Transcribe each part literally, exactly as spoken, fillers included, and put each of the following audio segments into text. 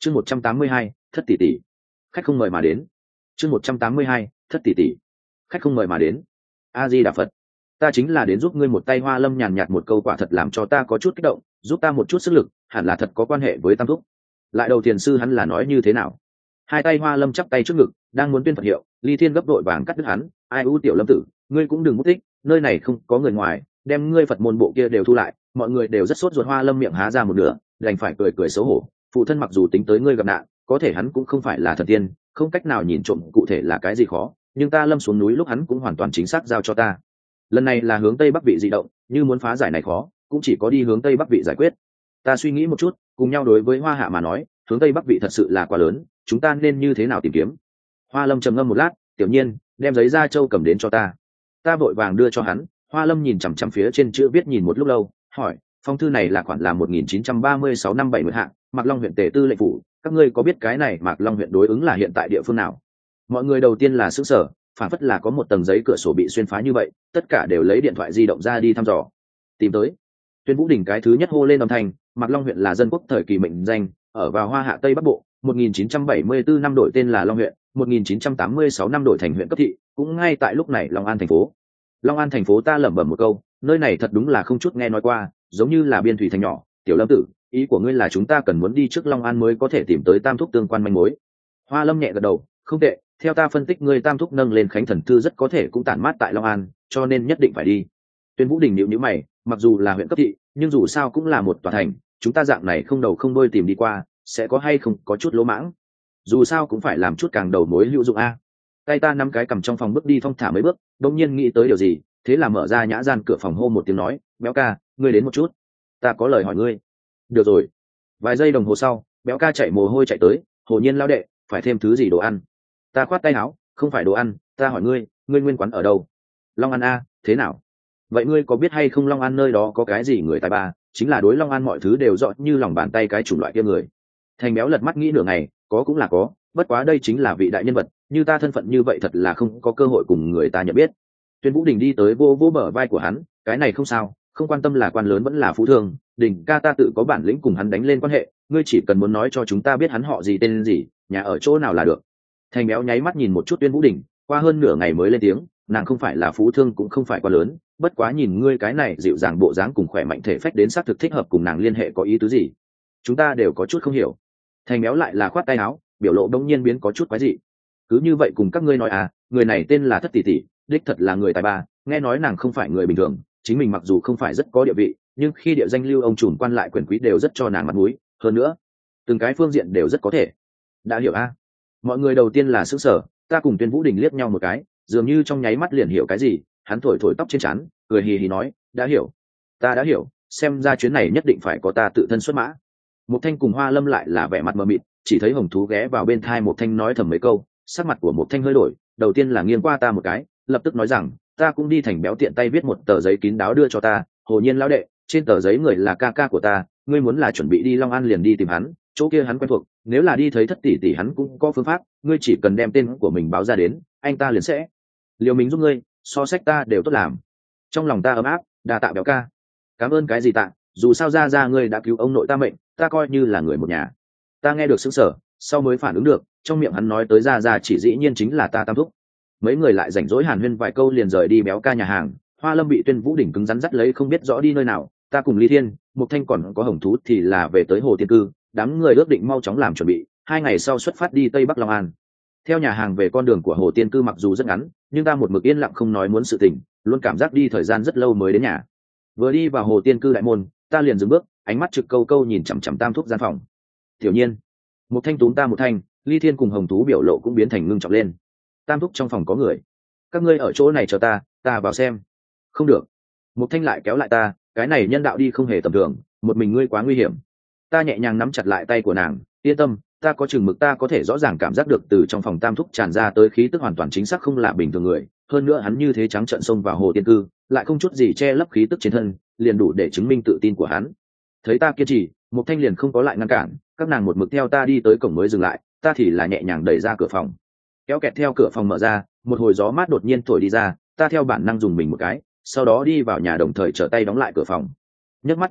chương một trăm tám mươi hai thất tỷ tỷ, khách không mời mà đến. chương một trăm tám mươi hai thất tỷ tỷ, khách không mời mà đến. A Di Đà Phật. Ta chính là đến giúp ngươi một tay. Hoa Lâm nhàn nhạt một câu quả thật làm cho ta có chút kích động, giúp ta một chút sức lực, hẳn là thật có quan hệ với Tam Thúc. Lại đầu tiền sư hắn là nói như thế nào? Hai tay Hoa Lâm chắp tay trước ngực, đang muốn tuyên Phật hiệu, Ly Thiên gấp đội vàng cắt đứt hắn. Ai u tiểu Lâm tử, ngươi cũng đừng mất tích, nơi này không có người ngoài, đem ngươi Phật môn bộ kia đều thu lại. Mọi người đều rất sốt ruột. Hoa Lâm miệng há ra một nửa, đành phải cười cười xấu hổ. Phụ thân mặc dù tính tới ngươi gặp nạn, có thể hắn cũng không phải là thần tiên, không cách nào nhìn trộm cụ thể là cái gì khó, nhưng ta Lâm xuống núi lúc hắn cũng hoàn toàn chính xác giao cho ta. Lần này là hướng tây bắc vị di động, như muốn phá giải này khó, cũng chỉ có đi hướng tây bắc vị giải quyết. Ta suy nghĩ một chút, cùng nhau đối với Hoa Hạ mà nói, hướng tây bắc vị thật sự là quá lớn, chúng ta nên như thế nào tìm kiếm? Hoa Lâm trầm ngâm một lát, tiểu nhiên đem giấy da châu cầm đến cho ta. Ta vội vàng đưa cho hắn. Hoa Lâm nhìn chằm chằm phía trên chữ viết nhìn một lúc lâu, hỏi, phong thư này là khoản là một nghìn chín trăm ba mươi sáu năm bảy mươi hạng, Mạc Long huyện Tề Tư lệnh phủ, các ngươi có biết cái này Mạc Long huyện đối ứng là hiện tại địa phương nào? Mọi người đầu tiên là sửng sở, phản phất là có một tầng giấy cửa sổ bị xuyên phá như vậy, tất cả đều lấy điện thoại di động ra đi thăm dò. Tìm tới. Tuyên Vũ Đình cái thứ nhất hô lên âm thanh. Mạc Long huyện là dân quốc thời kỳ mệnh danh, ở vào Hoa Hạ Tây Bắc Bộ, một nghìn chín trăm bảy mươi tư năm đổi tên là Long huyện, một nghìn chín trăm tám mươi sáu năm đổi thành huyện cấp thị, cũng ngay tại lúc này Long An thành phố. Long An thành phố. Ta lẩm bẩm một câu, nơi này thật đúng là không chút nghe nói qua, giống như là biên thủy thành nhỏ. Tiểu Lâm tử, ý của ngươi là chúng ta cần muốn đi trước Long An mới có thể tìm tới Tam Thúc tương quan manh mối? Hoa Lâm nhẹ gật đầu, không tệ, theo ta phân tích ngươi Tam Thúc nâng lên Khánh Thần Thư rất có thể cũng tản mát tại Long An, cho nên nhất định phải đi. Tuyên Vũ Đình nhíu nhíu mày, mặc dù là huyện cấp thị, nhưng dù sao cũng là một tòa thành, chúng ta dạng này không đầu không đuôi tìm đi qua, sẽ có hay không có chút lỗ mãng. Dù sao cũng phải làm chút càng đầu mối hữu dụng a. Tay ta nắm cái cầm trong phòng bước đi thong thả mấy bước, đột nhiên nghĩ tới điều gì, thế là mở ra nhã gian cửa phòng hô một tiếng nói, Béo ca, ngươi đến một chút, ta có lời hỏi ngươi. Được rồi. Vài giây đồng hồ sau, Béo ca chạy mồ hôi chạy tới, Hồ Nhiên lão đệ, phải thêm thứ gì đồ ăn? Ta khoát tay áo, không phải đồ ăn, ta hỏi ngươi, ngươi nguyên quán ở đâu? Long An a, thế nào? Vậy ngươi có biết hay không Long An nơi đó có cái gì người tài ba, chính là đối Long An mọi thứ đều rõ như lòng bàn tay cái chủng loại kia người. Thành Béo lật mắt nghĩ nửa ngày, có cũng là có, bất quá đây chính là vị đại nhân vật, như ta thân phận như vậy thật là không có cơ hội cùng người ta nhận biết. Tuyên Vũ Đình đi tới vô vô bờ vai của hắn, cái này không sao, không quan tâm là quan lớn vẫn là phú thương, Đình ca ta tự có bản lĩnh cùng hắn đánh lên quan hệ, ngươi chỉ cần muốn nói cho chúng ta biết hắn họ gì tên gì, nhà ở chỗ nào là được. Thành Béo nháy mắt nhìn một chút Tuyên Vũ Đình, qua hơn nửa ngày mới lên tiếng, nàng không phải là phú thương cũng không phải quan lớn, bất quá nhìn ngươi cái này dịu dàng bộ dáng cùng khỏe mạnh thể phách đến xác thực thích hợp cùng nàng liên hệ có ý tứ gì, chúng ta đều có chút không hiểu. Thành Béo lại là khoát tay áo, biểu lộ đông nhiên biến có chút quái dị. Cứ như vậy cùng các ngươi nói à, người này tên là Thất tỷ tỷ, đích thật là người tài ba, nghe nói nàng không phải người bình thường, chính mình mặc dù không phải rất có địa vị, nhưng khi địa danh lưu ông trùm quan lại quyền quý đều rất cho nàng mặt mũi, hơn nữa từng cái phương diện đều rất có thể. Đã hiểu a? Mọi người đầu tiên là sửng sở, ta cùng Tuyên Vũ Đình liếc nhau một cái, dường như trong nháy mắt liền hiểu cái gì. Hắn thổi thổi tóc trên trán, cười hì hì nói, đã hiểu, ta đã hiểu, xem ra chuyến này nhất định phải có ta tự thân xuất mã. Mục Thanh cùng Hoa Lâm lại là vẻ mặt mờ mịt, chỉ thấy Hồng Thú ghé vào bên thai Mục Thanh nói thầm mấy câu, sắc mặt của Mục Thanh hơi đổi, đầu tiên là nghiêng qua ta một cái, lập tức nói rằng, ta cũng đi. Thành Béo tiện tay viết một tờ giấy kín đáo đưa cho ta, Hồ Nhiên lão đệ, trên tờ giấy người là ca ca của ta, ngươi muốn là chuẩn bị đi Long An liền đi tìm hắn, chỗ kia hắn quen thuộc, nếu là đi thấy Thất tỷ tỷ hắn cũng có phương pháp, ngươi chỉ cần đem tên của mình báo ra đến, anh ta liền sẽ liều mình giúp ngươi, so sách ta đều tốt làm. Trong lòng ta ấm áp, đa tạ Béo ca. Cảm ơn cái gì tạ, dù sao ra ra ngươi đã cứu ông nội ta mệnh, ta coi như là người một nhà. Ta nghe được sững sờ, sau mới phản ứng được, trong miệng hắn nói tới ra ra chỉ dĩ nhiên chính là ta Tam Thúc. Mấy người lại rảnh rỗi hàn huyên vài câu liền rời đi. Béo ca nhà hàng, Hoa Lâm bị Tuyên Vũ Đình cứng rắn dắt lấy không biết rõ đi nơi nào, ta cùng Ly Thiên, Mục Thanh còn có Hồng Thú thì là về tới Hồ Tiên Cư, đám người ước định mau chóng làm chuẩn bị, hai ngày sau xuất phát đi Tây Bắc Long An. Theo nhà hàng về con đường của Hồ Tiên Cư mặc dù rất ngắn, nhưng ta một mực yên lặng không nói muốn sự tình, luôn cảm giác đi thời gian rất lâu mới đến nhà. Vừa đi vào Hồ Tiên Cư đại môn, ta liền dừng bước, ánh mắt trực câu câu nhìn chằm chằm Tam Thúc gian phòng. Tiểu Nhiên, Mục Thanh túm ta một thanh, Ly Thiên cùng Hồng Thú biểu lộ cũng biến thành ngưng trọng lên. Tam Thúc trong phòng có người, các ngươi ở chỗ này chờ ta, ta vào xem. Không được. Mục Thanh lại kéo lại ta, cái này nhân đạo đi không hề tầm thường, một mình ngươi quá nguy hiểm. Ta nhẹ nhàng nắm chặt lại tay của nàng, yên tâm, ta có chừng mực, ta có thể rõ ràng cảm giác được từ trong phòng Tam Thúc tràn ra tới khí tức hoàn toàn chính xác không là bình thường người, hơn nữa hắn như thế trắng trợn xông vào Hồ Tiên Cư, lại không chút gì che lấp khí tức trên thân, liền đủ để chứng minh tự tin của hắn. Thấy ta kiên trì, Mục Thanh liền không có lại ngăn cản, các nàng một mực theo ta đi tới cổng mới dừng lại, ta thì là nhẹ nhàng đẩy ra cửa phòng. Kéo kẹt theo cửa phòng mở ra, một hồi gió mát đột nhiên thổi đi ra, ta theo bản năng dùng mình một cái, sau đó đi vào nhà đồng thời trở tay đóng lại cửa phòng. Nhấc mắt nhìn đi,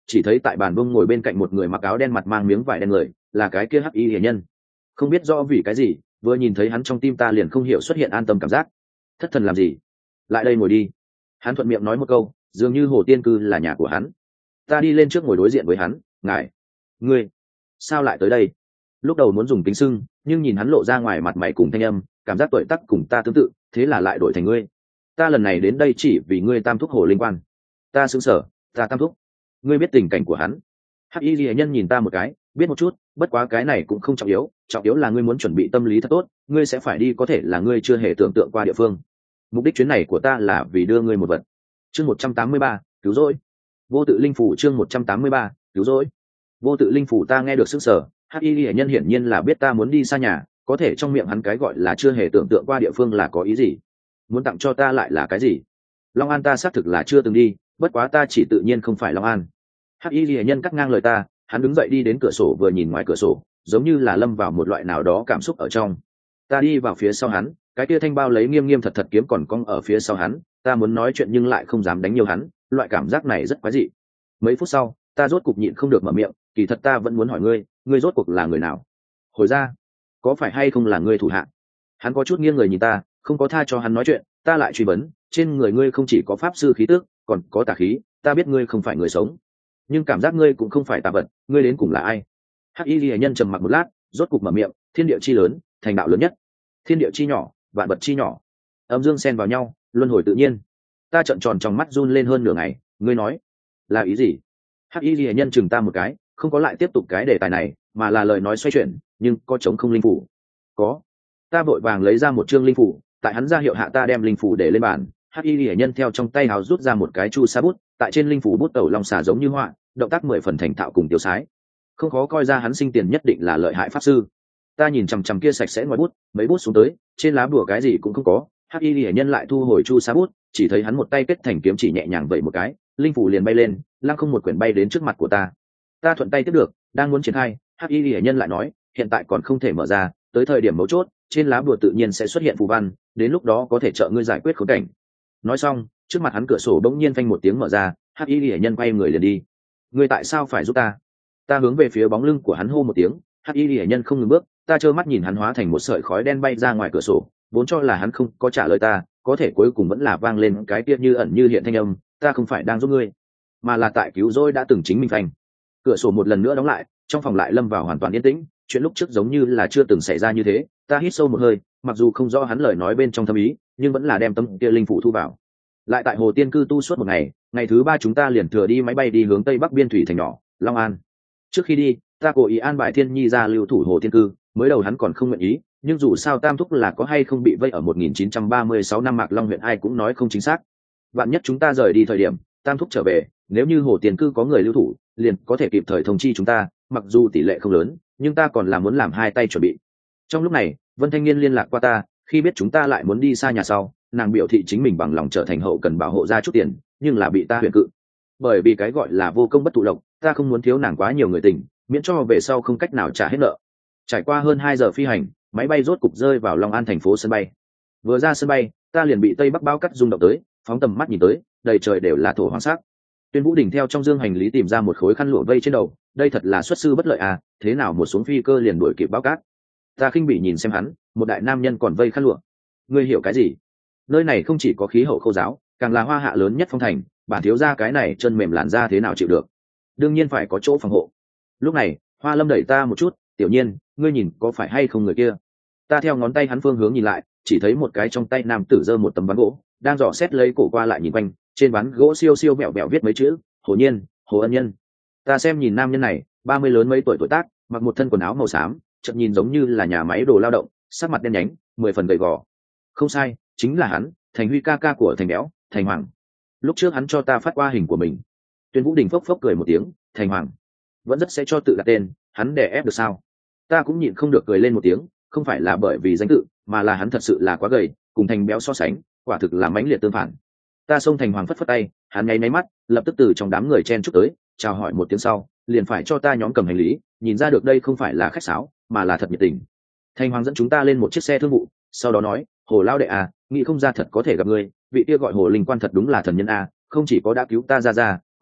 chỉ thấy tại bàn bông ngồi bên cạnh một người mặc áo đen mặt mang miếng vải đen người, là cái kia hắc y hiền nhân. Không biết rõ vì cái gì, vừa nhìn thấy hắn trong tim ta liền không hiểu xuất hiện an tâm cảm giác. Thất thần làm gì, lại đây ngồi đi. Hắn thuận miệng nói một câu, dường như hồ tiên cư là nhà của hắn. Ta đi lên trước ngồi đối diện với hắn. Ngài, ngươi sao lại tới đây? Lúc đầu muốn dùng kính sưng, nhưng nhìn hắn lộ ra ngoài mặt mày cùng thanh âm, cảm giác tuổi tác cùng ta tương tự, thế là lại đổi thành ngươi. Ta lần này đến đây chỉ vì ngươi tam thúc hồ linh quan. Ta sững sờ, ta tam thúc, ngươi biết tình cảnh của hắn? Hắc y ghi nhân nhìn ta một cái, biết một chút, bất quá cái này cũng không trọng yếu, trọng yếu là ngươi muốn chuẩn bị tâm lý thật tốt, ngươi sẽ phải đi có thể là ngươi chưa hề tưởng tượng qua địa phương. Mục đích chuyến này của ta là vì đưa ngươi một vật. Chương một trăm tám mươi ba, cứu rỗi. Vô tự linh phủ. Chương một trăm tám mươi ba, cứu rỗi. Vô tự linh phủ. Ta nghe được sững sờ, hắc y ghi nhân hiển nhiên là biết ta muốn đi xa nhà, có thể trong miệng hắn cái gọi là chưa hề tưởng tượng qua địa phương là có ý gì? Muốn tặng cho ta lại là cái gì? Long An ta xác thực là chưa từng đi, bất quá ta chỉ tự nhiên không phải Long An. Hắc y ghi nhân cắt ngang lời ta, hắn đứng dậy đi đến cửa sổ vừa nhìn ngoài cửa sổ, giống như là lâm vào một loại nào đó cảm xúc ở trong. Ta đi vào phía sau hắn, cái kia thanh bao lấy nghiêm nghiêm thật thật kiếm còn cong ở phía sau hắn, ta muốn nói chuyện nhưng lại không dám đánh nhiều hắn, loại cảm giác này rất quái dị. Mấy phút sau, ta rốt cục nhịn không được mở miệng, kỳ thật ta vẫn muốn hỏi ngươi, ngươi rốt cuộc là người nào? Hồi ra, có phải hay không là ngươi thủ hạ? Hắn có chút nghiêng người nhìn ta, không có tha cho hắn nói chuyện, ta lại truy vấn, trên người ngươi không chỉ có pháp sư khí tước, còn có tà khí, ta biết ngươi không phải người sống, nhưng cảm giác ngươi cũng không phải tà vật, ngươi đến cùng là ai? Hắc y liễu nhân trầm mặc một lát, rốt cục mở miệng, thiên địa chi lớn, thành đạo lớn nhất, thiên địa chi nhỏ, vạn vật chi nhỏ, âm dương xen vào nhau, luân hồi tự nhiên. Ta trợn tròn trong mắt run lên hơn nửa ngày, ngươi nói là ý gì? Hắc y liễu nhân chừng ta một cái, không có lại tiếp tục cái đề tài này, mà là lời nói xoay chuyển, nhưng có chống không linh phủ. Có. Ta vội vàng lấy ra một chương linh phủ, tại hắn ra hiệu hạ ta đem linh phủ để lên bàn. Hắc y liễu nhân theo trong tay hào rút ra một cái chu sa bút, tại trên linh phủ bút tẩu long xà giống như họa, động tác mười phần thành thạo cùng tiêu sái, không khó coi ra hắn sinh tiền nhất định là lợi hại pháp sư. Ta nhìn chằm chằm kia sạch sẽ ngoài bút, mấy bút xuống tới, trên lá bùa cái gì cũng không có. Hắc y liễu nhân lại thu hồi chu sa bút, chỉ thấy hắn một tay kết thành kiếm chỉ nhẹ nhàng vẩy một cái, linh phủ liền bay lên, lăng không một quyển bay đến trước mặt của ta. Ta thuận tay tiếp được, đang muốn triển khai, Hắc y liễu nhân lại nói, hiện tại còn không thể mở ra, tới thời điểm mấu chốt, trên lá bùa tự nhiên sẽ xuất hiện phù văn, đến lúc đó có thể trợ ngươi giải quyết khốn cảnh. Nói xong, trước mặt hắn cửa sổ bỗng nhiên phanh một tiếng mở ra, Hắc y liễu nhân quay người liền đi. Ngươi tại sao phải giúp ta? Ta hướng về phía bóng lưng của hắn hô một tiếng. Hắc y liễu nhân không ngừng bước, ta trơ mắt nhìn hắn hóa thành một sợi khói đen bay ra ngoài cửa sổ, vốn cho là hắn không có trả lời ta, có thể cuối cùng vẫn là vang lên cái tiết như ẩn như hiện thanh âm, ta không phải đang giúp ngươi, mà là tại cứu rỗi đã từng chính mình thành. Cửa sổ một lần nữa đóng lại, trong phòng lại lâm vào hoàn toàn yên tĩnh, chuyện lúc trước giống như là chưa từng xảy ra như thế. Ta hít sâu một hơi, mặc dù không rõ hắn lời nói bên trong thâm ý, nhưng vẫn là đem tâm kia linh phủ thu vào. Lại tại hồ tiên cư tu suốt một ngày, ngày thứ ba chúng ta liền thừa đi máy bay đi hướng tây bắc biên thủy thành nhỏ Long An. Trước khi đi, ta cố ý an bài Thiên Nhi ra lưu thủ hồ tiên cư, mới đầu hắn còn không nguyện ý, nhưng dù sao tam thúc là có hay không bị vây ở một nghìn chín trăm ba mươi sáu năm Mạc Long huyện ai cũng nói không chính xác. Vạn nhất chúng ta rời đi thời điểm tam thúc trở về, nếu như hồ tiên cư có người lưu thủ, liền có thể kịp thời thông chi chúng ta, mặc dù tỷ lệ không lớn, nhưng ta còn là muốn làm hai tay chuẩn bị. Trong lúc này, Vân Thanh Niên liên lạc qua ta, khi biết chúng ta lại muốn đi xa nhà sau, nàng biểu thị chính mình bằng lòng trở thành hậu cần bảo hộ ra chút tiền, nhưng là bị ta huyền cự. Bởi vì cái gọi là vô công bất thụ lộc, ta không muốn thiếu nàng quá nhiều người tình, miễn cho về sau không cách nào trả hết nợ. Trải qua hơn hai giờ phi hành, máy bay rốt cục rơi vào Long An thành phố sân bay. Vừa ra sân bay, ta liền bị tây bắc bao cắt rung động tới, phóng tầm mắt nhìn tới, đầy trời đều là thổ hoàng sắc. Tuyên Vũ Đình theo trong dương hành lý tìm ra một khối khăn lụa vây trên đầu, đây thật là xuất sư bất lợi à, thế nào một xuống phi cơ liền đuổi kịp bao cát. Ta khinh bỉ nhìn xem hắn, một đại nam nhân còn vây khăn lụa, ngươi hiểu cái gì? Nơi này không chỉ có khí hậu khô giáo, càng là hoa hạ lớn nhất phong thành, bản thiếu gia cái này chân mềm làn da thế nào chịu được? Đương nhiên phải có chỗ phòng hộ. Lúc này, Hoa Lâm đẩy ta một chút, tiểu nhiên, ngươi nhìn có phải hay không người kia? Ta theo ngón tay hắn phương hướng nhìn lại, chỉ thấy một cái trong tay nam tử giơ một tấm ván gỗ, đang dò xét lấy cổ qua lại nhìn quanh, trên ván gỗ siêu siêu mẹo mẹo viết mấy chữ, Hồ Nhiên, Hồ Ân Nhân. Ta xem nhìn nam nhân này, ba mươi lớn mấy tuổi tuổi tác, mặc một thân quần áo màu xám, chợt nhìn giống như là nhà máy đồ lao động, sắc mặt đen nhánh, mười phần gầy gò. Không sai, chính là hắn, Thành Huy ca ca của Thành Béo, Thành Hoàng. Lúc trước hắn cho ta phát qua hình của mình. Tuyên Vũ Đình phốc phốc cười một tiếng, Thành Hoàng vẫn rất sẽ cho tự đặt tên, hắn đè ép được sao? Ta cũng nhịn không được cười lên một tiếng, không phải là bởi vì danh tự, mà là hắn thật sự là quá gầy, cùng Thành Béo so sánh, quả thực là mãnh liệt tương phản. Ta xông Thành Hoàng phất phất tay, hắn nháy nháy mắt, lập tức từ trong đám người chen chúc tới, chào hỏi một tiếng sau, liền phải cho ta nhóm cầm hành lý, nhìn ra được đây không phải là khách sáo, mà là thật nhiệt tình. Thành Hoàng dẫn chúng ta lên một chiếc xe thương vụ, sau đó nói, Hồ lao đệ à, nghĩ không ra thật có thể gặp ngươi, vị kia gọi Hồ Linh Quan thật đúng là thần nhân à, không chỉ có đã cứu ta ra ra,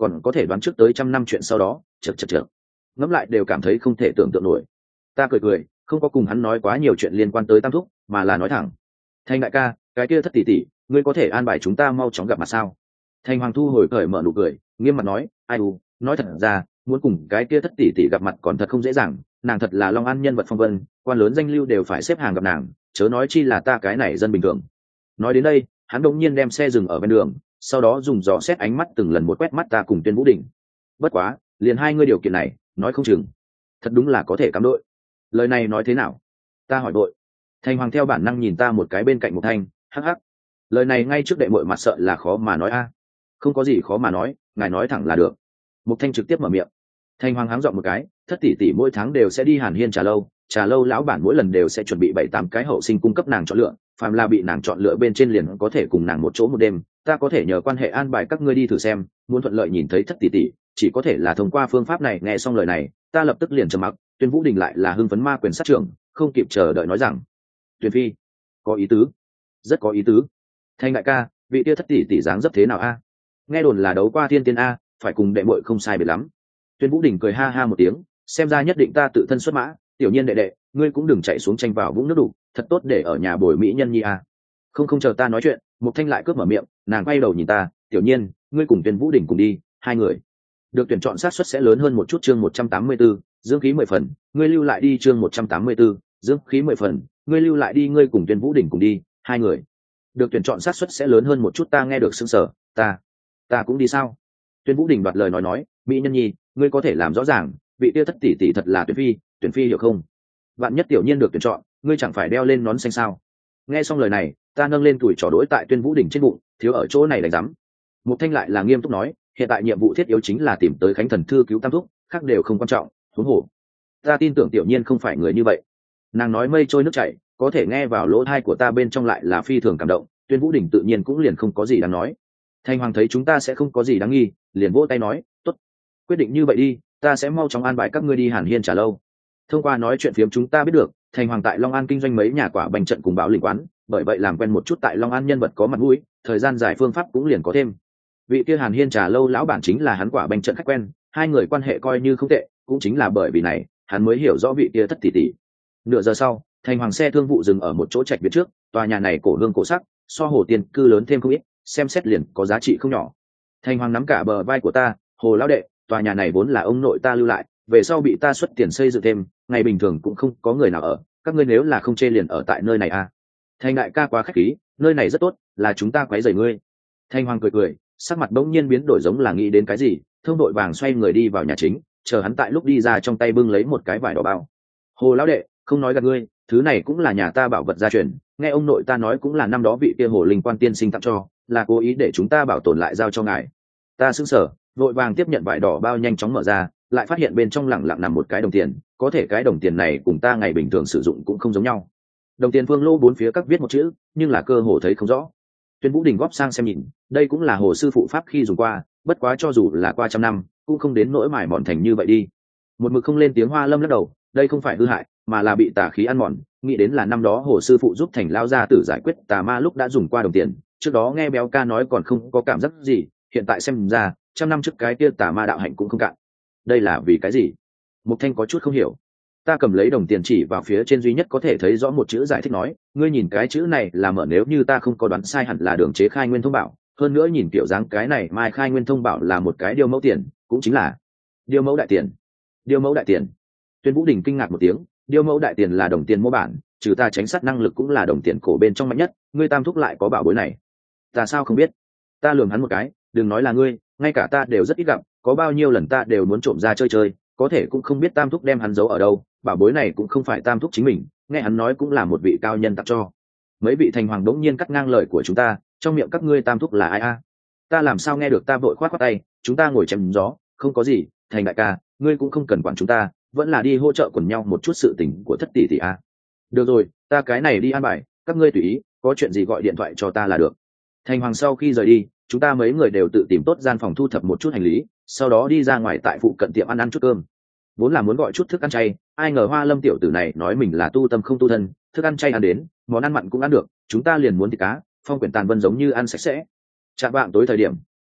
còn có thể đoán trước tới trăm năm chuyện sau đó, chật chật chật. Ngẫm lại đều cảm thấy không thể tưởng tượng nổi. Ta cười cười, không có cùng hắn nói quá nhiều chuyện liên quan tới Tam Thúc, mà là nói thẳng. Thành đại ca, cái kia Thất tỷ tỷ, ngươi có thể an bài chúng ta mau chóng gặp mặt sao? Thành Hoàng thu hồi cởi mở nụ cười, nghiêm mặt nói, ai u, nói thật ra, muốn cùng cái kia Thất tỷ tỷ gặp mặt còn thật không dễ dàng, nàng thật là Long An nhân vật phong vân, quan lớn danh lưu đều phải xếp hàng gặp nàng, chớ nói chi là ta cái này dân bình thường. Nói đến đây, hắn đột nhiên đem xe dừng ở bên đường, sau đó dùng dò xét ánh mắt từng lần một quét mắt ta cùng Tuyên Vũ Đình. Bất quá, liền hai ngươi điều kiện này, nói không chừng, thật đúng là có thể cắm đội. Lời này nói thế nào? Ta hỏi đội. Thành Hoàng theo bản năng nhìn ta một cái bên cạnh một Thanh, hắc hắc. Lời này ngay trước đệ muội mặt sợ là khó mà nói a. Không có gì khó mà nói, ngài nói thẳng là được. Mục Thanh trực tiếp mở miệng. Thành Hoàng háng giọng một cái, Thất tỷ tỷ mỗi tháng đều sẽ đi Hàn Hiên trà lâu, trà lâu lão bản mỗi lần đều sẽ chuẩn bị bảy tám cái hậu sinh cung cấp nàng chọn lựa, phàm là bị nàng chọn lựa bên trên liền có thể cùng nàng một chỗ một đêm, ta có thể nhờ quan hệ an bài các ngươi đi thử xem, muốn thuận lợi nhìn thấy Thất tỷ tỷ, chỉ có thể là thông qua phương pháp này. Nghe xong lời này, ta lập tức liền trầm mặc. Tuyên Vũ Đình lại là hưng phấn ma quyền sát trưởng, không kịp chờ đợi nói rằng, Tuyên phi, có ý tứ, rất có ý tứ. Thanh đại ca, vị tia Thất tỷ tỷ dáng dấp thế nào a? Nghe đồn là đấu qua thiên tiên a, phải cùng đệ muội không sai biệt lắm. Tuyên Vũ Đình cười ha ha một tiếng, xem ra nhất định ta tự thân xuất mã, tiểu nhiên đệ đệ, ngươi cũng đừng chạy xuống tranh vào vũng nước đủ, thật tốt để ở nhà bồi mỹ nhân nhi a. Không không chờ ta nói chuyện, Mục Thanh lại cướp mở miệng, nàng quay đầu nhìn ta, tiểu nhiên, ngươi cùng Tuyên Vũ Đình cùng đi, hai người được tuyển chọn xác suất sẽ lớn hơn một chút. Chương một trăm tám mươi 184, dương khí mười phần, ngươi lưu lại đi. Chương một trăm tám mươi 184, dương khí mười phần, ngươi lưu lại đi. Ngươi cùng Tuyên Vũ Đình cùng đi, hai người được tuyển chọn xác suất sẽ lớn hơn một chút. Ta nghe được sững sờ, ta ta cũng đi sao? Tuyên Vũ Đình đoạt lời nói nói, mỹ nhân nhi, ngươi có thể làm rõ ràng, vị tia Thất tỷ tỷ thật là Tuyển phi, Tuyển phi hiểu không? Vạn nhất tiểu nhiên được tuyển chọn, ngươi chẳng phải đeo lên nón xanh sao? Nghe xong lời này, ta nâng lên tuổi trò đối tại Tuyên Vũ Đình trên bụng, thiếu ở chỗ này đánh rắm. Mục Thanh lại là nghiêm túc nói, hiện tại nhiệm vụ thiết yếu chính là tìm tới Khánh Thần Thư cứu Tam Thúc, khác đều không quan trọng. Huống hồ, ta tin tưởng tiểu nhiên không phải người như vậy. Nàng nói mây trôi nước chảy, có thể nghe vào lỗ tai của ta bên trong lại là phi thường cảm động. Tuyên Vũ Đình tự nhiên cũng liền không có gì đáng nói. Thanh Hoàng thấy chúng ta sẽ không có gì đáng nghi, liền vỗ tay nói, tốt, quyết định như vậy đi, ta sẽ mau chóng an bài các ngươi đi Hàn Hiên trà lâu. Thông qua nói chuyện phiếm chúng ta biết được, Thành Hoàng tại Long An kinh doanh mấy nhà quả bánh trận cùng báo lĩnh quán, bởi vậy làm quen một chút tại Long An nhân vật có mặt mũi, thời gian dài phương pháp cũng liền có thêm. Vị kia Hàn Hiên trà lâu lão bản chính là hắn quả bánh trận khách quen, hai người quan hệ coi như không tệ, cũng chính là bởi vì này, hắn mới hiểu rõ vị kia Thất tỷ tỷ. Nửa giờ sau, Thành Hoàng xe thương vụ dừng ở một chỗ trạch biệt trước, tòa nhà này cổ hương cổ sắc, so Hồ Tiên cư lớn thêm không ít, xem xét liền có giá trị không nhỏ. Thành Hoàng nắm cả bờ vai của ta, Hồ lão đệ, tòa nhà này vốn là ông nội ta lưu lại, về sau bị ta xuất tiền xây dựng thêm, ngày bình thường cũng không có người nào ở, các ngươi nếu là không chê liền ở tại nơi này à? Thành đại ca quá khách khí, nơi này rất tốt, là chúng ta quấy rầy ngươi. Thành Hoàng cười cười, sắc mặt bỗng nhiên biến đổi giống là nghĩ đến cái gì, thông đội vàng xoay người đi vào nhà chính, chờ hắn tại lúc đi ra trong tay bưng lấy một cái vải đỏ bao. Hồ lão đệ, không nói gạt ngươi, thứ này cũng là nhà ta bảo vật gia truyền, nghe ông nội ta nói cũng là năm đó vị kia Hồ Linh Quan tiên sinh tặng cho, là cố ý để chúng ta bảo tồn lại giao cho ngài. Ta sững sờ, vội vàng tiếp nhận vải đỏ bao nhanh chóng mở ra, lại phát hiện bên trong lẳng lặng nằm một cái đồng tiền, có thể cái đồng tiền này cùng ta ngày bình thường sử dụng cũng không giống nhau. Đồng tiền phương lô bốn phía các viết một chữ, nhưng là cơ hồ thấy không rõ. Tuyên Vũ Đình góp sang xem nhìn, đây cũng là hồ sư phụ pháp khi dùng qua, bất quá cho dù là qua trăm năm, cũng không đến nỗi mài mòn thành như vậy đi. Một mực không lên tiếng Hoa Lâm lắc đầu, đây không phải hư hại, mà là bị tà khí ăn mòn, nghĩ đến là năm đó hồ sư phụ giúp Thành lao gia tử giải quyết tà ma lúc đã dùng qua đồng tiền, trước đó nghe Béo ca nói còn không có cảm giác gì, hiện tại xem ra, trăm năm trước cái kia tà ma đạo hạnh cũng không cạn. Đây là vì cái gì? Mục Thanh có chút không hiểu. Ta cầm lấy đồng tiền chỉ vào phía trên duy nhất có thể thấy rõ một chữ giải thích nói, ngươi nhìn cái chữ này là mở, nếu như ta không có đoán sai hẳn là đường chế khai nguyên thông bảo, hơn nữa nhìn kiểu dáng cái này mai khai nguyên thông bảo là một cái điêu mẫu tiền, cũng chính là điêu mẫu đại tiền. Điêu mẫu đại tiền. Tuyên Vũ Đình kinh ngạc một tiếng, điêu mẫu đại tiền là đồng tiền mô bản, trừ ta tránh sát năng lực cũng là đồng tiền cổ bên trong mạnh nhất, ngươi Tam Thúc lại có bảo bối này. Ta sao không biết? Ta lườm hắn một cái, đừng nói là ngươi, ngay cả ta đều rất ít gặp, có bao nhiêu lần ta đều muốn trộm ra chơi chơi, có thể cũng không biết Tam Thúc đem hắn giấu ở đâu, bảo bối này cũng không phải Tam Thúc chính mình, nghe hắn nói cũng là một vị cao nhân tặng cho. Mấy vị Thành Hoàng đống nhiên cắt ngang lời của chúng ta, trong miệng các ngươi Tam Thúc là ai a? Ta làm sao nghe được? Ta vội khoát khoát tay, chúng ta ngồi chém gió, không có gì, Thành đại ca, ngươi cũng không cần quản chúng ta, vẫn là đi hỗ trợ quần nhau một chút sự tình của Thất tỷ tỷ a. Được rồi, ta cái này đi an bài, các ngươi tùy ý, có chuyện gì gọi điện thoại cho ta là được. Thành Hoàng sau khi rời đi, chúng ta mấy người đều tự tìm tốt gian phòng thu thập một chút hành lý, sau đó đi ra ngoài tại phụ cận tiệm ăn ăn chút cơm. Vốn là muốn gọi chút thức ăn chay, ai ngờ Hoa Lâm tiểu tử này nói mình là tu tâm không tu thân, thức ăn chay ăn đến, món ăn mặn cũng ăn được, chúng ta liền muốn thịt cá, phong quyển tàn vân giống như ăn sạch sẽ. Chạm vạng tối thời điểm,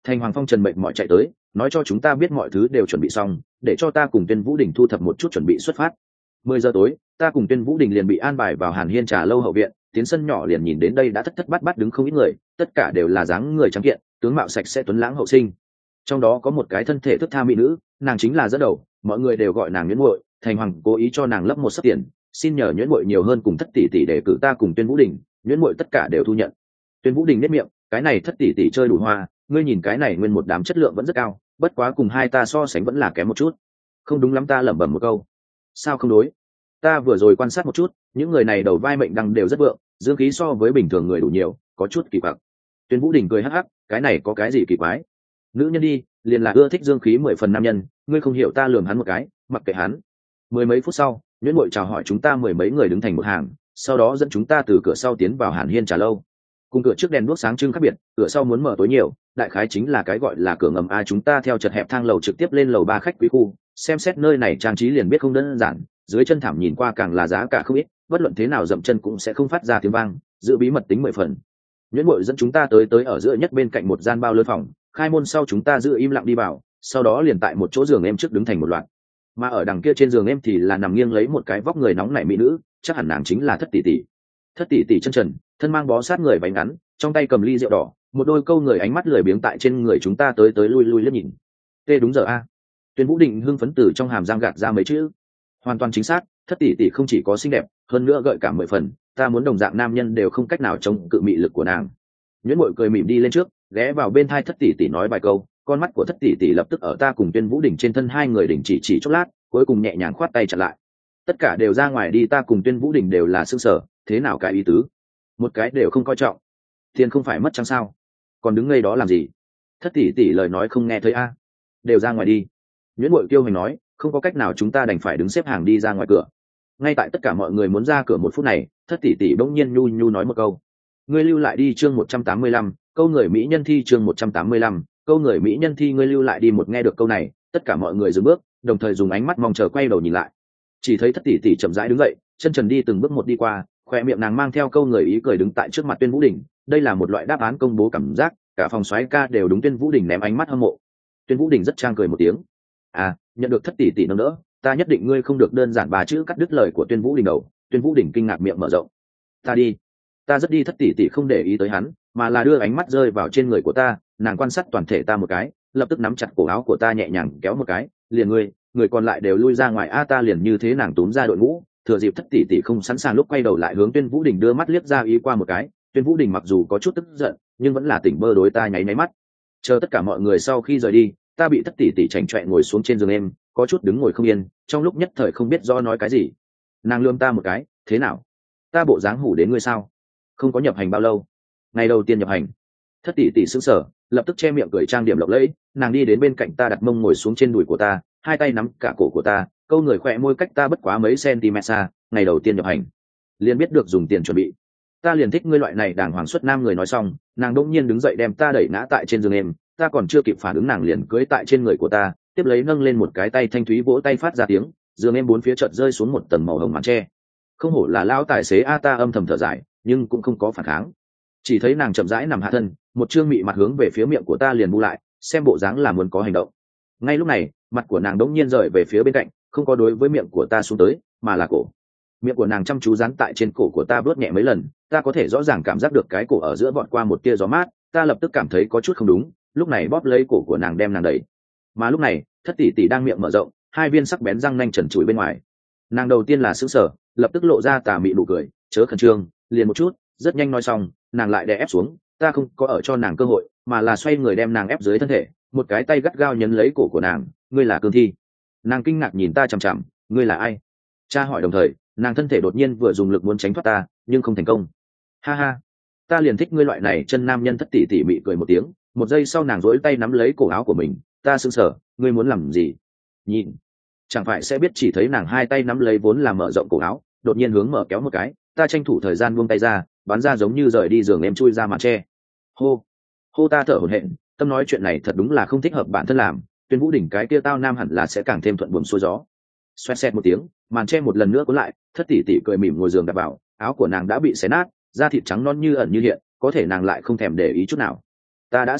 Thành Hoàng Phong Trần mệnh mọi chạy tới, nói cho chúng ta biết mọi thứ đều chuẩn bị xong, để cho ta cùng Tuyên Vũ Đình thu thập một chút chuẩn bị xuất phát. Mười giờ tối, ta cùng Tuyên Vũ Đình liền bị an bài vào Hàn Hiên trà lâu hậu viện, tiến sân nhỏ liền nhìn đến đây đã thất thất bát bát đứng không ít người, tất cả đều là dáng người trắng kiện, tướng mạo sạch sẽ tuấn lãng hậu sinh. Trong đó có một cái thân thể thướt tha mỹ nữ, nàng chính là dẫn đầu, mọi người đều gọi nàng Nhuyễn Muội. Thành Hoàng cố ý cho nàng lấp một sấp tiền, xin nhờ Nhuyễn Muội nhiều hơn cùng thất tỷ tỷ để cử ta cùng Tuyên Vũ Đình, Nhuyễn Muội tất cả đều thu nhận. Tuyên Vũ Đình nét miệng, cái này thất tỷ tỷ chơi đủ hoa, ngươi nhìn cái này nguyên một đám chất lượng vẫn rất cao, bất quá cùng hai ta so sánh vẫn là kém một chút. Không đúng lắm, ta lẩm bẩm một câu. Sao không đối? Ta vừa rồi quan sát một chút, những người này đầu vai mệnh đăng đều rất vượng, dương khí so với bình thường người đủ nhiều, có chút kỳ quặc. Tuyên Vũ Đình cười hắc hắc, cái này có cái gì kỳ quái? Nữ nhân đi, liền là ưa thích dương khí mười phần nam nhân, ngươi không hiểu. Ta lườm hắn một cái, mặc kệ hắn. Mười mấy phút sau, Nhuyễn Muội chào hỏi chúng ta mười mấy người đứng thành một hàng, sau đó dẫn chúng ta từ cửa sau tiến vào Hàn Hiên trà lâu. Cùng cửa trước đèn đuốc sáng trưng khác biệt, cửa sau muốn mở tối nhiều, đại khái chính là cái gọi là cửa ngầm a. Chúng ta theo chật hẹp thang lầu trực tiếp lên lầu ba khách quý khu, xem xét nơi này trang trí liền biết không đơn giản, dưới chân thảm nhìn qua càng là giá cả không ít, bất luận thế nào dậm chân cũng sẽ không phát ra tiếng vang, giữ bí mật tính mười phần. Nhuyễn Muội dẫn chúng ta tới tới ở giữa nhất bên cạnh một gian bao lớn phòng, khai môn sau chúng ta giữ im lặng đi vào, sau đó liền tại một chỗ giường em trước đứng thành một loạt, mà ở đằng kia trên giường em thì là nằm nghiêng lấy một cái vóc người nóng nảy mỹ nữ, chắc hẳn nàng chính là thất tỷ tỷ. Thất tỷ tỷ chân trần, thân mang bó sát người váy ngắn, trong tay cầm ly rượu đỏ, một đôi câu người ánh mắt lười biếng tại trên người chúng ta tới tới lui lui liếc nhìn. Tê đúng giờ a. Tuyên Vũ Đình hưng phấn từ trong hàm răng gạt ra mấy chữ. Hoàn toàn chính xác, thất tỷ tỷ không chỉ có xinh đẹp, hơn nữa gợi cảm mười phần, ta muốn đồng dạng nam nhân đều không cách nào chống cự mị lực của nàng. Nhuyễn Muội cười mỉm đi lên trước, ghé vào bên thai thất tỷ tỷ nói vài câu, con mắt của thất tỷ tỷ lập tức ở ta cùng Tuyên Vũ Đình trên thân hai người đình chỉ chỉ chốc lát, cuối cùng nhẹ nhàng khoát tay chặn lại. Tất cả đều ra ngoài đi. Ta cùng Tuyên Vũ Đình đều là sững sờ, thế nào cái ý tứ? Một cái đều không coi trọng. Tiền không phải mất chăng sao? Còn đứng ngây đó làm gì? Thất tỷ tỷ lời nói không nghe thấy a? Đều ra ngoài đi. Nhuyễn Muội kiêu hành nói, không có cách nào chúng ta đành phải đứng xếp hàng đi ra ngoài cửa. Ngay tại tất cả mọi người muốn ra cửa một phút này, thất tỷ tỷ bỗng nhiên nhu nhu nói một câu. Ngươi lưu lại đi. Chương một trăm tám mươi lăm, câu người mỹ nhân thi. Chương một trăm tám mươi lăm, câu người mỹ nhân thi. Ngươi lưu lại đi. Một nghe được câu này, tất cả mọi người dừng bước, đồng thời dùng ánh mắt mong chờ quay đầu nhìn lại. Chỉ thấy thất tỷ tỷ chậm rãi đứng dậy, chân trần đi từng bước một đi qua, khoe miệng nàng mang theo câu người ý cười đứng tại trước mặt Tuyên Vũ Đình. Đây là một loại đáp án công bố cảm giác, cả phòng soái ca đều đúng Tuyên Vũ Đình ném ánh mắt hâm mộ. Tuyên Vũ Đình rất trang cười một tiếng. À, nhận được thất tỷ tỷ nâng đỡ, ta nhất định ngươi không được đơn giản ba chữ cắt đứt lời của Tuyên Vũ Đình đầu. Tuyên Vũ Đình kinh ngạc miệng mở rộng. Ta đi. Ta rất đi. Thất tỷ tỷ không để ý tới hắn, mà là đưa ánh mắt rơi vào trên người của ta, nàng quan sát toàn thể ta một cái, lập tức nắm chặt cổ áo của ta nhẹ nhàng kéo một cái, liền ngươi, người còn lại đều lui ra ngoài a. Ta liền như thế nàng túm ra đội ngũ, thừa dịp thất tỷ tỷ không sẵn sàng lúc quay đầu lại hướng Tuyên Vũ Đình đưa mắt liếc ra ý qua một cái. Tuyên Vũ Đình mặc dù có chút tức giận, nhưng vẫn là tỉnh bơ đối ta nháy nháy mắt. Chờ tất cả mọi người sau khi rời đi, ta bị thất tỷ tỷ chảnh chọe ngồi xuống trên giường em, có chút đứng ngồi không yên, trong lúc nhất thời không biết do nói cái gì. Nàng lườm ta một cái, thế nào? Ta bộ dáng hủ đến ngươi sao? Không có nhập hành bao lâu? Ngày đầu tiên nhập hành. Thất tỷ tỷ sững sờ, lập tức che miệng cười trang điểm lộng lẫy, nàng đi đến bên cạnh ta đặt mông ngồi xuống trên đùi của ta, hai tay nắm cả cổ của ta, câu người khỏe môi cách ta bất quá mấy cm xa. Ngày đầu tiên nhập hành, liền biết được dùng tiền chuẩn bị. Ta liền thích ngươi loại này đàng hoàng xuất nam người. Nói xong, nàng đỗng nhiên đứng dậy đem ta đẩy ngã tại trên giường em, ta còn chưa kịp phản ứng nàng liền cưỡi tại trên người của ta, tiếp lấy nâng lên một cái tay thanh thúy vỗ tay phát ra tiếng, giường em bốn phía chợt rơi xuống một tầng màu hồng màn tre. Không hổ là lão tài xế a. Ta âm thầm thở dài, nhưng cũng không có phản kháng. Chỉ thấy nàng chậm rãi nằm hạ thân, một trương mị mặt hướng về phía miệng của ta liền bu lại, xem bộ dáng là muốn có hành động. Ngay lúc này, mặt của nàng đống nhiên rời về phía bên cạnh, không có đối với miệng của ta xuống tới, mà là cổ. Miệng của nàng chăm chú dán tại trên cổ của ta vớt nhẹ mấy lần, ta có thể rõ ràng cảm giác được cái cổ ở giữa vọt qua một tia gió mát. Ta lập tức cảm thấy có chút không đúng, lúc này bóp lấy cổ của nàng đem nàng đẩy. Mà lúc này, thất tỷ tỷ đang miệng mở rộng, hai viên sắc bén răng nanh trần trụi bên ngoài. Nàng đầu tiên là sững sờ, lập tức lộ ra tà mị nụ cười, chớ khẩn trương, liền một chút. Rất nhanh nói xong, nàng lại đè ép xuống, ta không có ở cho nàng cơ hội, mà là xoay người đem nàng ép dưới thân thể, một cái tay gắt gao nhấn lấy cổ của nàng. Ngươi là cương thi? Nàng kinh ngạc nhìn ta chằm chằm. Ngươi là ai? Cha hỏi đồng thời, nàng thân thể đột nhiên vừa dùng lực muốn tránh thoát ta, nhưng không thành công. Ha ha, ta liền thích ngươi loại này chân nam nhân. Thất tỷ tỷ mị cười một tiếng, một giây sau nàng duỗi tay nắm lấy cổ áo của mình. Ta sững sờ, ngươi muốn làm gì? Nhìn, chẳng phải sẽ biết. Chỉ thấy nàng hai tay nắm lấy vốn là mở rộng cổ áo, đột nhiên hướng mở kéo một cái, ta tranh thủ thời gian buông tay ra, bắn ra giống như rời đi giường em chui ra màn tre. Hô, hô. Ta thở hổn hển, tâm nói chuyện này thật đúng là không thích hợp bản thân làm. Tuyên Vũ Đình cái kia tao nam hẳn là sẽ càng thêm thuận buồm xuôi gió. Xoẹt xẹt một tiếng, màn tre một lần nữa cuốn lại, thất tỷ tỷ cười mỉm ngồi giường đặt vào, áo của nàng đã bị xé nát, da thịt trắng non như ẩn như hiện, có thể nàng lại không thèm để ý chút nào. Ta đã sớm biết,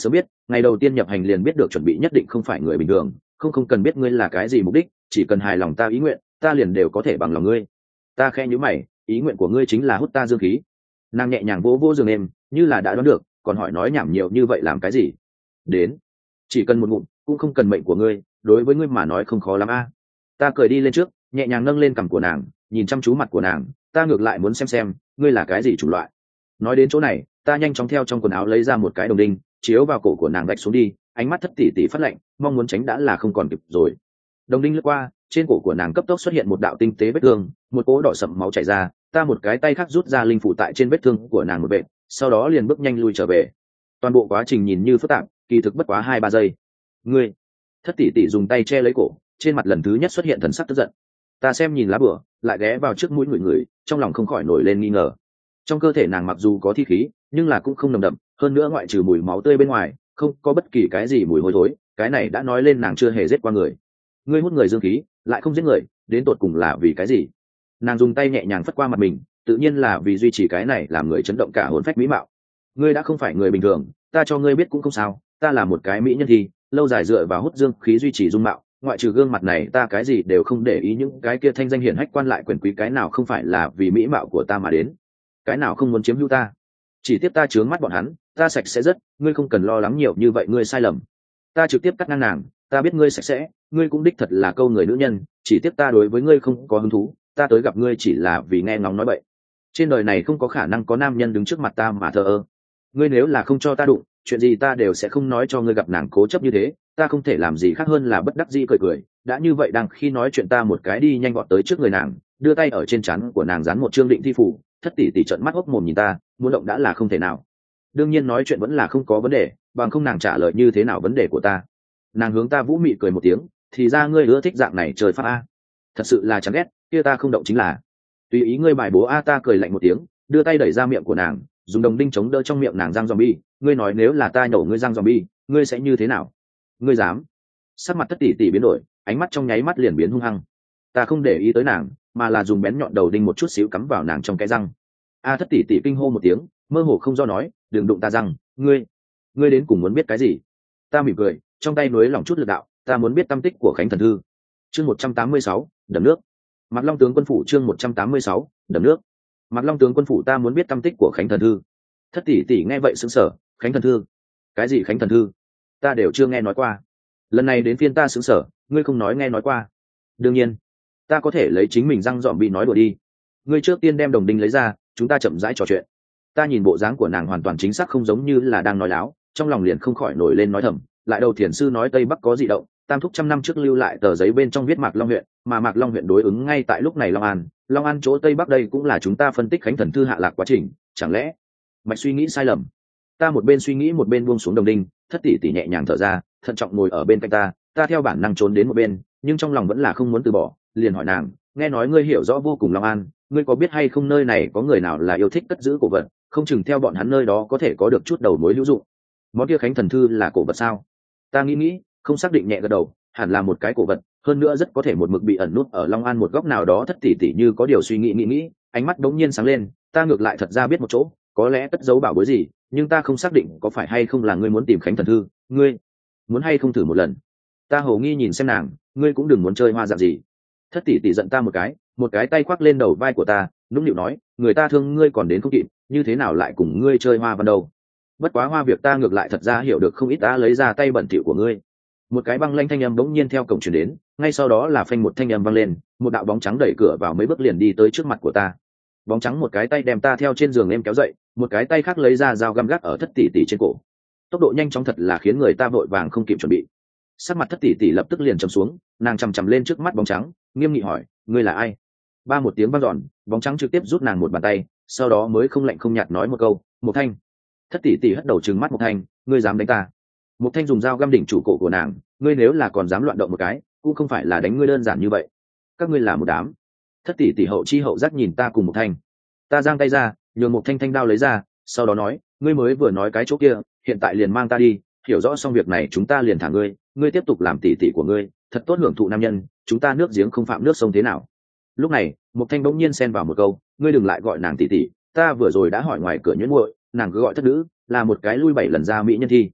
ngày đầu tiên nhập hành liền biết được chuẩn bị nhất định không phải người bình thường, không không cần biết ngươi là cái gì mục đích, chỉ cần hài lòng ta ý nguyện, ta liền đều có thể bằng lòng ngươi. Ta khẽ nhíu mày, ý nguyện của ngươi chính là hút ta dương khí. Nàng nhẹ nhàng vỗ vỗ giường em, như là đã đoán được, còn hỏi nói nhảm nhiều như vậy làm cái gì? Đến, chỉ cần một ngụm, cũng không cần mệnh của ngươi, đối với ngươi mà nói không khó lắm a. Ta cười đi lên trước, nhẹ nhàng nâng lên cằm của nàng, nhìn chăm chú mặt của nàng, ta ngược lại muốn xem xem ngươi là cái gì chủng loại. Nói đến chỗ này, ta nhanh chóng theo trong quần áo lấy ra một cái đồng đinh, chiếu vào cổ của nàng vạch xuống đi, ánh mắt thất tỷ tỷ phát lạnh, mong muốn tránh đã là không còn kịp rồi. Đồng đinh lướt qua, trên cổ của nàng cấp tốc xuất hiện một đạo tinh tế vết thương, một cỗ đỏ sậm máu chảy ra, ta một cái tay khác rút ra linh phủ tại trên vết thương của nàng một vệt, sau đó liền bước nhanh lui trở về. Toàn bộ quá trình nhìn như phức tạp, kỳ thực bất quá hai ba giây. Ngươi, thất tỷ tỷ dùng tay che lấy cổ, trên mặt lần thứ nhất xuất hiện thần sắc tức giận. Ta xem nhìn lá bửa, lại ghé vào trước mũi người người, trong lòng không khỏi nổi lên nghi ngờ. Trong cơ thể nàng mặc dù có thi khí, nhưng là cũng không nồng đậm, hơn nữa ngoại trừ mùi máu tươi bên ngoài, không có bất kỳ cái gì mùi hôi thối, cái này đã nói lên nàng chưa hề giết qua người. Ngươi hút người dương khí, lại không giết người, đến tột cùng là vì cái gì? Nàng dùng tay nhẹ nhàng phất qua mặt mình, tự nhiên là vì duy trì cái này làm người chấn động cả hồn phách mỹ mạo. Ngươi đã không phải người bình thường, ta cho ngươi biết cũng không sao, ta là một cái mỹ nhân thi, lâu dài dựa vào hút dương khí duy trì dung mạo, ngoại trừ gương mặt này ta cái gì đều không để ý, những cái kia thanh danh hiển hách quan lại quyền quý cái nào không phải là vì mỹ mạo của ta mà đến, cái nào không muốn chiếm hữu ta. Chỉ tiếp ta chướng mắt bọn hắn, ta sạch sẽ rất, ngươi không cần lo lắng nhiều như vậy, ngươi sai lầm. Ta trực tiếp cắt ngang nàng, ta biết ngươi sạch sẽ, ngươi cũng đích thật là câu người nữ nhân, chỉ tiếp ta đối với ngươi không có hứng thú, ta tới gặp ngươi chỉ là vì nghe ngóng nói bậy. Trên đời này không có khả năng có nam nhân đứng trước mặt ta mà thờ ơ. Ngươi nếu là không cho ta đụng, chuyện gì ta đều sẽ không nói cho ngươi. Gặp nàng cố chấp như thế, ta không thể làm gì khác hơn là bất đắc dĩ cười cười. Đã như vậy đang khi nói chuyện, ta một cái đi nhanh gọn tới trước người nàng, đưa tay ở trên trán của nàng dán một chương định thi phủ. Thất tỷ tỷ trợn mắt hốc mồm nhìn ta, muốn động đã là không thể nào. Đương nhiên nói chuyện vẫn là không có vấn đề, bằng không nàng trả lời như thế nào vấn đề của ta. Nàng hướng ta vũ mị cười một tiếng, thì ra ngươi ưa thích dạng này trời pháp a, thật sự là chán ghét, kia ta không động chính là tùy ý ngươi bài bố a. Ta cười lạnh một tiếng, đưa tay đẩy ra miệng của nàng, dùng đồng đinh chống đỡ trong miệng nàng răng zombie. Ngươi nói nếu là ta nhổ ngươi răng zombie, ngươi sẽ như thế nào? Ngươi dám? Sắc mặt thất tỷ tỷ biến đổi, ánh mắt trong nháy mắt liền biến hung hăng. Ta không để ý tới nàng, mà là dùng bén nhọn đầu đinh một chút xíu cắm vào nàng trong cái răng. A, thất tỷ tỷ kinh hô một tiếng, mơ hồ không do nói, đừng đụng ta răng. Ngươi, ngươi đến cùng muốn biết cái gì? Ta mỉm cười, trong tay nuối lỏng chút lực đạo, ta muốn biết tâm tích của Khánh Thần Thư. Chương một trăm tám mươi sáu, đầm nước. Mạc Long tướng quân phủ. Chương một trăm tám mươi sáu, đầm nước. Mạc Long tướng quân phủ. Ta muốn biết tâm tích của Khánh Thần Thư. Thất tỷ tỷ nghe vậy sững sờ, Khánh Thần Thư? Cái gì Khánh Thần Thư? Ta đều chưa nghe nói qua. Lần này đến phiên ta sững sờ, ngươi không nói nghe nói qua? Đương nhiên, ta có thể lấy chính mình răng dọm bị nói đùa đi. Ngươi trước tiên đem đồng đinh lấy ra, chúng ta chậm rãi trò chuyện. Ta nhìn bộ dáng của nàng hoàn toàn chính xác không giống như là đang nói láo, trong lòng liền không khỏi nổi lên nói thầm. Lại đầu thiền sư nói Tây Bắc có dị động, tam thúc trăm năm trước lưu lại tờ giấy bên trong viết Mạc Long huyện, mà Mạc Long huyện đối ứng ngay tại lúc này Long An, Long An chỗ Tây Bắc đây cũng là chúng ta phân tích Khánh Thần Thư hạ lạc quá trình, chẳng lẽ mạch suy nghĩ sai lầm? Ta một bên suy nghĩ một bên buông xuống đồng đinh, thất tỷ tỷ nhẹ nhàng thở ra, thận trọng ngồi ở bên cạnh ta, ta theo bản năng trốn đến một bên, nhưng trong lòng vẫn là không muốn từ bỏ, liền hỏi nàng, nghe nói ngươi hiểu rõ vô cùng Long An, ngươi có biết hay không nơi này có người nào là yêu thích cất giữ cổ vật, không chừng theo bọn hắn nơi đó có thể có được chút đầu mối hữu dụng. Món kia Khánh Thần Thư là cổ vật sao? Ta nghĩ nghĩ, không xác định, nhẹ gật đầu, hẳn là một cái cổ vật, hơn nữa rất có thể một mực bị ẩn nút ở Long An một góc nào đó. Thất tỷ tỷ như có điều suy nghĩ nghĩ nghĩ, ánh mắt đống nhiên sáng lên, ta ngược lại thật ra biết một chỗ, có lẽ cất giấu bảo bối gì, nhưng ta không xác định có phải hay không là ngươi muốn tìm Khánh Thần Thư, ngươi muốn hay không thử một lần? Ta hồ nghi nhìn xem nàng, ngươi cũng đừng muốn chơi hoa dạng gì. Thất tỷ tỷ giận ta một cái, một cái tay khoác lên đầu vai của ta, nũng nịu nói, người ta thương ngươi còn đến không kịp, như thế nào lại cùng ngươi chơi hoa văn đâu? Bất quá hoa việc ta ngược lại thật ra hiểu được không ít. Ta lấy ra tay bẩn thỉu của ngươi. Một cái băng lanh thanh âm bỗng nhiên theo cổng truyền đến, ngay sau đó là phanh một thanh âm vang lên, một đạo bóng trắng đẩy cửa vào mấy bước liền đi tới trước mặt của ta. Bóng trắng một cái tay đem ta theo trên giường em kéo dậy, một cái tay khác lấy ra dao găm gác ở thất tỷ tỷ trên cổ. Tốc độ nhanh chóng thật là khiến người ta vội vàng không kịp chuẩn bị. Sắc mặt thất tỷ tỷ lập tức liền trầm xuống, nàng chằm chằm lên trước mắt bóng trắng, nghiêm nghị hỏi, ngươi là ai? Ba một tiếng vang dọn, bóng trắng trực tiếp rút nàng một bàn tay, sau đó mới không lạnh không nhạt nói một câu, Mộc Thanh. Thất tỷ tỷ hất đầu trừng mắt Mộc Thanh, ngươi dám đánh ta? Mộc Thanh dùng dao găm đỉnh chủ cổ của nàng, ngươi nếu là còn dám loạn động một cái, cũng không phải là đánh ngươi đơn giản như vậy. Các ngươi là một đám. Thất tỷ tỷ hậu chi hậu giác nhìn ta cùng Mộc Thanh. Ta giang tay ra, nhường Mộc Thanh thanh đao lấy ra, sau đó nói, ngươi mới vừa nói cái chỗ kia, hiện tại liền mang ta đi, hiểu rõ xong việc này chúng ta liền thả ngươi, ngươi tiếp tục làm tỷ tỷ của ngươi, thật tốt hưởng thụ nam nhân, chúng ta nước giếng không phạm nước sông thế nào? Lúc này, Mộc Thanh bỗng nhiên xen vào một câu, ngươi đừng lại gọi nàng tỷ tỷ, ta vừa rồi đã hỏi ngoài cửa nhuyễn muội, nàng cứ gọi thất nữ, là một cái lui bảy lần ra mỹ nhân thi.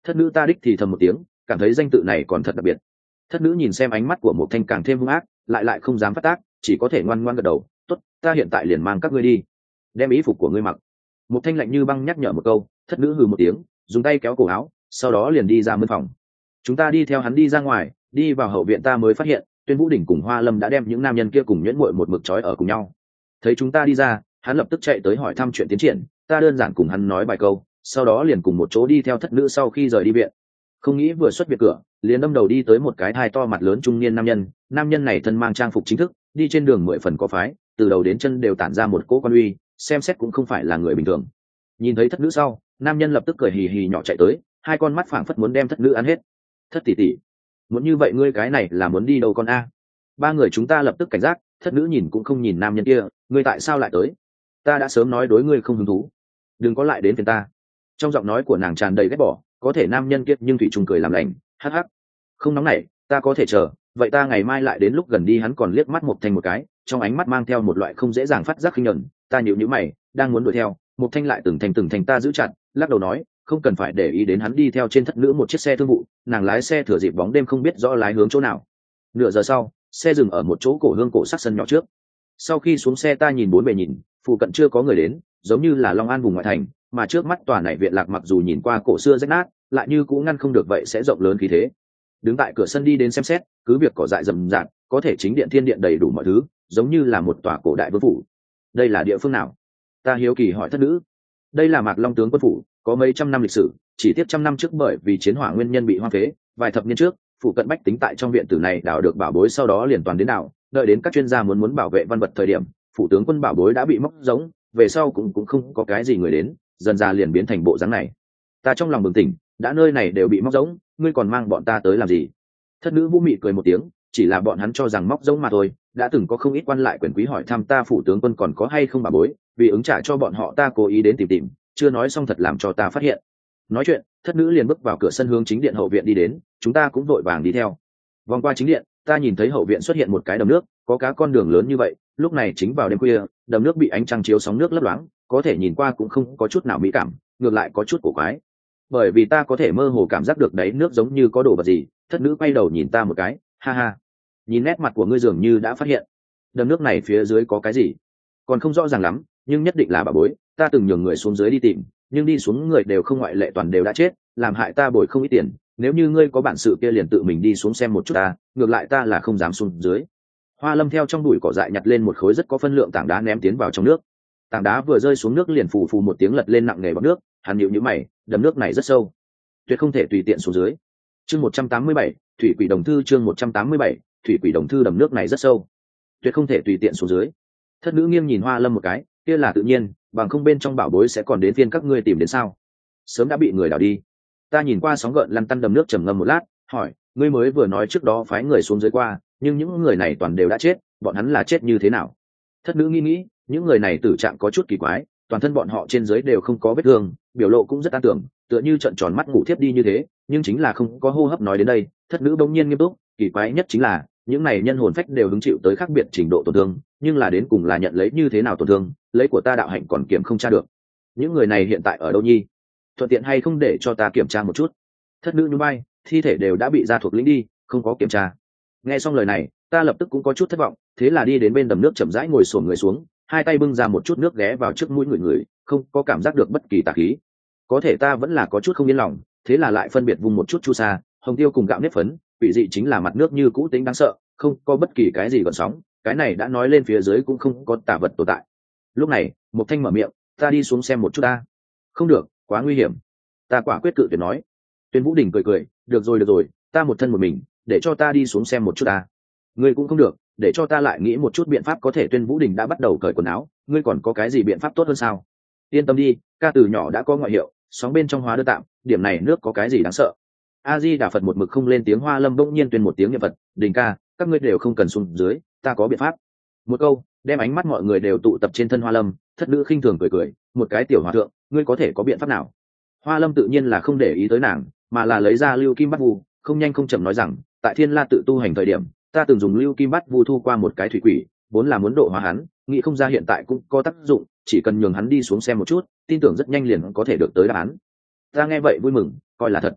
Thất nữ ta đích thì thầm một tiếng, cảm thấy danh tự này còn thật đặc biệt. Thất nữ nhìn xem ánh mắt của Mộc Thanh càng thêm hung ác, lại lại không dám phát tác, chỉ có thể ngoan ngoãn gật đầu. Tốt, ta hiện tại liền mang các ngươi đi, đem y phục của ngươi mặc. Mộc Thanh lạnh như băng nhắc nhở một câu. Thất nữ hừ một tiếng, dùng tay kéo cổ áo, sau đó liền đi ra mân phòng. Chúng ta đi theo hắn đi ra ngoài, đi vào hậu viện ta mới phát hiện Tuyên Vũ Đỉnh cùng Hoa Lâm đã đem những nam nhân kia cùng nhuyễn muội một mực trói ở cùng nhau. Thấy chúng ta đi ra, hắn lập tức chạy tới hỏi thăm chuyện tiến triển, ta đơn giản cùng hắn nói vài câu, sau đó liền cùng một chỗ đi theo thất nữ sau khi rời đi viện. Không nghĩ vừa xuất viện cửa, liền đâm đầu đi tới một cái thai to mặt lớn trung niên nam nhân. Nam nhân này thân mang trang phục chính thức, đi trên đường mười phần có phái, từ đầu đến chân đều tản ra một cỗ quan uy, xem xét cũng không phải là người bình thường. Nhìn thấy thất nữ sau, nam nhân lập tức cười hì hì nhỏ chạy tới, hai con mắt phảng phất muốn đem thất nữ ăn hết. Thất tỷ tỷ, muốn như vậy ngươi cái này là muốn đi đâu con a? Ba người chúng ta lập tức cảnh giác. Thất nữ nhìn cũng không nhìn nam nhân kia, ngươi tại sao lại tới? Ta đã sớm nói đối ngươi không hứng thú, đừng có lại đến phiền ta. Trong giọng nói của nàng tràn đầy ghét bỏ, có thể nam nhân kia nhưng thủy trùng cười làm lành, hắc hắc, không nóng nảy, ta có thể chờ, vậy ta ngày mai lại đến. Lúc gần đi hắn còn liếc mắt Mộc Thanh một cái, trong ánh mắt mang theo một loại không dễ dàng phát giác khinh nhẫn. Ta nhíu nhíu mày, đang muốn đuổi theo, Mộc Thanh lại từng thành từng thành ta giữ chặt, lắc đầu nói, không cần phải để ý đến hắn. Đi theo trên thất nữ một chiếc xe thương vụ, nàng lái xe thừa dịp bóng đêm không biết rõ lái hướng chỗ nào. Nửa giờ sau, xe dừng ở một chỗ cổ hương cổ sắc sân nhỏ trước. Sau khi xuống xe ta nhìn bốn bề nhìn, phụ cận chưa có người đến, giống như là Long An vùng ngoại thành, mà trước mắt tòa này viện lạc mặc dù nhìn qua cổ xưa rách nát, lại như cũng ngăn không được vậy sẽ rộng lớn khí thế. Đứng tại cửa sân đi đến xem xét, cứ việc cỏ dại rậm rạp, có thể chính điện thiên điện đầy đủ mọi thứ, giống như là một tòa cổ đại vương phủ. Đây là địa phương nào? Ta hiếu kỳ hỏi thất nữ. Đây là Mạc Long tướng quân phủ, có mấy trăm năm lịch sử, chỉ tiếp trăm năm trước bởi vì chiến hỏa nguyên nhân bị hoang phế, vài thập niên trước phụ cận bách tính tại trong viện tử này đào được bảo bối, sau đó liền toàn đến đào, đợi đến các chuyên gia muốn muốn bảo vệ văn vật thời điểm, phủ tướng quân bảo bối đã bị móc giống, về sau cũng cũng không có cái gì người đến, dần dà liền biến thành bộ dáng này. Ta trong lòng bừng tỉnh, đã nơi này đều bị móc giống, ngươi còn mang bọn ta tới làm gì? Thất nữ vũ mị cười một tiếng, chỉ là bọn hắn cho rằng móc giống mà thôi, đã từng có không ít quan lại quyền quý hỏi thăm ta phủ tướng quân còn có hay không bảo bối, vì ứng trả cho bọn họ ta cố ý đến tìm tìm, chưa nói xong thật làm cho ta phát hiện. Nói chuyện, thất nữ liền bước vào cửa sân hướng chính điện hậu viện đi đến, chúng ta cũng vội vàng đi theo. Vòng qua chính điện, ta nhìn thấy hậu viện xuất hiện một cái đầm nước, có cá con đường lớn như vậy, lúc này chính vào đêm khuya, đầm nước bị ánh trăng chiếu sóng nước lấp loáng, có thể nhìn qua cũng không có chút nào mỹ cảm, ngược lại có chút cổ quái. Bởi vì ta có thể mơ hồ cảm giác được đáy nước giống như có đồ vật gì. Thất nữ quay đầu nhìn ta một cái, ha ha, nhìn nét mặt của ngươi dường như đã phát hiện, đầm nước này phía dưới có cái gì, còn không rõ ràng lắm, nhưng nhất định là bà bối. Ta từng nhường người xuống dưới đi tìm, nhưng đi xuống người đều không ngoại lệ toàn đều đã chết, làm hại ta bồi không ít tiền. Nếu như ngươi có bản sự kia liền tự mình đi xuống xem một chút ta, ngược lại ta là không dám xuống dưới. Hoa Lâm theo trong bụi cỏ dại nhặt lên một khối rất có phân lượng tảng đá ném tiến vào trong nước. Tảng đá vừa rơi xuống nước liền phù phù một tiếng lật lên nặng nề bọt nước. Hắn nhíu nhíu mày, đầm nước này rất sâu, tuyệt không thể tùy tiện xuống dưới. Chương một trăm tám mươi bảy, thủy quỷ đồng thư. Chương một trăm tám mươi bảy, thủy quỷ đồng thư. Đầm nước này rất sâu, tuyệt không thể tùy tiện xuống dưới. Thất nữ nghiêng nhìn Hoa Lâm một cái, kia là tự nhiên, bằng không bên trong bảo bối sẽ còn đến phiên các ngươi tìm đến sao? Sớm đã bị người đào đi. Ta nhìn qua sóng gợn lăn tăn đầm nước trầm ngâm một lát, hỏi, ngươi mới vừa nói trước đó phái người xuống dưới qua, nhưng những người này toàn đều đã chết, bọn hắn là chết như thế nào? Thất nữ nghĩ nghĩ, những người này tử trạng có chút kỳ quái, toàn thân bọn họ trên dưới đều không có vết thương, biểu lộ cũng rất an tưởng, tựa như trợn tròn mắt ngủ thiếp đi như thế, nhưng chính là không có hô hấp. Nói đến đây, thất nữ bỗng nhiên nghiêm túc, kỳ quái nhất chính là những này nhân hồn phách đều hứng chịu tới khác biệt trình độ tổn thương, nhưng là đến cùng là nhận lấy như thế nào tổn thương, lấy của ta đạo hạnh còn kiểm không tra được. Những người này hiện tại ở đâu nhi? Thuận tiện hay không để cho ta kiểm tra một chút? Thất nữ nhún vai, thi thể đều đã bị gia thuộc lĩnh đi, không có kiểm tra. Nghe xong lời này, ta lập tức cũng có chút thất vọng, thế là đi đến bên đầm nước chậm rãi ngồi xổm người xuống, hai tay bưng ra một chút nước ghé vào trước mũi người người, không có cảm giác được bất kỳ tà khí. Có thể ta vẫn là có chút không yên lòng, thế là lại phân biệt vùng một chút chu sa, hồng tiêu cùng gạo nếp phấn. Vị dị chính là mặt nước như cũ tính đáng sợ, không có bất kỳ cái gì gợn sóng, cái này đã nói lên phía dưới cũng không có tà vật tồn tại. Lúc này, Mộc Thanh mở miệng, ta đi xuống xem một chút ta. Không được, quá nguy hiểm. Ta quả quyết cự tuyệt nói. Tuyên Vũ Đình cười cười, được rồi được rồi, ta một thân một mình, để cho ta đi xuống xem một chút ta. Ngươi cũng không được, để cho ta lại nghĩ một chút biện pháp. Có thể Tuyên Vũ Đình đã bắt đầu cởi quần áo, ngươi còn có cái gì biện pháp tốt hơn sao? Yên tâm đi, ca từ nhỏ đã có ngoại hiệu, sóng bên trong hóa đơn tạm, điểm này nước có cái gì đáng sợ. A Di Đà Phật. Một mực không lên tiếng Hoa Lâm bỗng nhiên tuyên một tiếng niệm Phật, Đình ca, các ngươi đều không cần xuống dưới, ta có biện pháp. Một câu đem ánh mắt mọi người đều tụ tập trên thân Hoa Lâm. Thất nữ khinh thường cười cười, một cái tiểu hòa thượng, ngươi có thể có biện pháp nào? Hoa Lâm tự nhiên là không để ý tới nàng, mà là lấy ra lưu kim bát vu, không nhanh không chậm nói rằng, tại Thiên La tự tu hành thời điểm, ta từng dùng lưu kim bát vu thu qua một cái thủy quỷ, vốn là muốn độ hóa hắn, nghĩ không ra hiện tại cũng có tác dụng, chỉ cần nhường hắn đi xuống xem một chút, tin tưởng rất nhanh liền có thể được tới đáp án. Ta nghe vậy vui mừng, coi là thật.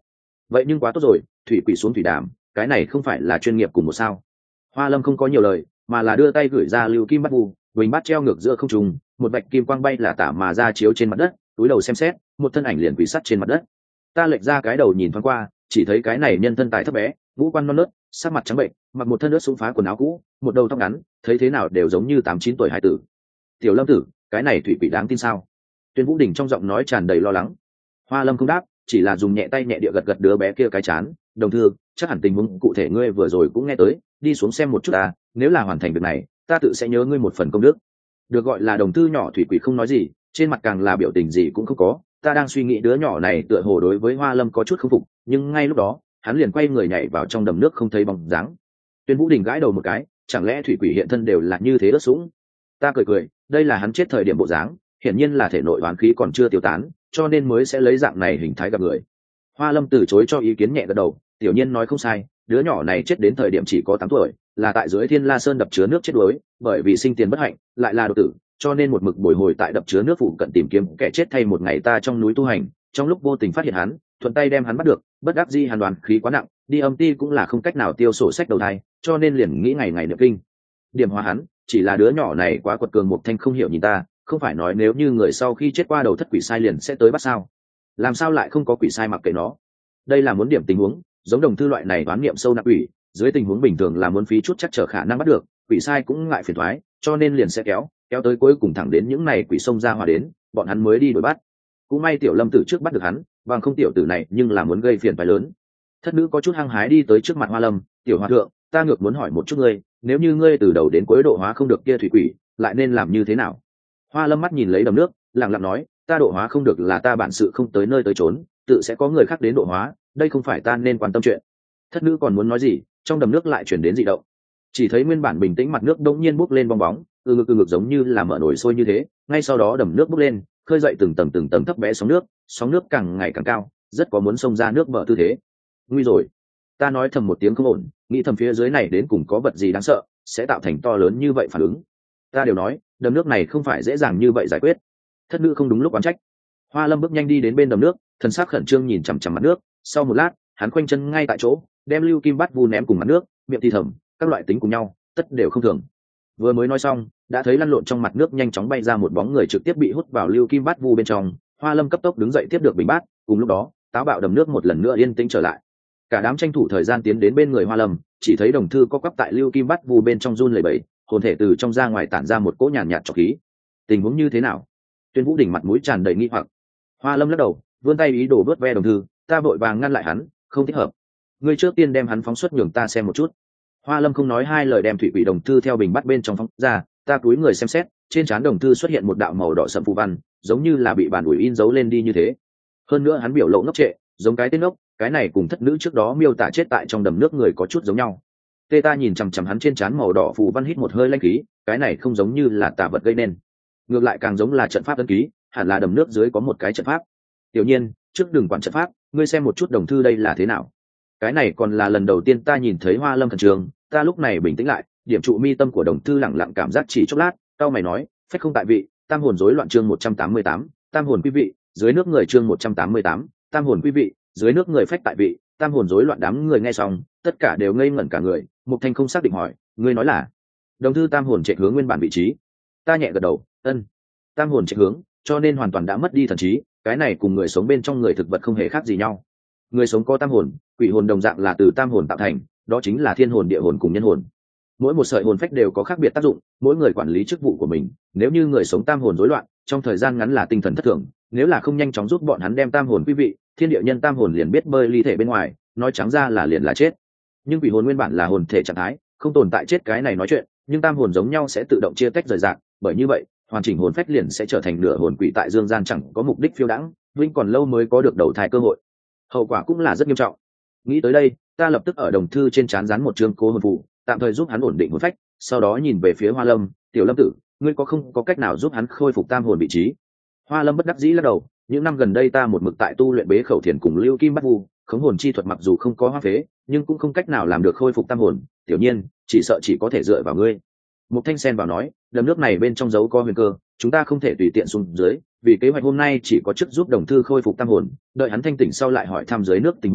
vậy nhưng quá tốt rồi, thủy quỷ xuống thủy đàm, cái này không phải là chuyên nghiệp cùng một sao? Hoa Lâm không có nhiều lời, mà là đưa tay gửi ra lưu kim bắt vu, bình bát treo ngược giữa không trung, một vạch kim quang bay là tả mà ra chiếu trên mặt đất, túi đầu xem xét, một thân ảnh liền quỷ sắt trên mặt đất. Ta lệch ra cái đầu nhìn thoáng qua, chỉ thấy cái này nhân thân tài thấp bé, ngũ quan non nớt, sắc mặt trắng bệnh, mặc một thân ướt sũng phá quần áo cũ, một đầu tóc ngắn, thấy thế nào đều giống như tám chín tuổi hải tử. Tiểu Lâm tử, cái này thủy quỷ đáng tin sao? Tuyên Vũ Đình trong giọng nói tràn đầy lo lắng. Hoa Lâm không đáp, chỉ là dùng nhẹ tay nhẹ địa gật gật đứa bé kia cái chán. Đồng thư, chắc hẳn tình huống cụ thể ngươi vừa rồi cũng nghe tới, đi xuống xem một chút ta, nếu là hoàn thành việc này, ta tự sẽ nhớ ngươi một phần công đức. Được gọi là đồng thư nhỏ thủy quỷ không nói gì, trên mặt càng là biểu tình gì cũng không có. Ta đang suy nghĩ đứa nhỏ này tựa hồ đối với Hoa Lâm có chút không phục, nhưng ngay lúc đó, hắn liền quay người nhảy vào trong đầm nước không thấy bóng dáng. Tuyên Vũ Đình gãi đầu một cái, chẳng lẽ thủy quỷ hiện thân đều là như thế ớt sũng? Ta cười cười, đây là hắn chết thời điểm bộ dáng, hiển nhiên là thể nội oán khí còn chưa tiêu tán, cho nên mới sẽ lấy dạng này hình thái gặp người. Hoa Lâm từ chối cho ý kiến nhẹ gật đầu, tiểu nhiên nói không sai, đứa nhỏ này chết đến thời điểm chỉ có tám tuổi, là tại dưới Thiên La Sơn đập chứa nước chết đuối, bởi vì sinh tiền bất hạnh, lại là đột tử, cho nên một mực bồi hồi tại đập chứa nước phụ cận tìm kiếm kẻ chết. Thay một ngày ta trong núi tu hành, trong lúc vô tình phát hiện hắn, thuận tay đem hắn bắt được, bất đắc dĩ hàn đoàn khí quá nặng, đi âm ti cũng là không cách nào tiêu sổ sách đầu thai, cho nên liền nghĩ ngày ngày niệm kinh điểm hóa hắn. Chỉ là đứa nhỏ này quá quật cường, một thanh không hiểu nhìn ta, không phải nói nếu như người sau khi chết qua đầu thất quỷ sai liền sẽ tới bắt sao? Làm sao lại không có quỷ sai mặc kệ nó? Đây là muốn điểm tình huống, giống đồng thư loại này đoán niệm sâu nặng quỷ, dưới tình huống bình thường là muốn phí chút chắc trở khả năng bắt được, quỷ sai cũng ngại phiền toái, cho nên liền sẽ kéo kéo tới cuối cùng thẳng đến những này quỷ sông ra hòa đến, bọn hắn mới đi đuổi bắt. Cũng may Tiểu Lâm tử trước bắt được hắn, bằng không tiểu tử này nhưng là muốn gây phiền toái lớn. Thất nữ có chút hăng hái đi tới trước mặt Hoa Lâm, tiểu hòa thượng, ta ngược muốn hỏi một chút ngươi, nếu như ngươi từ đầu đến cuối độ hóa không được kia thủy quỷ, lại nên làm như thế nào? Hoa Lâm mắt nhìn lấy đầm nước, lặng lặng nói, ta độ hóa không được là ta bản sự không tới nơi tới chốn, tự sẽ có người khác đến độ hóa, đây không phải ta nên quan tâm chuyện. Thất nữ còn muốn nói gì, trong đầm nước lại chuyển đến dị động. Chỉ thấy nguyên bản bình tĩnh mặt nước đống nhiên bốc lên bong bóng, từ ngực từ ngực giống như là mở nồi sôi như thế, ngay sau đó đầm nước bốc lên, khơi dậy từng tầng từng tầng thấp bé sóng nước, sóng nước càng ngày càng cao, rất có muốn xông ra nước vỡ tư thế. Nguy rồi! Ta nói thầm một tiếng không ổn, nghĩ thầm phía dưới này đến cùng có vật gì đáng sợ, sẽ tạo thành to lớn như vậy phản ứng. Ta đều nói, đầm nước này không phải dễ dàng như vậy giải quyết. Thất nữ không đúng lúc oán trách. Hoa Lâm bước nhanh đi đến bên đầm nước, thần sắc khẩn trương nhìn chằm chằm mặt nước. Sau một lát, hắn khoanh chân ngay tại chỗ, đem lưu kim bát vu ném cùng mặt nước, miệng thì thầm, các loại tính cùng nhau, tất đều không thường. Vừa mới nói xong, đã thấy lăn lộn trong mặt nước nhanh chóng bay ra một bóng người trực tiếp bị hút vào lưu kim bát vu bên trong. Hoa Lâm cấp tốc đứng dậy tiếp được bình bát, cùng lúc đó, táo bạo đầm nước một lần nữa yên tĩnh trở lại. Cả đám tranh thủ thời gian tiến đến bên người Hoa Lâm, chỉ thấy đồng thư có quắp tại lưu kim bát vu bên trong run lẩy bẩy, hồn thể từ trong ra ngoài tản ra một cỗ nhàn nhạt trọc khí. Tình huống như thế nào? Tuyên Vũ Đình mặt mũi tràn đầy nghi hoặc. Hoa Lâm lắc đầu, vươn tay ý đồ vớt ve đồng thư, ta vội vàng ngăn lại hắn, không thích hợp. Ngươi trước tiên đem hắn phóng xuất nhường ta xem một chút. Hoa Lâm không nói hai lời đem thủy quỷ đồng thư theo bình bắt bên trong phóng ra, ta cúi người xem xét, trên trán đồng thư xuất hiện một đạo màu đỏ sẫm phù văn, giống như là bị bàn ủi in dấu lên đi như thế. Hơn nữa hắn biểu lộ ngốc trệ, giống cái tên ngốc, cái này cùng thất nữ trước đó miêu tả chết tại trong đầm nước người có chút giống nhau. Tê ta nhìn chằm chằm hắn trên trán màu đỏ phù văn hít một hơi lanh khí, cái này không giống như là tà vật gây nên, ngược lại càng giống là trận pháp ấn ký, hẳn là đầm nước dưới có một cái trận pháp. Tiểu nhiên, trước đừng quản trận pháp, ngươi xem một chút đồng thư đây là thế nào. Cái này còn là lần đầu tiên ta nhìn thấy Hoa Lâm thần trường, ta lúc này bình tĩnh lại, điểm trụ mi tâm của đồng thư lặng lặng cảm giác chỉ chốc lát, cao mày nói, phách không tại vị, tam hồn rối loạn chương một trăm tám mươi tám, tam hồn quý vị, dưới nước người chương một trăm tám mươi tám, tam hồn quý vị, dưới nước người phách tại vị, tam hồn rối loạn. Đám người nghe xong, tất cả đều ngây ngẩn cả người. Mục Thanh không xác định hỏi, ngươi nói là đồng thư tam hồn chạy hướng nguyên bản vị trí? Ta nhẹ gật đầu, ân, tam hồn chạy hướng, cho nên hoàn toàn đã mất đi thần trí, cái này cùng người sống bên trong người thực vật không hề khác gì nhau. Người sống có tam hồn, quỷ hồn đồng dạng là từ tam hồn tạo thành, đó chính là thiên hồn, địa hồn cùng nhân hồn. Mỗi một sợi hồn phách đều có khác biệt tác dụng, mỗi người quản lý chức vụ của mình. Nếu như người sống tam hồn rối loạn, trong thời gian ngắn là tinh thần thất thường, nếu là không nhanh chóng giúp bọn hắn đem tam hồn quý vị, thiên địa nhân tam hồn liền biết bơi ly thể bên ngoài, nói trắng ra là liền là chết. Nhưng quỷ hồn nguyên bản là hồn thể trạng thái, không tồn tại chết cái này nói chuyện, nhưng tam hồn giống nhau sẽ tự động chia tách rời rạc, bởi như vậy hoàn chỉnh hồn phách liền sẽ trở thành nửa hồn quỷ tại dương gian chẳng có mục đích phiêu đãng, vĩnh còn lâu mới có được đầu thai cơ hội. Hậu quả cũng là rất nghiêm trọng. Nghĩ tới đây, ta lập tức ở đồng thư trên trán dán một chương cố hồn phù, tạm thời giúp hắn ổn định hồn phách, sau đó nhìn về phía Hoa Lâm, tiểu Lâm tử, ngươi có không có cách nào giúp hắn khôi phục tam hồn vị trí? Hoa Lâm bất đắc dĩ lắc đầu, những năm gần đây ta một mực tại tu luyện bế khẩu thiền cùng lưu kim bắt vu, khống hồn chi thuật mặc dù không có hoa phế, nhưng cũng không cách nào làm được khôi phục tam hồn, tiểu nhiên, chỉ sợ chỉ có thể dựa vào ngươi. Mục Thanh xen vào nói, đầm nước này bên trong giấu có huyền cơ, chúng ta không thể tùy tiện xuống dưới, vì kế hoạch hôm nay chỉ có chức giúp đồng thư khôi phục tam hồn, đợi hắn thanh tỉnh sau lại hỏi thăm dưới nước tình huống,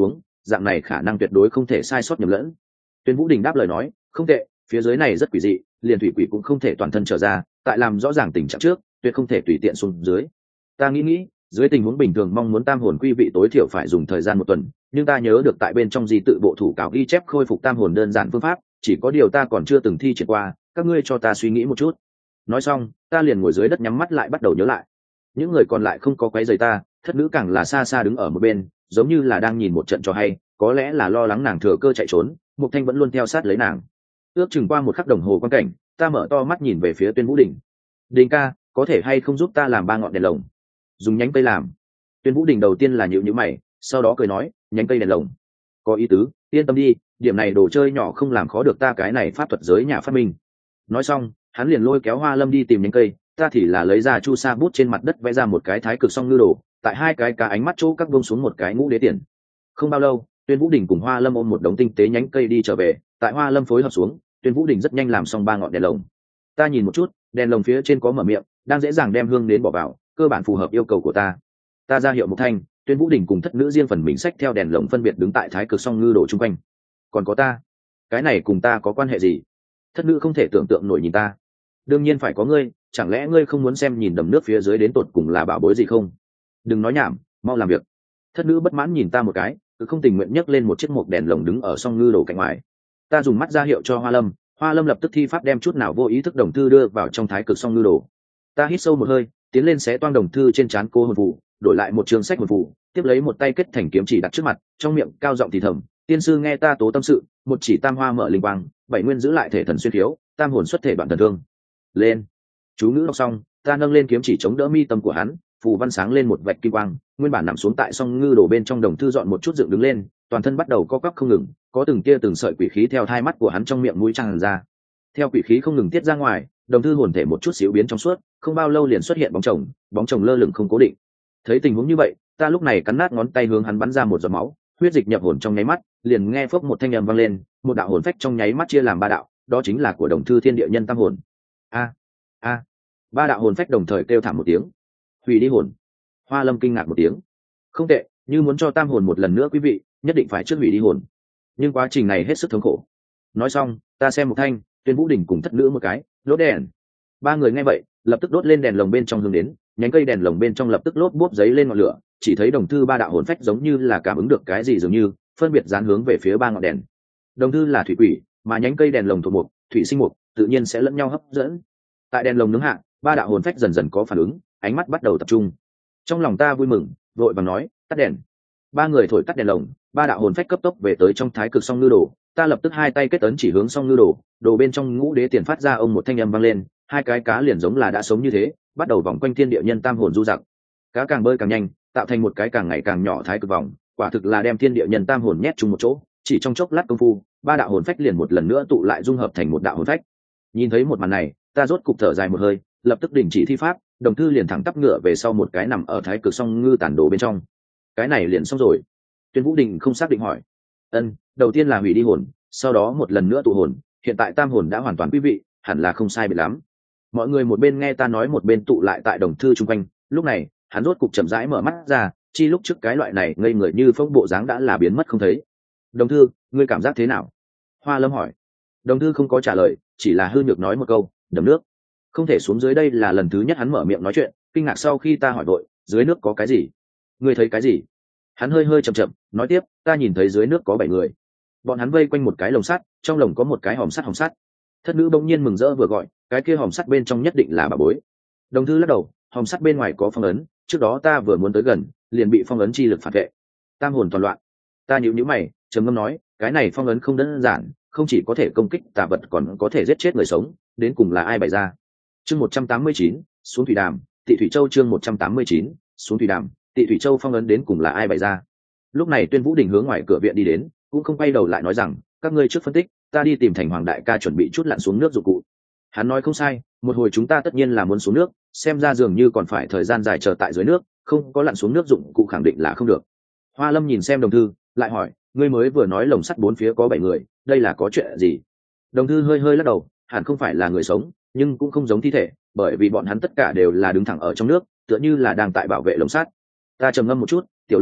dạng này khả năng tuyệt đối không thể sai sót nhầm lẫn. Tuyên Vũ Đình đáp lời nói, không tệ, phía dưới này rất quỷ dị, liền thủy quỷ cũng không thể toàn thân trở ra, tại làm rõ ràng tình trạng trước, tuyệt không thể tùy tiện xuống dưới. Ta nghĩ nghĩ, dưới tình huống bình thường mong muốn tam hồn quy vị tối thiểu phải dùng thời gian một tuần, nhưng ta nhớ được tại bên trong di tự bộ thủ cáo ghi chép khôi phục tam hồn đơn giản phương pháp, chỉ có điều ta còn chưa từng thi triển qua, các ngươi cho ta suy nghĩ một chút. Nói xong, ta liền ngồi dưới đất nhắm mắt lại bắt đầu nhớ lại. Những người còn lại không có quấy rầy ta, thất nữ càng là xa xa đứng ở một bên, giống như là đang nhìn một trận trò hay, có lẽ là lo lắng nàng thừa cơ chạy trốn. Mục Thanh vẫn luôn theo sát lấy nàng. Ước chừng qua một khắc đồng hồ quan cảnh, ta mở to mắt nhìn về phía Tuyên Vũ Đình. Đình ca, có thể hay không giúp ta làm ba ngọn đèn lồng? Dùng nhánh cây làm. Tuyên Vũ Đình đầu tiên là nhíu nhíu mày, sau đó cười nói, nhánh cây đèn lồng. Có ý tứ, yên tâm đi, điểm này đồ chơi nhỏ không làm khó được ta cái này pháp thuật giới nhà phát minh. Nói xong, hắn liền lôi kéo Hoa Lâm đi tìm nhánh cây, ta thì là lấy ra chu sa bút trên mặt đất vẽ ra một cái thái cực song ngư đồ, tại hai cái cá ánh mắt chỗ các buông xuống một cái ngũ đế tiền. Không bao lâu, Tuyên Vũ Đình cùng Hoa Lâm ôm một đống tinh tế nhánh cây đi trở về, tại Hoa Lâm phối hợp xuống, Tuyên Vũ Đình rất nhanh làm xong ba ngọn đèn lồng. Ta nhìn một chút, đèn lồng phía trên có mở miệng, đang dễ dàng đem hương đến bỏ vào, cơ bản phù hợp yêu cầu của ta. Ta ra hiệu Mục Thanh, Tuyên Vũ Đình cùng thất nữ riêng phần mình xách theo đèn lồng phân biệt đứng tại thái cực song ngư đồ chung quanh. Còn có ta, cái này cùng ta có quan hệ gì? Thất nữ không thể tưởng tượng nổi nhìn ta. Đương nhiên phải có ngươi, chẳng lẽ ngươi không muốn xem nhìn đầm nước phía dưới đến tột cùng là bảo bối gì không? Đừng nói nhảm, mau làm việc. Thất nữ bất mãn nhìn ta một cái, cứ không tình nguyện nhấc lên một chiếc mộc đèn lồng đứng ở song ngư đồ cạnh ngoài. Ta dùng mắt ra hiệu cho Hoa Lâm, Hoa Lâm lập tức thi pháp đem chút nào vô ý thức đồng thư đưa vào trong thái cực song ngư đồ. Ta hít sâu một hơi, tiến lên xé toang đồng thư trên trán cô hồn phù, đổi lại một trường sách hồn phù, tiếp lấy một tay kết thành kiếm chỉ đặt trước mặt, trong miệng cao giọng thì thầm, tiên sư nghe ta tố tâm sự, một chỉ tam hoa mở linh quang, bảy nguyên giữ lại thể thần xuyên thiếu, tam hồn xuất thể đoạn thần thương. Lên. Chú ngữ đọc xong, ta nâng lên kiếm chỉ chống đỡ mi tâm của hắn, phù văn sáng lên một vạch kim quang, nguyên bản nằm xuống tại song ngư đổ bên trong đồng thư dọn một chút dựng đứng lên, toàn thân bắt đầu co quắp không ngừng, có từng tia từng sợi quỷ khí theo hai mắt của hắn trong miệng mũi tràn ra. Theo quỷ khí không ngừng tiết ra ngoài, đồng thư hồn thể một chút xíu biến trong suốt, không bao lâu liền xuất hiện bóng chồng, bóng chồng lơ lửng không cố định. Thấy tình huống như vậy, ta lúc này cắn nát ngón tay hướng hắn bắn ra một giọt máu, huyết dịch nhập hồn trong nháy mắt, liền nghe phốc một thanh âm vang lên, một đạo hồn phách trong nháy mắt chia làm ba đạo, đó chính là của đồng thư thiên địa nhân tam hồn. A a, ba đạo hồn phách đồng thời kêu thảm một tiếng. Hủy đi hồn. Hoa Lâm kinh ngạc một tiếng. Không tệ, như muốn cho tam hồn một lần nữa quý vị, nhất định phải trước hủy đi hồn. Nhưng quá trình này hết sức thống khổ. Nói xong, ta xem một thanh, Tuyên Vũ Đình cùng thất nữ một cái, đốt đèn. Ba người nghe vậy, lập tức đốt lên đèn lồng bên trong hướng đến, nhánh cây đèn lồng bên trong lập tức lốp bốp giấy lên ngọn lửa, chỉ thấy đồng thư ba đạo hồn phách giống như là cảm ứng được cái gì dường như, phân biệt dán hướng về phía ba ngọn đèn. Đồng thư là thủy quỷ, mà nhánh cây đèn lồng thuộc mục, thủy sinh mục, tự nhiên sẽ lẫn nhau hấp dẫn. Tại đèn lồng nướng hạ, ba đạo hồn phách dần dần có phản ứng, ánh mắt bắt đầu tập trung. Trong lòng ta vui mừng, vội vàng nói, tắt đèn. Ba người thổi tắt đèn lồng, ba đạo hồn phách cấp tốc về tới trong thái cực song ngư đồ. Ta lập tức hai tay kết ấn chỉ hướng song ngư đồ, đồ bên trong ngũ đế tiền phát ra ông một thanh âm vang lên, hai cái cá liền giống là đã sống như thế, bắt đầu vòng quanh thiên địa nhân tam hồn du dặc. Cá càng bơi càng nhanh, tạo thành một cái càng ngày càng nhỏ thái cực vòng, quả thực là đem thiên địa nhân tam hồn nhét chung một chỗ. Chỉ trong chốc lát công phu, ba đạo hồn phách liền một lần nữa tụ lại dung hợp thành một đạo hồn phách. Nhìn thấy một màn này, ta rốt cục thở dài một hơi, lập tức đình chỉ thi pháp, đồng thư liền thẳng tắp ngựa về sau một cái nằm ở thái cực song ngư tản đồ bên trong. Cái này liền xong rồi. Tuyên Vũ Đình không xác định hỏi. Ân, đầu tiên là hủy đi hồn, sau đó một lần nữa tụ hồn, hiện tại tam hồn đã hoàn toàn quý vị, hẳn là không sai biệt lắm. Mọi người một bên nghe ta nói một bên tụ lại tại đồng thư chung quanh. Lúc này, hắn rốt cục chậm rãi mở mắt ra, chi lúc trước cái loại này ngây người như phong bộ dáng đã là biến mất không thấy. Đồng thư, ngươi cảm giác thế nào? Hoa Lâm hỏi. Đồng thư không có trả lời, chỉ là hư nhược nói một câu, đầm nước. Không thể xuống dưới đây là lần thứ nhất hắn mở miệng nói chuyện, kinh ngạc sau khi ta hỏi vội, dưới nước có cái gì? Ngươi thấy cái gì? Hắn hơi hơi chậm chậm, nói tiếp, ta nhìn thấy dưới nước có bảy người. Bọn hắn vây quanh một cái lồng sắt, trong lồng có một cái hòm sắt hòm sắt. Thất nữ bỗng nhiên mừng rỡ vừa gọi, cái kia hòm sắt bên trong nhất định là bà bối. Đồng thư lắc đầu, hòm sắt bên ngoài có phong ấn, trước đó ta vừa muốn tới gần, liền bị phong ấn chi lực phản vệ. Tam hồn toàn loạn. Ta nhíu nhíu mày, trầm ngâm nói, cái này phong ấn không đơn giản, không chỉ có thể công kích tà vật còn có thể giết chết người sống, đến cùng là ai bày ra? Chương một trăm tám mươi chín, xuống thủy đàm, Tị Thủy Châu chương một trăm tám mươi chín, xuống thủy đàm, Tị Thủy Châu phong ấn đến cùng là ai bày ra? Lúc này Tuyên Vũ Đình hướng ngoài cửa viện đi đến, cũng không quay đầu lại nói rằng, các ngươi trước phân tích, ta đi tìm Thành Hoàng đại ca chuẩn bị chút lặn xuống nước dụng cụ. Hắn nói không sai, một hồi chúng ta tất nhiên là muốn xuống nước, xem ra dường như còn phải thời gian dài chờ tại dưới nước, không có lặn xuống nước dụng cụ khẳng định là không được. Hoa Lâm nhìn xem đồng thư, lại hỏi, ngươi mới vừa nói lồng sắt bốn phía có bảy người, đây là có chuyện gì? Đồng thư hơi hơi lắc đầu, hẳn không phải là người sống, nhưng cũng không giống thi thể, bởi vì bọn hắn tất cả đều là đứng thẳng ở trong nước, tựa như là đang tại bảo vệ lồng sắt. Ta trầm ngâm một chút, Tiểu Lâm tử,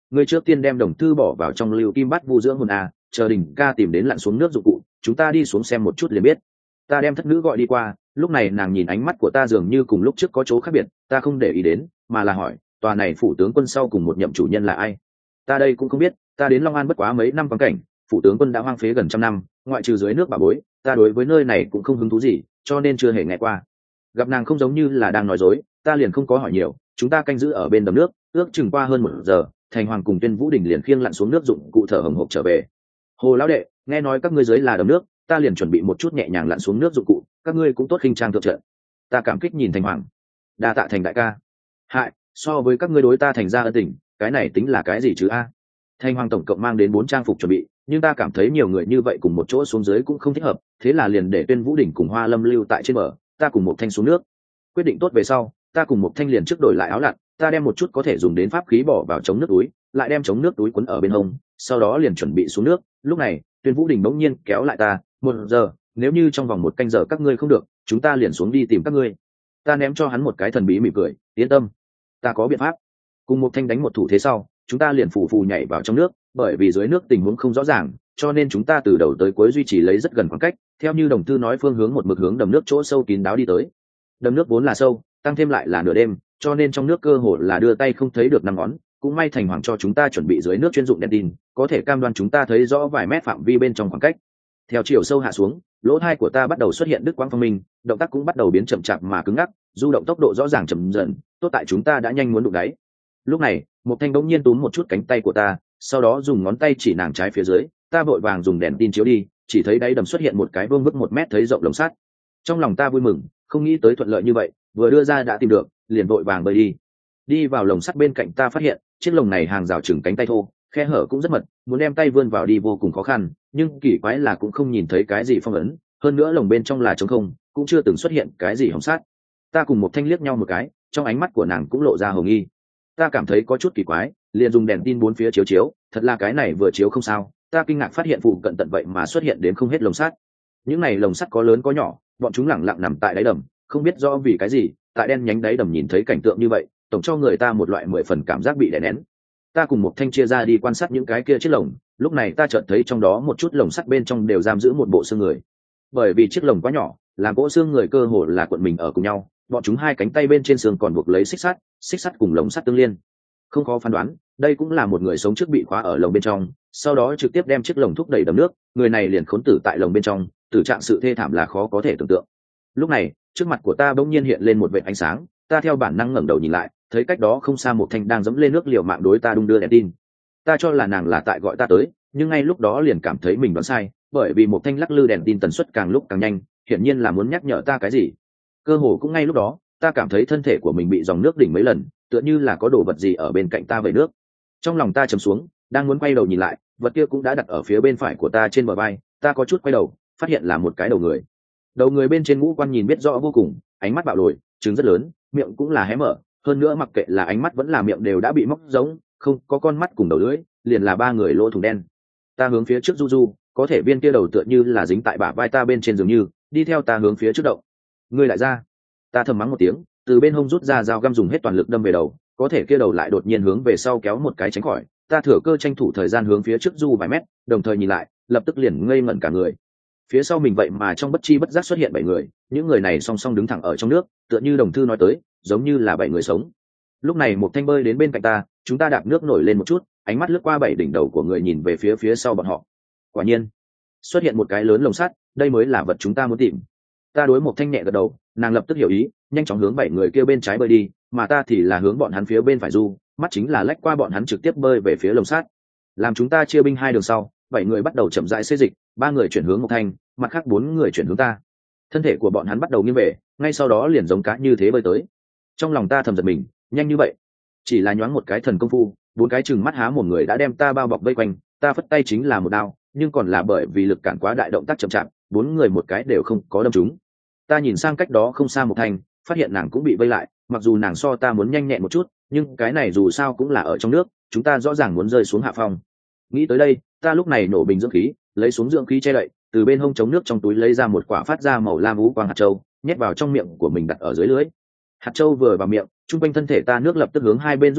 ngươi trước tiên đem đồng thư bỏ vào trong lưu kim bát vu dưỡng hồn a, chờ đình ca tìm đến lặn xuống nước dụng cụ chúng ta đi xuống xem một chút liền biết. Ta đem thất nữ gọi đi qua, lúc này nàng nhìn ánh mắt của ta dường như cùng lúc trước có chỗ khác biệt, ta không để ý đến mà là hỏi tòa này phủ tướng quân sau cùng một nhậm chủ nhân là ai. Ta đây cũng không biết, ta đến Long An bất quá mấy năm vắng cảnh, phủ tướng quân đã hoang phế gần trăm năm, ngoại trừ dưới nước bà bối ta đối với nơi này cũng không hứng thú gì, cho nên chưa hề nghe qua. Gặp nàng không giống như là đang nói dối, ta liền không có hỏi nhiều. Chúng ta canh giữ ở bên đầm nước ước chừng qua hơn một giờ, Thành Hoàng cùng Tuyên Vũ Đình liền khiêng lặn xuống nước dụng cụ thở hồng hộc trở về. Hồ lão đệ, nghe nói các ngươi dưới là đầm nước, ta liền chuẩn bị một chút nhẹ nhàng lặn xuống nước dụng cụ, các ngươi cũng tốt khinh trang thượng trận. Ta cảm kích nhìn Thành Hoàng, đa tạ Thành đại ca. Hại, so với các ngươi đối ta Thành ra ân tình, cái này tính là cái gì chứ a? Thành Hoàng tổng cộng mang đến bốn trang phục chuẩn bị, nhưng ta cảm thấy nhiều người như vậy cùng một chỗ xuống dưới cũng không thích hợp, thế là liền để Tuyên Vũ Đình cùng Hoa Lâm lưu tại trên bờ, ta cùng một Thanh xuống nước. Quyết định tốt về sau, ta cùng một Thanh liền trước đổi lại áo lặn, ta đem một chút có thể dùng đến pháp khí bỏ vào chống nước túi, lại đem chống nước túi quấn ở bên hông, sau đó liền chuẩn bị xuống nước. Lúc này Tuyên Vũ Đình bỗng nhiên kéo lại ta, một giờ, nếu như trong vòng một canh giờ các ngươi không được, chúng ta liền xuống đi tìm các ngươi. Ta ném cho hắn một cái thần bí mỉm cười, yên tâm, ta có biện pháp. Cùng một Thanh đánh một thủ thế sau, chúng ta liền phù phù nhảy vào trong nước, bởi vì dưới nước tình huống không rõ ràng, cho nên chúng ta từ đầu tới cuối duy trì lấy rất gần khoảng cách, theo như đồng thư nói phương hướng một mực hướng đầm nước chỗ sâu kín đáo đi tới. Đầm nước vốn là sâu, tăng thêm lại là nửa đêm, cho nên trong nước cơ hồ là đưa tay không thấy được năm ngón. Cũng may Thành Hoàng cho chúng ta chuẩn bị dưới nước chuyên dụng đèn tin, có thể cam đoan chúng ta thấy rõ vài mét phạm vi bên trong khoảng cách. Theo chiều sâu hạ xuống, lỗ tai của ta bắt đầu xuất hiện đứt quãng phong minh, động tác cũng bắt đầu biến chậm chạp mà cứng ngắc, du động tốc độ rõ ràng chậm dần, tốt tại chúng ta đã nhanh muốn đụng đáy. Lúc này một Thanh bỗng nhiên túm một chút cánh tay của ta, sau đó dùng ngón tay chỉ nàng trái phía dưới. Ta vội vàng dùng đèn tin chiếu đi, chỉ thấy đáy đầm xuất hiện một cái vương vức một mét thấy rộng lồng sắt. Trong lòng ta vui mừng, không nghĩ tới thuận lợi như vậy, vừa đưa ra đã tìm được, liền vội vàng bơi đi. Đi vào lồng sắt bên cạnh ta phát hiện chiếc lồng này hàng rào chừng cánh tay thô, khe hở cũng rất mật, muốn đem tay vươn vào đi vô cùng khó khăn, nhưng kỳ quái là cũng không nhìn thấy cái gì phong ấn, hơn nữa lồng bên trong là trống không, cũng chưa từng xuất hiện cái gì hỏng sát. Ta cùng một Thanh liếc nhau một cái, trong ánh mắt của nàng cũng lộ ra hồng nghi. Ta cảm thấy có chút kỳ quái, liền dùng đèn tin bốn phía chiếu chiếu, thật là cái này vừa chiếu không sao, ta kinh ngạc phát hiện phụ cận tận vậy mà xuất hiện đến không hết lồng sắt. Những này lồng sắt có lớn có nhỏ, bọn chúng lẳng lặng nằm tại đáy đầm, không biết rõ vì cái gì, tại đen nhánh đáy đầm nhìn thấy cảnh tượng như vậy, tổng cho người ta một loại mười phần cảm giác bị đè nén. Ta cùng một Thanh chia ra đi quan sát những cái kia chiếc lồng, lúc này ta chợt thấy trong đó một chút lồng sắt bên trong đều giam giữ một bộ xương người. Bởi vì chiếc lồng quá nhỏ, làm cỗ xương người cơ hồ là cuộn mình ở cùng nhau, bọn chúng hai cánh tay bên trên xương còn buộc lấy xích sắt, xích sắt cùng lồng sắt tương liên. Không khó phán đoán, đây cũng là một người sống trước bị khóa ở lồng bên trong, sau đó trực tiếp đem chiếc lồng thúc đẩy đầm nước, người này liền khốn tử tại lồng bên trong, tử trạng sự thê thảm là khó có thể tưởng tượng. Lúc này trước mặt của ta bỗng nhiên hiện lên một vệt ánh sáng, ta theo bản năng ngẩng đầu nhìn lại, thấy cách đó không xa một Thanh đang dẫm lên nước liều mạng đối ta đung đưa đèn tin. Ta cho là nàng là tại gọi ta tới, nhưng ngay lúc đó liền cảm thấy mình đoán sai, bởi vì một Thanh lắc lư đèn tin tần suất càng lúc càng nhanh, hiển nhiên là muốn nhắc nhở ta cái gì. Cơ hồ cũng ngay lúc đó, ta cảm thấy thân thể của mình bị dòng nước đỉnh mấy lần, tựa như là có đồ vật gì ở bên cạnh ta vẩy nước. Trong lòng ta trầm xuống, đang muốn quay đầu nhìn lại, vật kia cũng đã đặt ở phía bên phải của ta trên bờ vai. Ta có chút quay đầu, phát hiện là một cái đầu người. Đầu người bên trên ngũ quan nhìn biết rõ vô cùng, ánh mắt bạo lồi, trứng rất lớn, miệng cũng là hé mở, hơn nữa mặc kệ là ánh mắt vẫn là miệng đều đã bị móc giống, không có con mắt cùng đầu lưỡi, liền là ba người lỗ thủng đen. Ta hướng phía trước du du, có thể viên kia đầu tựa như là dính tại bả vai ta bên trên dường như, đi theo ta hướng phía trước động. Ngươi lại ra. Ta thầm mắng một tiếng, từ bên hông rút ra dao găm dùng hết toàn lực đâm về đầu, có thể kia đầu lại đột nhiên hướng về sau kéo một cái tránh khỏi. Ta thừa cơ tranh thủ thời gian hướng phía trước du vài mét, đồng thời nhìn lại, lập tức liền ngây ngẩn cả người. Phía sau mình vậy mà trong bất chi bất giác xuất hiện bảy người, những người này song song đứng thẳng ở trong nước, tựa như đồng thư nói tới, giống như là bảy người sống. Lúc này một Thanh bơi đến bên cạnh ta, chúng ta đạp nước nổi lên một chút, ánh mắt lướt qua bảy đỉnh đầu của người nhìn về phía phía sau bọn họ. Quả nhiên xuất hiện một cái lớn lồng sắt, đây mới là vật chúng ta muốn tìm. Ta đối một Thanh nhẹ gật đầu, nàng lập tức hiểu ý, nhanh chóng hướng bảy người kia bên trái bơi đi, mà ta thì là hướng bọn hắn phía bên phải du, mắt chính là lách qua bọn hắn trực tiếp bơi về phía lồng sắt. Làm chúng ta chia binh hai đường sau, bảy người bắt đầu chậm rãi xê dịch, ba người chuyển hướng một Thanh, mặt khác bốn người chuyển hướng ta. Thân thể của bọn hắn bắt đầu nghiêng về, ngay sau đó liền giống cá như thế bơi tới. Trong lòng ta thầm giật mình, nhanh như vậy, chỉ là nhoáng một cái thần công phu, bốn cái chừng mắt há một người đã đem ta bao bọc vây quanh. Ta phất tay chính là một đao, nhưng còn là bởi vì lực cản quá đại, động tác chậm chạp, bốn người một cái đều không có đâm trúng. Ta nhìn sang cách đó không xa một Thanh, phát hiện nàng cũng bị vây lại, mặc dù nàng so ta muốn nhanh nhẹn một chút, nhưng cái này dù sao cũng là ở trong nước, chúng ta rõ ràng muốn rơi xuống hạ phong. Nghĩ tới đây, ta lúc này nổ bình dưỡng khí, lấy xuống dưỡng khí che đậy, từ bên hông chống nước trong túi lấy ra một quả phát ra màu lam ú quang hạt châu, nhét vào trong miệng của mình đặt ở dưới lưới. Hạt châu vừa vào miệng, trung quanh thân thể ta nước lập tức hướng hai bên rút đi,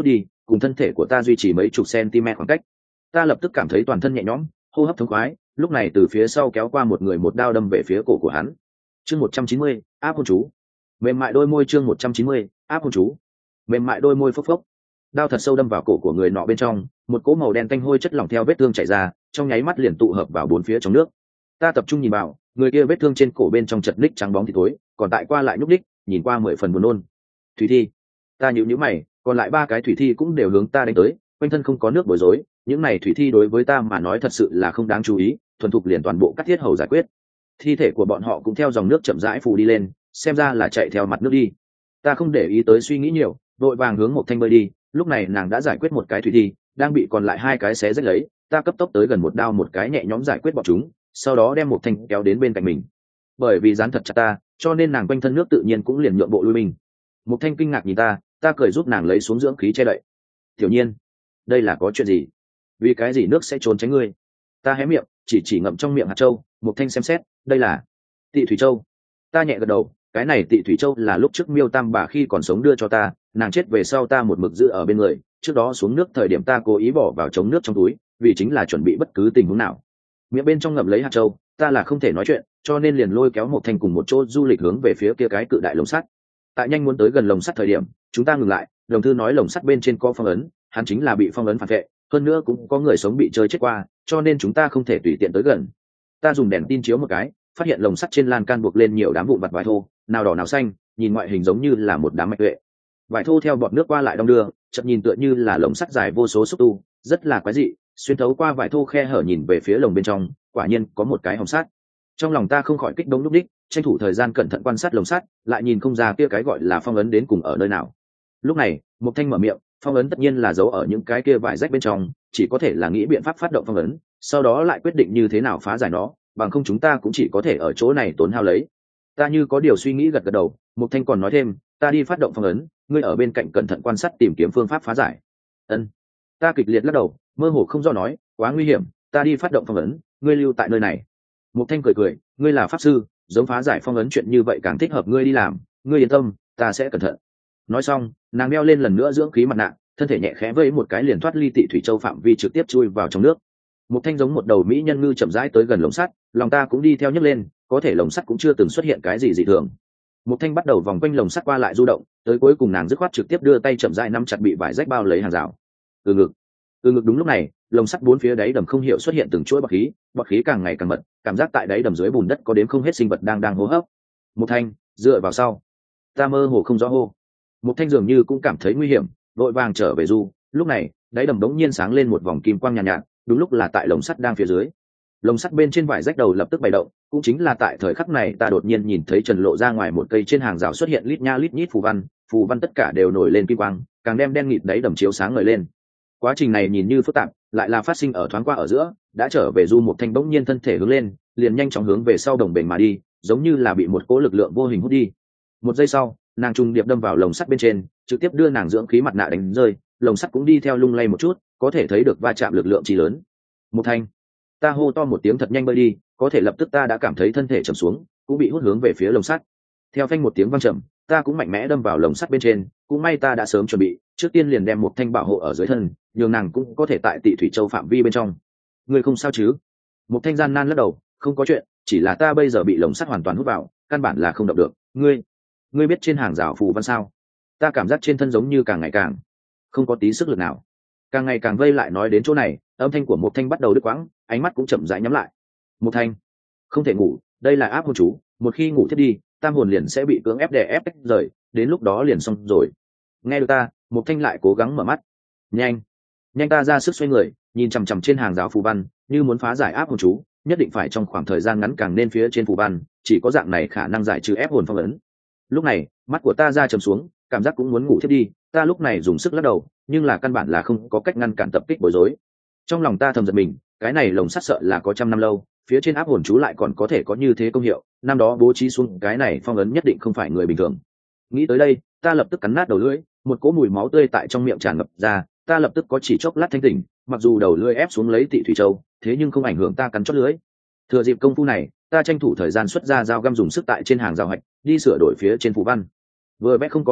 cùng thân thể của ta duy trì mấy chục cm khoảng cách. Ta lập tức cảm thấy toàn thân nhẹ nhõm, hô hấp thông khoái, lúc này từ phía sau kéo qua một người một đao đâm về phía cổ của hắn. Chương một trăm chín mươi, áp hôn chú. Mềm mại đôi môi. Chương một trăm chín mươi, áp hôn chú. Mềm mại đôi môi phốc phốc. Đao thật sâu đâm vào cổ của người nọ bên trong, một cỗ màu đen tanh hôi chất lỏng theo vết thương chảy ra, trong nháy mắt liền tụ hợp vào bốn phía trong nước. Ta tập trung nhìn vào, người kia vết thương trên cổ bên trong chật ních trắng bóng thì tối, còn tại qua lại nhúc ních, nhìn qua mười phần buồn nôn. Thủy thi. Ta nhíu nhíu mày, còn lại ba cái thủy thi cũng đều hướng ta đánh tới, quanh thân không có nước bối rối, những này thủy thi đối với ta mà nói thật sự là không đáng chú ý, thuần thục liền toàn bộ cắt thiết hầu giải quyết. Thi thể của bọn họ cũng theo dòng nước chậm rãi phù đi lên, xem ra là chạy theo mặt nước đi. Ta không để ý tới suy nghĩ nhiều, vội vàng hướng một thanh bơi đi. Lúc này nàng đã giải quyết một cái thủy thi, đang bị còn lại hai cái xé rách lấy. Ta cấp tốc tới gần một đao một cái nhẹ nhõm giải quyết bọn chúng, sau đó đem một thanh kéo đến bên cạnh mình. Bởi vì dán thật chặt ta, cho nên nàng quanh thân nước tự nhiên cũng liền nhượng bộ lui mình. Một thanh kinh ngạc nhìn ta, ta cười giúp nàng lấy xuống dưỡng khí che đậy. Tiểu Nhiên, đây là có chuyện gì? Vì cái gì nước sẽ trốn tránh ngươi? Ta hé miệng, chỉ chỉ ngậm trong miệng hạt châu. Một thanh xem xét, đây là Tị Thủy Châu. Ta nhẹ gật đầu, cái này Tị Thủy Châu là lúc trước Miêu Tam bà khi còn sống đưa cho ta, nàng chết về sau ta một mực giữ ở bên người, trước đó xuống nước thời điểm ta cố ý bỏ vào chống nước trong túi, vì chính là chuẩn bị bất cứ tình huống nào. Miệng bên trong ngậm lấy hạt châu, ta là không thể nói chuyện, cho nên liền lôi kéo một thanh cùng một chỗ du lịch hướng về phía kia cái cự đại lồng sắt. Tại nhanh muốn tới gần lồng sắt thời điểm, chúng ta ngừng lại, đồng thư nói lồng sắt bên trên có phong ấn, hắn chính là bị phong ấn phản vệ, hơn nữa cũng có người sống bị chơi chết qua, cho nên chúng ta không thể tùy tiện tới gần. Ta dùng đèn tin chiếu một cái, phát hiện lồng sắt trên lan can buộc lên nhiều đám vụn vặt vải thô, nào đỏ nào xanh, nhìn ngoại hình giống như là một đám mạch tuệ. Vải thô theo bọt nước qua lại đong đưa, chậm nhìn tựa như là lồng sắt dài vô số xúc tu, rất là quái dị. Xuyên thấu qua vải thô khe hở nhìn về phía lồng bên trong, quả nhiên có một cái hồng sắt. Trong lòng ta không khỏi kích động lúc đích, tranh thủ thời gian cẩn thận quan sát lồng sắt, lại nhìn không ra kia cái gọi là phong ấn đến cùng ở nơi nào. Lúc này, một thanh mở miệng, phong ấn tất nhiên là giấu ở những cái kia vải rách bên trong, chỉ có thể là nghĩ biện pháp phát động phong ấn, sau đó lại quyết định như thế nào phá giải nó, bằng không chúng ta cũng chỉ có thể ở chỗ này tốn hao lấy. Ta như có điều suy nghĩ gật gật đầu. Một thanh còn nói thêm, ta đi phát động phong ấn, ngươi ở bên cạnh cẩn thận quan sát tìm kiếm phương pháp phá giải. Ân. Ta kịch liệt lắc đầu, mơ hồ không do nói, quá nguy hiểm, ta đi phát động phong ấn, ngươi lưu tại nơi này. Một thanh cười cười, ngươi là pháp sư, giống phá giải phong ấn chuyện như vậy càng thích hợp ngươi đi làm, ngươi yên tâm, ta sẽ cẩn thận. Nói xong, nàng đeo lên lần nữa dưỡng khí mặt nạ, thân thể nhẹ khẽ vẫy một cái liền thoát ly Tị Thủy Châu phạm vi, trực tiếp chui vào trong nước. Một thanh giống một đầu mỹ nhân ngư chậm rãi tới gần lồng sắt, lòng ta cũng đi theo nhấc lên, có thể lồng sắt cũng chưa từng xuất hiện cái gì dị thường. Một thanh bắt đầu vòng quanh lồng sắt qua lại du động, tới cuối cùng nàng dứt khoát trực tiếp đưa tay chậm rãi nắm chặt bị vải rách bao lấy hàng rào. Từ ngực, từ ngực đúng lúc này, lồng sắt bốn phía đáy đầm không hiểu xuất hiện từng chuỗi bọt khí, bọt khí càng ngày càng mật, cảm giác tại đáy đầm dưới bùn đất có đến không hết sinh vật đang đang hô hấp. Một thanh dựa vào sau, ta mơ hồ không rõ hô. Một thanh dường như cũng cảm thấy nguy hiểm, vội vàng trở về du. Lúc này, đáy đầm đống nhiên sáng lên một vòng kim quang nhàn nhạt, nhạt, đúng lúc là tại lồng sắt đang phía dưới. Lồng sắt bên trên vải rách đầu lập tức bày động, cũng chính là tại thời khắc này ta đột nhiên nhìn thấy trần lộ ra ngoài một cây trên hàng rào xuất hiện lít nha lít nhít phù văn, phù văn tất cả đều nổi lên kim quang, càng đem đen nghịt đáy đầm chiếu sáng ngời lên. Quá trình này nhìn như phức tạp, lại là phát sinh ở thoáng qua ở giữa, đã trở về du một thanh bỗng nhiên thân thể hướng lên, liền nhanh chóng hướng về sau đồng bền mà đi, giống như là bị một cỗ lực lượng vô hình hút đi. Một giây sau, nàng trùng điệp đâm vào lồng sắt bên trên, trực tiếp đưa nàng dưỡng khí mặt nạ đánh rơi, lồng sắt cũng đi theo lung lay một chút, có thể thấy được va chạm lực lượng chi lớn. Một thanh, ta hô to một tiếng thật nhanh bơi đi, có thể lập tức ta đã cảm thấy thân thể trầm xuống, cũng bị hút hướng về phía lồng sắt. Theo phanh một tiếng vang trầm, ta cũng mạnh mẽ đâm vào lồng sắt bên trên, cũng may ta đã sớm chuẩn bị, trước tiên liền đem một thanh bảo hộ ở dưới thân, nhường nàng cũng có thể tại Tị Thủy Châu phạm vi bên trong. Ngươi không sao chứ? Một thanh gian nan lắc đầu, không có chuyện, chỉ là ta bây giờ bị lồng sắt hoàn toàn hút vào, căn bản là không động được. Ngươi, ngươi biết trên hàng rào phù văn sao? Ta cảm giác trên thân giống như càng ngày càng không có tí sức lực nào, càng ngày càng vây lại. Nói đến chỗ này, âm thanh của một thanh bắt đầu đứt quãng, ánh mắt cũng chậm rãi nhắm lại. Một thanh, không thể ngủ, đây là áp hồn chú, một khi ngủ thiết đi, tam hồn liền sẽ bị cưỡng ép đè ép tách rời, đến lúc đó liền xong rồi. Nghe được ta, một thanh lại cố gắng mở mắt. Nhanh, nhanh! Ta ra sức xoay người, nhìn chằm chằm trên hàng rào phù văn, như muốn phá giải áp hồn chú, nhất định phải trong khoảng thời gian ngắn càng nên phía trên phù văn, chỉ có dạng này khả năng giải trừ ép hồn phong ấn. Lúc này, mắt của ta ra trầm xuống, cảm giác cũng muốn ngủ thiết đi. Ta lúc này dùng sức lắc đầu, nhưng là căn bản là không có cách ngăn cản tập kích bối rối. Trong lòng ta thầm giật mình, cái này lồng sắt sợ là có trăm năm lâu, phía trên áp hồn chú lại còn có thể có như thế công hiệu, năm đó bố trí xuống cái này phong ấn nhất định không phải người bình thường. Nghĩ tới đây, ta lập tức cắn nát đầu lưỡi, một cỗ mùi máu tươi tại trong miệng tràn ngập ra, ta lập tức có chỉ chốc lát thanh tỉnh, mặc dù đầu lưỡi ép xuống lấy Tị Thủy Châu, thế nhưng không ảnh hưởng ta cắn chót lưỡi. Thừa dịp công phu này, ta tranh thủ thời gian xuất ra dao găm dùng sức tại trên hàng rào hạch, đi sửa đổi phía trên phù văn. Vừa vẽ không có mấy bút,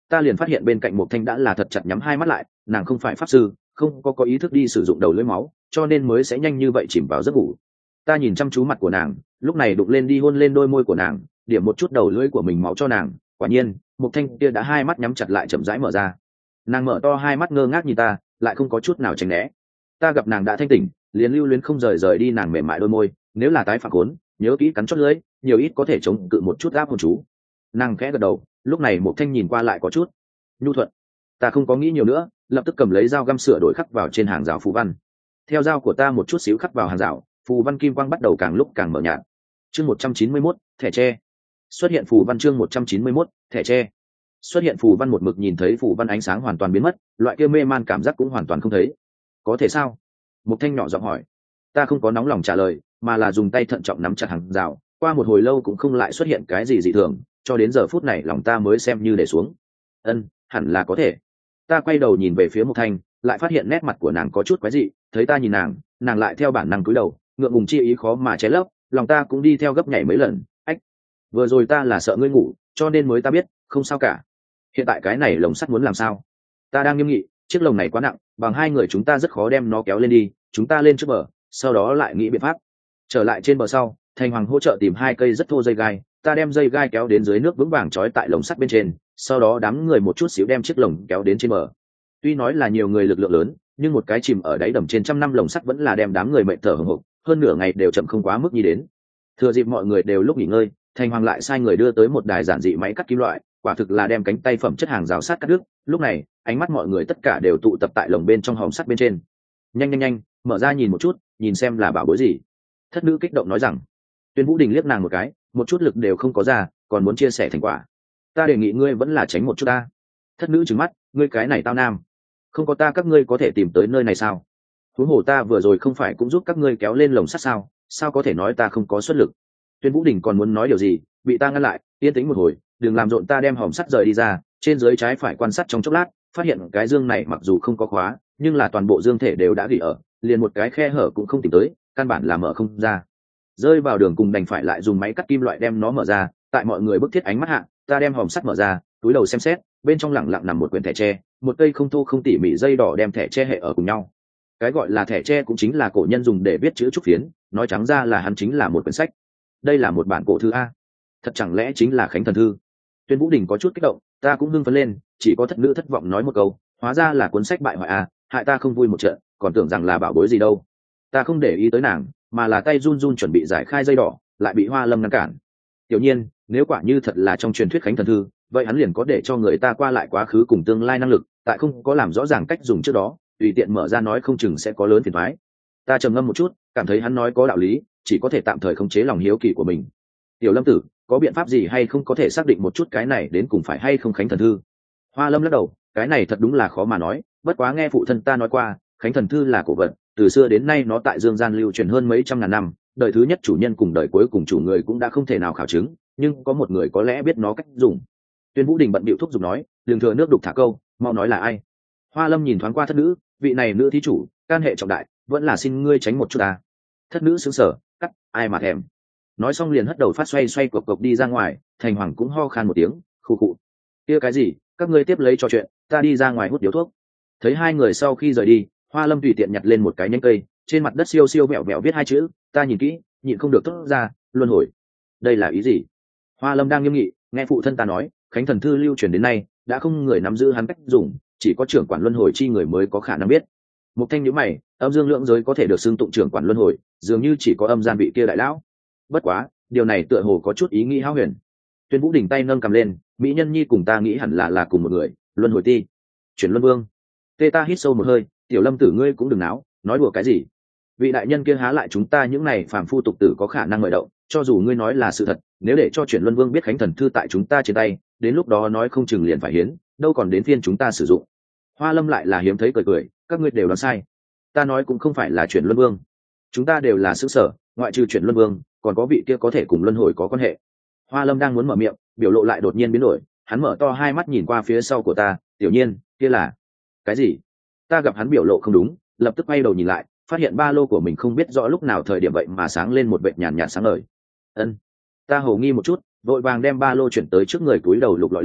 ta liền phát hiện bên cạnh Mộc Thanh đã là thật chặt nhắm hai mắt lại, nàng không phải pháp sư, không có có ý thức đi sử dụng đầu lưỡi máu, cho nên mới sẽ nhanh như vậy chìm vào giấc ngủ. Ta nhìn chăm chú mặt của nàng, lúc này đụng lên đi hôn lên đôi môi của nàng, điểm một chút đầu lưỡi của mình máu cho nàng. Quả nhiên, Mộc Thanh kia đã hai mắt nhắm chặt lại chậm rãi mở ra. Nàng mở to hai mắt ngơ ngác nhìn ta, lại không có chút nào tránh né. Ta gặp nàng đã thanh tỉnh, liền lưu luyến không rời rời đi nàng mềm mại đôi môi, nếu là tái phạm khốn, nhớ kỹ cắn chót lưỡi, nhiều ít có thể chống cự một chút áp hồn chú. Nàng khẽ gật đầu, lúc này Mộc Thanh nhìn qua lại có chút nhu thuận. Ta không có nghĩ nhiều nữa, lập tức cầm lấy dao găm sửa đổi khắc vào trên hàng rào phù văn. Theo dao của ta một chút xíu khắc vào hàng rào, phù văn kim quang bắt đầu càng lúc càng mở nhạt. Chương một trăm chín mươi mốt, thẻ tre. Xuất hiện phù văn chương một trăm chín mươi mốt, thẻ tre. Xuất hiện phù văn một mực nhìn thấy phù văn ánh sáng hoàn toàn biến mất, loại kia mê man cảm giác cũng hoàn toàn không thấy. Có thể sao? Mộc Thanh nhỏ giọng hỏi. Ta không có nóng lòng trả lời, mà là dùng tay thận trọng nắm chặt hàng rào, qua một hồi lâu cũng không lại xuất hiện cái gì dị thường, cho đến giờ phút này lòng ta mới xem như để xuống. Ân, hẳn là có thể. Ta quay đầu nhìn về phía Mộc Thanh, lại phát hiện nét mặt của nàng có chút quái dị, thấy ta nhìn nàng, nàng lại theo bản năng cúi đầu, ngượng ngùng chi ý khó mà che lấp, lòng ta cũng đi theo gấp nhảy mấy lần. Ách, vừa rồi ta là sợ ngươi ngủ, cho nên mới ta biết, không sao cả. Hiện tại cái này lồng sắt muốn làm sao? Ta đang nghiêm nghị, chiếc lồng này quá nặng, bằng hai người chúng ta rất khó đem nó kéo lên đi, chúng ta lên trước bờ, sau đó lại nghĩ biện pháp. Trở lại trên bờ sau, Thành Hoàng hỗ trợ tìm hai cây rất thô dây gai, ta đem dây gai kéo đến dưới nước vững vàng trói tại lồng sắt bên trên, sau đó đám người một chút xíu đem chiếc lồng kéo đến trên bờ. Tuy nói là nhiều người lực lượng lớn, nhưng một cái chìm ở đáy đầm trên trăm năm lồng sắt vẫn là đem đám người mệt thở hổn hộc, hơn nửa ngày đều chậm không quá mức như đến. Thừa dịp mọi người đều lúc nghỉ ngơi, Thành Hoàng lại sai người đưa tới một đài giản dị máy cắt kim loại, quả thực là đem cánh tay phẩm chất hàng rào sát cắt đứt. Lúc này, ánh mắt mọi người tất cả đều tụ tập tại lồng bên trong hòm sắt bên trên. Nhanh nhanh nhanh, mở ra nhìn một chút, nhìn xem là bảo bối gì. Thất nữ kích động nói rằng. Tuyên Vũ Đình liếc nàng một cái, một chút lực đều không có ra, còn muốn chia sẻ thành quả. Ta đề nghị ngươi vẫn là tránh một chút ta. Thất nữ trừng mắt, ngươi cái này tao nam, không có ta các ngươi có thể tìm tới nơi này sao? Huống hồ ta vừa rồi không phải cũng giúp các ngươi kéo lên lồng sắt sao, sao có thể nói ta không có xuất lực? Tuyên Vũ Đình còn muốn nói điều gì, bị ta ngăn lại, yên tĩnh một hồi, đừng làm rộn. Ta đem hòm sắt rời đi ra, trên dưới trái phải quan sát trong chốc lát, phát hiện cái dương này mặc dù không có khóa, nhưng là toàn bộ dương thể đều đã gỉ ở, liền một cái khe hở cũng không tìm tới, căn bản là mở không ra. Rơi vào đường cùng đành phải lại dùng máy cắt kim loại đem nó mở ra. Tại mọi người bức thiết ánh mắt hạ, ta đem hòm sắt mở ra, túi đầu xem xét, bên trong lẳng lặng nằm một quyển thẻ tre, một cây không thô không tỉ mỉ dây đỏ đem thẻ tre hệ ở cùng nhau. Cái gọi là thẻ tre cũng chính là cổ nhân dùng để viết chữ trúc phiến, nói trắng ra là hắn chính là một quyển sách. Đây là một bản cổ thư a, thật chẳng lẽ chính là Khánh Thần Thư? Tuyên Vũ Đình có chút kích động, ta cũng hưng phấn lên, chỉ có thất nữ thất vọng nói một câu, hóa ra là cuốn sách bại hoại a, hại ta không vui một trận, còn tưởng rằng là bảo bối gì đâu. Ta không để ý tới nàng, mà là tay run run chuẩn bị giải khai dây đỏ, lại bị Hoa Lâm ngăn cản. Tiểu nhiên, nếu quả như thật là trong truyền thuyết Khánh Thần Thư, vậy hắn liền có để cho người ta qua lại quá khứ cùng tương lai năng lực, tại không có làm rõ ràng cách dùng trước đó, tùy tiện mở ra nói không chừng sẽ có lớn phiền toái. Ta trầm ngâm một chút, cảm thấy hắn nói có đạo lý, chỉ có thể tạm thời khống chế lòng hiếu kỳ của mình. Tiểu Lâm tử, có biện pháp gì hay không có thể xác định một chút cái này đến cùng phải hay không Khánh Thần Thư? Hoa Lâm lắc đầu, cái này thật đúng là khó mà nói, bất quá nghe phụ thân ta nói qua, Khánh Thần Thư là cổ vật, từ xưa đến nay nó tại dương gian lưu truyền hơn mấy trăm ngàn năm, đời thứ nhất chủ nhân cùng đời cuối cùng chủ người cũng đã không thể nào khảo chứng, nhưng có một người có lẽ biết nó cách dùng. Tuyên Vũ Đình bận bịu thúc giục nói, đừng thừa nước đục thả câu, mau nói là ai. Hoa Lâm nhìn thoáng qua thất nữ, vị này nữ thí chủ, can hệ trọng đại, vẫn là xin ngươi tránh một chút ta. Thất nữ sững sờ, cắt, ai mà thèm. Nói xong liền hất đầu phát xoay xoay cộc cộc đi ra ngoài. Thành Hoàng cũng ho khan một tiếng, khụ khụ. Kia cái gì, các ngươi tiếp lấy trò chuyện, ta đi ra ngoài hút điếu thuốc. Thấy hai người sau khi rời đi, Hoa Lâm tùy tiện nhặt lên một cái nhánh cây, trên mặt đất siêu siêu vẹo vẹo viết hai chữ, ta nhìn kỹ, nhịn không được thốt ra, luân hồi. Đây là ý gì? Hoa Lâm đang nghiêm nghị, nghe phụ thân ta nói, Khánh Thần Thư lưu truyền đến nay, đã không người nắm giữ hắn cách dùng, chỉ có trưởng quản luân hồi chi người mới có khả năng biết. Mục Thanh nhíu mày, âm dương lượng giới có thể được xưng tụng trưởng quản luân hồi, dường như chỉ có âm gian vị kia đại lão. Bất quá, điều này tựa hồ có chút ý nghĩ hão huyền. Tuyên Vũ Đình tay nâng cầm lên, mỹ nhân nhi cùng ta nghĩ hẳn là là cùng một người, luân hồi ti, chuyển luân vương. Tê ta hít sâu một hơi, Tiểu Lâm tử ngươi cũng đừng náo, nói đùa cái gì? Vị đại nhân kia há lại chúng ta những này phàm phu tục tử có khả năng mời động, cho dù ngươi nói là sự thật, nếu để cho chuyển luân vương biết Khánh Thần Thư tại chúng ta trên tay, đến lúc đó nói không chừng liền phải hiến, đâu còn đến phiên chúng ta sử dụng. Hoa Lâm lại là hiếm thấy cười cười, các ngươi đều đoán sai. Ta nói cũng không phải là chuyển luân vương, chúng ta đều là xứ sở, ngoại trừ chuyển luân vương, còn có vị kia có thể cùng luân hồi có quan hệ. Hoa Lâm đang muốn mở miệng, biểu lộ lại đột nhiên biến đổi, hắn mở to hai mắt nhìn qua phía sau của ta, Tiểu Nhiên, kia là cái gì? Ta gặp hắn biểu lộ không đúng, lập tức quay đầu nhìn lại, phát hiện ba lô của mình không biết rõ lúc nào thời điểm vậy mà sáng lên một vệt nhàn nhạt, sáng ngời. Ân. Ta hồ nghi một chút, vội vàng đem ba lô chuyển tới trước người, túi đầu lục lọi lên,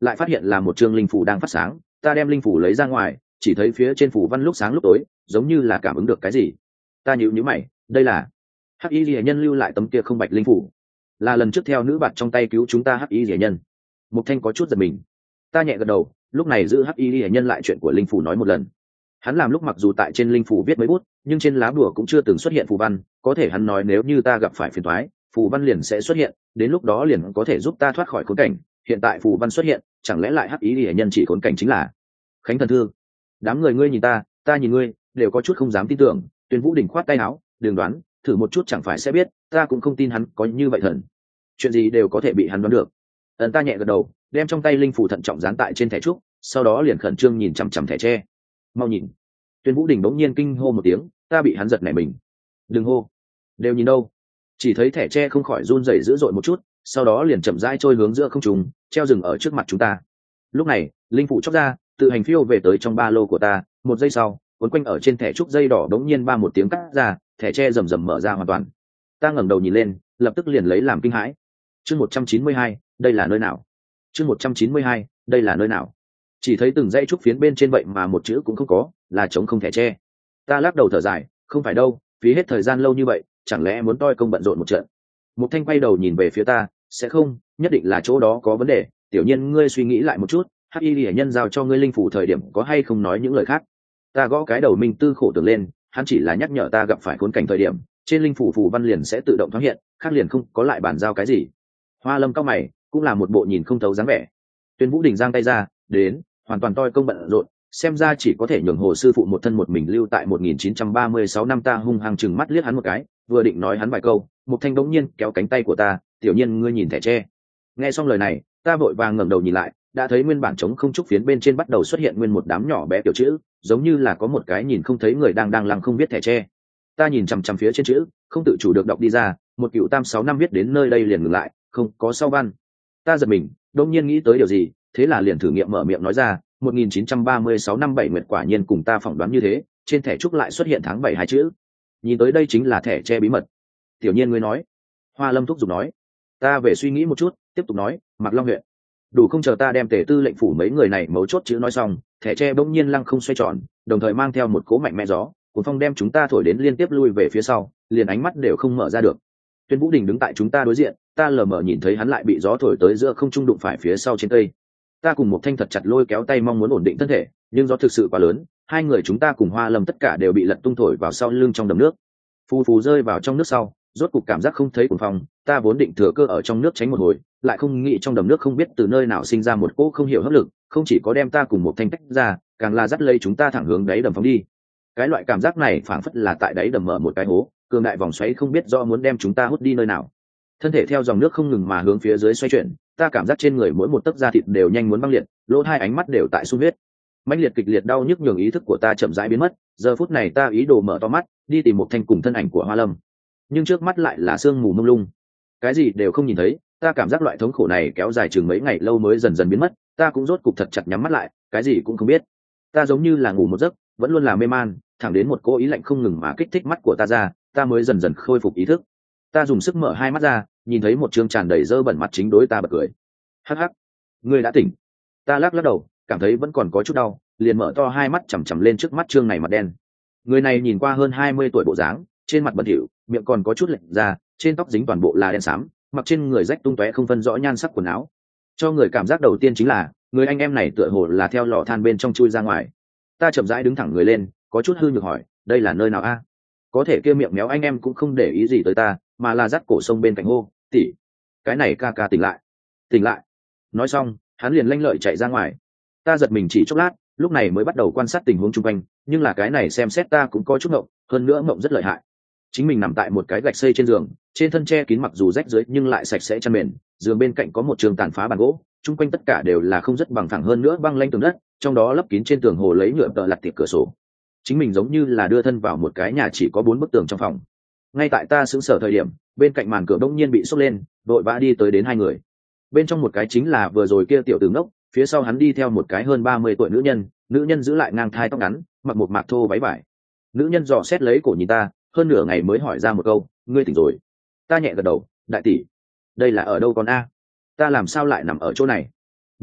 lại phát hiện là một chương linh phủ đang phát sáng. Ta đem linh phủ lấy ra ngoài, chỉ thấy phía trên phủ văn lúc sáng lúc tối, giống như là cảm ứng được cái gì. Ta nhíu nhíu mày, đây là hắc y rìa nhân lưu lại tấm kia không bạch linh phủ, là lần trước theo nữ bạt trong tay cứu chúng ta hắc y rìa nhân. Mục Thanh có chút giật mình. Ta nhẹ gật đầu, lúc này giữ hắc y rìa nhân lại chuyện của linh phủ nói một lần. Hắn làm lúc mặc dù tại trên linh phủ viết mấy bút, nhưng trên lá bùa cũng chưa từng xuất hiện phù văn, có thể hắn nói nếu như ta gặp phải phiền toái, phù văn liền sẽ xuất hiện, đến lúc đó liền có thể giúp ta thoát khỏi khốn cảnh. Hiện tại phù văn xuất hiện, chẳng lẽ lại hắc ý liễu nhân chỉ khốn cảnh chính là Khánh thần thương? Đám người ngươi nhìn ta, ta nhìn ngươi, đều có chút không dám tin tưởng. Tuyên Vũ Đình khoát tay áo, đừng đoán, thử một chút chẳng phải sẽ biết, ta cũng không tin hắn có như vậy thần. Chuyện gì đều có thể bị hắn đoán được. Ấn ta nhẹ gật đầu, đem trong tay linh phủ thận trọng dán tại trên thẻ trúc, sau đó liền khẩn trương nhìn chằm chằm thẻ tre. Mau nhìn! Tuyên Vũ Đình bỗng nhiên kinh hô một tiếng, ta bị hắn giật nảy mình. Đừng hô, đều nhìn đâu? Chỉ thấy thẻ tre không khỏi run rẩy dữ dội một chút, sau đó liền chậm rãi trôi hướng giữa không trung, treo dừng ở trước mặt chúng ta. Lúc này, linh phủ chốc ra, tự hành phiêu về tới trong ba lô của ta. Một giây sau, cuốn quanh ở trên thẻ trúc dây đỏ đống nhiên ba một tiếng cắt ra, thẻ tre rầm rầm mở ra hoàn toàn. Ta ngẩng đầu nhìn lên, lập tức liền lấy làm kinh hãi. Chương một trăm chín mươi hai, đây là nơi nào? Chương một trăm chín mươi hai, đây là nơi nào? Chỉ thấy từng dãy trúc phiến bên trên vậy mà một chữ cũng không có, là trống không thẻ tre. Ta lắc đầu thở dài, không phải đâu, phí hết thời gian lâu như vậy, chẳng lẽ muốn toi công bận rộn một trận? Mục Thanh quay đầu nhìn về phía ta, sẽ không, nhất định là chỗ đó có vấn đề. Tiểu Nhiên ngươi suy nghĩ lại một chút, hắc y liễu nhân giao cho ngươi linh phủ thời điểm có hay không nói những lời khác? Ta gõ cái đầu minh tư khổ tưởng lên, hắn chỉ là nhắc nhở ta gặp phải khốn cảnh thời điểm, trên linh phủ phù văn liền sẽ tự động thoáng hiện, khác liền không có lại bàn giao cái gì. Hoa Lâm cao mày, cũng là một bộ nhìn không thấu dáng vẻ. Tuyên Vũ Đình giang tay ra, đến, hoàn toàn toi công bận rộn, xem ra chỉ có thể nhường hồ sư phụ một thân một mình lưu tại một nghìn chín trăm ba mươi sáu năm. Ta hung hăng chừng mắt liếc hắn một cái, vừa định nói hắn vài câu, Mục Thanh đống nhiên kéo cánh tay của ta, Tiểu Nhiên ngươi nhìn thẻ tre. Nghe xong lời này, ta vội vàng ngẩng đầu nhìn lại, đã thấy nguyên bản trống không trúc phiến bên trên bắt đầu xuất hiện nguyên một đám nhỏ bé tiểu chữ, giống như là có một cái nhìn không thấy người đang đang lăng không viết thẻ tre. Ta nhìn chằm chằm phía trên chữ, không tự chủ được đọc đi ra, một cựu tam sáu năm viết đến nơi đây liền ngừng lại, không có sau văn. Ta giật mình, đột nhiên nghĩ tới điều gì, thế là liền thử nghiệm mở miệng nói ra, một nghìn chín trăm ba mươi sáu năm bảy nguyệt, quả nhiên cùng ta phỏng đoán như thế, trên thẻ trúc lại xuất hiện tháng bảy hai chữ. Nhìn tới đây chính là thẻ tre bí mật. Tiểu Nhiên ngươi nói. Hoa Lâm thúc giục nói. Ta về suy nghĩ một chút, tiếp tục nói, Mạc Long huyện. Đủ không chờ ta đem Tề Tư lệnh phủ mấy người này mấu chốt chữ nói xong, thẻ tre bỗng nhiên lăng không xoay tròn, đồng thời mang theo một cỗ mạnh mẽ gió, cuốn phong đem chúng ta thổi đến liên tiếp lui về phía sau, liền ánh mắt đều không mở ra được. Tuyên Vũ Đình đứng tại chúng ta đối diện, ta lờ mờ nhìn thấy hắn lại bị gió thổi tới giữa không trung đụng phải phía sau trên cây. Ta cùng một Thanh thật chặt lôi kéo tay mong muốn ổn định thân thể, nhưng gió thực sự quá lớn, hai người chúng ta cùng Hoa Lâm tất cả đều bị lật tung thổi vào sau lưng trong đầm nước. Phù phù rơi vào trong nước sau, rốt cục cảm giác không thấy cuồng phong, ta vốn định thừa cơ ở trong nước tránh một hồi, lại không nghĩ trong đầm nước không biết từ nơi nào sinh ra một cỗ không hiểu hấp lực, không chỉ có đem ta cùng một Thanh tách ra, càng là dắt lấy chúng ta thẳng hướng đáy đầm phóng đi. Cái loại cảm giác này phảng phất là tại đáy đầm mở một cái hố, cường đại vòng xoáy không biết do muốn đem chúng ta hút đi nơi nào. Thân thể theo dòng nước không ngừng mà hướng phía dưới xoay chuyển, ta cảm giác trên người mỗi một tấc da thịt đều nhanh muốn băng liệt, lỗ hai ánh mắt đều tại sung huyết. Mãnh liệt kịch liệt đau nhức nhường ý thức của ta chậm rãi biến mất, giờ phút này ta ý đồ mở to mắt, đi tìm một Thanh cùng thân ảnh của Hoa Lâm. Nhưng trước mắt lại là sương mù mông lung, cái gì đều không nhìn thấy. Ta cảm giác loại thống khổ này kéo dài chừng mấy ngày lâu mới dần dần biến mất, ta cũng rốt cục thật chặt nhắm mắt lại, cái gì cũng không biết. Ta giống như là ngủ một giấc, vẫn luôn là mê man, thẳng đến một cỗ ý lạnh không ngừng mà kích thích mắt của ta ra, ta mới dần dần khôi phục ý thức. Ta dùng sức mở hai mắt ra, nhìn thấy một trương tràn đầy dơ bẩn mặt chính đối ta bật cười. Hắc hắc, ngươi đã tỉnh. Ta lắc lắc đầu, cảm thấy vẫn còn có chút đau, liền mở to hai mắt chằm chằm lên trước mắt trương này mặt đen. Người này nhìn qua hơn hai mươi tuổi bộ dáng, trên mặt bẩn thỉu, miệng còn có chút lệch ra, trên tóc dính toàn bộ là đen xám, mặc trên người rách tung tóe không phân rõ nhan sắc quần áo. Cho người cảm giác đầu tiên chính là người anh em này tựa hồ là theo lò than bên trong chui ra ngoài. Ta chậm rãi đứng thẳng người lên, có chút hư nhược hỏi, đây là nơi nào a? Có thể kia miệng méo anh em cũng không để ý gì tới ta, mà là dắt cổ sông bên cạnh hô, tỷ, cái này ca ca tỉnh lại, tỉnh lại. Nói xong, hắn liền lanh lợi chạy ra ngoài. Ta giật mình chỉ chốc lát, lúc này mới bắt đầu quan sát tình huống chung quanh, nhưng là cái này xem xét ta cũng có chút ngộng, hơn nữa ngộng rất lợi hại. Chính mình nằm tại một cái gạch xây trên giường, trên thân che kín mặc dù rách rưới nhưng lại sạch sẽ chăn mền, giường bên cạnh có một trường tàn phá bàn gỗ, chung quanh tất cả đều là không rất bằng phẳng, hơn nữa băng lanh tường đất, trong đó lấp kín trên tường hồ lấy nhựa tợ lặt tiệp cửa sổ. Chính mình giống như là đưa thân vào một cái nhà chỉ có bốn bức tường trong phòng. Ngay tại ta sững sờ thời điểm, bên cạnh màn cửa bỗng nhiên bị xốc lên, vội vã đi tới đến hai người. Bên trong một cái chính là vừa rồi kia tiểu tử ngốc, phía sau hắn đi theo một cái hơn ba mươi tuổi nữ nhân, nữ nhân giữ lại ngang thai tóc ngắn, mặc một mạc thô váy vải. Nữ nhân dò xét lấy cổ nhìn ta, hơn nửa ngày mới hỏi ra một câu, ngươi tỉnh rồi. Ta nhẹ gật đầu, đại tỷ, đây là ở đâu con a? Ta làm sao lại nằm ở chỗ này?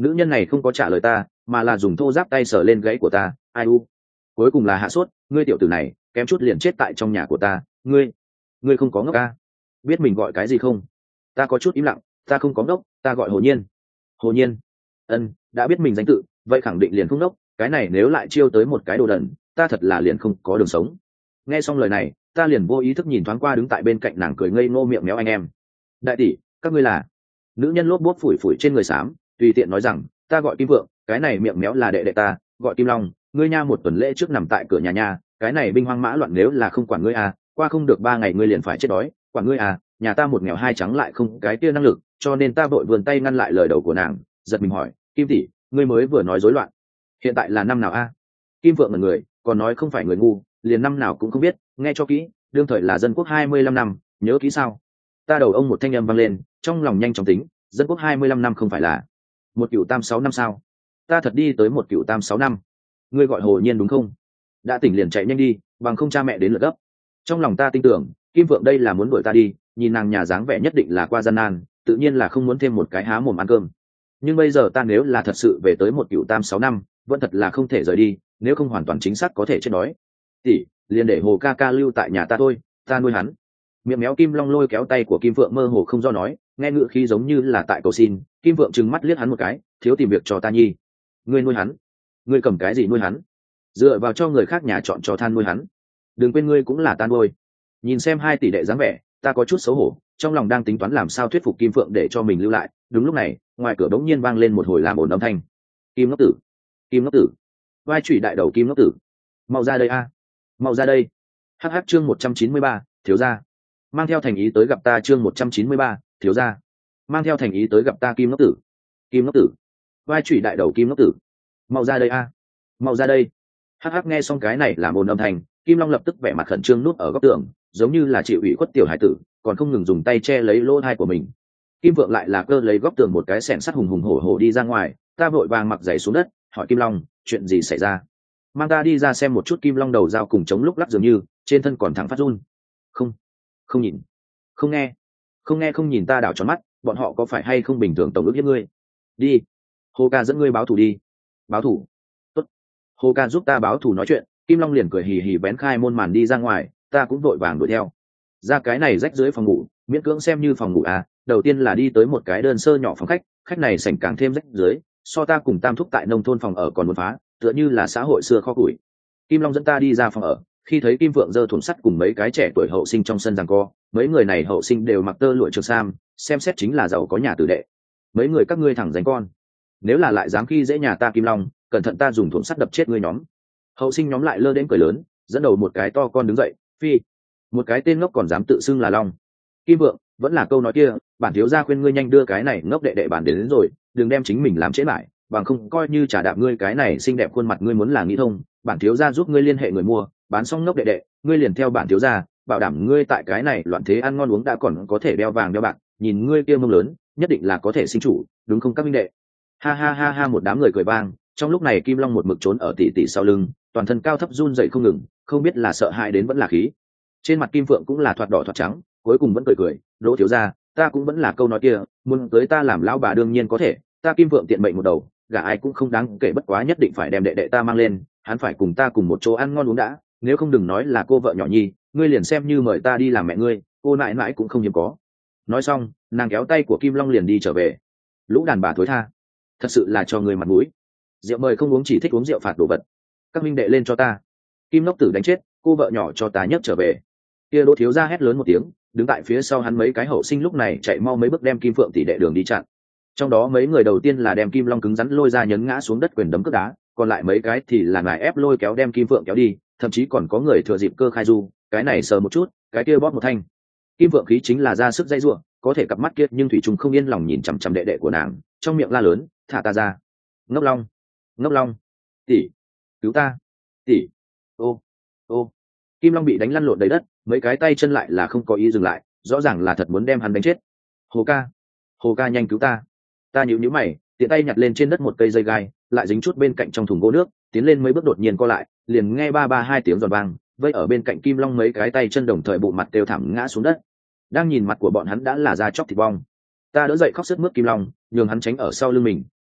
Nữ nhân này không có trả lời ta, mà là dùng thô giáp tay sờ lên gãy của ta. Ai u, cuối cùng là hạ sốt. Ngươi tiểu tử này kém chút liền chết tại trong nhà của ta. Ngươi ngươi không có ngốc ca, biết mình gọi cái gì không? Ta có chút im lặng. Ta không có ngốc, ta gọi Hồ Nhiên. Hồ Nhiên? Ân, đã biết mình danh tự vậy khẳng định liền không ngốc. Cái này nếu lại chiêu tới một cái đồ đần, ta thật là liền không có đường sống. Nghe xong lời này, ta liền vô ý thức nhìn thoáng qua đứng tại bên cạnh nàng cười ngây ngô miệng méo anh em. Đại tỷ, các ngươi là? Nữ nhân lốp bốp phủi phủi trên người xám, tùy tiện nói rằng, ta gọi Kim Vượng, cái này miệng méo là đệ đệ ta, gọi Kim Long. Ngươi nha một tuần lễ trước nằm tại cửa nhà nha, cái này binh hoang mã loạn, nếu là không quản ngươi à, qua không được ba ngày ngươi liền phải chết đói. Quản ngươi à, nhà ta một nghèo hai trắng lại không cái kia năng lực, cho nên ta vội vươn tay ngăn lại lời đầu của nàng, giật mình hỏi, Kim tỷ, ngươi mới vừa nói rối loạn, hiện tại là năm nào a? Kim Vượng ngẩn người, còn nói không phải người ngu, liền năm nào cũng không biết, nghe cho kỹ, đương thời là dân quốc hai mươi lăm năm, nhớ kỹ sao? Ta đầu ông một thanh âm vang lên, trong lòng nhanh chóng tính, dân quốc hai mươi lăm năm không phải là một cựu tam sáu năm sao? Ta thật đi tới một cựu tam sáu năm. Ngươi gọi Hồ Nhiên đúng không? Đã tỉnh liền chạy nhanh đi, bằng không cha mẹ đến lượt gấp. Trong lòng ta tin tưởng, Kim Vượng đây là muốn đuổi ta đi, nhìn nàng nhà dáng vẻ nhất định là qua gian nan, tự nhiên là không muốn thêm một cái há mồm ăn cơm. Nhưng bây giờ ta nếu là thật sự về tới một cựu tam sáu năm, vẫn thật là không thể rời đi, nếu không hoàn toàn chính xác có thể chết đói. Tỷ, liền để Hồ ca ca lưu tại nhà ta thôi, ta nuôi hắn. Miệng méo Kim Long lôi kéo tay của Kim Vượng mơ hồ không do nói, nghe ngựa khí giống như là tại cầu xin. Kim Vượng trừng mắt liếc hắn một cái, thiếu tìm việc cho ta nhi. Ngươi nuôi hắn? Ngươi cầm cái gì nuôi hắn? Dựa vào cho người khác nhà chọn cho than nuôi hắn? Đừng quên ngươi cũng là ta nuôi. Nhìn xem hai tỷ đệ dáng vẻ, ta có chút xấu hổ, trong lòng đang tính toán làm sao thuyết phục Kim Phượng để cho mình lưu lại. Đúng lúc này, ngoài cửa bỗng nhiên vang lên một hồi làm ồn âm thanh. Kim ngốc tử, Kim ngốc tử, vai chủy đại đầu Kim ngốc tử, mau ra đây a, mau ra đây. Hh chương một trăm chín mươi ba, thiếu gia mang theo thành ý tới gặp ta. Chương một trăm chín mươi ba, thiếu gia mang theo thành ý tới gặp ta. Kim ngốc tử, Kim ngốc tử, vai chủy đại đầu Kim ngốc tử, mau ra đây a, mau ra đây. Hh nghe xong cái này làm ồn âm thanh, Kim Long lập tức vẻ mặt khẩn trương núp ở góc tường, giống như là chịu ủy khuất tiểu hải tử, còn không ngừng dùng tay che lấy lỗ tai của mình. Kim Vượng lại là cơ lấy góc tường một cái xẻng sắt hùng hùng hổ hổ đi ra ngoài. Ta vội vàng mặc giày xuống đất, hỏi Kim Long, chuyện gì xảy ra? Mang ta đi ra xem một chút. Kim Long đầu dao cùng chống lúc lắc dường như, trên thân còn thẳng phát run. Không, không nhìn, không nghe, không nghe không nhìn. Ta đảo tròn mắt, bọn họ có phải hay không bình thường tổng ước hiếp ngươi? Đi, Hồ ca dẫn ngươi báo thù đi. Báo thù? Tốt, Hồ ca giúp ta báo thù. Nói chuyện, Kim Long liền cười hì hì bén khai môn màn đi ra ngoài. Ta cũng vội vàng đuổi theo ra cái này rách dưới phòng ngủ, miễn cưỡng xem như phòng ngủ à. Đầu tiên là đi tới một cái đơn sơ nhỏ phòng khách, khách này sảnh càng thêm rách dưới, so ta cùng Tam thúc tại nông thôn phòng ở còn muốn phá, tựa như là xã hội xưa kho củi. Kim Long dẫn ta đi ra phòng ở, khi thấy Kim Phượng giơ thùng sắt cùng mấy cái trẻ tuổi hậu sinh trong sân giằng co. Mấy người này hậu sinh đều mặc tơ lụa trường sam, xem xét chính là giàu có nhà tử đệ. Mấy người các ngươi thẳng dánh con, nếu là lại dám khi dễ nhà ta Kim Long, cẩn thận ta dùng thùng sắt đập chết ngươi nhóm. Hậu sinh nhóm lại lơ đến cười lớn, dẫn đầu một cái to con đứng dậy, phi, một cái tên ngốc còn dám tự xưng là Long. Kim Vượng, vẫn là câu nói kia, bản thiếu gia khuyên ngươi nhanh đưa cái này ngốc đệ đệ bản đến, đến rồi, đừng đem chính mình làm trễ lại, bằng không coi như trả đạp ngươi cái này xinh đẹp khuôn mặt. Ngươi muốn là nghĩ thông, bản thiếu gia giúp ngươi liên hệ người mua, bán xong ngốc đệ đệ, ngươi liền theo bản thiếu gia, bảo đảm ngươi tại cái này loạn thế ăn ngon uống đã còn có thể đeo vàng đeo bạc, nhìn ngươi kia mông lớn, nhất định là có thể sinh chủ, đúng không các minh đệ? Ha ha ha ha, một đám người cười vang. Trong lúc này Kim Long một mực trốn ở tỷ tỷ sau lưng, toàn thân cao thấp run dậy không ngừng, không biết là sợ hãi đến vẫn là khí. Trên mặt Kim Phượng cũng là thoạt đỏ thoạt trắng, cuối cùng vẫn cười cười, Đỗ thiếu gia, ta cũng vẫn là câu nói kia, muốn cưới ta làm lão bà đương nhiên có thể, ta Kim Phượng tiện mệnh một đầu, gả ai cũng không đáng kể, bất quá nhất định phải đem đệ đệ ta mang lên, hắn phải cùng ta cùng một chỗ ăn ngon uống đã, nếu không đừng nói là cô vợ nhỏ nhi, ngươi liền xem như mời ta đi làm mẹ ngươi, cô nại nãi cũng không hiếm có. Nói xong, nàng kéo tay của Kim Long liền đi trở về. Lũ đàn bà thối tha, thật sự là cho người mặt mũi. Rượu mời không uống, chỉ thích uống rượu phạt đồ vật. Các minh đệ lên cho ta. Kim Ngốc Tử đánh chết, cô vợ nhỏ cho ta nhấc trở về. Kia Đỗ thiếu gia hét lớn một tiếng, đứng tại phía sau hắn mấy cái hậu sinh lúc này chạy mau mấy bước đem Kim Phượng tỷ đệ đường đi chặn. Trong đó mấy người đầu tiên là đem Kim Long cứng rắn lôi ra nhấn ngã xuống đất quyền đấm cước đá, còn lại mấy cái thì là ngài ép lôi kéo đem Kim Phượng kéo đi, thậm chí còn có người thừa dịp cơ khai du, cái này sờ một chút, cái kia bóp một thanh. Kim Phượng khí chính là ra sức dây rủa, có thể cặp mắt kia nhưng thủy trùng không yên lòng nhìn chằm chằm đệ đệ của nàng, trong miệng la lớn, thả ta ra. Ngốc Long, Ngốc Long, tỷ, cứu ta, tỷ. Ô, ô. Kim Long bị đánh lăn lộn đầy đất, mấy cái tay chân lại là không có ý dừng lại, rõ ràng là thật muốn đem hắn đánh chết. Hồ ca, Hồ ca nhanh cứu ta. Ta nhíu nhíu mày, tiện tay nhặt lên trên đất một cây dây gai, lại dính chút bên cạnh trong thùng gỗ nước, tiến lên mấy bước đột nhiên co lại, liền nghe ba ba hai tiếng giòn vang, vây ở bên cạnh Kim Long mấy cái tay chân đồng thời bộ mặt đều thẳng ngã xuống đất. Đang nhìn mặt của bọn hắn đã là da chóc thịt bong. Ta đỡ dậy khóc sướt mướt Kim Long, nhường hắn tránh ở sau lưng mình,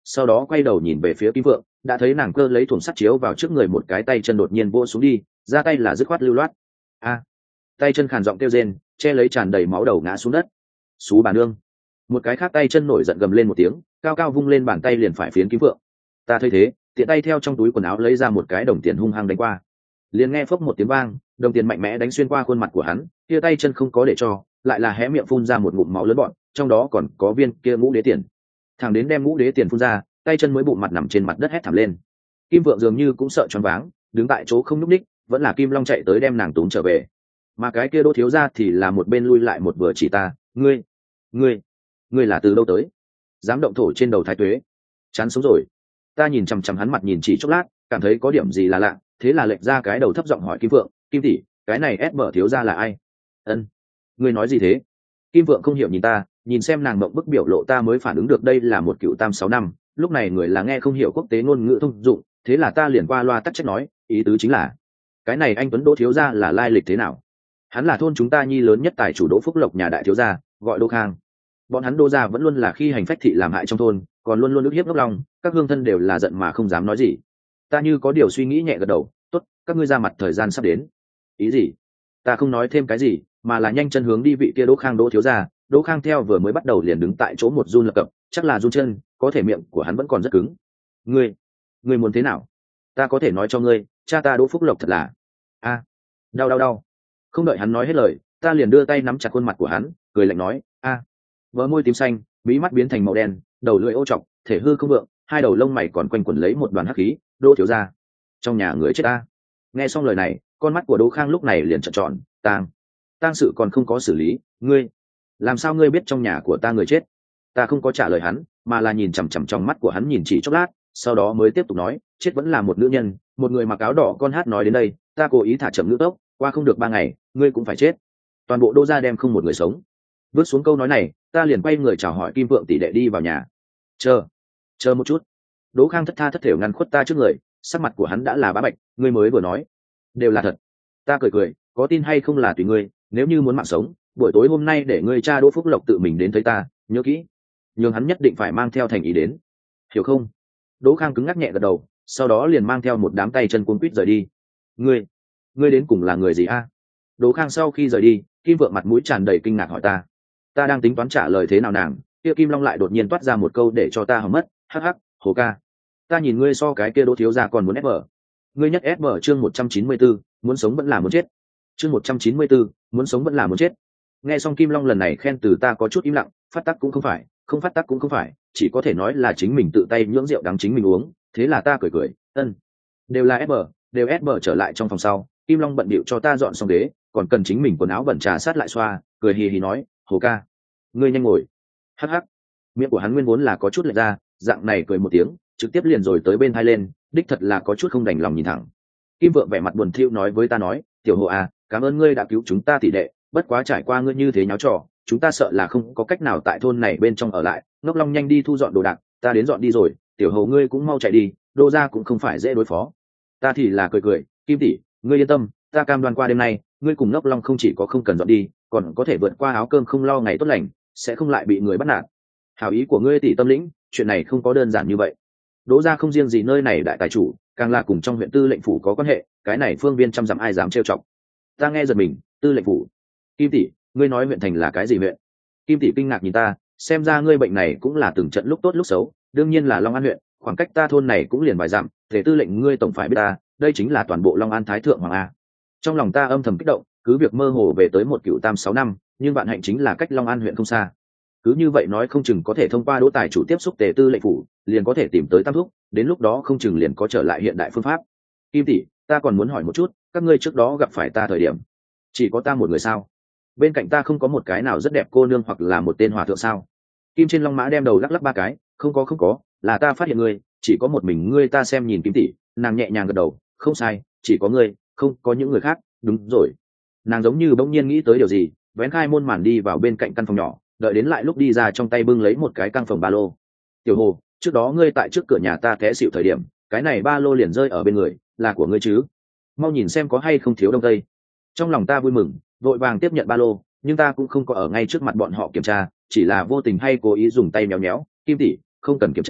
sau đó quay đầu nhìn về phía Kim Vượng, đã thấy nàng cơ lấy thùng sắt chiếu vào trước người, một cái tay chân đột nhiên vỗ xuống đi, ra tay là dứt khoát lưu loát. A! Tay chân khàn giọng kêu rên, che lấy tràn đầy máu đầu ngã xuống đất. Xú bà nương! Một cái khác tay chân nổi giận gầm lên một tiếng, cao cao vung lên bàn tay liền phải phiến Kim Vượng. Ta thấy thế, tiện tay theo trong túi quần áo lấy ra một cái đồng tiền hung hăng đánh qua. Liền nghe phốc một tiếng vang, đồng tiền mạnh mẽ đánh xuyên qua khuôn mặt của hắn, kia tay chân không có để cho, lại là hé miệng phun ra một ngụm máu lớn bọn, trong đó còn có viên kia ngũ đế tiền. Thằng đến đem ngũ đế tiền phun ra, tay chân mới bụng mặt nằm trên mặt đất hét thảm lên. Kim Vượng dường như cũng sợ choáng váng, đứng tại chỗ không nhúc nhích, vẫn là Kim Long chạy tới đem nàng túm trở về. Mà cái kia Đỗ thiếu gia thì là một bên lui lại một vừa chỉ ta, ngươi, ngươi, ngươi là từ đâu tới? Dám động thổ trên đầu thái tuế, chán sống rồi. Ta nhìn chằm chằm hắn mặt nhìn chỉ chốc lát, cảm thấy có điểm gì là lạ, thế là lệch ra cái đầu thấp giọng hỏi Kim Vượng, Kim tỷ, cái này ép mở thiếu gia là ai? Ân, ngươi nói gì thế? Kim Vượng không hiểu nhìn ta, nhìn xem nàng mộng bức biểu lộ, ta mới phản ứng được đây là một cựu tam sáu năm, lúc này người là nghe không hiểu quốc tế ngôn ngữ thông dụng, thế là ta liền qua loa tắc trách nói, ý tứ chính là cái này anh Tuấn Đỗ thiếu gia là lai lịch thế nào? Hắn là thôn chúng ta nhi lớn nhất tài chủ Đỗ Phúc Lộc nhà đại thiếu gia, gọi Đỗ Khang. Bọn hắn Đỗ gia vẫn luôn là khi hành phách thị làm hại trong thôn, còn luôn luôn ức hiếp ngốc lòng, các hương thân đều là giận mà không dám nói gì. Ta như có điều suy nghĩ nhẹ gật đầu, tốt, các ngươi ra mặt, thời gian sắp đến. Ý gì? Ta không nói thêm cái gì, mà là nhanh chân hướng đi vị kia Đỗ Khang Đỗ thiếu gia. Đỗ Khang theo vừa mới bắt đầu liền đứng tại chỗ một run lập cập, chắc là run chân, có thể miệng của hắn vẫn còn rất cứng. Ngươi, ngươi muốn thế nào? Ta có thể nói cho ngươi, cha ta Đỗ Phúc Lộc thật là a đau đau đau. Không đợi hắn nói hết lời, ta liền đưa tay nắm chặt khuôn mặt của hắn, cười lạnh nói, a. Vỡ môi tím xanh, mí mắt biến thành màu đen, đầu lưỡi ô trọc, thể hư không vượng, hai đầu lông mày còn quanh quẩn lấy một đoàn hắc khí. Đỗ thiếu gia, trong nhà người chết ta. Nghe xong lời này, con mắt của Đỗ Khang lúc này liền trợn tròn, tang, tang sự còn không có xử lý, ngươi, làm sao ngươi biết trong nhà của ta người chết? Ta không có trả lời hắn, mà là nhìn chằm chằm trong mắt của hắn nhìn chỉ chốc lát, sau đó mới tiếp tục nói, chết vẫn là một nữ nhân, một người mặc áo đỏ. Con hát nói đến đây, ta cố ý thả chậm ngữ tốc, qua không được ba ngày, ngươi cũng phải chết. Toàn bộ Đỗ gia đem không một người sống. Vớt xuống câu nói này, ta liền quay người chào hỏi Kim Vượng tỷ đệ đi vào nhà. Chờ, chờ một chút. Đỗ Khang thất tha thất thểu ngăn khuất ta trước người, sắc mặt của hắn đã là bá bạch, ngươi mới vừa nói, đều là thật. Ta cười cười, có tin hay không là tùy ngươi, nếu như muốn mạng sống, buổi tối hôm nay để ngươi cha Đỗ Phúc Lộc tự mình đến thấy ta, nhớ kỹ, nhưng hắn nhất định phải mang theo thành ý đến, hiểu không? Đỗ Khang cứng ngắc nhẹ gật đầu, sau đó liền mang theo một đám tay chân cuống quýt rời đi. Ngươi, ngươi đến cùng là người gì a? Đỗ Khang sau khi rời đi, Kim Vượng mặt mũi tràn đầy kinh ngạc hỏi ta. Ta đang tính toán trả lời thế nào nàng, kia Kim Long lại đột nhiên toát ra một câu để cho ta hỏng mất, hắc hắc, Hồ ca, ta nhìn ngươi so cái kia Đỗ thiếu gia còn muốn ép vợ. Ngươi nhất ép vợ chương một trăm chín mươi tư, muốn sống vẫn là muốn chết. Chương một trăm chín mươi tư, muốn sống vẫn là muốn chết. Nghe xong Kim Long lần này khen từ ta có chút im lặng, phát tắc cũng không phải, không phát tắc cũng không phải, chỉ có thể nói là chính mình tự tay nhưỡng rượu đắng chính mình uống. Thế là ta cười cười, ân, đều là ép bờ, đều ép bờ. Trở lại trong phòng sau, Kim Long bận bịu cho ta dọn xong ghế, còn cần chính mình quần áo bẩn trà sát lại xoa, cười hì hì nói, Hồ ca, ngươi nhanh ngồi. Hắc hắc. Miệng của hắn nguyên vốn là có chút lệch ra, dạng này cười một tiếng, trực tiếp liền rồi tới bên hai lên, đích thật là có chút không đành lòng nhìn thẳng. Kim Vượng vẻ mặt buồn thiu nói với ta nói, tiểu Hồ à, cảm ơn ngươi đã cứu chúng ta tỷ đệ, bất quá trải qua ngươi như thế nháo trò, chúng ta sợ là không có cách nào tại thôn này bên trong ở lại. Ngốc Long nhanh đi thu dọn đồ đạc, ta đến dọn đi rồi, tiểu Hồ ngươi cũng mau chạy đi, Đỗ gia cũng không phải dễ đối phó. Ta thì là cười cười, Kim tỷ, ngươi yên tâm, ta cam đoan qua đêm nay, ngươi cùng Ngốc Long không chỉ có không cần dọn đi, còn có thể vượt qua áo cơm không lo ngày tốt lành, sẽ không lại bị người bắt nạt. Hảo ý của ngươi tỷ tâm lĩnh, chuyện này không có đơn giản như vậy. Đỗ gia không riêng gì nơi này đại tài chủ, càng là cùng trong huyện tư lệnh phủ có quan hệ, cái này phương viên trăm dặm ai dám trêu chọc. Ta nghe giật mình, tư lệnh phủ. Kim tỷ, ngươi nói huyện thành là cái gì huyện? Kim tỷ kinh ngạc nhìn ta, xem ra ngươi bệnh này cũng là từng trận lúc tốt lúc xấu, đương nhiên là Long An huyện, khoảng cách ta thôn này cũng liền vài dặm, thể tư lệnh ngươi tổng phải biết ta, đây chính là toàn bộ Long An Thái Thượng Hoàng a. Trong lòng ta âm thầm kích động, cứ việc mơ hồ về tới một cựu tam sáu năm, nhưng bạn hạnh chính là cách Long An huyện không xa. Cứ như vậy nói không chừng có thể thông qua Đỗ tài chủ tiếp xúc tề tư lệnh phủ, liền có thể tìm tới Tam Thúc, đến lúc đó không chừng liền có trở lại hiện đại phương pháp. Kim tỷ, ta còn muốn hỏi một chút, các ngươi trước đó gặp phải ta thời điểm, chỉ có ta một người sao? Bên cạnh ta không có một cái nào rất đẹp cô nương hoặc là một tên hòa thượng sao? Kim trên Long Mã đem đầu lắc lắc ba cái, không có không có, là ta phát hiện ngươi, chỉ có một mình ngươi. Ta xem nhìn Kim tỷ, nàng nhẹ nhàng gật đầu, không sai, chỉ có ngươi, không có những người khác. Đúng rồi. Nàng giống như bỗng nhiên nghĩ tới điều gì, vén khai môn màn đi vào bên cạnh căn phòng nhỏ, đợi đến lại lúc đi ra trong tay bưng lấy một cái căng phòng ba lô. Tiểu Hồ, trước đó ngươi tại trước cửa nhà ta té xịu thời điểm, cái này ba lô liền rơi ở bên người, là của ngươi chứ? Mau nhìn xem có hay không thiếu đông tây. Trong lòng ta vui mừng, vội vàng tiếp nhận ba lô, nhưng ta cũng không có ở ngay trước mặt bọn họ kiểm tra, chỉ là vô tình hay cố ý dùng tay méo méo. Kim tỷ, không cần kiểm tra,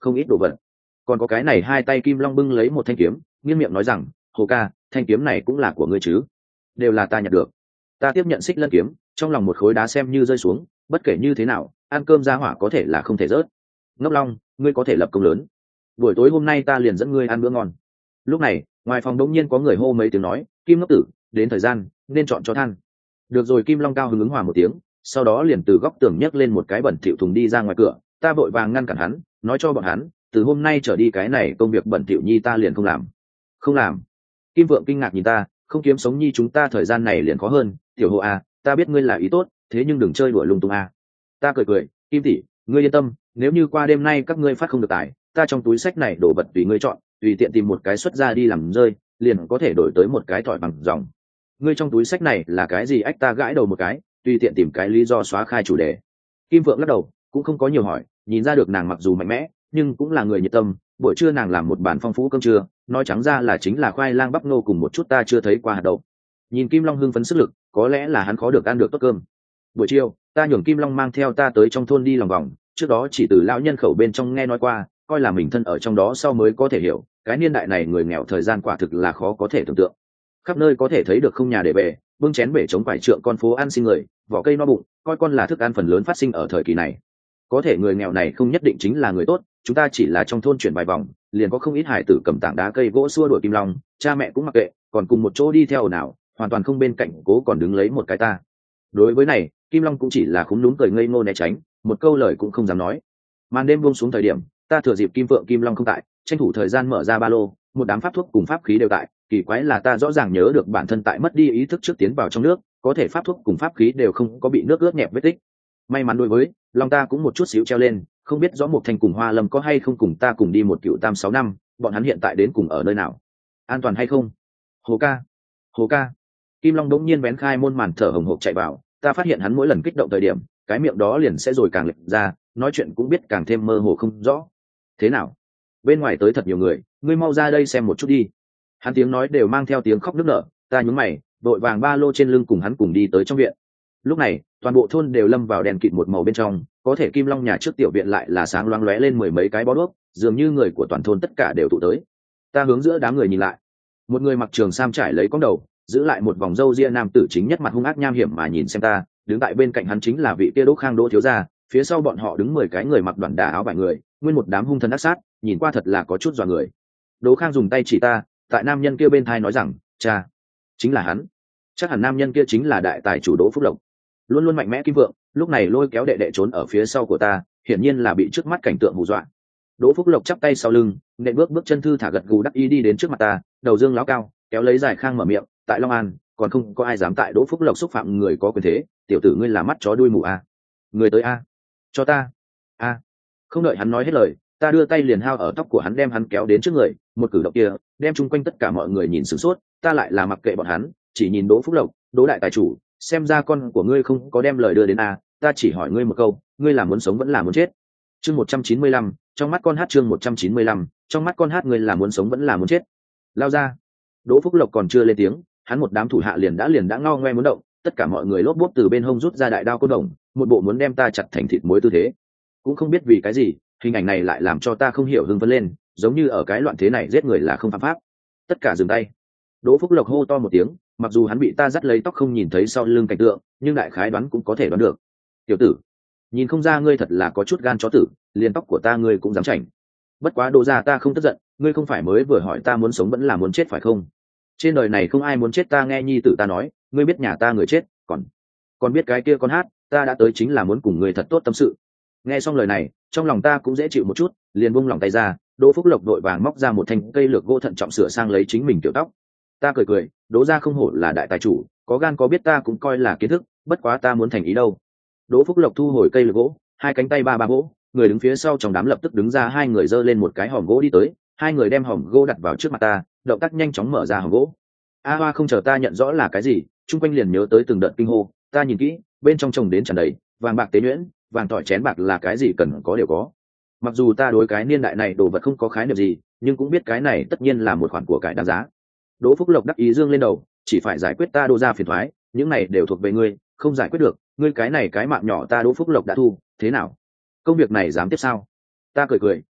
không ít đồ vật. Còn có cái này hai tay kim long bưng lấy một thanh kiếm, nghiêm miệng nói rằng, hồ ca, thanh kiếm này cũng là của ngươi chứ? Đều là ta nhặt được. Ta tiếp nhận xích lân kiếm, trong lòng một khối đá xem như rơi xuống, bất kể như thế nào, ăn cơm ra hỏa có thể là không thể rớt. Ngốc long, ngươi có thể lập công lớn. Buổi tối hôm nay ta liền dẫn ngươi ăn bữa ngon. Lúc này, ngoài phòng đống nhiên có người hô mấy tiếng nói, kim ngốc tử, đến thời gian, nên chọn cho than. Được rồi, kim long cao hứng ứng hòa một tiếng, sau đó liền từ góc tường nhấc lên một cái bẩn thỉu thùng đi ra ngoài cửa. Ta vội vàng ngăn cản hắn, nói cho bọn hắn, từ hôm nay trở đi cái này công việc bẩn thỉu nhi ta liền không làm. Không làm? Kim vượng kinh ngạc nhìn ta, không kiếm sống nhi chúng ta thời gian này liền khó hơn. Tiểu hồ à, ta biết ngươi là ý tốt, thế nhưng đừng chơi đùa lung tung à. Ta cười cười, kim tỷ, ngươi yên tâm, nếu như qua đêm nay các ngươi phát không được tài, ta trong túi sách này đổ vật tùy ngươi chọn, tùy tiện tìm một cái xuất ra đi làm rơi, liền có thể đổi tới một cái thỏi bằng dòng. Ngươi trong túi sách này là cái gì? Ách, ta gãi đầu một cái, tùy tiện tìm cái lý do xóa khai chủ đề. Kim vượng lắc đầu, cũng không có nhiều hỏi, nhìn ra được nàng mặc dù mạnh mẽ, nhưng cũng là người nhiệt tâm. Buổi trưa nàng làm một bàn phong phú cơm trưa, nói trắng ra là chính là khoai lang bắp ngô cùng một chút ta chưa thấy qua hạt đậu. Nhìn Kim Long hưng phấn sức lực, có lẽ là hắn khó được ăn được tốt cơm. Buổi chiều, ta nhường Kim Long mang theo ta tới trong thôn đi lòng vòng, trước đó chỉ từ lão nhân khẩu bên trong nghe nói qua, coi là mình thân ở trong đó sau mới có thể hiểu, cái niên đại này người nghèo thời gian quả thực là khó có thể tưởng tượng. Khắp nơi có thể thấy được không nhà để về, bưng chén bể chống quải trượng con phố ăn xin người, vỏ cây no bụng, coi con là thức ăn phần lớn phát sinh ở thời kỳ này. Có thể người nghèo này không nhất định chính là người tốt, chúng ta chỉ là trong thôn chuyển vài vòng, liền có không ít hải tử cầm tảng đá cây gỗ xua đuổi Kim Long, cha mẹ cũng mặc kệ, còn cùng một chỗ đi theo nào, hoàn toàn không bên cạnh cố còn đứng lấy một cái ta. Đối với này, Kim Long cũng chỉ là khúm núm cười ngây ngô né tránh, một câu lời cũng không dám nói. Màn đêm buông xuống thời điểm, ta thừa dịp Kim Phượng Kim Long không tại, tranh thủ thời gian mở ra ba lô, một đám pháp thuốc cùng pháp khí đều tại. Kỳ quái là ta rõ ràng nhớ được bản thân tại mất đi ý thức trước tiến vào trong nước, có thể pháp thuốc cùng pháp khí đều không có bị nước ướt nhẹp vết tích. May mắn đối với Long ta cũng một chút xíu treo lên, không biết rõ một thành cùng Hoa Lâm có hay không cùng ta cùng đi một cựu tam sáu năm, bọn hắn hiện tại đến cùng ở nơi nào, an toàn hay không? Hồ ca, hồ ca. Kim Long đống nhiên vén khai môn màn thở hồng hộc chạy vào, ta phát hiện hắn mỗi lần kích động thời điểm, cái miệng đó liền sẽ rồi càng lệch ra, nói chuyện cũng biết càng thêm mơ hồ không rõ. Thế nào? Bên ngoài tới thật nhiều người, ngươi mau ra đây xem một chút đi. Hắn tiếng nói đều mang theo tiếng khóc nức nở, ta nhún mày, đội vàng ba lô trên lưng cùng hắn cùng đi tới trong viện. Lúc này, toàn bộ thôn đều lâm vào đèn kịt một màu bên trong, có thể Kim Long nhà trước tiểu viện lại là sáng loáng lóe lên mười mấy cái bó đuốc, dường như người của toàn thôn tất cả đều tụ tới. Ta hướng giữa đám người nhìn lại, một người mặc trường sam trải lấy cong đầu, giữ lại một vòng râu ria nam tử chính nhất mặt hung ác nham hiểm mà nhìn xem ta, đứng tại bên cạnh hắn chính là vị kia Đỗ Khang Đỗ thiếu gia, phía sau bọn họ đứng mười cái người mặc đoàn đà áo vải người, nguyên một đám hung thần ác sát, nhìn qua thật là có chút dọa người. Đỗ Khang dùng tay chỉ ta, tại nam nhân kia bên thai nói rằng, cha, chính là hắn. Chắc hẳn nam nhân kia chính là đại tài chủ Đỗ Phúc Lộc. Luôn luôn mạnh mẽ Kim Vượng lúc này lôi kéo đệ đệ trốn ở phía sau của ta, hiển nhiên là bị trước mắt cảnh tượng hù dọa. Đỗ Phúc Lộc chắp tay sau lưng, nện bước bước chân thư thả gật gù đắc ý đi đến trước mặt ta, đầu dương láo cao, kéo lấy Giải Khang mở miệng, tại Long An còn không có ai dám tại Đỗ Phúc Lộc xúc phạm người có quyền thế, tiểu tử ngươi là mắt chó đuôi mù à? Người tới a, cho ta a. Không đợi hắn nói hết lời, ta đưa tay liền hao ở tóc của hắn đem hắn kéo đến trước người, một cử động kia đem chung quanh tất cả mọi người nhìn sửng sốt, ta lại là mặc kệ bọn hắn, chỉ nhìn Đỗ Phúc Lộc, Đỗ đại tài chủ, xem ra con của ngươi không có đem lời đưa đến a, ta chỉ hỏi ngươi một câu, ngươi là muốn sống vẫn là muốn chết? Chương một trăm chín mươi lăm, trong mắt con hát chương một trăm chín mươi lăm, trong mắt con hát ngươi là muốn sống vẫn là muốn chết? Lao ra. Đỗ Phúc Lộc còn chưa lên tiếng, hắn một đám thủ hạ liền đã liền đã ngao ngoe muốn động, tất cả mọi người lốp bốp từ bên hông rút ra đại đao côn đồng, một bộ muốn đem ta chặt thành thịt muối tư thế. Cũng không biết vì cái gì, hình ảnh này lại làm cho ta không hiểu hưng phấn lên, giống như ở cái loạn thế này giết người là không phạm pháp. Tất cả dừng tay. Đỗ Phúc Lộc hô to một tiếng, mặc dù hắn bị ta dắt lấy tóc không nhìn thấy sau lưng cảnh tượng, nhưng đại khái đoán cũng có thể đoán được. Tiểu tử, nhìn không ra ngươi thật là có chút gan chó tử, liền tóc của ta ngươi cũng dám chảnh. Bất quá Đỗ gia ta không tức giận, ngươi không phải mới vừa hỏi ta muốn sống vẫn là muốn chết phải không? Trên đời này không ai muốn chết, ta nghe nhi tử ta nói, ngươi biết nhà ta người chết, còn còn biết cái kia con hát, ta đã tới chính là muốn cùng người thật tốt tâm sự. Nghe xong lời này, trong lòng ta cũng dễ chịu một chút, liền buông lòng tay ra. Đỗ Phúc Lộc đội vàng móc ra một thanh cây lược gỗ thận trọng sửa sang lấy chính mình kiểu tóc. Ta cười cười, Đỗ gia không hổ là đại tài chủ, có gan có biết ta cũng coi là kiến thức, bất quá ta muốn thành ý đâu. Đỗ Phúc Lộc thu hồi cây lược gỗ, hai cánh tay ba ba gỗ, người đứng phía sau trong đám lập tức đứng ra hai người giơ lên một cái hòm gỗ đi tới, hai người đem hòm gỗ đặt vào trước mặt ta, động tác nhanh chóng mở ra hòm gỗ. A Hoa không chờ ta nhận rõ là cái gì, chung quanh liền nhớ tới từng đợt kinh hô, ta nhìn kỹ, bên trong chồng đến tràn đầy, vàng bạc tế nhuyễn, vàng tỏi chén bạc là cái gì cần có đều có. Mặc dù ta đối cái niên đại này đồ vật không có khái niệm gì, nhưng cũng biết cái này tất nhiên là một khoản của cải đáng giá. Đỗ Phúc Lộc đắc ý dương lên đầu, chỉ phải giải quyết ta Đỗ gia phiền toái, những này đều thuộc về ngươi, không giải quyết được, ngươi cái này cái mạng nhỏ ta Đỗ Phúc Lộc đã thu, thế nào? Công việc này dám tiếp sao? Ta cười cười,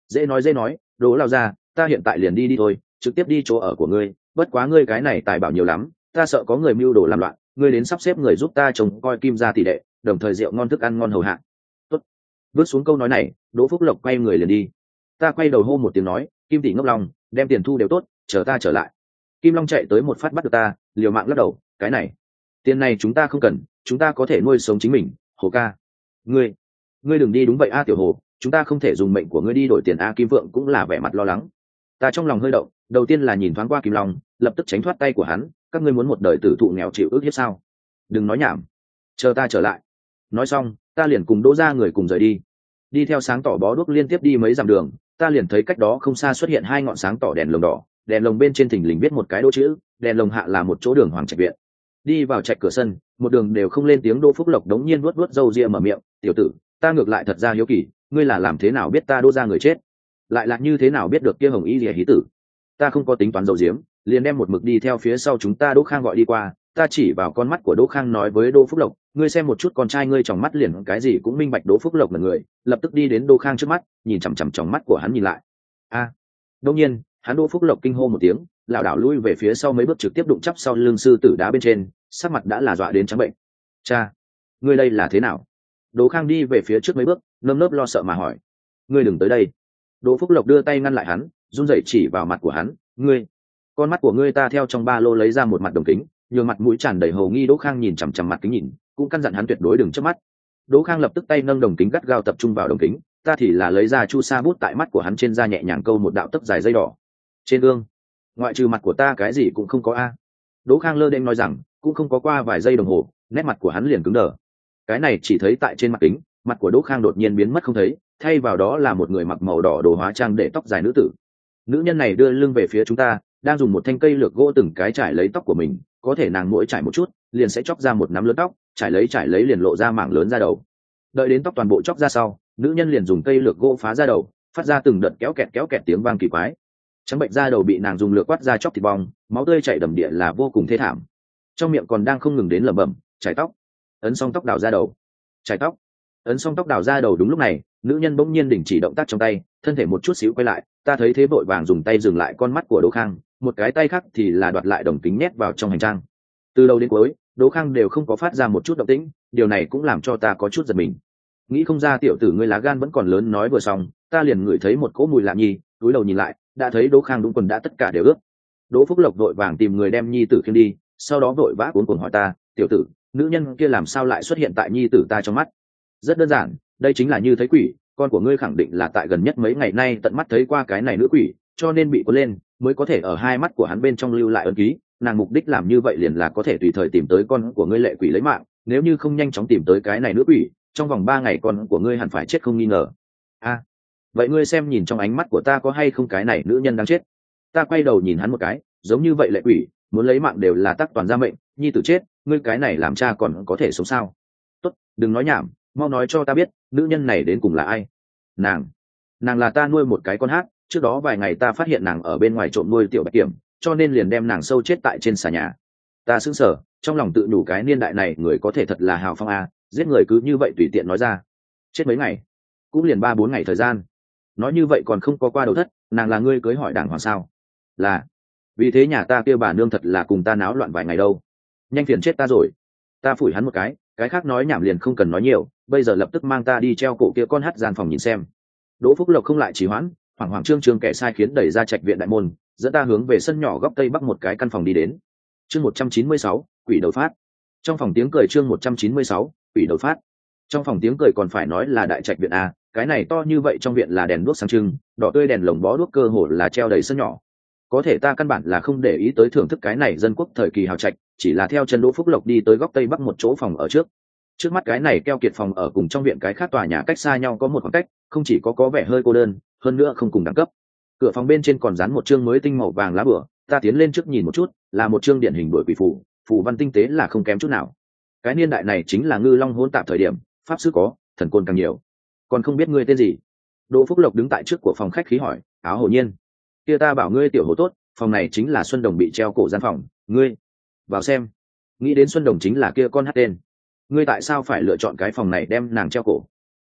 Dễ nói dễ nói, Đỗ lao ra, ta hiện tại liền đi đi thôi, trực tiếp đi chỗ ở của ngươi, bất quá ngươi cái này tài bảo nhiều lắm, ta sợ có người mưu đồ làm loạn, ngươi đến sắp xếp người giúp ta trông coi Kim gia tỷ đệ, đồng thời rượu ngon thức ăn ngon hầu hạ. Tốt. Bước xuống câu nói này, Đỗ Phúc Lộc quay người liền đi. Ta quay đầu hô một tiếng nói, Kim tỷ ngốc lòng, đem tiền thu đều tốt, chờ ta trở lại. Kim Long chạy tới một phát bắt được ta, liều mạng lắc đầu, cái này, tiền này chúng ta không cần, chúng ta có thể nuôi sống chính mình. Hồ ca, ngươi, ngươi đừng đi. Đúng vậy a tiểu hồ, chúng ta không thể dùng mệnh của ngươi đi đổi tiền a. Kim Vượng cũng là vẻ mặt lo lắng. Ta trong lòng hơi động, đầu tiên là nhìn thoáng qua Kim Long, lập tức tránh thoát tay của hắn. Các ngươi muốn một đời tử thụ nghèo chịu ức hiếp sao? Đừng nói nhảm, chờ ta trở lại. Nói xong, ta liền cùng Đỗ ra người cùng rời đi. Đi theo sáng tỏ bó đuốc liên tiếp đi mấy dặm đường, ta liền thấy cách đó không xa xuất hiện hai ngọn sáng tỏ đèn lồng đỏ, đèn lồng bên trên thình lình viết một cái Đỗ chữ, đèn lồng hạ là một chỗ đường Hoàng Trạch viện. Đi vào trạch cửa sân, một đường đều không lên tiếng. Đỗ Phúc Lộc đống nhiên vuốt vuốt râu ria mở miệng, tiểu tử, ta ngược lại thật ra hiếu kỳ, ngươi là làm thế nào biết ta Đỗ ra người chết, lại là như thế nào biết được kia hồng y lìa hí tử? Ta không có tính toán dầu diếm, liền đem một mực đi theo phía sau chúng ta Đỗ Khang gọi đi qua. Ta chỉ vào con mắt của Đỗ Khang nói với Đỗ Phúc Lộc, ngươi xem một chút con trai ngươi tròng mắt liền cái gì cũng minh bạch. Đỗ Phúc Lộc là người lập tức đi đến Đỗ Khang trước mắt, nhìn chằm chằm tròng mắt của hắn nhìn lại. A! À, đột nhiên, hắn Đỗ Phúc Lộc kinh hô một tiếng, lảo đảo lui về phía sau mấy bước, trực tiếp đụng chắp sau lưng sư tử đá bên trên, sắc mặt đã là dọa đến trắng bệnh. Cha, ngươi đây là thế nào? Đỗ Khang đi về phía trước mấy bước, nơm nớp lo sợ mà hỏi. Ngươi đừng tới đây. Đỗ Phúc Lộc đưa tay ngăn lại hắn, run rẩy chỉ vào mặt của hắn. Ngươi, con mắt của ngươi. Ta theo trong ba lô lấy ra một mặt đồng kính, nhường mặt mũi tràn đầy hầu nghi Đỗ Khang nhìn chằm chằm mặt kính nhìn, cũng căn dặn hắn tuyệt đối đừng chớp mắt. Đỗ Khang lập tức tay nâng đồng kính gắt gao tập trung vào đồng kính, ta thì là lấy ra chu sa bút tại mắt của hắn trên da nhẹ nhàng câu một đạo tấc dài dây đỏ. Trên gương, ngoại trừ mặt của ta cái gì cũng không có a. Đỗ Khang lơ đễnh nói rằng, cũng không có qua vài giây đồng hồ, nét mặt của hắn liền cứng đờ. Cái này chỉ thấy tại trên mặt kính, mặt của Đỗ Khang đột nhiên biến mất không thấy, thay vào đó là một người mặc màu đỏ đồ hóa trang để tóc dài nữ tử. Nữ nhân này đưa lưng về phía chúng ta, đang dùng một thanh cây lược gỗ từng cái trải lấy tóc của mình, có thể nàng mỗi trải một chút liền sẽ chóc ra một nắm lớn tóc, trải lấy trải lấy liền lộ ra mảng lớn ra đầu. Đợi đến tóc toàn bộ chóc ra sau, nữ nhân liền dùng cây lược gỗ phá ra đầu, phát ra từng đợt kéo kẹt kéo kẹt tiếng vang kỳ quái. Trắng bệnh da đầu bị nàng dùng lược quát ra chóc thịt bong, máu tươi chảy đầm địa là vô cùng thê thảm. Trong miệng còn đang không ngừng đến lẩm bẩm, chải tóc, ấn xong tóc đào ra đầu, chải tóc, ấn xong tóc đào ra đầu. Đúng lúc này, nữ nhân bỗng nhiên đình chỉ động tác trong tay, thân thể một chút xíu quay lại, ta thấy thế vội vàng dùng tay dừng lại con mắt của Đỗ Khang, một cái tay khác thì là đoạt lại đồng kính nhét vào trong hành trang. Từ đầu đến cuối, Đỗ Khang đều không có phát ra một chút động tĩnh, điều này cũng làm cho ta có chút giật mình. Nghĩ không ra tiểu tử ngươi lá gan vẫn còn lớn. Nói vừa xong, ta liền ngửi thấy một cỗ mùi lạ nhi, cúi đầu nhìn lại, đã thấy Đỗ Khang đúng quần đã tất cả đều ướt. Đỗ Phúc Lộc vội vàng tìm người đem nhi tử khiêng đi, sau đó vội vã cuống cuồng hỏi ta, tiểu tử, nữ nhân kia làm sao lại xuất hiện tại nhi tử ta trong mắt? Rất đơn giản, đây chính là như thấy quỷ, con của ngươi khẳng định là tại gần nhất mấy ngày nay tận mắt thấy qua cái này nữ quỷ, cho nên bị cuốn lên, mới có thể ở hai mắt của hắn bên trong lưu lại ấn ký. Nàng mục đích làm như vậy liền là có thể tùy thời tìm tới con của ngươi lệ quỷ lấy mạng, nếu như không nhanh chóng tìm tới cái này nữ quỷ, trong vòng ba ngày con của ngươi hẳn phải chết không nghi ngờ. A, à, vậy ngươi xem nhìn trong ánh mắt của ta có hay không cái này nữ nhân đang chết? Ta quay đầu nhìn hắn một cái, giống như vậy lệ quỷ muốn lấy mạng đều là tác toàn gia mệnh, nhi tử chết, ngươi cái này làm cha còn có thể sống sao? Tốt, đừng nói nhảm, mau nói cho ta biết, nữ nhân này đến cùng là ai? Nàng, nàng là ta nuôi một cái con hát, trước đó vài ngày ta phát hiện nàng ở bên ngoài trộm nuôi tiểu bạch kiểm, cho nên liền đem nàng sâu chết tại trên xà nhà. Ta sững sờ, trong lòng tự nhủ cái niên đại này người có thể thật là hào phong a, giết người cứ như vậy tùy tiện nói ra. Chết mấy ngày, cũng liền ba bốn ngày thời gian. Nói như vậy còn không có qua đầu thất, nàng là ngươi cưới hỏi đàng hoàng sao? Là. Vì thế nhà ta kia bà nương thật là cùng ta náo loạn vài ngày đâu. Nhanh phiền chết ta rồi. Ta phủi hắn một cái, cái khác nói nhảm liền không cần nói nhiều, bây giờ lập tức mang ta đi treo cổ kia con hát gian phòng nhìn xem. Đỗ Phúc Lộc không lại trì hoãn, hoảng hoảng trương trương kẻ sai khiến đẩy ra trạch viện đại môn, dẫn ta hướng về sân nhỏ góc tây bắc một cái căn phòng đi đến. Chương một trăm chín mươi sáu, quỷ đầu phát. Trong phòng tiếng cười. Chương một trăm chín mươi sáu, quỷ đầu phát. Trong phòng tiếng cười còn phải nói là đại trạch viện a, cái này to như vậy, trong viện là đèn đuốc sáng trưng, đỏ tươi đèn lồng bó đuốc cơ hồ là treo đầy sân nhỏ. Có thể ta căn bản là không để ý tới thưởng thức cái này dân quốc thời kỳ hào trạch, chỉ là theo chân Đỗ Phúc Lộc đi tới góc tây bắc một chỗ phòng ở trước. Trước mắt cái này keo kiệt phòng ở cùng trong viện cái khác tòa nhà cách xa nhau có một khoảng cách, không chỉ có có vẻ hơi cô đơn, hơn nữa không cùng đẳng cấp. Cửa phòng bên trên còn dán một chương mới tinh màu vàng lá bửa, ta tiến lên trước nhìn một chút, là một chương điển hình đuổi quỷ phù, phù văn tinh tế là không kém chút nào. Cái niên đại này chính là ngư long hỗn tạp thời điểm, pháp sư có, thần côn càng nhiều. Còn không biết ngươi tên gì? Đỗ Phúc Lộc đứng tại trước của phòng khách khí hỏi. Áo Hồ Nhiên. Kia ta bảo ngươi tiểu Hồ tốt, phòng này chính là Xuân Đồng bị treo cổ gian phòng, ngươi vào xem. Nghĩ đến Xuân Đồng chính là kia con hát tên, ngươi tại sao phải lựa chọn cái phòng này đem nàng treo cổ?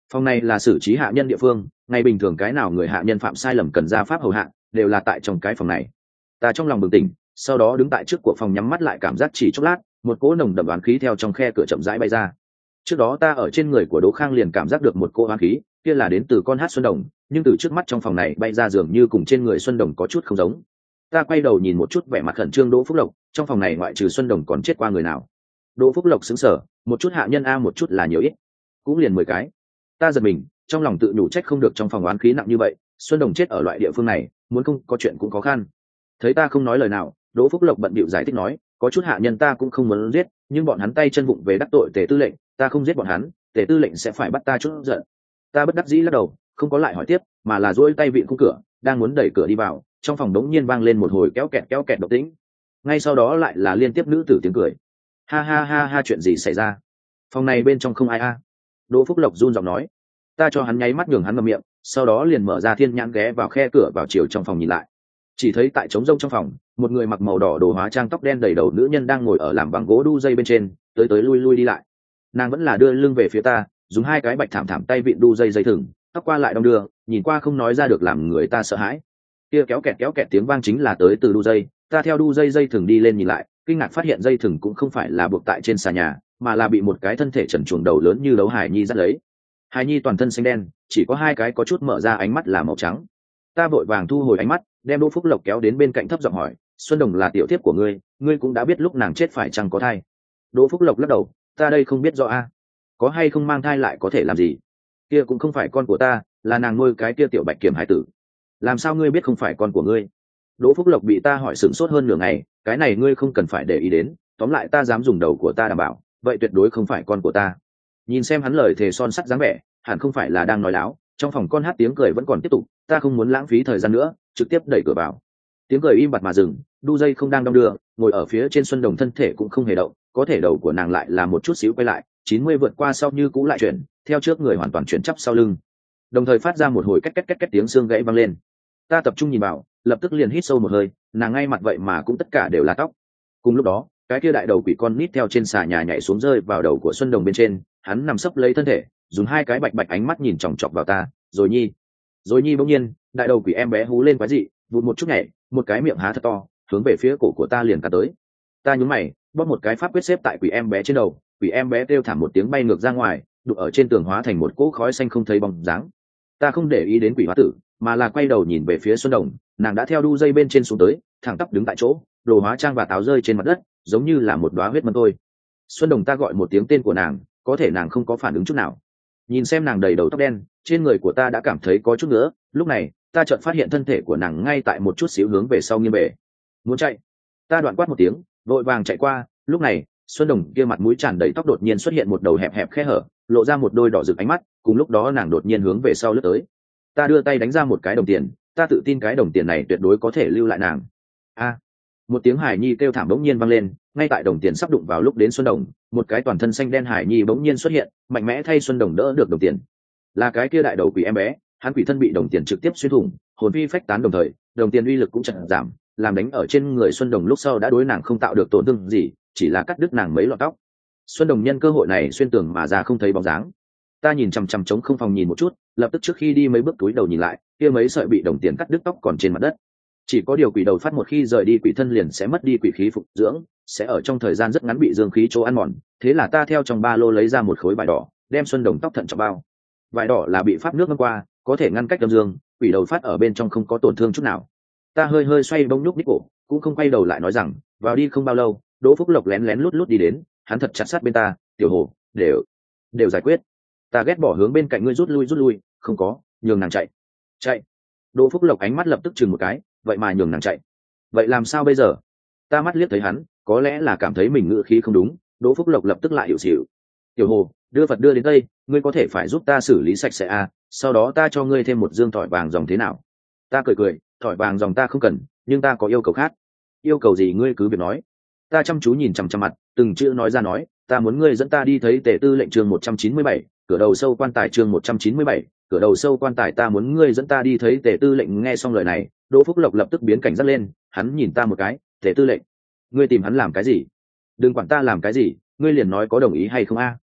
Phòng này là xử trí hạ nhân địa phương, ngày bình thường cái nào người hạ nhân phạm sai lầm cần ra pháp hầu hạ đều là tại trong cái phòng này. Ta trong lòng bừng tỉnh, sau đó đứng tại trước của phòng nhắm mắt lại, cảm giác chỉ chốc lát một cỗ nồng đậm oán khí theo trong khe cửa chậm rãi bay ra. Trước đó ta ở trên người của Đỗ Khang liền cảm giác được một cỗ oán khí, kia là đến từ con hát Xuân Đồng, nhưng từ trước mắt trong phòng này bay ra dường như cùng trên người Xuân Đồng có chút không giống. Ta quay đầu nhìn một chút vẻ mặt khẩn trương Đỗ Phúc Lộc, trong phòng này ngoại trừ Xuân Đồng còn chết qua người nào? Đỗ Phúc Lộc sững sờ, một chút hạ nhân a một chút là nhiều ít, cũng liền mười cái. Ta giật mình, trong lòng tự nhủ trách không được trong phòng oán khí nặng như vậy, Xuân Đồng chết ở loại địa phương này, muốn không có chuyện cũng khó khăn. Thấy ta không nói lời nào, Đỗ Phúc Lộc bận bịu giải thích nói, có chút hạ nhân ta cũng không muốn giết, nhưng bọn hắn tay chân vụng về đắc tội Tề tư lệnh, ta không giết bọn hắn, Tề tư lệnh sẽ phải bắt ta chút giận. Ta bất đắc dĩ lắc đầu, không có lại hỏi tiếp, mà là duỗi tay vịn khung cửa, đang muốn đẩy cửa đi vào, trong phòng đống nhiên vang lên một hồi kéo kẹt kéo kẹt động tĩnh. Ngay sau đó lại là liên tiếp nữ tử tiếng cười. Ha ha ha ha, chuyện gì xảy ra? Phòng này bên trong không ai a? Đỗ Phúc Lộc run giọng nói. Ta cho hắn nháy mắt nhường hắn ngậm miệng, sau đó liền mở ra thiên nhãn ghé vào khe cửa vào chiều trong phòng nhìn lại. Chỉ thấy tại trống rông trong phòng, một người mặc màu đỏ đồ hóa trang, tóc đen đầy đầu nữ nhân đang ngồi ở làm bằng gỗ đu dây bên trên, tới tới lui lui đi lại. Nàng vẫn là đưa lưng về phía ta, dùng hai cái bạch thảm thảm tay vịn đu dây dây thừng, tóc qua lại đong đưa, nhìn qua không nói ra được làm người ta sợ hãi. Kia kéo kẹt kéo kẹt tiếng vang chính là tới từ đu dây, ta theo đu dây dây thừng đi lên nhìn lại, kinh ngạc phát hiện dây thừng cũng không phải là buộc tại trên xà nhà, mà là bị một cái thân thể trần truồng đầu lớn như đấu hài nhi dắt lấy. Hài nhi toàn thân xanh đen, chỉ có hai cái có chút mở ra ánh mắt là màu trắng. Ta vội vàng thu hồi ánh mắt, đem Đỗ Phúc Lộc kéo đến bên cạnh thấp giọng hỏi, Xuân Đồng là tiểu thiếp của ngươi, ngươi cũng đã biết lúc nàng chết phải chăng có thai? Đỗ Phúc Lộc lắc đầu, ta đây không biết rõ a, có hay không mang thai lại có thể làm gì? Kia cũng không phải con của ta, là nàng nuôi cái kia tiểu bạch kiểm hải tử. Làm sao ngươi biết không phải con của ngươi? Đỗ Phúc Lộc bị ta hỏi sửng sốt hơn nửa ngày, cái này ngươi không cần phải để ý đến, tóm lại ta dám dùng đầu của ta đảm bảo, vậy tuyệt đối không phải con của ta. Nhìn xem hắn lời thề son sắt dáng vẻ, hẳn không phải là đang nói láo. Trong phòng con hát tiếng cười vẫn còn tiếp tục, ta không muốn lãng phí thời gian nữa, trực tiếp đẩy cửa vào. Tiếng cười im bặt mà dừng, đu dây không đang đong đưa, ngồi ở phía trên Xuân Đồng thân thể cũng không hề động, có thể đầu của nàng lại là một chút xíu quay lại, chín mươi vượt qua sau như cũ lại chuyển, theo trước người hoàn toàn chuyển chắp sau lưng, đồng thời phát ra một hồi két két két két tiếng xương gãy vang lên. Ta tập trung nhìn vào, lập tức liền hít sâu một hơi, nàng ngay mặt vậy mà cũng tất cả đều là tóc. Cùng lúc đó, cái kia đại đầu quỷ con nít theo trên xà nhà nhảy xuống rơi vào đầu của Xuân Đồng bên trên, hắn nằm sấp lấy thân thể, dùng hai cái bạch bạch ánh mắt nhìn chòng chọc vào ta. Rồi nhi, rồi nhi bỗng nhiên, đại đầu quỷ em bé hú lên quái dị, vụt một chút nhảy, một cái miệng há thật to, hướng về phía cổ của ta liền cả tới. Ta nhún mày, bóp một cái pháp quyết xếp tại quỷ em bé trên đầu, quỷ em bé kêu thảm một tiếng bay ngược ra ngoài, đụng ở trên tường hóa thành một cỗ khói xanh không thấy bóng dáng. Ta không để ý đến quỷ hóa tử, mà là quay đầu nhìn về phía Xuân Đồng, nàng đã theo đu dây bên trên xuống tới, thẳng tắp đứng tại chỗ, đồ hóa trang và táo rơi trên mặt đất, giống như là một đóa huyết mân tôi. Xuân Đồng, ta gọi một tiếng tên của nàng, có thể nàng không có phản ứng chút nào. Nhìn xem nàng đầy đầu tóc đen, trên người của ta đã cảm thấy có chút nữa, lúc này ta chợt phát hiện thân thể của nàng ngay tại một chút xíu hướng về sau nghiêng bề, muốn chạy. Ta đoạn quát một tiếng, vội vàng chạy qua. Lúc này Xuân Đồng kia mặt mũi tràn đầy tóc đột nhiên xuất hiện một đầu hẹp hẹp khe hở, lộ ra một đôi đỏ rực ánh mắt, cùng lúc đó nàng đột nhiên hướng về sau lướt tới. Ta đưa tay đánh ra một cái đồng tiền, ta tự tin cái đồng tiền này tuyệt đối có thể lưu lại nàng. A, một tiếng hài nhi kêu thảm bỗng nhiên vang lên, ngay tại đồng tiền sắp đụng vào lúc đến Xuân Đồng, một cái toàn thân xanh đen hài nhi bỗng nhiên xuất hiện, mạnh mẽ thay Xuân Đồng đỡ được đồng tiền. Là cái kia đại đầu quỷ em bé, hắn quỷ thân bị đồng tiền trực tiếp xuyên thủng, hồn phi phách tán, đồng thời đồng tiền uy lực cũng chợt giảm, làm đánh ở trên người Xuân Đồng lúc sau đã đối nàng không tạo được tổn thương gì, chỉ là cắt đứt nàng mấy lọn tóc. Xuân Đồng nhân cơ hội này xuyên tường mà ra, không thấy bóng dáng. Ta nhìn chằm chằm trống không phòng nhìn một chút, lập tức trước khi đi mấy bước túi đầu nhìn lại, kia mấy sợi bị đồng tiền cắt đứt tóc còn trên mặt đất. Chỉ có điều quỷ đầu phát một khi rời đi quỷ thân liền sẽ mất đi quỷ khí phục dưỡng, sẽ ở trong thời gian rất ngắn bị dương khí chỗ ăn mòn. Thế là ta theo trong ba lô lấy ra một khối vải đỏ, đem Xuân Đồng tóc thận trọng bao. Vải đỏ là bị pháp nước ngâm qua, có thể ngăn cách âm dương, quỷ đầu phát ở bên trong không có tổn thương chút nào. Ta hơi hơi xoay bông nhúc nhích cổ, cũng không quay đầu lại nói rằng, vào đi. Không bao lâu, Đỗ Phúc Lộc lén lén lút lút đi đến, hắn thật chặt sát bên ta, tiểu hồ, đều đều giải quyết. Ta ghét bỏ hướng bên cạnh ngươi rút lui rút lui, không có, nhường nàng chạy. Chạy? Đỗ Phúc Lộc ánh mắt lập tức chừng một cái, vậy mà nhường nàng chạy, vậy làm sao bây giờ? Ta mắt liếc thấy hắn, có lẽ là cảm thấy mình ngữ khí không đúng, Đỗ Phúc Lộc lập tức lại hiểu xỉu. Tiểu hồ, đưa vật đưa đến đây, ngươi có thể phải giúp ta xử lý sạch sẽ à, sau đó ta cho ngươi thêm một dương thỏi vàng dòng thế nào? Ta cười cười, thỏi vàng dòng ta không cần, nhưng ta có yêu cầu khác. Yêu cầu gì ngươi cứ việc nói. Ta chăm chú nhìn chằm chằm mặt, từng chữ nói ra nói, ta muốn ngươi dẫn ta đi thấy Tề tư lệnh chương một trăm chín mươi bảy, cửa đầu sâu quan tài chương một trăm chín mươi bảy, cửa đầu sâu quan tài, ta muốn ngươi dẫn ta đi thấy Tề tư lệnh. Nghe xong lời này, Đỗ Phúc Lộc lập tức biến cảnh giác lên, hắn nhìn ta một cái, Tề tư lệnh, ngươi tìm hắn làm cái gì? Đừng quản ta làm cái gì, ngươi liền nói có đồng ý hay không a.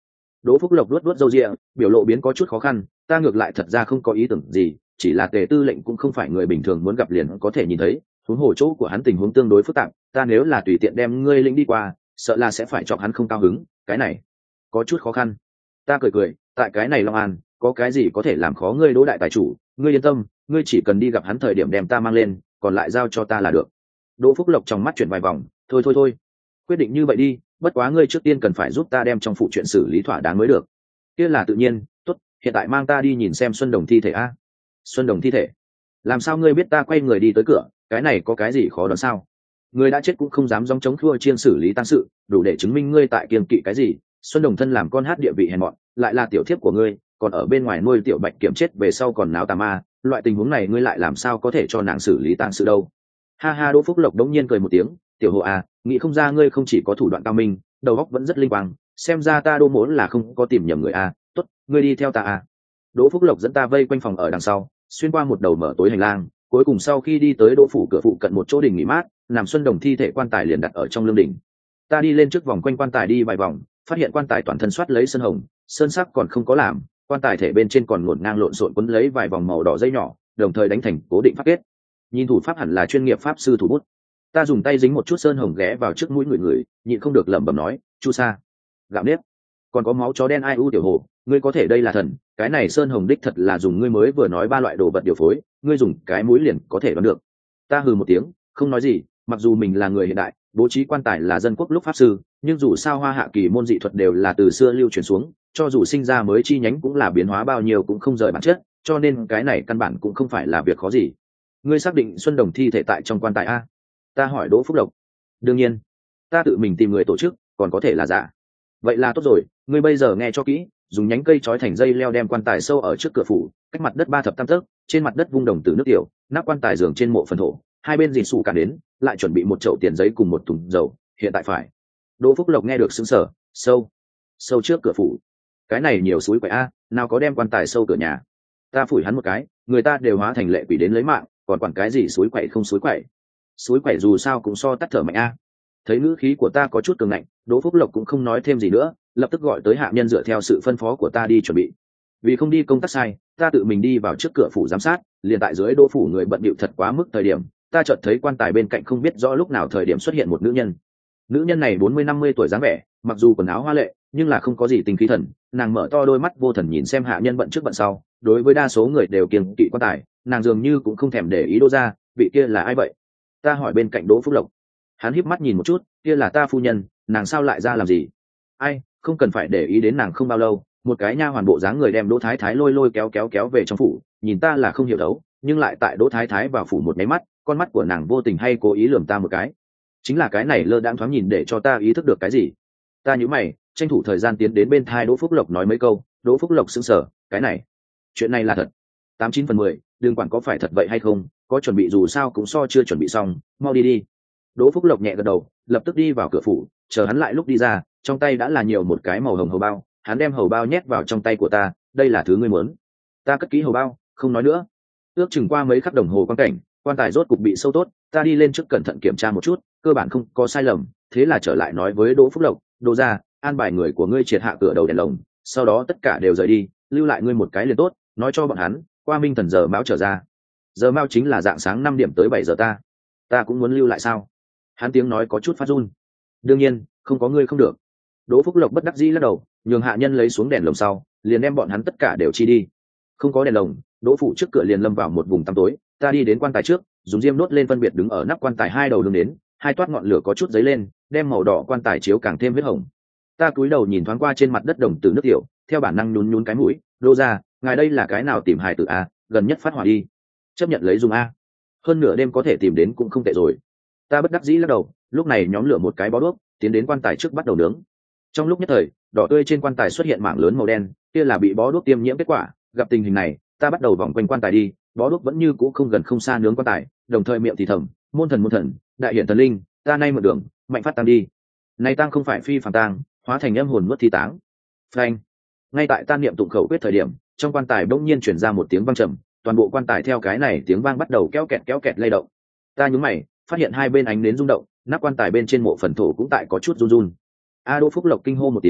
Đỗ Phúc Lộc luốt luốt râu ria, biểu lộ biến có chút khó khăn. Ta ngược lại thật ra không có ý tưởng gì, chỉ là Tề tư lệnh cũng không phải người bình thường muốn gặp liền có thể nhìn thấy, huống hồ chỗ của hắn tình huống tương đối phức tạp, ta nếu là tùy tiện đem ngươi lĩnh đi qua, sợ là sẽ phải chọc hắn không cao hứng, cái này có chút khó khăn. Ta cười cười, tại cái này Long An, có cái gì có thể làm khó ngươi Đỗ đại tài chủ, ngươi yên tâm, ngươi chỉ cần đi gặp hắn thời điểm đem ta mang lên, còn lại giao cho ta là được. Đỗ Phúc Lộc trong mắt chuyển vài vòng, thôi thôi thôi, quyết định như vậy đi, bất quá ngươi trước tiên cần phải giúp ta đem trong phụ chuyện xử lý thỏa đáng mới được. Kia là tự nhiên, tốt, hiện tại mang ta đi nhìn xem Xuân Đồng thi thể a. Xuân Đồng thi thể? Làm sao ngươi biết ta quay người đi tới cửa, cái này có cái gì khó đoán sao? Ngươi đã chết cũng không dám gióng chống thua chiên xử lý tang sự, đủ để chứng minh ngươi tại kiên kỵ cái gì? Xuân Đồng thân làm con hát địa vị hèn mọn, lại là tiểu thiếp của ngươi, còn ở bên ngoài nuôi tiểu bạch kiểm chết về sau còn náo tà ma, loại tình huống này ngươi lại làm sao có thể cho nàng xử lý tang sự đâu? Ha ha, Đỗ Phúc Lộc đống nhiên cười một tiếng, tiểu hồ à, nghĩ không ra ngươi không chỉ có thủ đoạn cao minh, đầu óc vẫn rất linh quang, xem ra ta Đỗ muốn là không có tìm nhầm người à, tốt, ngươi đi theo ta à. Đỗ Phúc Lộc dẫn ta vây quanh phòng ở đằng sau, xuyên qua một đầu mở tối hành lang, cuối cùng sau khi đi tới Đỗ phủ cửa phụ cận một chỗ đình nghỉ mát, nằm Xuân Đồng thi thể quan tài liền đặt ở trong lương đình. Ta đi lên trước vòng quanh quan tài đi vài vòng, phát hiện quan tài toàn thân soát lấy sơn hồng, sơn sắc còn không có làm, quan tài thể bên trên còn ngổn ngang lộn xộn quấn lấy vài vòng màu đỏ dây nhỏ, đồng thời đánh thành cố định pháp kết. Nhìn thủ pháp hẳn là chuyên nghiệp pháp sư thủ bút. Ta dùng tay dính một chút sơn hồng ghé vào trước mũi người người, nhịn không được lẩm bẩm nói, chu sa, gạo nếp, còn có máu chó đen ai u tiểu hồ, ngươi có thể đây là thần, cái này sơn hồng đích thật là dùng ngươi mới vừa nói ba loại đồ vật điều phối, ngươi dùng cái mũi liền có thể đoán được. Ta hừ một tiếng, không nói gì, mặc dù mình là người hiện đại, bố trí quan tài là dân quốc lúc pháp sư, nhưng dù sao Hoa Hạ kỳ môn dị thuật đều là từ xưa lưu truyền xuống, cho dù sinh ra mới chi nhánh cũng là biến hóa bao nhiêu cũng không rời bản chất, cho nên cái này căn bản cũng không phải là việc khó gì. Ngươi xác định Xuân Đồng thi thể tại trong quan tài a? Ta hỏi Đỗ Phúc Lộc. Đương nhiên, ta tự mình tìm người tổ chức, còn có thể là giả. Vậy là tốt rồi, ngươi bây giờ nghe cho kỹ, dùng nhánh cây trói thành dây leo đem quan tài sâu ở trước cửa phủ, cách mặt đất ba thập tam tấc, trên mặt đất vung đồng từ nước tiểu, nắp quan tài giường trên mộ phần thổ, hai bên dì sủ cả đến, lại chuẩn bị một chậu tiền giấy cùng một thùng dầu, hiện tại phải. Đỗ Phúc Lộc nghe được sững sờ, sâu, sâu trước cửa phủ, cái này nhiều suối quậy a, nào có đem quan tài sâu cửa nhà. Ta phủi hắn một cái, người ta đều hóa thành lệ quỷ đến lấy mạng, còn quản cái gì suối quậy không suối quậy. Suối quậy dù sao cũng so tắt thở mạnh a. Thấy ngữ khí của ta có chút cường ngạnh, Đỗ Phúc Lộc cũng không nói thêm gì nữa, lập tức gọi tới hạ nhân dựa theo sự phân phó của ta đi chuẩn bị. Vì không đi công tác sai, ta tự mình đi vào trước cửa phủ giám sát, liền tại dưới Đỗ phủ người bận bịu thật quá mức thời điểm, ta chợt thấy quan tài bên cạnh không biết rõ lúc nào thời điểm xuất hiện một nữ nhân. Nữ nhân này bốn mươi năm mươi tuổi dáng vẻ, mặc dù quần áo hoa lệ, nhưng là không có gì tình khí thần, nàng mở to đôi mắt vô thần nhìn xem hạ nhân bận trước bận sau, đối với đa số người đều kiêng kỵ quan tài, nàng dường như cũng không thèm để ý Đỗ ra, vị kia là ai vậy? Ta hỏi bên cạnh Đỗ Phúc Lộc. Hắn híp mắt nhìn một chút, kia là ta phu nhân, nàng sao lại ra làm gì? Ai, không cần phải để ý đến nàng. Không bao lâu, một cái nha hoàn bộ dáng người đem Đỗ Thái Thái lôi lôi kéo kéo kéo về trong phủ, nhìn ta là không hiểu đấu, nhưng lại tại Đỗ Thái Thái vào phủ một máy mắt, con mắt của nàng vô tình hay cố ý lườm ta một cái. Chính là cái này lơ đãng thoáng nhìn để cho ta ý thức được cái gì. Ta nhíu mày, tranh thủ thời gian tiến đến bên thai Đỗ Phúc Lộc nói mấy câu. Đỗ Phúc Lộc sững sờ, cái này, chuyện này là thật. Tám chín phần mười, đừng quản có phải thật vậy hay không, có chuẩn bị dù sao cũng so chưa chuẩn bị xong, mau đi đi. Đỗ Phúc Lộc nhẹ gật đầu, lập tức đi vào cửa phủ, chờ hắn lại lúc đi ra, trong tay đã là nhiều một cái màu hồng hầu bao, hắn đem hầu bao nhét vào trong tay của ta, đây là thứ ngươi muốn. Ta cất kỹ hầu bao, không nói nữa. Ước chừng qua mấy khắc đồng hồ quan cảnh, quan tài rốt cục bị sâu tốt, ta đi lên trước cẩn thận kiểm tra một chút, cơ bản không có sai lầm, thế là trở lại nói với Đỗ Phúc Lộc, Đỗ gia, an bài người của ngươi triệt hạ cửa đầu đèn lồng, sau đó tất cả đều rời đi, lưu lại ngươi một cái liền tốt, nói cho bọn hắn, qua minh thần giờ mão trở ra. Giờ mão chính là dạng sáng năm điểm tới bảy giờ ta. Ta cũng muốn lưu lại sao? Hắn tiếng nói có chút phát run. Đương nhiên, không có ngươi không được. Đỗ Phúc Lộc bất đắc dĩ lắc đầu, nhường hạ nhân lấy xuống đèn lồng sau, liền đem bọn hắn tất cả đều chi đi. Không có đèn lồng, Đỗ phủ trước cửa liền lâm vào một vùng tăm tối. Ta đi đến quan tài trước, dùng diêm đốt lên phân biệt đứng ở nắp quan tài hai đầu đường đến, hai toát ngọn lửa có chút dấy lên, đem màu đỏ quan tài chiếu càng thêm huyết hồng. Ta cúi đầu nhìn thoáng qua trên mặt đất đồng từ nước tiểu, theo bản năng nhún nhún cái mũi, Đỗ gia, ngài đây là cái nào tìm hài tử a, gần nhất phát hỏa đi, chấp nhận lấy dùng a. Hơn nửa đêm có thể tìm đến cũng không tệ rồi. Ta bất đắc dĩ lắc đầu, lúc này nhóm lửa một cái bó đuốc, tiến đến quan tài trước bắt đầu nướng. Trong lúc nhất thời, đỏ tươi trên quan tài xuất hiện mảng lớn màu đen, kia là bị bó đuốc tiêm nhiễm kết quả. Gặp tình hình này, ta bắt đầu vòng quanh quan tài đi, bó đuốc vẫn như cũ không gần không xa nướng quan tài, đồng thời miệng thì thầm, môn thần môn thần, đại hiển thần linh, ta nay một đường, mạnh phát tăng đi. Này tăng không phải phi phàm tăng, hóa thành âm hồn nuốt thi táng. Phanh. Ngay tại ta niệm tụng khẩu quyết thời điểm, trong quan tài bỗng nhiên truyền ra một tiếng vang trầm, toàn bộ quan tài theo cái này tiếng vang bắt đầu kéo kẹt kéo kẹt lay động. Ta nhún mày, phát hiện hai bên ánh nến rung động, nắp quan tài bên trên mộ phần thổ cũng tại có chút run run. A Đỗ Phúc Lộc kinh hô một tiếng,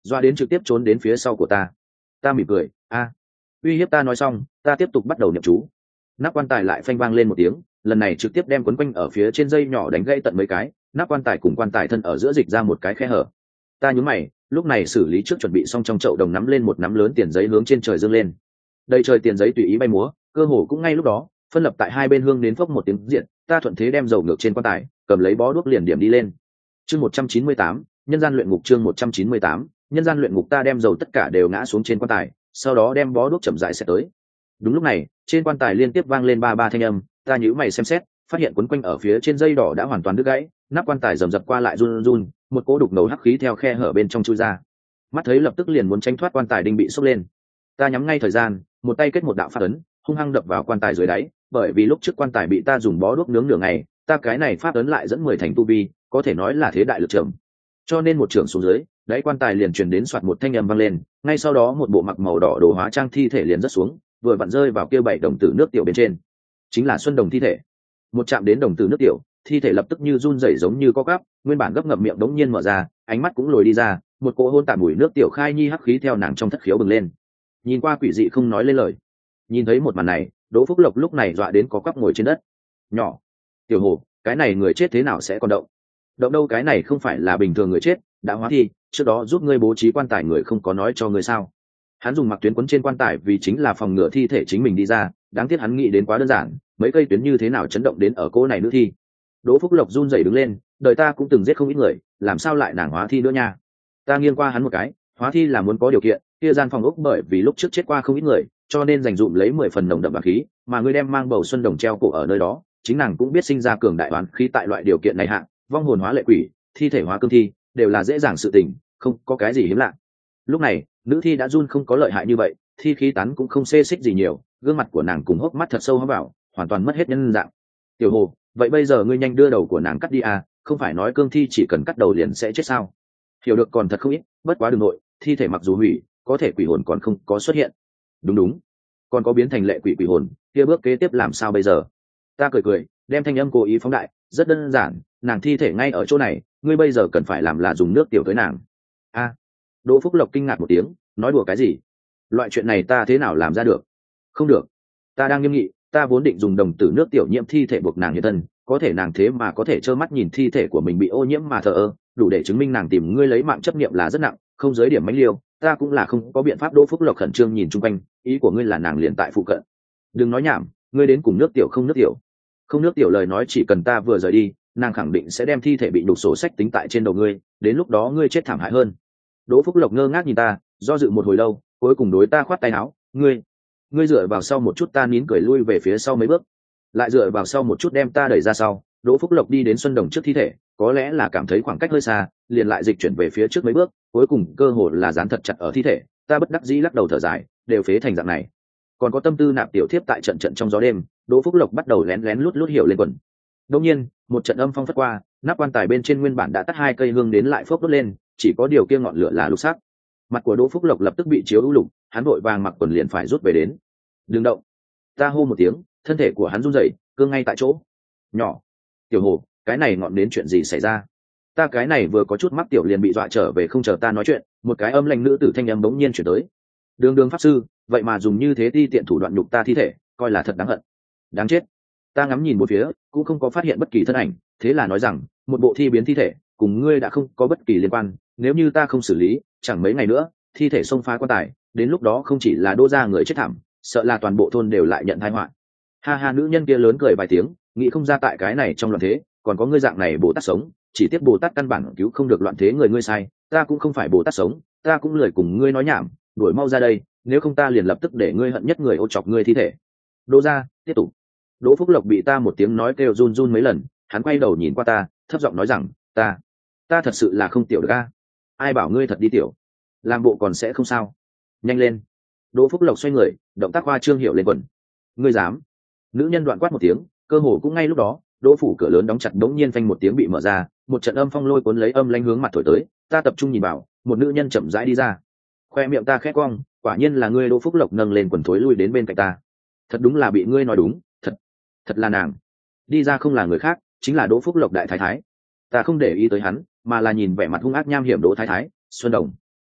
doa đến trực tiếp trốn đến phía sau của ta. Ta mỉm cười, a, uy hiếp ta. Nói xong ta tiếp tục bắt đầu niệm chú. Nắp quan tài lại phanh vang lên một tiếng, lần này trực tiếp đem quấn quanh ở phía trên dây nhỏ đánh gãy tận mấy cái, nắp quan tài cùng quan tài thân ở giữa dịch ra một cái khe hở. Ta nhún mày, lúc này xử lý trước chuẩn bị xong trong chậu đồng nắm lên một nắm lớn tiền giấy hướng trên trời dương lên. Đầy trời tiền giấy tùy ý bay múa, cơ hồ cũng ngay lúc đó phân lập tại hai bên hương đến phốc một tiếng diện, ta thuận thế đem dầu ngược trên quan tài, cầm lấy bó đuốc liền điểm đi lên. Chương một trăm chín mươi tám, nhân gian luyện ngục. Chương một trăm chín mươi tám, nhân gian luyện ngục. Ta đem dầu tất cả đều ngã xuống trên quan tài, sau đó đem bó đuốc chậm rãi sẽ tới. Đúng lúc này trên quan tài liên tiếp vang lên ba ba thanh âm, ta nhíu mày xem xét, phát hiện quấn quanh ở phía trên dây đỏ đã hoàn toàn đứt gãy, nắp quan tài rầm rập qua lại run run, một cỗ đục ngầu hắc khí theo khe hở bên trong chui ra. Mắt thấy lập tức liền muốn tránh thoát quan tài đinh bị sốc lên, ta nhắm ngay thời gian, một tay kết một đạo pháp ấn, hung hăng đập vào quan tài dưới đáy. Bởi vì lúc trước quan tài bị ta dùng bó đuốc nướng nửa ngày, ta cái này pháp ấn lại dẫn mười thành tu vi, có thể nói là thế đại lực trầm. Cho nên một trường xuống dưới, đáy quan tài liền truyền đến soạt một thanh âm vang lên, ngay sau đó một bộ mặc màu đỏ đồ hóa trang thi thể liền rớt xuống, vừa vặn rơi vào kia bảy đồng tử nước tiểu bên trên. Chính là Xuân Đồng thi thể. Một chạm đến đồng tử nước tiểu, thi thể lập tức như run rẩy giống như có gắp, nguyên bản gấp ngậm miệng đống nhiên mở ra, ánh mắt cũng lồi đi ra, một cỗ hôn tản mùi nước tiểu khai nhi hắc khí theo nàng trong thất khiếu bừng lên. Nhìn qua quỷ dị không nói lên lời. Nhìn thấy một màn này, Đỗ Phúc Lộc lúc này dọa đến có quắp ngồi trên đất. Nhỏ, Tiểu Hồ, cái này người chết thế nào sẽ còn động? Động đâu, cái này không phải là bình thường người chết, đã hóa thi, trước đó giúp ngươi bố trí quan tài người không có nói cho ngươi sao? Hắn dùng mặc tuyến quấn trên quan tài vì chính là phòng ngừa thi thể chính mình đi ra, đáng tiếc hắn nghĩ đến quá đơn giản, mấy cây tuyến như thế nào chấn động đến ở cô này nữ thi. Đỗ Phúc Lộc run rẩy đứng lên, đời ta cũng từng giết không ít người, làm sao lại nàng hóa thi nữa nha? Ta nghiêng qua hắn một cái, hóa thi là muốn có điều kiện, kia gian phòng ốc bởi vì lúc trước chết qua không ít người, cho nên dành dụm lấy mười phần nồng đậm bạc khí, mà ngươi đem mang bầu Xuân Đồng treo cổ ở nơi đó, chính nàng cũng biết sinh ra cường đại oán khí. Tại loại điều kiện này hạ, vong hồn hóa lệ quỷ, thi thể hóa cương thi, đều là dễ dàng sự tình, không có cái gì hiếm lạ. Lúc này nữ thi đã run không có lợi hại như vậy, thi khí tán cũng không xê xích gì nhiều, gương mặt của nàng cùng hốc mắt thật sâu hóm vào, hoàn toàn mất hết nhân dạng. Tiểu Hồ, vậy bây giờ ngươi nhanh đưa đầu của nàng cắt đi à, không phải nói cương thi chỉ cần cắt đầu liền sẽ chết sao? Hiểu được còn thật không ít, bất quá đừng nội, thi thể mặc dù hủy, có thể quỷ hồn còn không có xuất hiện. Đúng đúng, còn có biến thành lệ quỷ quỷ hồn, kia bước kế tiếp làm sao bây giờ? Ta cười cười, đem thanh âm cố ý phóng đại, rất đơn giản, nàng thi thể ngay ở chỗ này, ngươi bây giờ cần phải làm là dùng nước tiểu tới nàng. A, Đỗ Phúc Lộc kinh ngạc một tiếng, nói đùa cái gì? Loại chuyện này ta thế nào làm ra được? Không được, ta đang nghiêm nghị, ta vốn định dùng đồng tử nước tiểu nhiễm thi thể buộc nàng hiện thân, có thể nàng thế mà có thể trơ mắt nhìn thi thể của mình bị ô nhiễm mà thờ ơ, đủ để chứng minh nàng tìm ngươi lấy mạng chấp niệm là rất nặng, không giới điểm mánh liêu, ta cũng là không có biện pháp. Đỗ Phúc Lộc khẩn trương nhìn chung quanh, ý của ngươi là nàng liền tại phụ cận? Đừng nói nhảm, ngươi đến cùng nước tiểu không nước tiểu? Không nước tiểu lời nói chỉ cần ta vừa rời đi, nàng khẳng định sẽ đem thi thể bị đục sổ sách tính tại trên đầu ngươi, đến lúc đó ngươi chết thảm hại hơn. Đỗ Phúc Lộc ngơ ngác nhìn ta, do dự một hồi lâu, cuối cùng đối ta khoát tay áo, ngươi ngươi dựa vào sau một chút. Ta nín cười lui về phía sau mấy bước, lại dựa vào sau một chút đem ta đẩy ra sau. Đỗ Phúc Lộc đi đến Xuân Đồng trước thi thể, có lẽ là cảm thấy khoảng cách hơi xa, liền lại dịch chuyển về phía trước mấy bước, cuối cùng cơ hồ là dán thật chặt ở thi thể. Ta bất đắc dĩ lắc đầu thở dài, đều phế thành dạng này, còn có tâm tư nạp tiểu thiếp tại trận trận trong gió đêm. Đỗ Phúc Lộc bắt đầu lén lén lút lút hiểu lên quần. Đột nhiên một trận âm phong phất qua, nắp quan tài bên trên nguyên bản đã tắt hai cây hương đến lại phốc đốt lên, chỉ có điều kia ngọn lửa là lục sắc. Mặt của Đỗ Phúc Lộc lập tức bị chiếu u lục, hắn vội vàng mặc quần liền phải rút về đến. Đừng động! Ta hô một tiếng, thân thể của hắn run rẩy, cương ngay tại chỗ. Nhỏ, Tiểu Hồ, cái này ngọn đến chuyện gì xảy ra? Ta cái này vừa có chút mắc tiểu liền bị dọa trở về, không chờ ta nói chuyện, một cái âm lanh nữ tử thanh âm bỗng nhiên chuyển tới. Đường Đường pháp sư, vậy mà dùng như thế ti tiện thủ đoạn nhục ta thi thể, coi là thật đáng hận. Đáng chết! Ta ngắm nhìn một phía, cũng không có phát hiện bất kỳ thân ảnh, thế là nói rằng, một bộ thi biến thi thể, cùng ngươi đã không có bất kỳ liên quan, nếu như ta không xử lý, chẳng mấy ngày nữa, thi thể xông phá quan tài, đến lúc đó không chỉ là Đỗ gia người chết thảm, sợ là toàn bộ thôn đều lại nhận tai họa. Ha ha, nữ nhân kia lớn cười vài tiếng, nghĩ không ra tại cái này trong loạn thế, còn có ngươi dạng này Bồ Tát sống, chỉ tiếc Bồ Tát căn bản cứu không được loạn thế người. Ngươi sai, ta cũng không phải Bồ Tát sống, ta cũng lười cùng ngươi nói nhảm, đuổi mau ra đây, nếu không ta liền lập tức để ngươi hận nhất người ô chọc ngươi thi thể. Đỗ gia, tiếp tục. Đỗ Phúc Lộc bị ta một tiếng nói kêu run run mấy lần, hắn quay đầu nhìn qua ta, thấp giọng nói rằng, ta, ta thật sự là không tiểu được a. Ai bảo ngươi thật đi tiểu, làm bộ còn sẽ không sao. Nhanh lên. Đỗ Phúc Lộc xoay người, động tác khoa trương hiểu lên quần. Ngươi dám? Nữ nhân đoạn quát một tiếng, cơ hồ cũng ngay lúc đó, Đỗ phủ cửa lớn đóng chặt đống nhiên phanh một tiếng bị mở ra, một trận âm phong lôi cuốn lấy âm lanh hướng mặt thổi tới. Ta tập trung nhìn vào, một nữ nhân chậm rãi đi ra. Khoe miệng ta khẽ cong, quả nhiên là ngươi. Đỗ Phúc Lộc nâng lên quần thối lui đến bên cạnh ta. Thật đúng là bị ngươi nói đúng, thật, thật là nàng. Đi ra không là người khác, chính là Đỗ Phúc Lộc đại thái thái. Ta không để ý tới hắn, mà là nhìn vẻ mặt hung ác nham hiểm Đỗ thái thái, Xuân Đồng.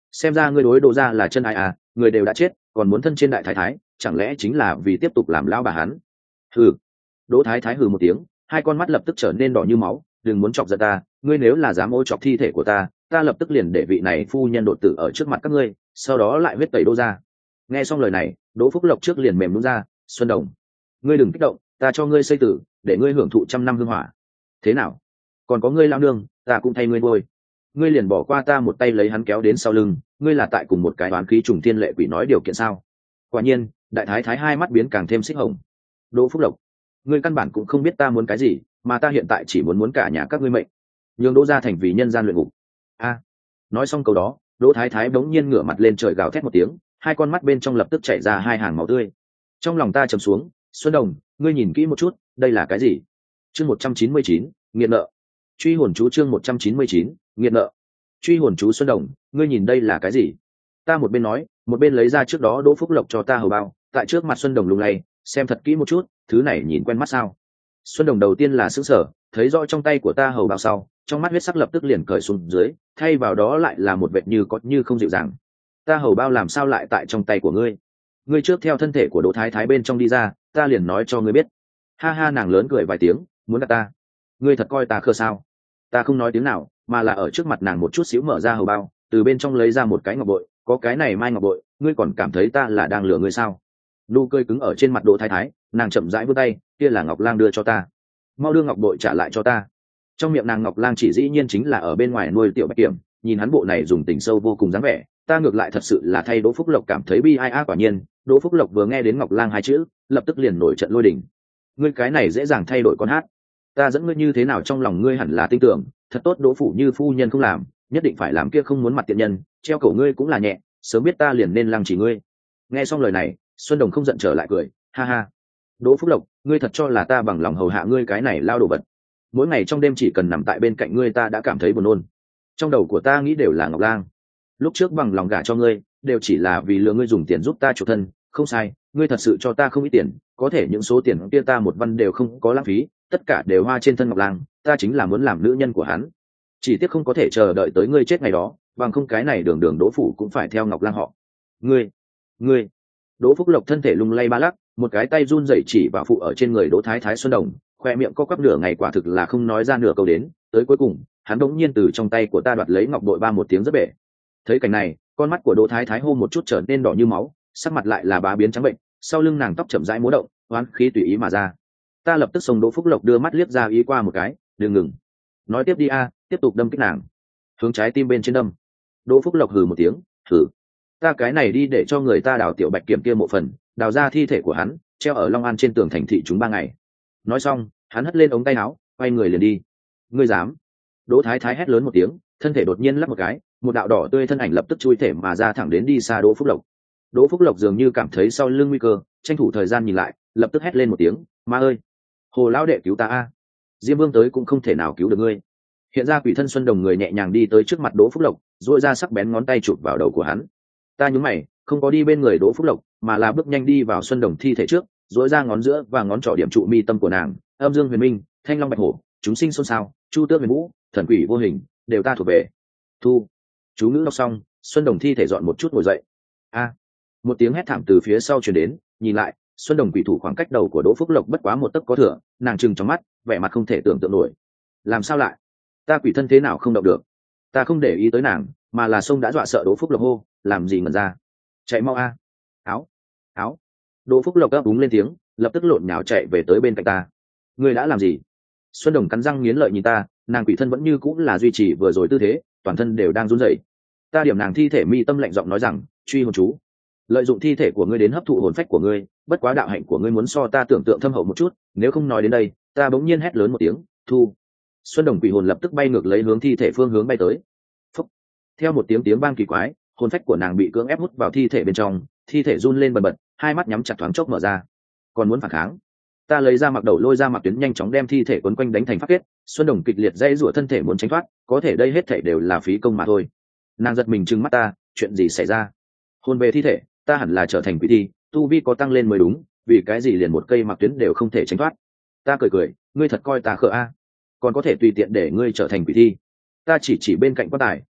xem ra ngươi đối Đỗ gia là chân ai à, người đều đã chết còn muốn thân trên đại thái thái, chẳng lẽ chính là vì tiếp tục làm lão bà hắn? Hừ. Đỗ thái thái hừ một tiếng, hai con mắt lập tức trở nên đỏ như máu. Đừng muốn chọc giận ta, ngươi nếu là dám ô chọc thi thể của ta, ta lập tức liền để vị này phu nhân đột tử ở trước mặt các ngươi, sau đó lại huyết tẩy Đỗ gia. Nghe xong lời này, Đỗ Phúc Lộc trước liền mềm nhũn ra. Xuân Đồng, ngươi đừng kích động, ta cho ngươi xây tử, để ngươi hưởng thụ trăm năm hương hỏa. Thế nào? Còn có ngươi lão nương, ta cũng thay ngươi nuôi. Ngươi liền bỏ qua ta một tay lấy hắn kéo đến sau lưng, ngươi là tại cùng một cái oán khí trùng thiên lệ quỷ nói điều kiện sao? Quả nhiên, đại thái thái hai mắt biến càng thêm xích hồng. Đỗ Phúc Lộc, ngươi căn bản cũng không biết ta muốn cái gì, mà ta hiện tại chỉ muốn muốn cả nhà các ngươi mệnh, nhường Đỗ gia thành vì nhân gian luyện ngục. A. Nói xong câu đó, Đỗ thái thái bỗng nhiên ngửa mặt lên trời gào thét một tiếng, hai con mắt bên trong lập tức chảy ra hai hàng máu tươi. Trong lòng ta trầm xuống, Xuân Đồng, ngươi nhìn kỹ một chút, đây là cái gì? Chương một trăm chín mươi chín, nghiện nợ. Truy hồn chú chương một trăm chín mươi chín, nghiện nợ. Truy hồn chú Xuân Đồng, ngươi nhìn đây là cái gì? Ta một bên nói, một bên lấy ra trước đó Đỗ Phúc Lộc cho ta hầu bao, tại trước mặt Xuân Đồng lung lay, xem thật kỹ một chút, thứ này nhìn quen mắt sao? Xuân Đồng đầu tiên là sững sờ, thấy rõ trong tay của ta hầu bao sau, trong mắt huyết sắc lập tức liền cởi xuống dưới, thay vào đó lại là một vệt như có như không dịu dàng. Ta hầu bao làm sao lại tại trong tay của ngươi? Ngươi trước theo thân thể của Đỗ thái thái bên trong đi ra, ta liền nói cho ngươi biết. Ha ha, nàng lớn cười vài tiếng, muốn gạt ta. Ngươi thật coi ta khờ sao? Ta không nói tiếng nào, mà là ở trước mặt nàng một chút xíu mở ra hầu bao, từ bên trong lấy ra một cái ngọc bội, có cái này mai ngọc bội, ngươi còn cảm thấy ta là đang lừa ngươi sao? Nụ cười cứng ở trên mặt Đỗ thái thái, nàng chậm rãi vươn tay, kia là Ngọc Lang đưa cho ta, mau đưa ngọc bội trả lại cho ta. Trong miệng nàng Ngọc Lang chỉ dĩ nhiên chính là ở bên ngoài nuôi tiểu bạch kiểm, nhìn hắn bộ này dùng tình sâu vô cùng dáng vẻ, ta ngược lại thật sự là thay Đỗ Phúc Lộc cảm thấy bi ai a. Quả nhiên, Đỗ Phúc Lộc vừa nghe đến Ngọc Lang hai chữ, lập tức liền nổi trận lôi đình. Ngươi cái này dễ dàng thay đổi con hát, ta dẫn ngươi như thế nào trong lòng ngươi hẳn là tin tưởng, thật tốt Đỗ phủ như phu nhân không làm, nhất định phải làm kia không muốn mặt tiện nhân, treo cổ ngươi cũng là nhẹ, sớm biết ta liền nên lăng chỉ ngươi. Nghe xong lời này, Xuân Đồng không giận trở lại cười, ha ha. Đỗ Phúc Lộc, ngươi thật cho là ta bằng lòng hầu hạ ngươi cái này lao đồ vật? Mỗi ngày trong đêm chỉ cần nằm tại bên cạnh ngươi ta đã cảm thấy buồn nôn. Trong đầu của ta nghĩ đều là Ngọc Lang. Lúc trước bằng lòng gả cho ngươi, đều chỉ là vì lừa ngươi dùng tiền giúp ta chuộc thân, không sai, ngươi thật sự cho ta không ít tiền, có thể những số tiền kia ta một văn đều không có lãng phí, tất cả đều hoa trên thân Ngọc Lang, ta chính là muốn làm nữ nhân của hắn. Chỉ tiếc không có thể chờ đợi tới ngươi chết ngày đó, bằng không cái này đường đường Đỗ phủ cũng phải theo Ngọc Lang họ. Ngươi, ngươi. Đỗ Phúc Lộc thân thể lung lay ba lắc, một cái tay run rẩy chỉ vào phụ ở trên người Đỗ thái thái Xuân Đồng, khoe miệng co quắp nửa ngày quả thực là không nói ra nửa câu đến, tới cuối cùng, hắn đống nhiên từ trong tay của ta đoạt lấy ngọc bội ba một tiếng rất bể. Thấy cảnh này, con mắt của Đỗ thái thái hô một chút trở nên đỏ như máu, sắc mặt lại là bá biến trắng bệnh, sau lưng nàng tóc chậm rãi múa động, oán khí tùy ý mà ra. Ta lập tức xông Đỗ Phúc Lộc đưa mắt liếc ra ý qua một cái, đừng ngừng, nói tiếp đi a, tiếp tục đâm kích nàng, hướng trái tim bên trên đâm. Đỗ Phúc Lộc hừ một tiếng, hừ, ta cái này đi để cho người ta đào tiểu bạch kiểm kia một phần, đào ra thi thể của hắn, treo ở Long An trên tường thành thị chúng ba ngày. Nói xong, hắn hất lên ống tay áo, quay người liền đi. Ngươi dám? Đỗ thái thái hét lớn một tiếng, thân thể đột nhiên lắc một cái, một đạo đỏ tươi thân ảnh lập tức chui thể mà ra thẳng đến đi xa Đỗ Phúc Lộc. Đỗ Phúc Lộc dường như cảm thấy sau lưng nguy cơ, tranh thủ thời gian nhìn lại, lập tức hét lên một tiếng, ma ơi, Hồ lão đệ cứu ta a! Diêm Vương tới cũng không thể nào cứu được ngươi. Hiện ra quỷ thân Xuân Đồng người nhẹ nhàng đi tới trước mặt Đỗ Phúc Lộc, duỗi ra sắc bén ngón tay chụp vào đầu của hắn. Ta nhướng mày, không có đi bên người Đỗ Phúc Lộc, mà là bước nhanh đi vào Xuân Đồng thi thể trước, duỗi ra ngón giữa và ngón trỏ điểm trụ mi tâm của nàng, âm dương huyền minh, thanh long bạch hổ, chúng sinh xôn xao, chu tước huyền vũ, thần quỷ vô hình, đều ta thuộc về. Thu. Chú ngữ đọc xong, Xuân Đồng thi thể dọn một chút ngồi dậy. A. Một tiếng hét thảm từ phía sau truyền đến, nhìn lại, Xuân Đồng quỷ thủ khoảng cách đầu của Đỗ Phúc Lộc bất quá một tấc có thừa, nàng trừng trong mắt, vẻ mặt không thể tưởng tượng nổi. Làm sao lại? Ta quỷ thân thế nào không động được? Ta không để ý tới nàng, mà là sông đã dọa sợ Đỗ Phúc Lộc hô, làm gì ngẩn ra? Chạy mau a! Áo, áo! Đỗ Phúc Lộc ấp úng lên tiếng, lập tức lộn nhào chạy về tới bên cạnh ta. Ngươi đã làm gì? Xuân Đồng cắn răng nghiến lợi nhìn ta, nàng quỷ thân vẫn như cũng là duy trì vừa rồi tư thế, toàn thân đều đang run rẩy. Ta điểm nàng thi thể mi tâm lạnh giọng nói rằng, truy hồn chú, lợi dụng thi thể của ngươi đến hấp thụ hồn phách của ngươi, bất quá đạo hạnh của ngươi muốn so ta tưởng tượng thâm hậu một chút, nếu không nói đến đây, ta bỗng nhiên hét lớn một tiếng, thu. Xuân Đồng quỷ hồn lập tức bay ngược lấy hướng thi thể phương hướng bay tới. Phúc. Theo một tiếng tiếng vang kỳ quái, hồn phách của nàng bị cưỡng ép hút vào thi thể bên trong, thi thể run lên bần bật, hai mắt nhắm chặt thoáng chốc mở ra. Còn muốn phản kháng? Ta lấy ra mặc đầu lôi ra mặc tuyến nhanh chóng đem thi thể quấn quanh đánh thành pháp kết. Xuân Đồng kịch liệt dây rủa thân thể muốn tránh thoát, có thể đây hết thảy đều là phí công mà thôi. Nàng giật mình trừng mắt ta, chuyện gì xảy ra? Hồn về thi thể, ta hẳn là trở thành quỷ thi, tu vi có tăng lên mới đúng, vì cái gì liền một cây mặc tuyến đều không thể tránh thoát? Ta cười cười, ngươi thật coi ta khờ a? Còn có thể tùy tiện để ngươi trở thành quỷ thi? Ta chỉ chỉ bên cạnh quan tài,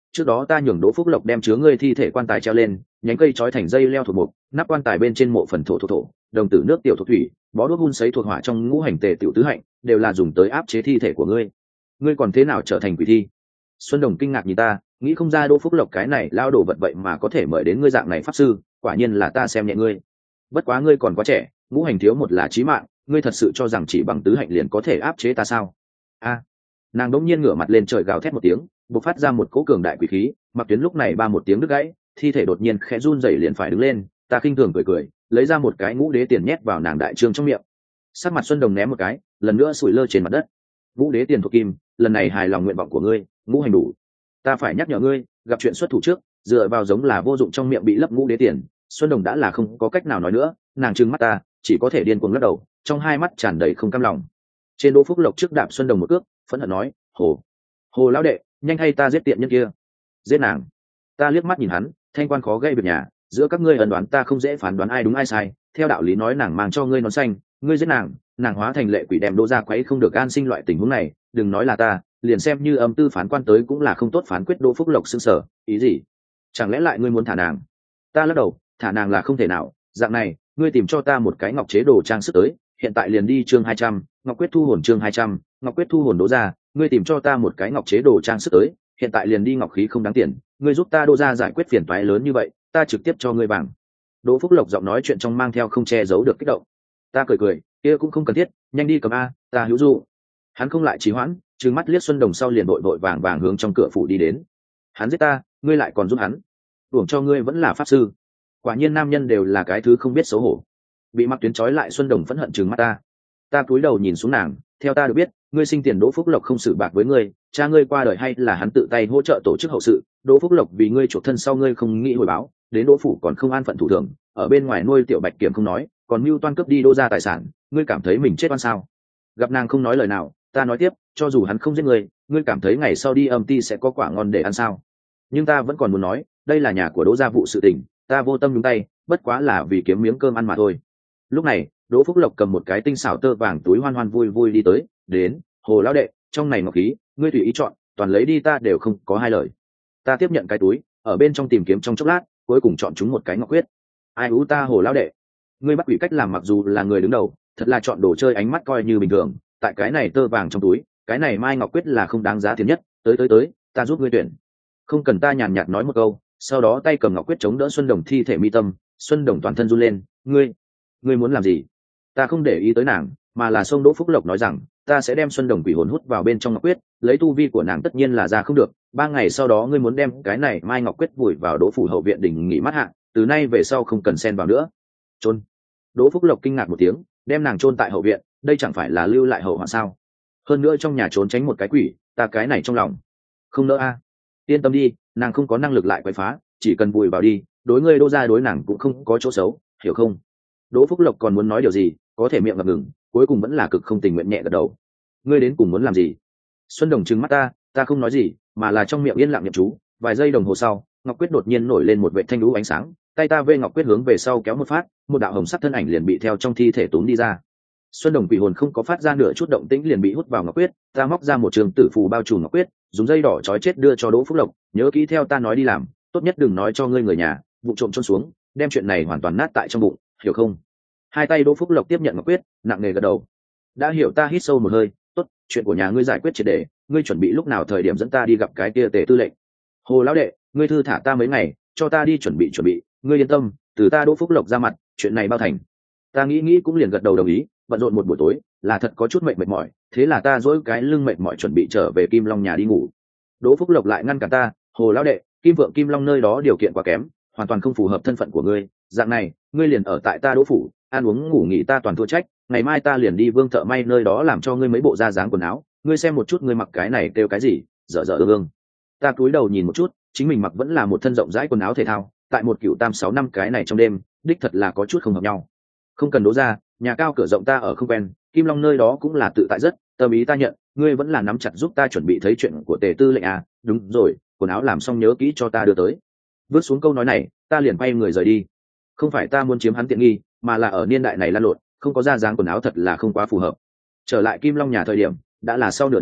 trước đó ta nhường Đỗ Phúc Lộc đem chứa ngươi thi thể quan tài treo lên, nhánh cây trói thành dây leo thuộc mục, nắp quan tài bên trên mộ phần thổ thuộc thổ, đồng tử nước tiểu thuộc thủy, bó đuốc hun sấy thuộc hỏa trong ngũ hành tề tiểu tứ hạnh, đều là dùng tới áp chế thi thể của ngươi. Ngươi còn thế nào trở thành quỷ thi? Xuân Đồng kinh ngạc nhìn ta, nghĩ không ra Đỗ Phúc Lộc cái này lao đồ vật vậy mà có thể mời đến ngươi dạng này pháp sư, quả nhiên là ta xem nhẹ ngươi. Bất quá ngươi còn quá trẻ, ngũ hành thiếu một là chí mạng, ngươi thật sự cho rằng chỉ bằng tứ hạnh liền có thể áp chế ta sao? A. Nàng đống nhiên ngửa mặt lên trời gào thét một tiếng, bộc phát ra một cỗ cường đại quỷ khí, Mặc Tuyến lúc này ba một tiếng đứt gãy, thi thể đột nhiên khẽ run rẩy liền phải đứng lên, ta khinh thường cười cười, lấy ra một cái ngũ đế tiền nhét vào nàng đại trương trong miệng. Sắc mặt Xuân Đồng ném một cái, lần nữa sủi lơ trên mặt đất. Ngũ đế tiền thuộc kim, lần này hài lòng nguyện vọng của ngươi, ngũ hành đủ. Ta phải nhắc nhở ngươi, gặp chuyện xuất thủ trước, dựa vào giống là vô dụng trong miệng bị lấp ngũ đế tiền. Xuân Đồng đã là không có cách nào nói nữa, nàng trừng mắt ta, chỉ có thể điên cuồng lắc đầu, trong hai mắt tràn đầy không cam lòng. Trên Đỗ Phúc Lộc trước đạp Xuân Đồng một cước, phẫn hận nói, hồ hồ lão đệ, nhanh hay ta giết tiện nhân kia. Giết nàng. Ta liếc mắt nhìn hắn, thanh quan khó gây việc nhà, giữa các ngươi ẩn đoán ta không dễ phán đoán ai đúng ai sai, theo đạo lý nói nàng mang cho ngươi nón xanh, ngươi giết nàng, nàng hóa thành lệ quỷ đem Đỗ ra quấy không được an sinh, loại tình huống này đừng nói là ta, liền xem như âm tư phán quan tới cũng là không tốt phán quyết. Đỗ Phúc Lộc sững sờ, ý gì? Chẳng lẽ lại ngươi muốn thả nàng? Ta lắc đầu, thả nàng là không thể nào, dạng này ngươi tìm cho ta một cái ngọc chế đồ trang sức tới, hiện tại liền đi chương hai trăm, ngọc quyết thu hồn chương hai trăm, ngọc quyết thu hồn Đỗ ra, ngươi tìm cho ta một cái ngọc chế đồ trang sức tới, hiện tại liền đi, ngọc khí không đáng tiền, ngươi giúp ta Đỗ ra giải quyết phiền toái lớn như vậy, ta trực tiếp cho ngươi vàng. Đỗ Phúc Lộc giọng nói chuyện trong mang theo không che giấu được kích động. Ta cười cười, kia cũng không cần thiết, nhanh đi cầm a, ta hữu dụ. Hắn không lại trì hoãn, trừng mắt liếc Xuân Đồng sau liền vội vội vàng vàng hướng trong cửa phủ đi đến. Hắn giết ta, ngươi lại còn giúp hắn, đuổi cho ngươi vẫn là pháp sư. Quả nhiên nam nhân đều là cái thứ không biết xấu hổ. Bị Mặc Tuyến trói lại, Xuân Đồng phẫn hận trừng mắt ta. Ta cúi đầu nhìn xuống nàng, theo ta được biết, ngươi sinh tiền Đỗ Phúc Lộc không xử bạc với ngươi, cha ngươi qua đời hay là hắn tự tay hỗ trợ tổ chức hậu sự, Đỗ Phúc Lộc vì ngươi chuộc thân sau ngươi không nghĩ hồi báo, đến Đỗ phủ còn không an phận thủ thường, ở bên ngoài nuôi tiểu bạch kiểm không nói, còn mưu toan cướp đi Đỗ gia tài sản, ngươi cảm thấy mình chết oan sao? Gặp nàng không nói lời nào, ta nói tiếp, cho dù hắn không giết ngươi, ngươi cảm thấy ngày sau đi âm ti sẽ có quả ngon để ăn sao? Nhưng ta vẫn còn muốn nói, đây là nhà của Đỗ gia vụ sự tình, ta vô tâm nhúng tay, bất quá là vì kiếm miếng cơm ăn mà thôi. Lúc này, Đỗ Phúc Lộc cầm một cái tinh xảo tơ vàng túi hoan hoan vui vui đi tới, đến, hồ lão đệ, trong này ngọc khí, ngươi tùy ý chọn, toàn lấy đi, ta đều không có hai lời. Ta tiếp nhận cái túi, ở bên trong tìm kiếm trong chốc lát, cuối cùng chọn chúng một cái ngọc quyết. Ai ú ta hồ lão đệ, ngươi bắt quỷ cách làm, mặc dù là người đứng đầu, thật là chọn đồ chơi ánh mắt coi như bình thường, tại cái này tơ vàng trong túi, cái này mai ngọc quyết là không đáng giá tiền nhất, tới tới tới, ta giúp ngươi tuyển. Không cần, ta nhàn nhạt nói một câu, sau đó tay cầm ngọc quyết chống đỡ Xuân Đồng thi thể mi tâm. Xuân Đồng toàn thân run lên, ngươi, ngươi muốn làm gì? Ta không để ý tới nàng, mà là xông Đỗ Phúc Lộc nói rằng, ta sẽ đem Xuân Đồng quỷ hồn hút vào bên trong ngọc quyết, lấy tu vi của nàng tất nhiên là ra không được, ba ngày sau đó ngươi muốn đem cái này mai ngọc quyết vùi vào Đỗ phủ hậu viện đỉnh nghỉ mát hạ, từ nay về sau không cần xen vào nữa. Chôn. Đỗ Phúc Lộc kinh ngạc một tiếng, đem nàng chôn tại hậu viện, đây chẳng phải là lưu lại hậu họa sao? Hơn nữa trong nhà trốn tránh một cái quỷ, ta cái này trong lòng không nỡ a. Yên tâm đi, nàng không có năng lực lại quậy phá, chỉ cần vùi vào đi, đối ngươi Đỗ gia đối nàng cũng không có chỗ xấu, hiểu không? Đỗ Phúc Lộc còn muốn nói điều gì, có thể miệng ngập ngừng, cuối cùng vẫn là cực không tình nguyện nhẹ gật đầu. Ngươi đến cùng muốn làm gì? Xuân Đồng trừng mắt ta, ta không nói gì, mà là trong miệng yên lặng niệm chú. Vài giây đồng hồ sau, ngọc quyết đột nhiên nổi lên một vệt thanh lũ ánh sáng, tay ta vê ngọc quyết hướng về sau kéo một phát, một đạo hồng sắc thân ảnh liền bị theo trong thi thể túm đi ra. Xuân Đồng quỷ hồn không có phát ra nửa chút động tĩnh liền bị hút vào ngọc quyết, ta móc ra một trường tử phù bao trùm ngọc quyết, dùng dây đỏ trói chết đưa cho Đỗ Phúc Lộc, nhớ kỹ theo ta nói đi làm, tốt nhất đừng nói cho ngươi người nhà, vụ trộm chôn xuống, đem chuyện này hoàn toàn nát tại trong bụng, hiểu không? Hai tay Đỗ Phúc Lộc tiếp nhận ngọc quyết, nặng nề gật đầu. Đã hiểu. Ta hít sâu một hơi, tốt, chuyện của nhà ngươi giải quyết triệt để, ngươi chuẩn bị lúc nào thời điểm dẫn ta đi gặp cái kia Tề tư lệnh? Hồ lão đệ, ngươi thư thả ta mấy ngày, cho ta đi chuẩn bị chuẩn bị, ngươi yên tâm, từ ta Đỗ Phúc Lộc ra mặt, chuyện này bao thành. Ta nghĩ nghĩ cũng liền gật đầu đồng ý, bận rộn một buổi tối, là thật có chút mệt mệt mỏi, thế là ta dỗi cái lưng mệt mỏi chuẩn bị trở về Kim Long nhà đi ngủ. Đỗ Phúc Lộc lại ngăn cản ta, hồ lão đệ, Kim Vượng Kim Long nơi đó điều kiện quá kém, hoàn toàn không phù hợp thân phận của ngươi, dạng này, ngươi liền ở tại ta Đỗ phủ, ăn uống ngủ nghỉ ta toàn thua trách, ngày mai ta liền đi Vương thợ may nơi đó làm cho ngươi mấy bộ da dáng quần áo, ngươi xem một chút ngươi mặc cái này kêu cái gì, dở dở ương ương. Ta cúi đầu nhìn một chút, chính mình mặc vẫn là một thân rộng rãi quần áo thể thao, tại một cựu tam sáu năm cái này trong đêm, đích thật là có chút không hợp nhau. Không cần Đỗ ra, nhà cao cửa rộng ta ở không quen, Kim Long nơi đó cũng là tự tại rất, tâm ý ta nhận, ngươi vẫn là nắm chặt giúp ta chuẩn bị thấy chuyện của Tề tư lệnh à, đúng rồi, quần áo làm xong nhớ kỹ cho ta đưa tới. Vứt xuống câu nói này, ta liền quay người rời đi. Không phải ta muốn chiếm hắn tiện nghi, mà là ở niên đại này lan lộn, không có da dáng quần áo thật là không quá phù hợp. Trở lại Kim Long nhà thời điểm đã là sau nửa đêm,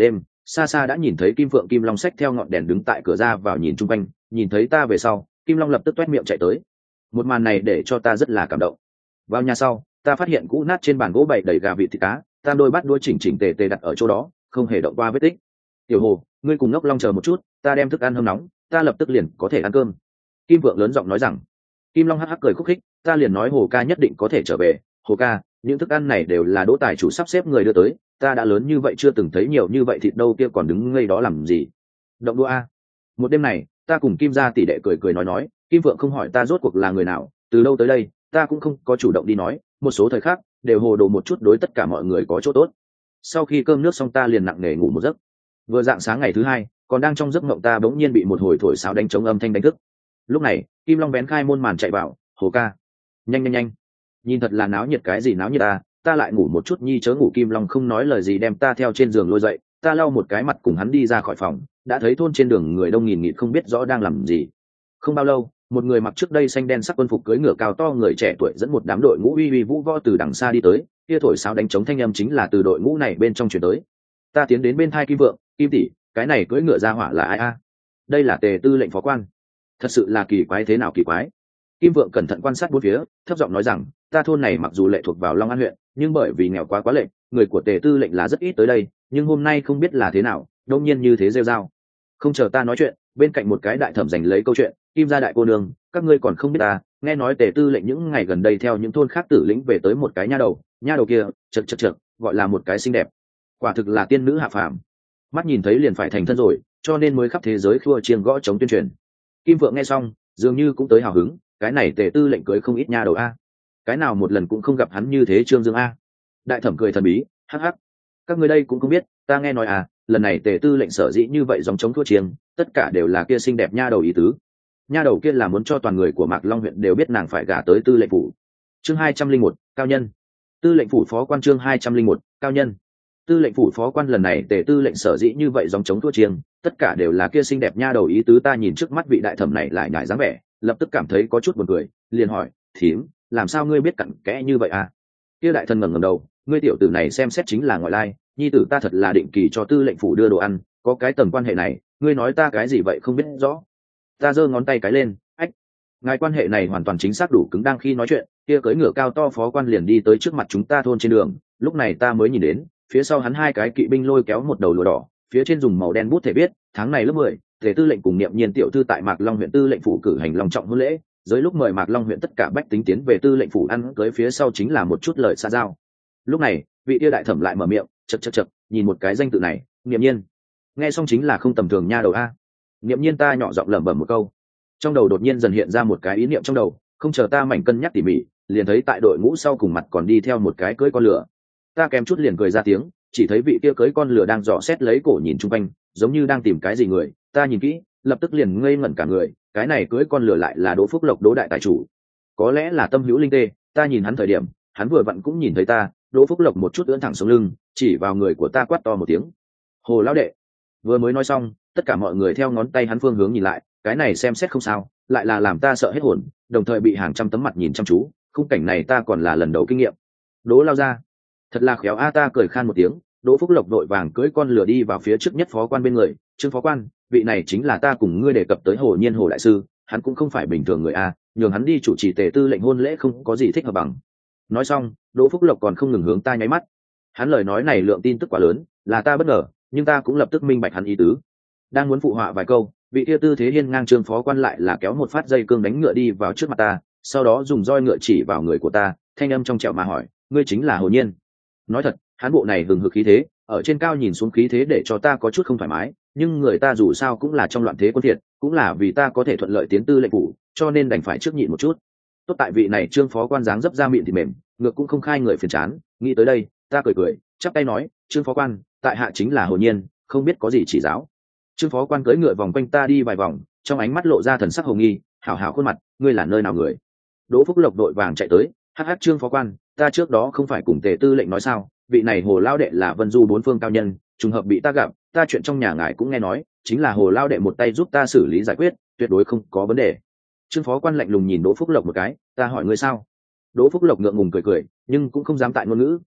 xa xa đã nhìn thấy Kim Phượng Kim Long xách theo ngọn đèn đứng tại cửa ra vào nhìn chung quanh, nhìn thấy ta về sau, Kim Long lập tức toét miệng chạy tới. Một màn này để cho ta rất là cảm động. Vào nhà sau, ta phát hiện cũ nát trên bàn gỗ bày đầy gà vịt thịt cá, ta đôi bát đũa chỉnh chỉnh tề tề đặt ở chỗ đó, không hề động qua vết tích. Tiểu Hồ, ngươi cùng Ngốc Long chờ một chút, ta đem thức ăn hâm nóng, ta lập tức liền có thể ăn cơm. Kim Vượng lớn giọng nói rằng. Kim Long hắc hắc cười khúc khích, ta liền nói Hồ ca nhất định có thể trở về. Hồ ca, những thức ăn này đều là Đỗ tài chủ sắp xếp người đưa tới, ta đã lớn như vậy chưa từng thấy nhiều như vậy thịt đâu, kia còn đứng ngây đó làm gì? Động đũa a. Một đêm này, ta cùng Kim gia tỷ đệ cười cười nói nói, Kim Vượng không hỏi ta rốt cuộc là người nào, từ đâu tới đây, ta cũng không có chủ động đi nói, một số thời khắc đều hồ đồ một chút đối tất cả mọi người có chỗ tốt. Sau khi cơm nước xong ta liền nặng nề ngủ một giấc. Vừa dạng sáng ngày thứ hai, còn đang trong giấc mộng ta bỗng nhiên bị một hồi thổi sáo đánh trống âm thanh đánh thức. Lúc này, Kim Long bén khai môn màn chạy vào, Hồ ca, nhanh nhanh nhanh, nhìn thật là náo nhiệt, cái gì náo nhiệt ta, ta lại ngủ một chút nhi chớ ngủ. Kim Long không nói lời gì đem ta theo trên giường lôi dậy, ta lau một cái mặt cùng hắn đi ra khỏi phòng, đã thấy thôn trên đường người đông nghìn nghịt không biết rõ đang làm gì. Không bao lâu, một người mặc trước đây xanh đen sắc quân phục cưỡi ngựa cao to người trẻ tuổi dẫn một đám đội ngũ uy uy vũ võ từ đằng xa đi tới, kia thổi sáo đánh trống thanh âm chính là từ đội ngũ này bên trong truyền tới. Ta tiến đến bên thai Kim Vượng, Kim tỷ, cái này cưỡi ngựa ra hỏa là ai a? Đây là Tề tư lệnh phó quan. Thật sự là kỳ quái, thế nào kỳ quái? Kim Vượng cẩn thận quan sát bốn phía, thấp giọng nói rằng, ta thôn này mặc dù lệ thuộc vào Long An huyện, nhưng bởi vì nghèo quá quá lệ, người của Tề tư lệnh là rất ít tới đây, nhưng hôm nay không biết là thế nào, đông nhiên như thế rêu rao. Không chờ ta nói chuyện, bên cạnh một cái đại thẩm giành lấy câu chuyện, Kim gia đại cô nương, các ngươi còn không biết ta, nghe nói Tề tư lệnh những ngày gần đây theo những thôn khác tử lĩnh về tới một cái nha đầu, nha đầu kia, chật chật chật, gọi là một cái xinh đẹp, quả thực là tiên nữ hạ phàm, mắt nhìn thấy liền phải thành thân rồi, cho nên mới khắp thế giới khua chiêng gõ chống tuyên truyền. Kim Vượng nghe xong, dường như cũng tới hào hứng, cái này Tề tư lệnh cưới không ít nha đầu a, cái nào một lần cũng không gặp hắn như thế trương dương a. Đại thẩm cười thần bí, hắc hắc, các ngươi đây cũng không biết, ta nghe nói à, lần này Tề tư lệnh sở dĩ như vậy dòng chống thua chiêng, tất cả đều là kia xinh đẹp nha đầu ý tứ. Nha đầu kia là muốn cho toàn người của Mạc Long huyện đều biết nàng phải gả tới tư lệnh phủ. Chương hai trăm linh một, cao nhân. Tư lệnh phủ phó quan. Chương hai trăm linh một, cao nhân. Tư lệnh phủ phó quan lần này Tề tư lệnh sở dĩ như vậy dòng chống thua chiêng, tất cả đều là kia xinh đẹp nha đầu ý tứ. Ta nhìn trước mắt vị đại thẩm này lại nhải dáng vẻ, lập tức cảm thấy có chút buồn cười, liền hỏi, thím, làm sao ngươi biết cặn kẽ như vậy à? Kia đại thần ngẩng ngẩng đầu, ngươi tiểu tử này xem xét chính là ngoại lai, nhi tử ta thật là định kỳ cho tư lệnh phủ đưa đồ ăn, có cái tầng quan hệ này, ngươi nói ta cái gì vậy không biết rõ. Ta giơ ngón tay cái lên, ách, ngài quan hệ này hoàn toàn chính xác đủ cứng. Đang khi nói chuyện, kia cưỡi ngựa cao to phó quan liền đi tới trước mặt chúng ta thôn trên đường, lúc này ta mới nhìn đến, phía sau hắn hai cái kỵ binh lôi kéo một đầu lụa đỏ, phía trên dùng màu đen bút thể viết, tháng này lớp mười, Tề tư lệnh cùng Niệm Nhiên tiểu thư tại Mạc Long huyện tư lệnh phủ cử hành long trọng hôn lễ, dưới lúc mời Mạc Long huyện tất cả bách tính tiến về tư lệnh phủ ăn cưới, phía sau chính là một chút lời xa giao. Lúc này, vị tia đại thẩm lại mở miệng, chật chật chật, nhìn một cái danh tự này, Niệm Nhiên, nghe xong chính là không tầm thường nha đầu a. Niệm Nhiên, ta nhỏ giọng lẩm bẩm một câu, trong đầu đột nhiên dần hiện ra một cái ý niệm trong đầu, không chờ ta mảnh cân nhắc tỉ mỉ, liền thấy tại đội ngũ sau cùng mặt còn đi theo một cái cưỡi con lửa. Ta kèm chút liền cười ra tiếng, chỉ thấy vị kia cưỡi con lửa đang dò xét lấy cổ nhìn chung quanh, giống như đang tìm cái gì người. Ta nhìn kỹ, lập tức liền ngây ngẩn cả người, cái này cưỡi con lửa lại là Đỗ Phúc Lộc, Đỗ đại tài chủ. Có lẽ là tâm hữu linh tê, ta nhìn hắn thời điểm, hắn vừa vặn cũng nhìn thấy ta. Đỗ Phúc Lộc một chút ưỡn thẳng sống lưng, chỉ vào người của ta quát to một tiếng, Hồ lão đệ. Vừa mới nói xong, tất cả mọi người theo ngón tay hắn phương hướng nhìn lại, cái này xem xét không sao, lại là làm ta sợ hết hồn, đồng thời bị hàng trăm tấm mặt nhìn chăm chú, khung cảnh này ta còn là lần đầu kinh nghiệm. Đỗ lao ra, thật là khéo a. Ta cười khan một tiếng. Đỗ Phúc Lộc đội vàng cưỡi con lửa đi vào phía trước nhất phó quan bên người, Trương phó quan, vị này chính là ta cùng ngươi đề cập tới Hồ Nhiên Hồ đại sư, hắn cũng không phải bình thường người a, nhường hắn đi chủ trì Tề tư lệnh hôn lễ không có gì thích hợp bằng. Nói xong, Đỗ Phúc Lộc còn không ngừng hướng ta nháy mắt. Hắn lời nói này lượng tin tức quá lớn, là ta bất ngờ, nhưng ta cũng lập tức minh bạch hắn ý tứ. Đang muốn phụ họa vài câu, vị kia tư thế hiên ngang Trương phó quan lại là kéo một phát dây cương đánh ngựa đi vào trước mặt ta, sau đó dùng roi ngựa chỉ vào người của ta, thanh âm trong trẻo mà hỏi, ngươi chính là Hồ Nhiên? Nói thật, hắn bộ này hừng hực khí thế, ở trên cao nhìn xuống khí thế để cho ta có chút không thoải mái, nhưng người ta dù sao cũng là trong loạn thế quân thiệt, cũng là vì ta có thể thuận lợi tiến tư lệnh phủ, cho nên đành phải trước nhịn một chút. Tốt tại vị này Trương phó quan dáng dấp da mịn thì mềm, ngược cũng không khai người phiền chán. Nghĩ tới đây, ta cười cười, chắp tay nói, Trương phó quan, tại hạ chính là Hồ Nhiên, không biết có gì chỉ giáo. Trương phó quan cưỡi ngựa vòng quanh ta đi vài vòng, trong ánh mắt lộ ra thần sắc hồ nghi, hảo hảo khuôn mặt, ngươi là nơi nào người? Đỗ Phúc Lộc đội vàng chạy tới, hắc hắc, Trương phó quan, ta trước đó không phải cùng Tề tư lệnh nói sao, vị này Hồ lao đệ là Vân Du bốn phương cao nhân, trùng hợp bị ta gặp, ta chuyện trong nhà ngài cũng nghe nói, chính là Hồ lao đệ một tay giúp ta xử lý giải quyết, tuyệt đối không có vấn đề. Trương phó quan lạnh lùng nhìn Đỗ Phúc Lộc một cái, ta hỏi ngươi sao? Đỗ Phúc Lộc ngượng ngùng cười cười, nhưng cũng không dám tại ngôn ngữ,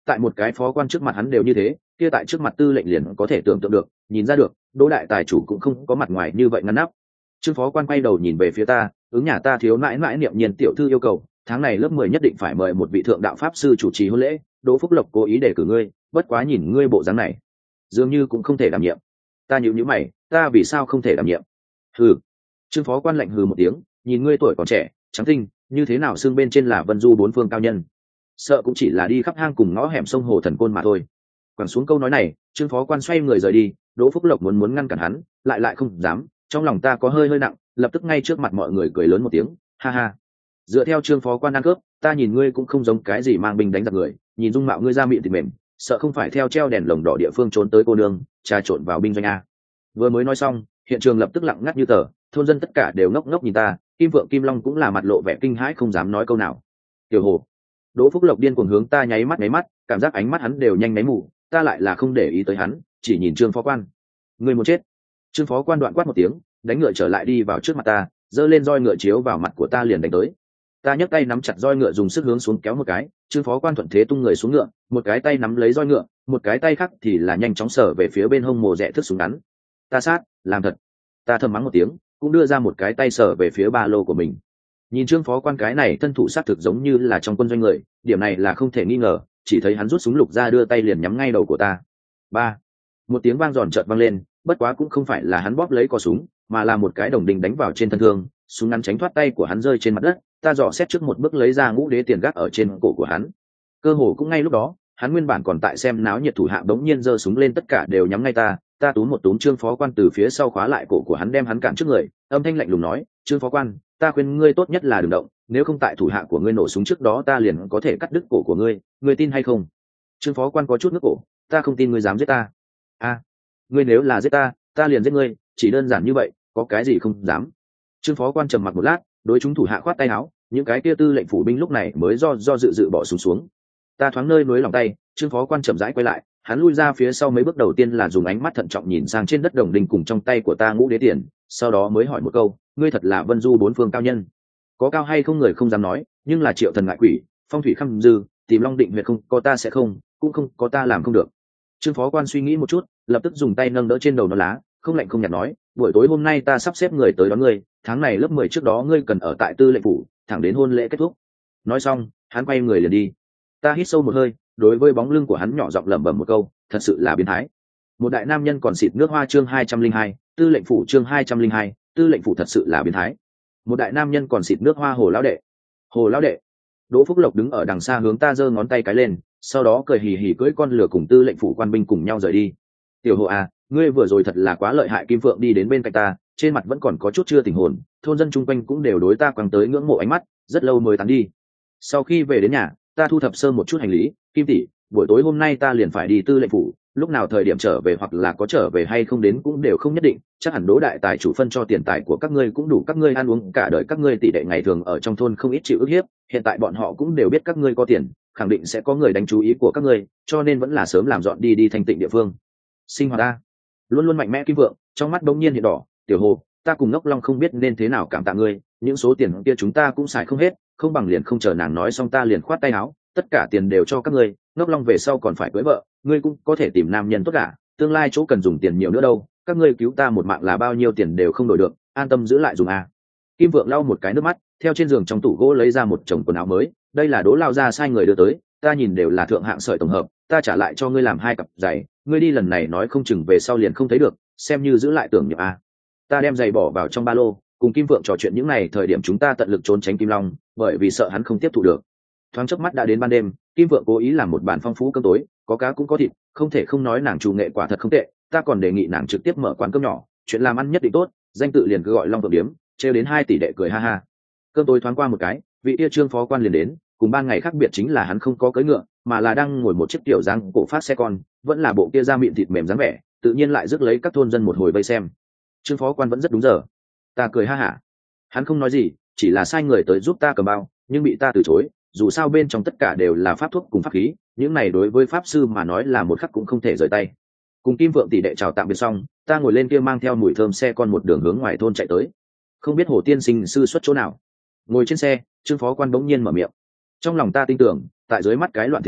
tại một cái phó quan trước mặt hắn đều như thế, kia tại trước mặt tư lệnh liền có thể tưởng tượng được, nhìn ra được Đỗ đại tài chủ cũng không có mặt ngoài như vậy ngăn nắp. Trương phó quan quay đầu nhìn về phía ta, ứng nhà ta thiếu mãi mãi niệm nhiên tiểu thư yêu cầu, tháng này lớp mười nhất định phải mời một vị thượng đạo pháp sư chủ trì hôn lễ, Đỗ Phúc Lộc cố ý đề cử ngươi, bất quá nhìn ngươi bộ dáng này dường như cũng không thể đảm nhiệm. Ta nhíu nhíu mày, ta vì sao không thể đảm nhiệm? Hừ. Trương phó quan lạnh hừ một tiếng, nhìn ngươi tuổi còn trẻ, trắng tinh, như thế nào xương bên trên là vân du bốn phương cao nhân, sợ cũng chỉ là đi khắp hang cùng ngõ hẻm sông hồ thần côn mà thôi. Quẳng xuống câu nói này, Trương phó quan xoay người rời đi. Đỗ Phúc Lộc muốn muốn ngăn cản hắn, lại lại không dám, trong lòng ta có hơi hơi nặng, lập tức ngay trước mặt mọi người cười lớn một tiếng, ha ha. Dựa theo Trương phó quan ăn cướp, ta nhìn ngươi cũng không giống cái gì mang binh đánh giặc người, nhìn dung mạo ngươi ra miệng thì mềm, sợ không phải theo treo đèn lồng đỏ địa phương trốn tới cô nương trà trộn vào binh doanh a. Vừa mới nói xong, hiện trường lập tức lặng ngắt như tờ, thôn dân tất cả đều ngốc ngốc nhìn ta, Kim Vượng Kim Long cũng là mặt lộ vẻ kinh hãi không dám nói câu nào. Tiểu Hồ. Đỗ Phúc Lộc điên cuồng hướng ta nháy mắt nháy mắt, cảm giác ánh mắt hắn đều nhanh nháy mù, ta lại là không để ý tới hắn, chỉ nhìn Trương phó quan. Người muốn chết. Trương phó quan đoạn quát một tiếng, đánh ngựa trở lại đi vào trước mặt ta, giơ lên roi ngựa chiếu vào mặt của ta liền đánh tới. Ta nhấc tay nắm chặt roi ngựa dùng sức hướng xuống kéo một cái, Trương phó quan thuận thế tung người xuống ngựa, một cái tay nắm lấy roi ngựa, một cái tay khác thì là nhanh chóng sở về phía bên hông mồ rẽ thước súng ngắn. Ta sát, làm thật. Ta thầm mắng một tiếng, cũng đưa ra một cái tay sở về phía ba lô của mình. Nhìn Trương phó quan cái này thân thủ sát thực giống như là trong quân doanh người, điểm này là không thể nghi ngờ, chỉ thấy hắn rút súng lục ra đưa tay liền nhắm ngay đầu của ta. Ba. Một tiếng vang giòn chợt vang lên, bất quá cũng không phải là hắn bóp lấy cò súng, mà là một cái đồng đình đánh vào trên thân thương, súng ngắn tránh thoát tay của hắn rơi trên mặt đất. Ta dò xét trước một bước lấy ra ngũ đế tiền gác ở trên cổ của hắn. Cơ hồ cũng ngay lúc đó, hắn nguyên bản còn tại xem náo nhiệt thủ hạ đống nhiên giơ súng lên, tất cả đều nhắm ngay ta. Ta túm một túm Trương phó quan từ phía sau khóa lại cổ của hắn, đem hắn cản trước người, âm thanh lạnh lùng nói, Trương phó quan, ta khuyên ngươi tốt nhất là đừng động, nếu không tại thủ hạ của ngươi nổ súng trước đó ta liền có thể cắt đứt cổ của ngươi, ngươi tin hay không? Trương phó quan có chút ngước cổ, ta không tin ngươi dám giết ta. A, à, ngươi nếu là giết ta, ta liền giết ngươi, chỉ đơn giản như vậy, có cái gì không dám? Trương phó quan trầm mặc một lát, đối chúng thủ hạ khoát tay áo, những cái kia tư lệnh phủ binh lúc này mới do do dự dự bỏ xuống xuống. Ta thoáng nơi nối lòng tay, Trương phó quan chậm rãi quay lại, hắn lui ra phía sau mấy bước, đầu tiên là dùng ánh mắt thận trọng nhìn sang trên đất đồng đinh cùng trong tay của ta ngũ đế tiền, sau đó mới hỏi một câu, ngươi thật là vân du bốn phương cao nhân? Có cao hay không người không dám nói, nhưng là triệu thần ngại quỷ, phong thủy khăm dư, tìm long định huyệt không có ta sẽ không, cũng không có ta làm không được. Trương phó quan suy nghĩ một chút, lập tức dùng tay nâng đỡ trên đầu nó lá, không lạnh không nhạt nói, buổi tối hôm nay ta sắp xếp người tới đón ngươi, tháng này lớp mười trước đó ngươi cần ở tại tư lệnh phủ, thẳng đến hôn lễ kết thúc. Nói xong, hắn quay người liền đi. Ta hít sâu một hơi, đối với bóng lưng của hắn nhỏ giọng lẩm bẩm một câu, thật sự là biến thái. Một đại nam nhân còn xịt nước hoa chương hai trăm linh hai, tư lệnh phủ chương hai trăm linh hai, tư lệnh phủ thật sự là biến thái. Một đại nam nhân còn xịt nước hoa Hồ lão đệ. Hồ lão đệ. Đỗ Phúc Lộc đứng ở đằng xa hướng ta giơ ngón tay cái lên, sau đó cười hì hì cưỡi con lừa cùng tư lệnh phủ quan binh cùng nhau rời đi. Tiểu Hồ à, ngươi vừa rồi thật là quá lợi hại. Kim Phượng đi đến bên cạnh ta, trên mặt vẫn còn có chút chưa tỉnh hồn, thôn dân chung quanh cũng đều đối ta quăng tới ngưỡng mộ ánh mắt, rất lâu mới tán đi. Sau khi về đến nhà, ta thu thập sơ một chút hành lý, Kim tỷ, buổi tối hôm nay ta liền phải đi tư lệnh phủ, lúc nào thời điểm trở về hoặc là có trở về hay không đến cũng đều không nhất định, chắc hẳn Đỗ đại tài chủ phân cho tiền tài của các ngươi cũng đủ các ngươi ăn uống cả đời. Các ngươi tỷ đệ ngày thường ở trong thôn không ít chịu ức hiếp, hiện tại bọn họ cũng đều biết các ngươi có tiền, khẳng định sẽ có người đánh chú ý của các ngươi, cho nên vẫn là sớm làm dọn đi đi thanh tịnh địa phương sinh hoạt. Ta luôn luôn mạnh mẽ Kim Vượng trong mắt bỗng nhiên hiện đỏ, Tiểu Hồ, ta cùng Ngốc Long không biết nên thế nào cảm tạ ngươi, những số tiền kia chúng ta cũng xài không hết, không bằng liền không chờ nàng nói xong ta liền khoát tay áo, tất cả tiền đều cho các ngươi, Ngốc Long về sau còn phải cưới vợ, ngươi cũng có thể tìm nam nhân tốt cả, tương lai chỗ cần dùng tiền nhiều nữa đâu, các ngươi cứu ta một mạng là bao nhiêu tiền đều không đổi được, an tâm giữ lại dùng à. Kim Vượng lau một cái nước mắt, theo trên giường trong tủ gỗ lấy ra một chồng quần áo mới, đây là Đỗ lao ra sai người đưa tới, ta nhìn đều là thượng hạng sợi tổng hợp, ta trả lại cho ngươi làm hai cặp giày, ngươi đi lần này nói không chừng về sau liền không thấy được, xem như giữ lại tưởng niệm à. Ta đem giày bỏ vào trong ba lô, cùng Kim Vượng trò chuyện những này thời điểm chúng ta tận lực trốn tránh Kim Long, bởi vì sợ hắn không tiếp thụ được. Thoáng chớp mắt đã đến ban đêm, Kim Vượng cố ý làm một bàn phong phú cơm tối, có cá cũng có thịt, không thể không nói nàng chủ nghệ quả thật không tệ, ta còn đề nghị nàng trực tiếp mở quán cơm nhỏ, chuyện làm ăn nhất định tốt, danh tự liền cứ gọi Long Vượng Điếm, trêu đến hai tỷ đệ cười ha ha. Cơm tối thoáng qua một cái, vị tia Trương phó quan liền đến, cùng ban ngày khác biệt chính là hắn không có cưỡi ngựa, mà là đang ngồi một chiếc tiểu dáng cổ phát xe con, vẫn là bộ kia da mịn thịt mềm dáng vẻ, tự nhiên lại rước lấy các thôn dân một hồi vây xem. Trương phó quan vẫn rất đúng giờ. Ta cười ha hả. Hắn không nói gì, chỉ là sai người tới giúp ta cầm bao, nhưng bị ta từ chối, dù sao bên trong tất cả đều là pháp thuốc cùng pháp khí, những này đối với pháp sư mà nói là một khắc cũng không thể rời tay. Cùng Kim Vượng tỷ đệ chào tạm biệt xong, ta ngồi lên kia mang theo mùi thơm xe con một đường hướng ngoài thôn chạy tới. Không biết Hồ tiên sinh sư xuất chỗ nào. Ngồi trên xe, Trương phó quan bỗng nhiên mở miệng. Trong lòng ta tin tưởng, tại dưới mắt cái loạn thế này,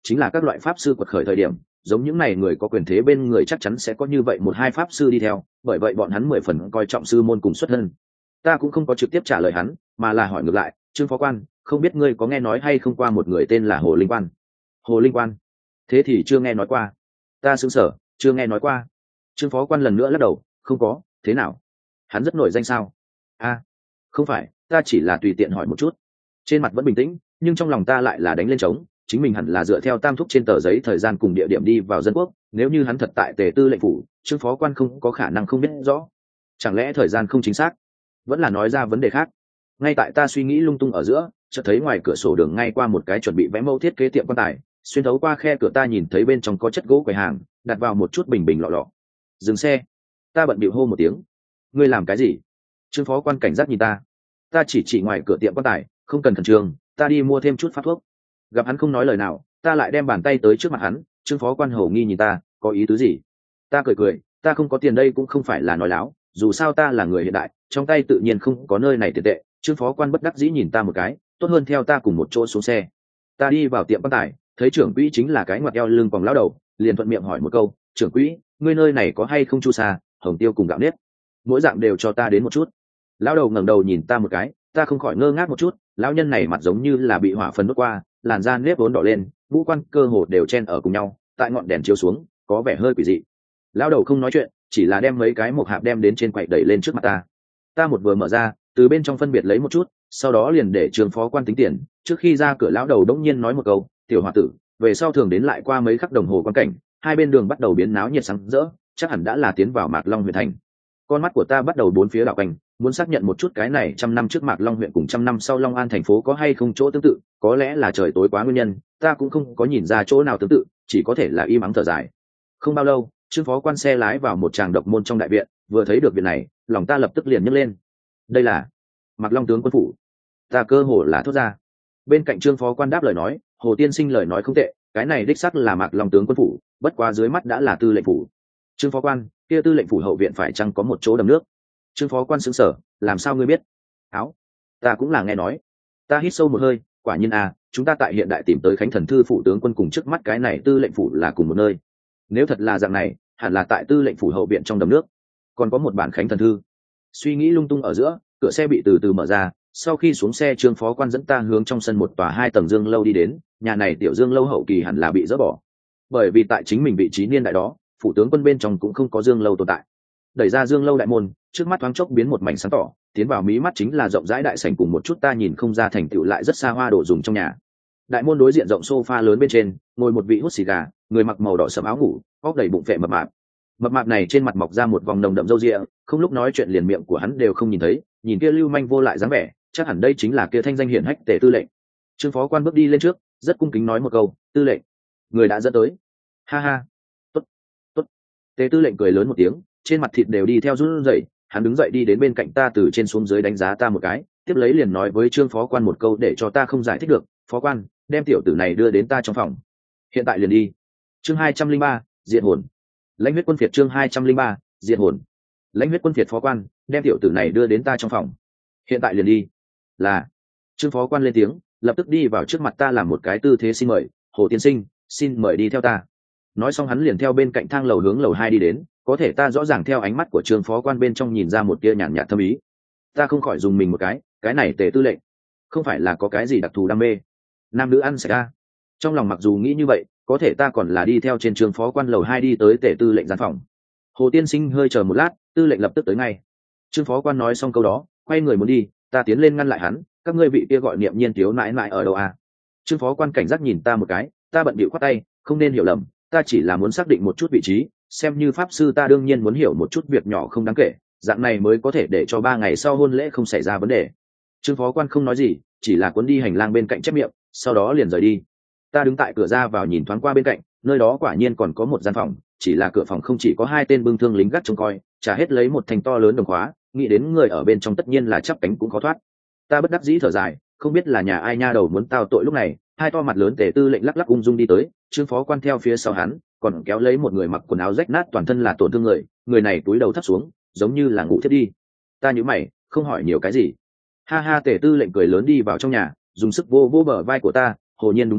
chính là các loại pháp sư quật khởi thời điểm, giống những này người có quyền thế bên người chắc chắn sẽ có như vậy một hai pháp sư đi theo, bởi vậy bọn hắn mười phần coi trọng sư môn cùng xuất thân. Ta cũng không có trực tiếp trả lời hắn, mà là hỏi ngược lại, Trương phó quan, không biết ngươi có nghe nói hay không qua một người tên là Hồ Linh Quan? Hồ Linh Quan? Thế thì chưa nghe nói qua. Ta sững sờ, chưa nghe nói qua. Trương phó quan lần nữa lắc đầu, không có. Thế nào? Hắn rất nổi danh sao? A, không phải, ta chỉ là tùy tiện hỏi một chút. Trên mặt vẫn bình tĩnh, nhưng trong lòng ta lại là đánh lên trống, chính mình hẳn là dựa theo tam thúc trên tờ giấy thời gian cùng địa điểm đi vào dân quốc, nếu như hắn thật tại Tề Tư lệnh phủ, Trương phó quan không có khả năng không biết rõ. Chẳng lẽ thời gian không chính xác? Vẫn là nói ra vấn đề khác. Ngay tại ta suy nghĩ lung tung ở giữa, chợt thấy ngoài cửa sổ đường ngay qua một cái chuẩn bị vẽ mẫu thiết kế tiệm quan tài, xuyên thấu qua khe cửa ta nhìn thấy bên trong có chất gỗ quầy hàng, đặt vào một chút bình bình lọ lọ. Dừng xe. Ta bận bịu hô một tiếng. Ngươi làm cái gì? Trương phó quan cảnh giác nhìn ta. Ta chỉ chỉ ngoài cửa tiệm quan tài, không cần khẩn trương, ta đi mua thêm chút phát thuốc. Gặp hắn không nói lời nào, ta lại đem bàn tay tới trước mặt hắn. Trương phó quan hầu nghi nhìn ta, có ý tứ gì? Ta cười cười, ta không có tiền đây cũng không phải là nói láo, dù sao ta là người hiện đại, trong tay tự nhiên không có nơi này tiền tệ. Trương phó quan bất đắc dĩ nhìn ta một cái, tốt hơn theo ta cùng một chỗ xuống xe. Ta đi vào tiệm quan tài, thấy trưởng quỹ chính là cái ngoặt eo lưng vòng lão đầu, liền thuận miệng hỏi một câu, trưởng quỹ, ngươi nơi này có hay không chu sa, hồng tiêu cùng gạo nếp? Mỗi dạng đều cho ta đến một chút. Lão đầu ngẩng đầu nhìn ta một cái, ta không khỏi ngơ ngác một chút, lão nhân này mặt giống như là bị hỏa phần đốt qua, làn da nếp vốn đỏ lên, ngũ quan cơ hồ đều chen ở cùng nhau, tại ngọn đèn chiếu xuống, có vẻ hơi quỷ dị. Lão đầu không nói chuyện, chỉ là đem mấy cái mộc hạp đem đến trên quầy đẩy lên trước mặt ta. Ta một vừa mở ra, từ bên trong phân biệt lấy một chút, sau đó liền để Trương phó quan tính tiền. Trước khi ra cửa lão đầu đống nhiên nói một câu, tiểu hòa tử, về sau thường đến lại qua mấy khắc đồng hồ quan cảnh, hai bên đường bắt đầu biến náo nhiệt sáng rỡ, chắc hẳn đã là tiến vào Mạc Long huyện thành. Con mắt của ta bắt đầu bốn phía đảo quanh, muốn xác nhận một chút cái này trăm năm trước Mạc Long huyện cùng trăm năm sau Long An thành phố có hay không chỗ tương tự, có lẽ là trời tối quá nguyên nhân, ta cũng không có nhìn ra chỗ nào tương tự, chỉ có thể là im ắng thở dài. Không bao lâu, Trương phó quan xe lái vào một tràng độc môn trong đại viện, vừa thấy được viện này, lòng ta lập tức liền nhấc lên. Đây là Mạc Long tướng quân phủ. Ta cơ hồ là thốt ra. Bên cạnh Trương phó quan đáp lời nói, Hồ tiên sinh lời nói không tệ, cái này đích xác là Mạc Long tướng quân phủ, bất quá dưới mắt đã là tư lệnh phủ. Trương phó quan, kia tư lệnh phủ hậu viện phải chăng có một chỗ đầm nước? Trương phó quan sững sờ, làm sao ngươi biết? Áo, ta cũng là nghe nói. Ta hít sâu một hơi, quả nhiên à, chúng ta tại hiện đại tìm tới Khánh Thần thư phủ tướng quân cùng trước mắt cái này tư lệnh phủ là cùng một nơi. Nếu thật là dạng này, hẳn là tại tư lệnh phủ hậu viện trong đầm nước, còn có một bản Khánh Thần thư. Suy nghĩ lung tung ở giữa, cửa xe bị từ từ mở ra, sau khi xuống xe Trương phó quan dẫn ta hướng trong sân một tòa hai tầng dương lâu đi đến. Nhà này tiểu dương lâu hậu kỳ hẳn là bị dỡ bỏ, bởi vì tại chính mình vị trí niên đại đó, phủ tướng quân bên trong cũng không có dương lâu tồn tại. Đẩy ra dương lâu đại môn, trước mắt thoáng chốc biến một mảnh sáng tỏ, tiến vào mí mắt chính là rộng rãi đại sảnh cùng một chút ta nhìn không ra thành tựu lại rất xa hoa đồ dùng trong nhà. Đại môn đối diện rộng sofa lớn bên trên, ngồi một vị hút xì gà, người mặc màu đỏ sẫm áo ngủ, óc đầy bụng vệ mập mạp. Mập mạp này trên mặt mọc ra một vòng nồng đậm râu ria, không lúc nói chuyện liền miệng của hắn đều không nhìn thấy, nhìn kia lưu manh vô lại dáng vẻ, chắc hẳn đây chính là kia thanh danh hiển hách Tề tư lệnh. Trương phó quan bước đi lên trước, rất cung kính nói một câu, tư lệnh. Người đã dẫn tới. Ha ha. Tốt, tốt. Tề tư lệnh cười lớn một tiếng, trên mặt thịt đều đi theo run rẩy, hắn đứng dậy đi đến bên cạnh ta từ trên xuống dưới đánh giá ta một cái, tiếp lấy liền nói với Trương phó quan một câu để cho ta không giải thích được, phó quan, đem tiểu tử này đưa đến ta trong phòng. Hiện tại liền đi. Chương hai trăm linh ba, diện hồn. Lãnh huyết quân phiệt chương hai trăm linh ba, diện hồn. Lãnh huyết quân phiệt phó quan, đem tiểu tử này đưa đến ta trong phòng. Hiện tại liền đi. Là. Trương phó quan lên tiếng, lập tức đi vào trước mặt ta làm một cái tư thế xin mời, Hồ tiên sinh, xin mời đi theo ta. Nói xong hắn liền theo bên cạnh thang lầu hướng lầu hai đi đến, có thể ta rõ ràng theo ánh mắt của Trương phó quan bên trong nhìn ra một tia nhàn nhạt thâm ý. Ta không khỏi dùng mình một cái, cái này Tề tư lệnh, không phải là có cái gì đặc thù đam mê, nam nữ ăn sạch a. Trong lòng mặc dù nghĩ như vậy, có thể ta còn là đi theo trên Trương phó quan lầu hai đi tới Tề tư lệnh gian phòng. Hồ tiên sinh hơi chờ một lát, tư lệnh lập tức tới ngay. Trương phó quan nói xong câu đó, quay người muốn đi, ta tiến lên ngăn lại hắn, các ngươi vị kia gọi niệm nhiên thiếu mãi mãi ở đâu à? Trương phó quan cảnh giác nhìn ta một cái, ta bận bịu khoát tay, không nên hiểu lầm, ta chỉ là muốn xác định một chút vị trí, xem như pháp sư ta đương nhiên muốn hiểu một chút việc nhỏ không đáng kể, dạng này mới có thể để cho ba ngày sau hôn lễ không xảy ra vấn đề. Trương phó quan không nói gì, chỉ là cuốn đi hành lang bên cạnh chép miệng, sau đó liền rời đi. Ta đứng tại cửa ra vào nhìn thoáng qua bên cạnh, nơi đó quả nhiên còn có một gian phòng, chỉ là cửa phòng không chỉ có hai tên bưng thương lính gác trông coi, trả hết lấy một thành to lớn đồng khóa, nghĩ đến người ở bên trong tất nhiên là chắp cánh cũng khó thoát. Ta bất đắc dĩ thở dài, không biết là nhà ai nha đầu muốn tao tội lúc này. Hai to mặt lớn Tề tư lệnh lắc lắc ung dung đi tới, Trương phó quan theo phía sau hắn, còn kéo lấy một người mặc quần áo rách nát toàn thân là tổn thương người, người này túi đầu thấp xuống, giống như là ngủ thiết đi. Ta nhíu mày, không hỏi nhiều cái gì. Ha ha, Tề tư lệnh cười lớn đi vào trong nhà, dùng sức vô vô bờ vai của ta, Hồ nhiên đúng không,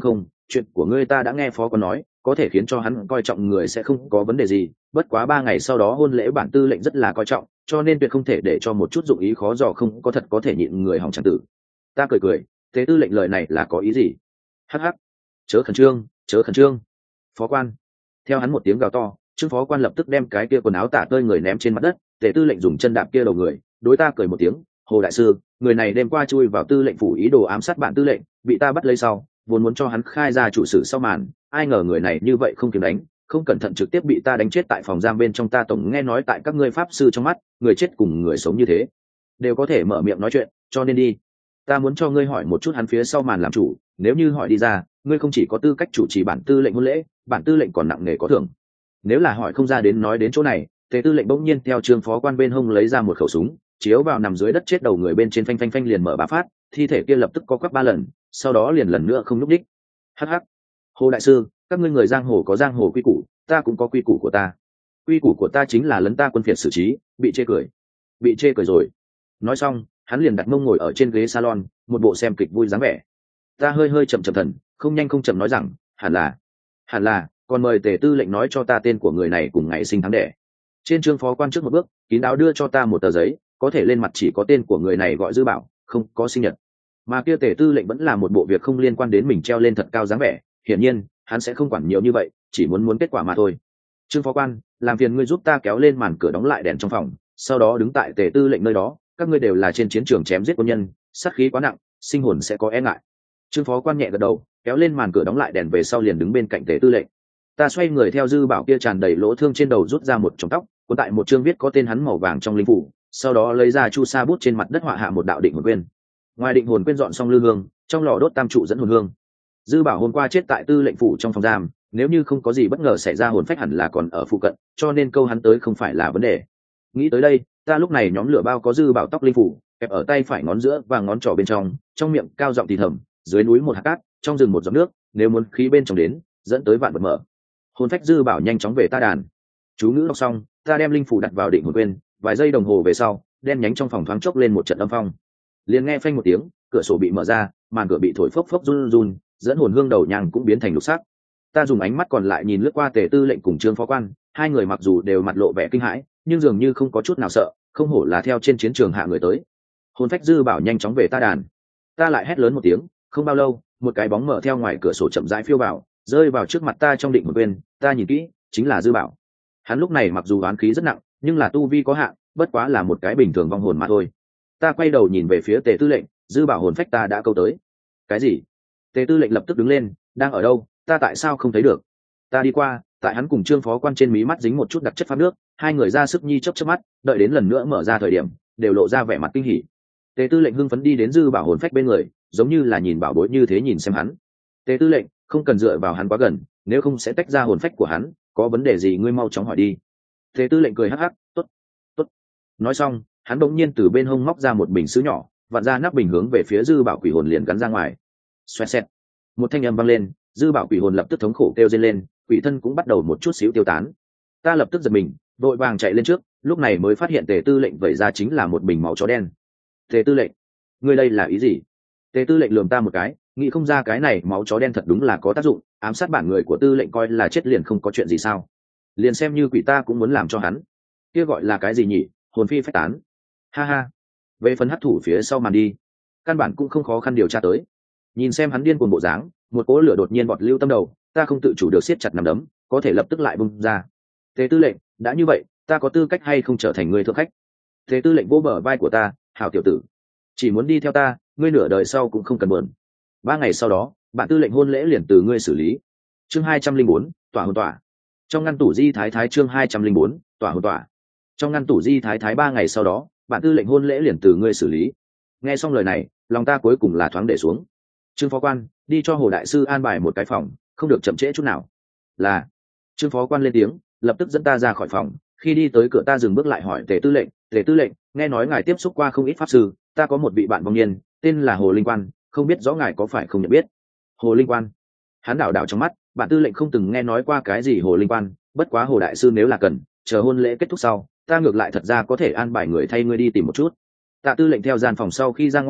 chuyện của ngươi ta đã nghe phó quan nói, có thể khiến cho hắn coi trọng người sẽ không có vấn đề gì, bất quá ba ngày sau đó hôn lễ bản tư lệnh rất là coi trọng, cho nên tuyệt không thể để cho một chút dụng ý khó dò không có thật có thể nhịn người hỏng chẳng tử. Ta cười cười, thế tư lệnh lời này là có ý gì? Hắc hắc, chớ khẩn trương, chớ khẩn trương. Phó quan. Theo hắn một tiếng gào to, Trương phó quan lập tức đem cái kia quần áo tả tơi người ném trên mặt đất, tề tư lệnh dùng chân đạp kia đầu người, đối ta cười một tiếng, Hồ đại sư, người này đêm qua chui vào tư lệnh phủ ý đồ ám sát bạn tư lệnh, bị ta bắt lấy sau, vốn muốn cho hắn khai ra chủ sự sau màn, ai ngờ người này như vậy không kiếm đánh, không cẩn thận trực tiếp bị ta đánh chết tại phòng giam bên trong. Ta tổng nghe nói tại các ngươi pháp sư trong mắt, người chết cùng người sống như thế đều có thể mở miệng nói chuyện, cho nên đi, ta muốn cho ngươi hỏi một chút hắn phía sau màn làm chủ, nếu như hỏi đi ra, ngươi không chỉ có tư cách chủ trì bản tư lệnh hôn lễ, bản tư lệnh còn nặng nề có thưởng. Nếu là hỏi không ra đến nói đến chỗ này, tề tư lệnh bỗng nhiên theo Trương phó quan bên hông lấy ra một khẩu súng, chiếu vào nằm dưới đất chết đầu người bên trên, phanh phanh phanh liền mở bá phát, thi thể kia lập tức co quắp ba lần, sau đó liền lần nữa không nhúc đích. Hắc hắc, Hồ đại sư, các ngươi người giang hồ có giang hồ quy củ, ta cũng có quy củ của ta. Quy củ của ta chính là lấn ta quân phiệt xử trí, bị chê cười. Bị chê cười rồi. Nói xong, hắn liền đặt mông ngồi ở trên ghế salon, một bộ xem kịch vui dáng vẻ. Ta hơi hơi chậm chậm thần, không nhanh không chậm nói rằng, hẳn là, hẳn là, còn mời tề tư lệnh nói cho ta tên của người này cùng ngày sinh tháng đẻ. Trên Trương phó quan trước một bước, kín đáo đưa cho ta một tờ giấy, có thể lên mặt chỉ có tên của người này gọi Dư Bảo, không có sinh nhật. Mà kia tề tư lệnh vẫn là một bộ việc không liên quan đến mình treo lên thật cao dáng vẻ, hiển nhiên hắn sẽ không quản nhiều như vậy, chỉ muốn muốn kết quả mà thôi. Trương phó quan, làm phiền ngươi giúp ta kéo lên màn cửa đóng lại đèn trong phòng, sau đó đứng tại tề tư lệnh nơi đó, các ngươi đều là trên chiến trường chém giết quân nhân, sát khí quá nặng, sinh hồn sẽ có e ngại. Trương phó quan nhẹ gật đầu, kéo lên màn cửa đóng lại đèn về sau liền đứng bên cạnh tề tư lệnh. Ta xoay người theo Dư Bảo kia tràn đầy lỗ thương trên đầu rút ra một chồng tóc, cuốn tại một chương viết có tên hắn màu vàng trong linh phủ, sau đó lấy ra chu sa bút trên mặt đất họa hạ một đạo định hồn quyên. Ngoài định hồn quyên dọn xong lư hương, trong lò đốt tam trụ dẫn hồn hương. Dư Bảo hôm qua chết tại tư lệnh phủ trong phòng giam, nếu như không có gì bất ngờ xảy ra hồn phách hẳn là còn ở phụ cận, cho nên câu hắn tới không phải là vấn đề. Nghĩ tới đây, ta lúc này nhóm lửa bao có Dư Bảo tóc linh phủ, kẹp ở tay phải ngón giữa và ngón trỏ bên trong, trong miệng cao giọng thì thầm, dưới núi một hạt cát, trong rừng một giọt nước, nếu muốn khí bên trong đến, dẫn tới vạn vật mở. Hồn phách Dư Bảo nhanh chóng về ta đàn. Chú ngữ đọc xong, ta đem linh phủ đặt vào định hồn quyên, vài giây đồng hồ về sau, đen nhánh trong phòng thoáng chốc lên một trận âm phong. Liền nghe phanh một tiếng, cửa sổ bị mở ra, màn cửa bị thổi phốc phốc run run, dẫn hồn hương đầu nhang cũng biến thành lục sắc. Ta dùng ánh mắt còn lại nhìn lướt qua tề tư lệnh cùng Trương phó quan, hai người mặc dù đều mặt lộ vẻ kinh hãi, nhưng dường như không có chút nào sợ, không hổ là theo trên chiến trường hạ người tới. Hồn phách Dư Bảo nhanh chóng về ta đàn. Ta lại hét lớn một tiếng, không bao lâu, một cái bóng mở theo ngoài cửa sổ chậm rãi phiêu vào, rơi vào trước mặt ta trong định hồn quyên. Ta nhìn kỹ, chính là Dư Bảo. Hắn lúc này mặc dù oán khí rất nặng, nhưng là tu vi có hạn, bất quá là một cái bình thường vong hồn mà thôi. Ta quay đầu nhìn về phía tề tư lệnh, Dư Bảo hồn phách ta đã câu tới. Cái gì? Tề tư lệnh lập tức đứng lên, đang ở đâu, ta tại sao không thấy được? Ta đi qua, tại hắn cùng Trương phó quan trên mí mắt dính một chút đặc chất pháp nước, hai người ra sức nhi chớp chớp mắt, đợi đến lần nữa mở ra thời điểm, đều lộ ra vẻ mặt kinh hỉ. Tề tư lệnh hưng phấn đi đến Dư Bảo hồn phách bên người, giống như là nhìn bảo bối như thế nhìn xem hắn. Tề tư lệnh, không cần dựa vào hắn quá gần, nếu không sẽ tách ra hồn phách của hắn, có vấn đề gì ngươi mau chóng hỏi đi. Tề tư lệnh cười hắc hắc, tốt, tốt. Nói xong, hắn bỗng nhiên từ bên hông móc ra một bình sứ nhỏ, vặn ra nắp bình hướng về phía Dư Bảo quỷ hồn liền gắn ra ngoài. Xoẹt xẹt, một thanh âm vang lên, Dư Bảo quỷ hồn lập tức thống khổ kêu rên lên, quỷ thân cũng bắt đầu một chút xíu tiêu tán. Ta lập tức giật mình, vội vàng chạy lên trước, lúc này mới phát hiện tề tư lệnh vẩy ra chính là một bình máu chó đen. Tề tư lệnh, ngươi đây là ý gì? Tề tư lệnh lườm ta một cái, nghĩ không ra cái này máu chó đen thật đúng là có tác dụng, ám sát bản người của tư lệnh coi là chết liền không có chuyện gì sao? Liền xem như quỷ ta cũng muốn làm cho hắn. Kia gọi là cái gì nhỉ? Hồn phi phách tán. Ha ha. Về phần hấp thủ phía sau màn đi, căn bản cũng không khó khăn điều tra tới. Nhìn xem hắn điên cuồng bộ dáng, một cỗ lửa đột nhiên bọt lưu tâm đầu, ta không tự chủ được siết chặt nắm đấm, có thể lập tức lại bung ra. Tề tư lệnh, đã như vậy, ta có tư cách hay không trở thành người thượng khách? Tề tư lệnh vỗ bờ vai của ta, hảo tiểu tử, chỉ muốn đi theo ta, ngươi nửa đời sau cũng không cần buồn. Ba ngày sau đó, bạn tư lệnh hôn lễ liền từ ngươi xử lý. Chương hai trăm linh bốn, tỏa hồn tỏa. Trong ngăn tủ di thái thái chương hai trăm linh bốn, tỏa hồn tỏa. Trong ngăn tủ di thái thái ba ngày sau đó, bạn tư lệnh hôn lễ liền từ ngươi xử lý. Nghe xong lời này, lòng ta cuối cùng là thoáng để xuống. Trương phó quan, đi cho Hồ đại sư an bài một cái phòng, không được chậm trễ chút nào. Là. Trương phó quan lên tiếng, lập tức dẫn ta ra khỏi phòng. Khi đi tới cửa ta dừng bước lại hỏi tề tư lệnh, tề tư lệnh, nghe nói ngài tiếp xúc qua không ít pháp sư, ta có một vị bạn vong niên, tên là Hồ Linh Quan, không biết rõ ngài có phải không nhận biết? Hồ Linh Quan. Hắn đảo đảo trong mắt, bạn tư lệnh không từng nghe nói qua cái gì Hồ Linh Quan, bất quá Hồ đại sư nếu là cần, chờ hôn lễ kết thúc sau, ta ngược lại thật ra có thể an bài người thay ngươi đi tìm một chút. Tạ tư lệnh theo gian phòng sau khi ra ngoài,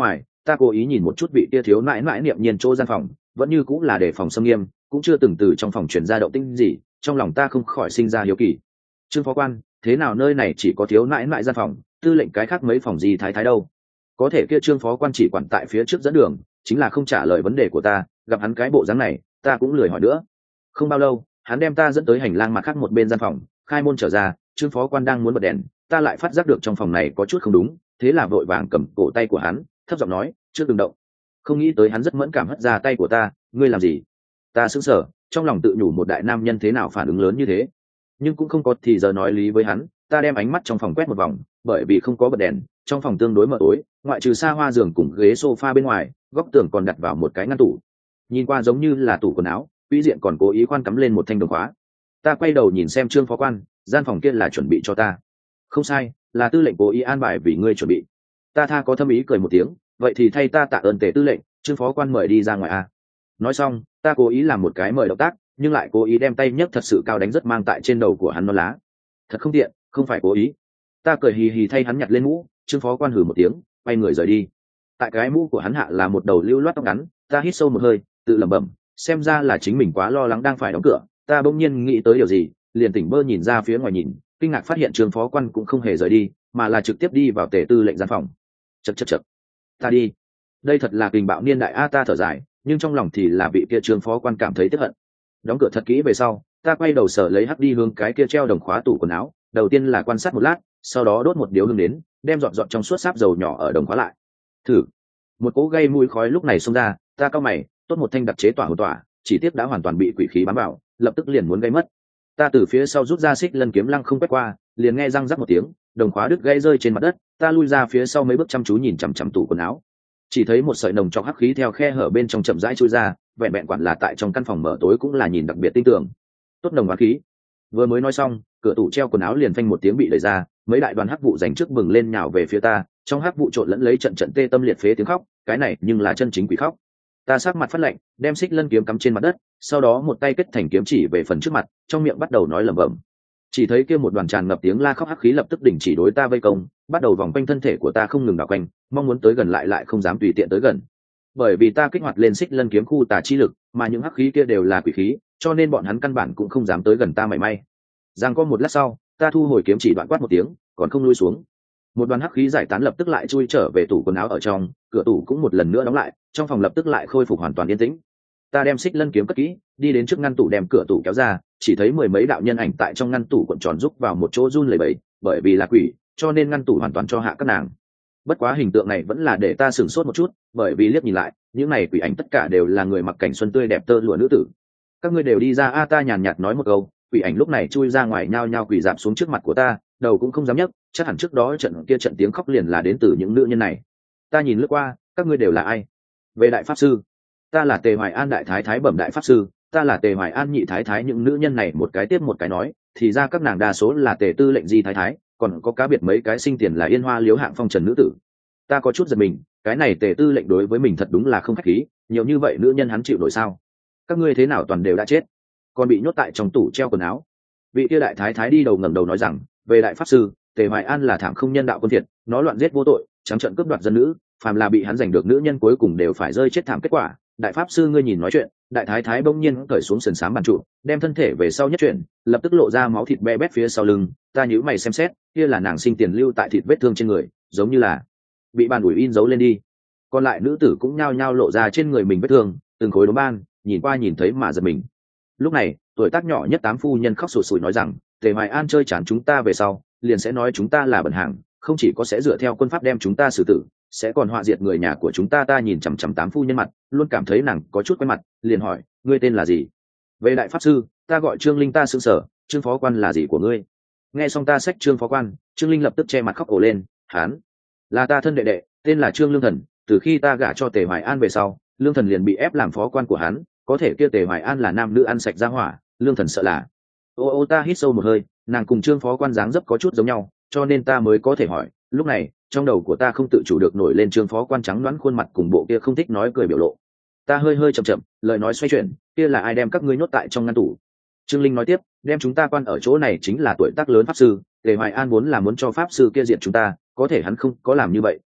ta cố ý nhìn một chút vị kia thiếu mãi mãi niệm nhiên chỗ gian phòng, vẫn như cũng là để phòng xâm nghiêm, cũng chưa từng từ trong phòng truyền ra động tĩnh gì, trong lòng ta không khỏi sinh ra hiếu kỳ. Trương phó quan, thế nào nơi này chỉ có thiếu mãi mãi gian phòng, tư lệnh cái khác mấy phòng gì thái thái đâu? Có thể kia Trương phó quan chỉ quản tại phía trước dẫn đường, chính là không trả lời vấn đề của ta, gặp hắn cái bộ dáng này, ta cũng lười hỏi nữa. Không bao lâu, hắn đem ta dẫn tới hành lang mặt khác một bên gian phòng, khai môn trở ra, Trương phó quan đang muốn bật đèn, ta lại phát giác được trong phòng này có chút không đúng, thế là vội vàng cầm cổ tay của hắn, thấp giọng nói, trước đừng động. Không nghĩ tới hắn rất mẫn cảm hất ra tay của ta, ngươi làm gì? Ta sững sờ, trong lòng tự nhủ một đại nam nhân thế nào phản ứng lớn như thế, nhưng cũng không có thì giờ nói lý với hắn. Ta đem ánh mắt trong phòng quét một vòng, bởi vì không có bật đèn, trong phòng tương đối mờ tối, ngoại trừ xa hoa giường cùng ghế sofa bên ngoài, góc tường còn đặt vào một cái ngăn tủ, nhìn qua giống như là tủ quần áo, quỹ diện còn cố ý khoan cắm lên một thanh đồng khóa. Ta quay đầu nhìn xem Trương phó quan, gian phòng kia là chuẩn bị cho ta? Không sai, là tư lệnh cố ý an bài vì ngươi chuẩn bị. Ta tha có thâm ý cười một tiếng, vậy thì thay ta tạ ơn tề tư lệnh, Trương phó quan mời đi ra ngoài a. Nói xong, ta cố ý làm một cái mời động tác, nhưng lại cố ý đem tay nhấc thật sự cao đánh rất mang tại trên đầu của hắn non lá. Thật không tiện, không phải cố ý. Ta cười hì hì thay hắn nhặt lên mũ. Trương phó quan hừ một tiếng, quay người rời đi. Tại cái mũ của hắn hạ là một đầu lưu loát tóc ngắn, ta hít sâu một hơi, tự lẩm bẩm, xem ra là chính mình quá lo lắng đang phải đóng cửa. Ta bỗng nhiên nghĩ tới điều gì, liền tỉnh bơ nhìn ra phía ngoài nhìn, kinh ngạc phát hiện Trương phó quan cũng không hề rời đi, mà là trực tiếp đi vào tề tư lệnh gian phòng. Chậc chậc chậc, ta đi. Đây thật là kình bạo niên đại a. Ta thở dài, nhưng trong lòng thì là vị kia Trương phó quan cảm thấy tức hận. Đóng cửa thật kỹ về sau, ta quay đầu sở lấy hắc đi hướng cái kia treo đồng khóa tủ quần áo, đầu tiên là quan sát một lát, sau đó đốt một điếu hương đến, đem dọn dọn trong suốt sáp dầu nhỏ ở đồng khóa lại. Thử, một cỗ gây mùi khói lúc này xông ra, ta cau mày, tốt một thanh đặc chế tỏa hồn tỏa, chỉ tiếc đã hoàn toàn bị quỷ khí bám vào, lập tức liền muốn gây mất. Ta từ phía sau rút ra xích lân kiếm lăng không quét qua, liền nghe răng rắc một tiếng, đồng khóa đứt gãy rơi trên mặt đất. Ta lui ra phía sau mấy bước chăm chú nhìn chằm chằm tủ quần áo, chỉ thấy một sợi nồng trọc hắc khí theo khe hở bên trong chậm rãi trôi ra, vẹn vẹn quản là tại trong căn phòng mở tối cũng là nhìn đặc biệt tinh tường. Tốt nồng hắc khí. Vừa mới nói xong, cửa tủ treo quần áo liền phanh một tiếng bị đẩy ra, mấy đại đoàn hắc vụ dành trước bừng lên nhào về phía ta, trong hắc vụ trộn lẫn lấy trận trận tê tâm liệt phế tiếng khóc, cái này nhưng là chân chính quỷ khóc. Ta sát mặt phát lạnh, đem xích lân kiếm cắm trên mặt đất, sau đó một tay kết thành kiếm chỉ về phần trước mặt, trong miệng bắt đầu nói lẩm bẩm. Chỉ thấy kia một đoàn tràn ngập tiếng la khóc hắc khí lập tức đình chỉ đối ta vây công, bắt đầu vòng quanh thân thể của ta không ngừng đảo quanh, mong muốn tới gần lại lại không dám tùy tiện tới gần. Bởi vì ta kích hoạt lên xích lân kiếm khu tà chi lực, mà những hắc khí kia đều là quỷ khí, cho nên bọn hắn căn bản cũng không dám tới gần ta mảy may. Giang có một lát sau, ta thu hồi kiếm chỉ, đoạn quát một tiếng, còn không lui xuống. Một đoàn hắc khí giải tán lập tức lại chui trở về tủ quần áo ở trong, cửa tủ cũng một lần nữa đóng lại, trong phòng lập tức lại khôi phục hoàn toàn yên tĩnh. Ta đem xích lân kiếm cất kỹ, đi đến trước ngăn tủ đem cửa tủ kéo ra, chỉ thấy mười mấy đạo nhân ảnh tại trong ngăn tủ cuộn tròn rúc vào một chỗ run lẩy bẩy, bởi vì là quỷ, cho nên ngăn tủ hoàn toàn cho hạ các nàng. Bất quá hình tượng này vẫn là để ta sửng sốt một chút, bởi vì liếc nhìn lại, những này quỷ ảnh tất cả đều là người mặc cảnh xuân tươi đẹp tơ lụa nữ tử. Các ngươi đều đi ra a. Ta nhàn nhạt nói một câu, quỷ ảnh lúc này chui ra ngoài nhao nhao quỳ dạp xuống trước mặt của ta, đầu cũng không dám nhấc, chắc hẳn trước đó trận kia trận tiếng khóc liền là đến từ những nữ nhân này. Ta nhìn lướt qua, các ngươi đều là ai? Về đại pháp sư. Ta là Tề Hoài An đại thái thái bẩm đại pháp sư. Ta là Tề Hoài An nhị thái thái. Những nữ nhân này một cái tiếp một cái nói, thì ra các nàng đa số là Tề tư lệnh di thái thái, còn có cá biệt mấy cái sinh tiền là Yên Hoa Liếu hạng phong trần nữ tử. Ta có chút giật mình, cái này Tề tư lệnh đối với mình thật đúng là không khách khí, nhiều như vậy nữ nhân hắn chịu nổi sao? Các ngươi thế nào toàn đều đã chết, còn bị nhốt tại trong tủ treo quần áo? Vị kia đại thái thái đi đầu ngẩng đầu nói rằng, về đại pháp sư, Tề Hoài An là thảm không nhân đạo quân thiệt, nó loạn giết vô tội, trắng trợn cướp đoạt dân nữ, phàm là bị hắn giành được nữ nhân cuối cùng đều phải rơi chết thảm kết quả. Đại pháp sư ngươi nhìn nói chuyện. Đại thái thái bỗng nhiên cởi xuống sườn xám bàn trụ, đem thân thể về sau nhất chuyển, lập tức lộ ra máu thịt be bét phía sau lưng. Ta nhíu mày xem xét, kia là nàng sinh tiền lưu tại thịt vết thương trên người, giống như là bị bàn ủi in dấu lên đi. Còn lại nữ tử cũng nhao nhao lộ ra trên người mình vết thương, từng khối đốm ban, nhìn qua nhìn thấy mà giật mình. Lúc này, tuổi tác nhỏ nhất tám phu nhân khóc sụt sùi nói rằng, Tề Hoài An chơi chán chúng ta về sau, liền sẽ nói chúng ta là bẩn hàng, không chỉ có sẽ dựa theo quân pháp đem chúng ta xử tử, sẽ còn họa diệt người nhà của chúng ta. Ta nhìn chằm chằm tám phu nhân mặt, luôn cảm thấy nàng có chút quen mặt, liền hỏi, ngươi tên là gì? Về đại pháp sư, ta gọi Trương Linh. Ta sững sờ, Trương phó quan là gì của ngươi? Nghe xong ta xách Trương phó quan, Trương Linh lập tức che mặt khóc ổ lên, hán, là ta thân đệ đệ, tên là Trương Lương Thần. Từ khi ta gả cho Tề Hoài An về sau, Lương Thần liền bị ép làm phó quan của hắn, có thể kia Tề Hoài An là nam nữ ăn sạch ra hỏa, Lương Thần sợ là. Ô ô ta hít sâu một hơi, nàng cùng Trương phó quan dáng dấp có chút giống nhau, cho nên ta mới có thể hỏi. Lúc này, trong đầu của ta không tự chủ được nổi lên Trương phó quan trắng đoán khuôn mặt cùng bộ kia không thích nói cười biểu lộ. Ta hơi hơi chậm chậm, lời nói xoay chuyển, kia là ai đem các ngươi nhốt tại trong ngăn tủ? Trương Linh nói tiếp, đem chúng ta quan ở chỗ này chính là tuổi tác lớn pháp sư. Tề Hoài An vốn là muốn cho pháp sư kia diệt chúng ta, có thể hắn không có làm như vậy,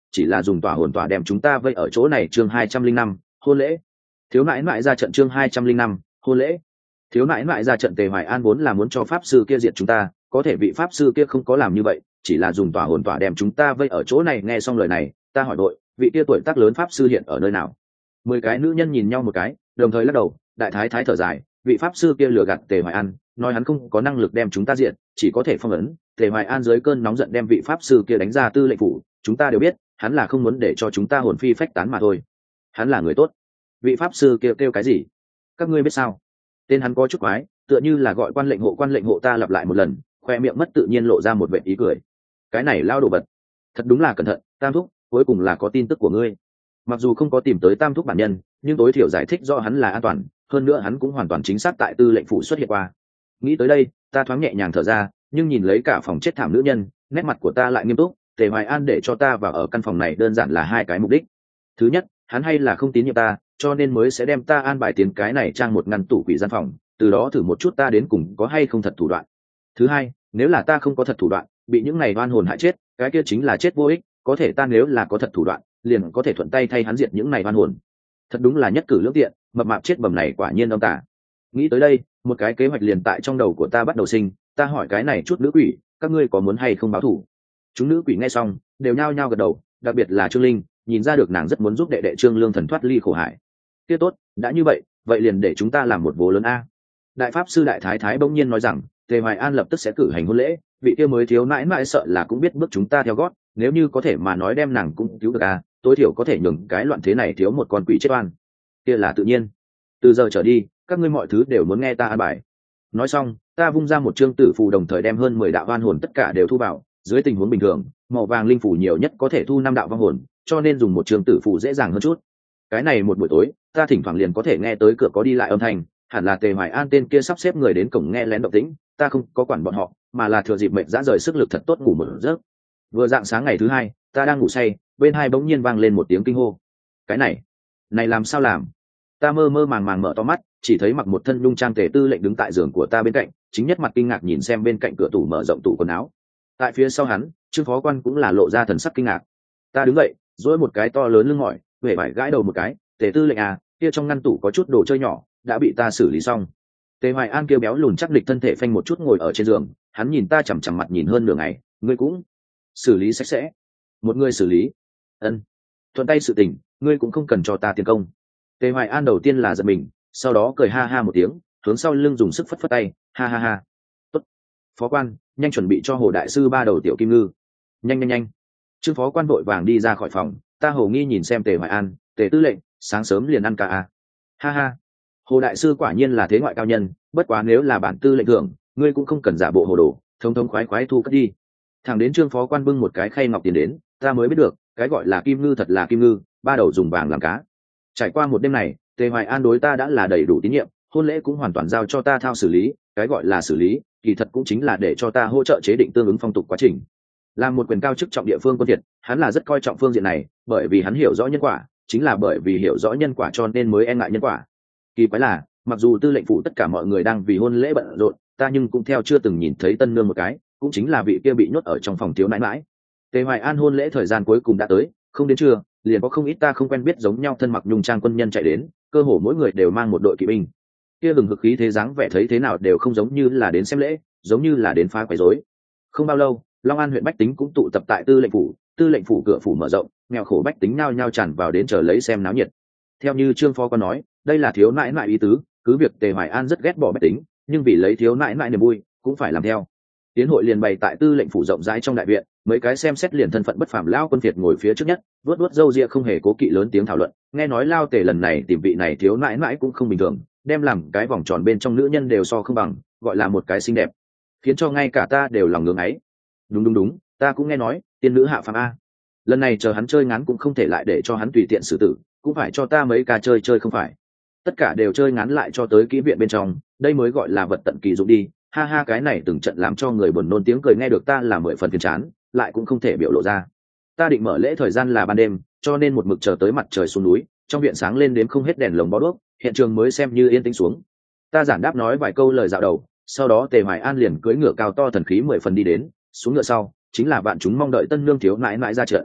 chỉ là dùng tỏa hồn tỏa đem chúng ta vây ở chỗ này. Chương hai trăm linh năm hôn lễ. Thiếu nãi nãi ra trận. Chương hai trăm linh năm hôn lễ. Thiếu nãi nãi ra trận. Tề Hoài An vốn là muốn cho pháp sư kia diệt chúng ta, có thể vị pháp sư kia không có làm như vậy, chỉ là dùng tỏa hồn tỏa đem chúng ta vây ở chỗ này. Nghe xong lời này, ta hỏi đội, vị kia tuổi tác lớn pháp sư hiện ở nơi nào? Mười cái nữ nhân nhìn nhau một cái, đồng thời lắc đầu. Đại thái thái thở dài, vị pháp sư kia lừa gạt Tề Hoài An, nói hắn không có năng lực đem chúng ta diệt, chỉ có thể phong ấn. Tề Hoài An dưới cơn nóng giận đem vị pháp sư kia đánh ra tư lệnh phủ. Chúng ta đều biết, hắn là không muốn để cho chúng ta hồn phi phách tán mà thôi. Hắn là người tốt. Vị pháp sư kia kêu, kêu cái gì? Các ngươi biết sao? Tên hắn có chút quái, tựa như là gọi quan lệnh hộ. Quan lệnh hộ. Ta lặp lại một lần, khoe miệng mất tự nhiên lộ ra một vệt ý cười. Cái này lao đồ vật, thật đúng là cẩn thận. Tam thúc, cuối cùng là có tin tức của ngươi. Mặc dù không có tìm tới Tam thúc bản nhân, nhưng tối thiểu giải thích do hắn là an toàn, hơn nữa hắn cũng hoàn toàn chính xác tại tư lệnh phủ xuất hiện qua. Nghĩ tới đây, ta thoáng nhẹ nhàng thở ra, nhưng nhìn lấy cả phòng chết thảm nữ nhân, nét mặt của ta lại nghiêm túc. Tề Hoài An để cho ta vào ở căn phòng này đơn giản là hai cái mục đích. Thứ nhất, hắn hay là không tín nhiệm ta, cho nên mới sẽ đem ta an bài tiến cái này trang một ngăn tủ quỷ gian phòng, từ đó thử một chút ta đến cùng có hay không thật thủ đoạn. Thứ hai, nếu là ta không có thật thủ đoạn, bị những này oan hồn hại chết, cái kia chính là chết vô ích, có thể ta nếu là có thật thủ đoạn, liền có thể thuận tay thay hắn diệt những này oan hồn. Thật đúng là nhất cử lưỡng tiện, mập mạp chết bầm này quả nhiên ông tả. Nghĩ tới đây, một cái kế hoạch liền tại trong đầu của ta bắt đầu sinh. Ta hỏi cái này chút nữ quỷ, các ngươi có muốn hay không báo thù? Chúng nữ quỷ nghe xong đều nhao nhao gật đầu, đặc biệt là Trương Linh, nhìn ra được nàng rất muốn giúp đệ đệ Trương Lương Thần thoát ly khổ hải. Kia tốt, đã như vậy, vậy liền để chúng ta làm một vố lớn a. Đại pháp sư đại thái thái bỗng nhiên nói rằng, Tề Hoài An lập tức sẽ cử hành hôn lễ, vị kia mới thiếu nãi nãi sợ là cũng biết bước chúng ta theo gót, nếu như có thể mà nói đem nàng cũng cứu được a, tối thiểu có thể nhường cái loạn thế này thiếu một con quỷ chết oan. Kia là tự nhiên. Từ giờ trở đi, các ngươi mọi thứ đều muốn nghe ta an bài. Nói xong, ta vung ra một chương tử phù, đồng thời đem hơn mười đạo oan hồn tất cả đều thu vào. Dưới tình huống bình thường, màu vàng linh phủ nhiều nhất có thể thu năm đạo vong hồn, cho nên dùng một trường tử phù dễ dàng hơn chút. Cái này một buổi tối, ta thỉnh thoảng liền có thể nghe tới cửa có đi lại âm thanh, hẳn là Tề Hoài An tên kia sắp xếp người đến cổng nghe lén động tĩnh. Ta không có quản bọn họ, mà là thừa dịp mệt dã rời sức lực thật tốt ngủ một giấc. Vừa dạng sáng ngày thứ hai, ta đang ngủ say, bên hai bỗng nhiên vang lên một tiếng kinh hô. Cái này, này làm sao làm? Ta mơ mơ màng màng mở to mắt, chỉ thấy mặc một thân nhung trang Tề Tư lệnh đứng tại giường của ta bên cạnh, chính nhất mặt kinh ngạc nhìn xem bên cạnh cửa tủ mở rộng tủ quần áo. Tại phía sau hắn, Trương phó quan cũng là lộ ra thần sắc kinh ngạc. Ta đứng dậy, duỗi một cái to lớn lưng mỏi, huệ vải gãi đầu một cái. Tề Tư lệnh à, kia trong ngăn tủ có chút đồ chơi nhỏ, đã bị ta xử lý xong. Tề Hoài An kêu béo lùn chắc lịch thân thể phanh một chút ngồi ở trên giường, hắn nhìn ta chằm chằm mặt nhìn hơn nửa ngày. Ngươi cũng xử lý sạch sẽ? Một người xử lý? Ân. Thuận tay sự tình, ngươi cũng không cần cho ta tiền công. Tề Hoài An đầu tiên là giật mình, sau đó cười ha ha một tiếng, hướng sau lưng dùng sức phất phất tay, ha ha ha. Tốt. Phó quan, nhanh chuẩn bị cho Hồ đại sư ba đầu tiểu kim ngư. Nhanh nhanh nhanh. Trương phó quan vội vàng đi ra khỏi phòng. Ta hầu nghi nhìn xem Tề Hoài An. Tề tư lệnh, sáng sớm liền ăn cả à? Ha ha. Hồ đại sư quả nhiên là thế ngoại cao nhân, bất quá nếu là bản tư lệnh thưởng, ngươi cũng không cần giả bộ hồ đồ, thống thống khoái khoái thu cất đi. Thẳng đến Trương phó quan bưng một cái khay ngọc tiền đến, ta mới biết được cái gọi là kim ngư thật là kim ngư, ba đầu dùng vàng làm cá. Trải qua một đêm này, Tề Hoài An đối ta đã là đầy đủ tín nhiệm, hôn lễ cũng hoàn toàn giao cho ta thao xử lý. Cái gọi là xử lý, kỳ thật cũng chính là để cho ta hỗ trợ chế định tương ứng phong tục quá trình. Làm một quyền cao chức trọng địa phương quân Việt, hắn là rất coi trọng phương diện này, bởi vì hắn hiểu rõ nhân quả, chính là bởi vì hiểu rõ nhân quả cho nên mới e ngại nhân quả. Kỳ quái là, mặc dù tư lệnh phủ tất cả mọi người đang vì hôn lễ bận rộn, ta nhưng cũng theo chưa từng nhìn thấy tân nương một cái, cũng chính là vị kia bị nhốt ở trong phòng thiếu nãi nãi. Tề Hoài An hôn lễ thời gian cuối cùng đã tới, không đến trưa, liền có không ít ta không quen biết giống nhau thân mặc nhung trang quân nhân chạy đến, cơ hồ mỗi người đều mang một đội kỵ binh. Kia lừng hực khí thế dáng vẻ thấy thế nào đều không giống như là đến xem lễ, giống như là đến phá quấy rối. Không bao lâu, Long An huyện bách tính cũng tụ tập tại tư lệnh phủ, tư lệnh phủ cửa phủ mở rộng, nghèo khổ bách tính nhao nhao tràn vào đến chờ lấy xem náo nhiệt. Theo như Trương phó có nói, đây là thiếu nãi nãi ý tứ, cứ việc Tề Hoài An rất ghét bỏ bách tính, nhưng vì lấy thiếu nãi nãi niềm vui, cũng phải làm theo. Tiến hội liền bày tại tư lệnh phủ rộng rãi trong đại viện, mấy cái xem xét liền thân phận bất phàm lao quân Việt ngồi phía trước nhất, vuốt vuốt râu ria không hề cố kỵ lớn tiếng thảo luận. Nghe nói lao Tề lần này tìm vị này thiếu nãi nãi cũng không bình thường, đem làm cái vòng tròn bên trong nữ nhân đều so không bằng, gọi là một cái xinh đẹp, khiến cho ngay cả ta đều lòng ngưỡng ấy. Đúng đúng đúng, ta cũng nghe nói, tiên nữ hạ phàm a. Lần này chờ hắn chơi ngắn cũng không thể lại để cho hắn tùy tiện xử tử, cũng phải cho ta mấy ca chơi chơi không phải. Tất cả đều chơi ngắn lại cho tới kỹ viện bên trong, đây mới gọi là vật tận kỳ dụng đi. Ha ha, cái này từng trận làm cho người buồn nôn tiếng cười nghe được ta là mười phần phiền chán, lại cũng không thể biểu lộ ra. Ta định mở lễ thời gian là ban đêm, cho nên một mực chờ tới mặt trời xuống núi, trong viện sáng lên đếm không hết đèn lồng bó đuốc, hiện trường mới xem như yên tĩnh xuống. Ta giản đáp nói vài câu lời dạo đầu, sau đó Tề Hoài An liền cưỡi ngựa cao to thần khí mười phần đi đến, xuống ngựa sau chính là bạn chúng mong đợi tân nương thiếu nãi nãi ra trận.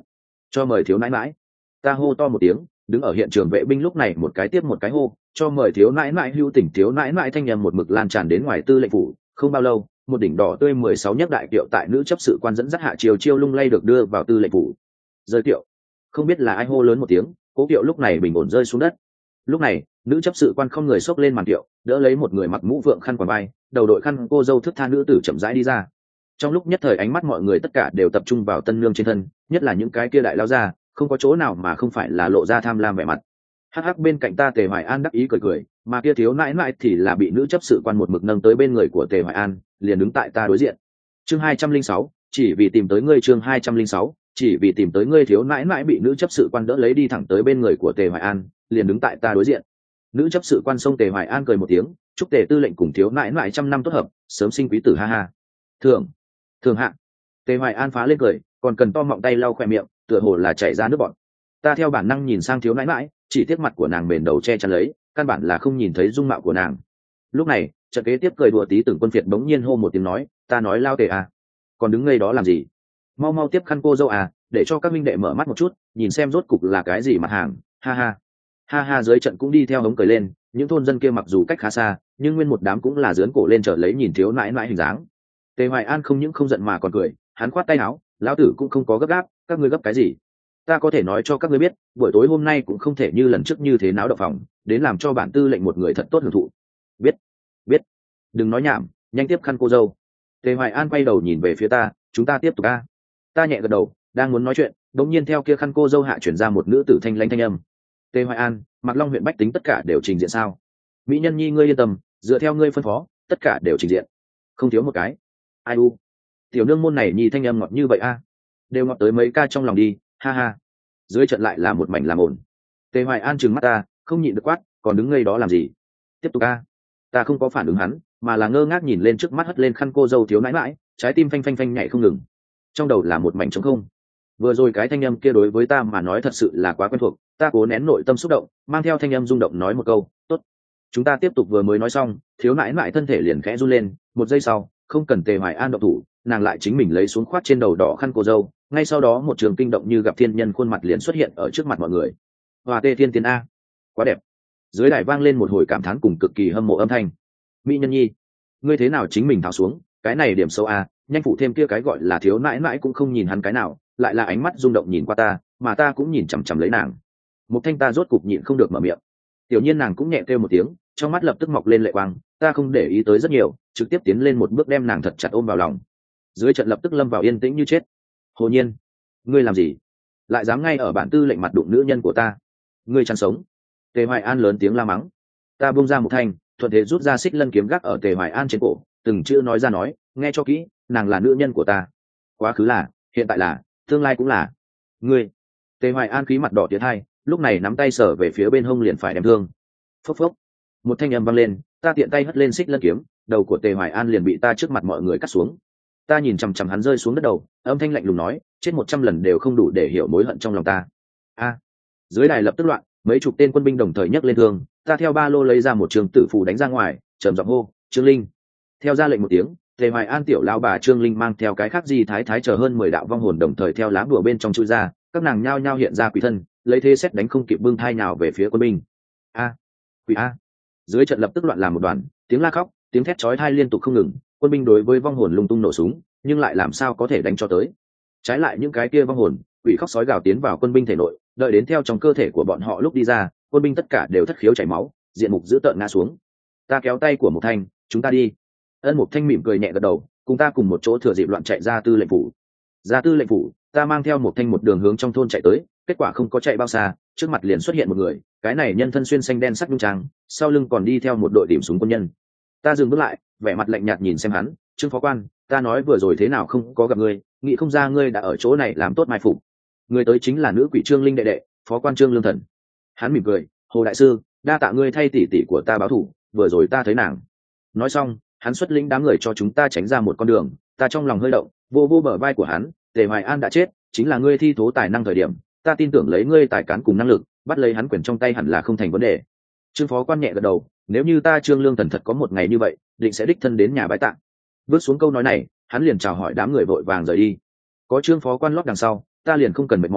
cho mời thiếu nãi nãi. Ta hô to một tiếng, đứng ở hiện trường vệ binh lúc này một cái tiếp một cái hô cho mời thiếu nãi nãi. Hưu tỉnh thiếu nãi nãi thanh nhầm một mực lan tràn đến ngoài tư lệnh phủ. Không bao lâu, một đỉnh đỏ tươi mười sáu nhấc đại kiệu tại nữ chấp sự quan dẫn dắt hạ chiều chiêu lung lay được đưa vào tư lệnh phủ. Rơi kiệu, không biết là ai hô lớn một tiếng, cố kiệu lúc này bình ổn rơi xuống đất. Lúc này, nữ chấp sự quan không người xốc lên màn kiệu, đỡ lấy một người mặc mũ vượng khăn quàng vai, đầu đội khăn cô dâu thức tha nữ tử chậm rãi đi ra. Trong lúc nhất thời ánh mắt mọi người tất cả đều tập trung vào tân nương trên thân, nhất là những cái kia đại lao ra, không có chỗ nào mà không phải là lộ ra tham lam vẻ mặt. Hắc hắc bên cạnh ta Tề Hoài An đắc ý cười cười, mà kia thiếu nãi nãi thì là bị nữ chấp sự quan một mực nâng tới bên người của Tề Hoài An, liền đứng tại ta đối diện. Chương hai trăm linh sáu, chỉ vì tìm tới ngươi. Chương hai trăm linh sáu, chỉ vì tìm tới ngươi. Thiếu nãi nãi bị nữ chấp sự quan đỡ lấy đi thẳng tới bên người của Tề Hoài An, liền đứng tại ta đối diện. Nữ chấp sự quan xông Tề Hoài An cười một tiếng, chúc Tề tư lệnh cùng thiếu nãi nãi trăm năm tốt hợp, sớm sinh quý tử, ha ha. Thưởng, thưởng hạ. Tề Hoài An phá lên cười, còn cần to mọng tay lau khóe miệng, tựa hồ là chảy ra nước bọt. Ta theo bản năng nhìn sang thiếu nãi nãi, chỉ tiếc mặt của nàng mền đầu che chắn lấy, căn bản là không nhìn thấy dung mạo của nàng. Lúc này, trận kế tiếp cười đùa tí tưởng quân phiệt bỗng nhiên hô một tiếng nói, ta nói lao Tề à, còn đứng ngây đó làm gì? Mau mau tiếp khăn cô dâu à, để cho các minh đệ mở mắt một chút, nhìn xem rốt cục là cái gì mặt hàng, ha ha. Ha ha, dưới trận cũng đi theo hống cười lên, những thôn dân kia mặc dù cách khá xa, nhưng nguyên một đám cũng là giớn cổ lên trở lấy nhìn thiếu nãi nãi hình dáng. Tề Hoài An không những không giận mà còn cười, hắn khoát tay áo, lão tử cũng không có gấp gáp, các ngươi gấp cái gì? Ta có thể nói cho các ngươi biết, buổi tối hôm nay cũng không thể như lần trước như thế náo động phòng, đến làm cho bản tư lệnh một người thật tốt hưởng thụ. Biết, biết. Đừng nói nhảm, nhanh tiếp khăn cô dâu. Tề Hoài An quay đầu nhìn về phía ta, chúng ta tiếp tục a. Ta nhẹ gật đầu, đang muốn nói chuyện, đột nhiên theo kia khăn cô dâu hạ chuyển ra một nữ tử thanh lãnh thanh âm. Tề Hoài An, Mạc Long huyện bách tính tất cả đều trình diện sao? Mỹ nhân nhi ngươi yên tâm, dựa theo ngươi phân phó, tất cả đều trình diện, không thiếu một cái. Ai u, tiểu nương môn này nhi thanh âm ngọt như vậy a, đều ngọt tới mấy ca trong lòng đi, ha ha. Dưới trận lại là một mảnh làm ổn. Tề Hoài An trừng mắt ta, không nhịn được quát, còn đứng ngây đó làm gì? Tiếp tục a. Ta không có phản ứng hắn, mà là ngơ ngác nhìn lên trước mắt hất lên khăn cô dâu thiếu nãi nãi, trái tim phanh phanh phanh nhảy không ngừng. Trong đầu là một mảnh trống không. Vừa rồi cái thanh âm kia đối với ta mà nói thật sự là quá quen thuộc, ta cố nén nội tâm xúc động, mang theo thanh âm rung động nói một câu, tốt. Chúng ta tiếp tục. Vừa mới nói xong, thiếu nãi nãi thân thể liền khẽ run lên, một giây sau, không cần Tề Hoài An động thủ, nàng lại chính mình lấy xuống khoát trên đầu đỏ khăn cô dâu, ngay sau đó một trường kinh động như gặp thiên nhân khuôn mặt liền xuất hiện ở trước mặt mọi người. Hòa tê thiên tiên a, quá đẹp. Dưới đài vang lên một hồi cảm thán cùng cực kỳ hâm mộ âm thanh. Mỹ nhân nhi, ngươi thế nào chính mình tháo xuống, cái này điểm sâu a, nhanh phụ thêm kia cái gọi là thiếu nãi nãi cũng không nhìn hắn cái nào, lại là ánh mắt rung động nhìn qua ta, mà ta cũng nhìn chằm chằm lấy nàng. Một thanh ta rốt cục nhịn không được mở miệng. Tiểu nhiên nàng cũng nhẹ kêu một tiếng, trong mắt lập tức mọc lên lệ quang, ta không để ý tới rất nhiều, trực tiếp tiến lên một bước đem nàng thật chặt ôm vào lòng. Dưới trận lập tức lâm vào yên tĩnh như chết. Hồ Nhiên, ngươi làm gì? Lại dám ngay ở bản tư lệnh mặt đụng nữ nhân của ta? Ngươi chăn sống! Tề Hoài An lớn tiếng la mắng. Ta buông ra một thanh, thuận thế rút ra xích lân kiếm gác ở Tề Hoài An trên cổ, từng chữ nói ra nói, nghe cho kỹ, nàng là nữ nhân của ta. Quá khứ là, hiện tại là, tương lai cũng là. Ngươi! Tề Hoài An khí mặt đỏ tiến hai, lúc này nắm tay sở về phía bên hông liền phải đem thương. Phốc phốc! Một thanh âm vang lên, ta tiện tay hất lên xích lân kiếm, đầu của Tề Hoài An liền bị ta trước mặt mọi người cắt xuống. Ta nhìn chằm chằm hắn rơi xuống đất đầu, âm thanh lạnh lùng nói, chết một trăm lần đều không đủ để hiểu mối hận trong lòng ta. A! Dưới đài lập tức loạn, mấy chục tên quân binh đồng thời nhấc lên thương, ta theo ba lô lấy ra một trường tử phù đánh ra ngoài, trầm giọng hô, Trương Linh. Theo ra lệnh một tiếng, Tề Hoài An tiểu lão bà Trương Linh mang theo cái khác gì thái thái chờ hơn mười đạo vong hồn đồng thời theo lá bùa bên trong chui ra, các nàng nhao nhao hiện ra quỷ thân, lấy thế xét đánh không kịp bưng thai nào về phía quân binh. A! Quỷ a! Dưới trận lập tức loạn làm một đoàn, tiếng la khóc, tiếng thét chói tai liên tục không ngừng, quân binh đối với vong hồn lung tung nổ súng, nhưng lại làm sao có thể đánh cho tới. Trái lại những cái kia vong hồn, quỷ khóc sói gào tiến vào quân binh thể nội, đợi đến theo trong cơ thể của bọn họ lúc đi ra, quân binh tất cả đều thất khiếu chảy máu, diện mục dữ tợn ngã xuống. Ta kéo tay của Mục Thanh, chúng ta đi. Ân Mục Thanh mỉm cười nhẹ gật đầu, cùng ta cùng một chỗ thừa dịp loạn chạy ra tư lệnh phủ. Ra tư lệnh phủ, ta mang theo Mục Thanh một đường hướng trong thôn chạy tới, kết quả không có chạy bao xa, trước mặt liền xuất hiện một người, cái này nhân thân xuyên xanh đen sắc nhung trang, sau lưng còn đi theo một đội điểm súng quân nhân. Ta dừng bước lại, vẻ mặt lạnh nhạt nhìn xem hắn, Trương phó quan, ta nói vừa rồi thế nào không có gặp ngươi, nghĩ không ra ngươi đã ở chỗ này làm tốt mai phục. Người tới chính là nữ quỷ Trương Linh đệ đệ, phó quan Trương Lương Thần. Hắn mỉm cười, Hồ đại sư, đa tạ ngươi thay tỷ tỷ của ta báo thù, vừa rồi ta thấy nàng. Nói xong, hắn xuất lĩnh đám người cho chúng ta tránh ra một con đường, ta trong lòng hơi động, vô vô bờ vai của hắn, Tề Hoài An đã chết, chính là ngươi thi thố tài năng thời điểm, ta tin tưởng lấy ngươi tài cán cùng năng lực, bắt lấy hắn quyền trong tay hẳn là không thành vấn đề. Trương phó quan nhẹ gật đầu, nếu như ta Trương Lương Thần thật có một ngày như vậy, định sẽ đích thân đến nhà bái tạ. Bước xuống câu nói này, hắn liền chào hỏi đám người vội vàng rời đi. Có Trương phó quan lót đằng sau, ta liền không cần mệt mỏi,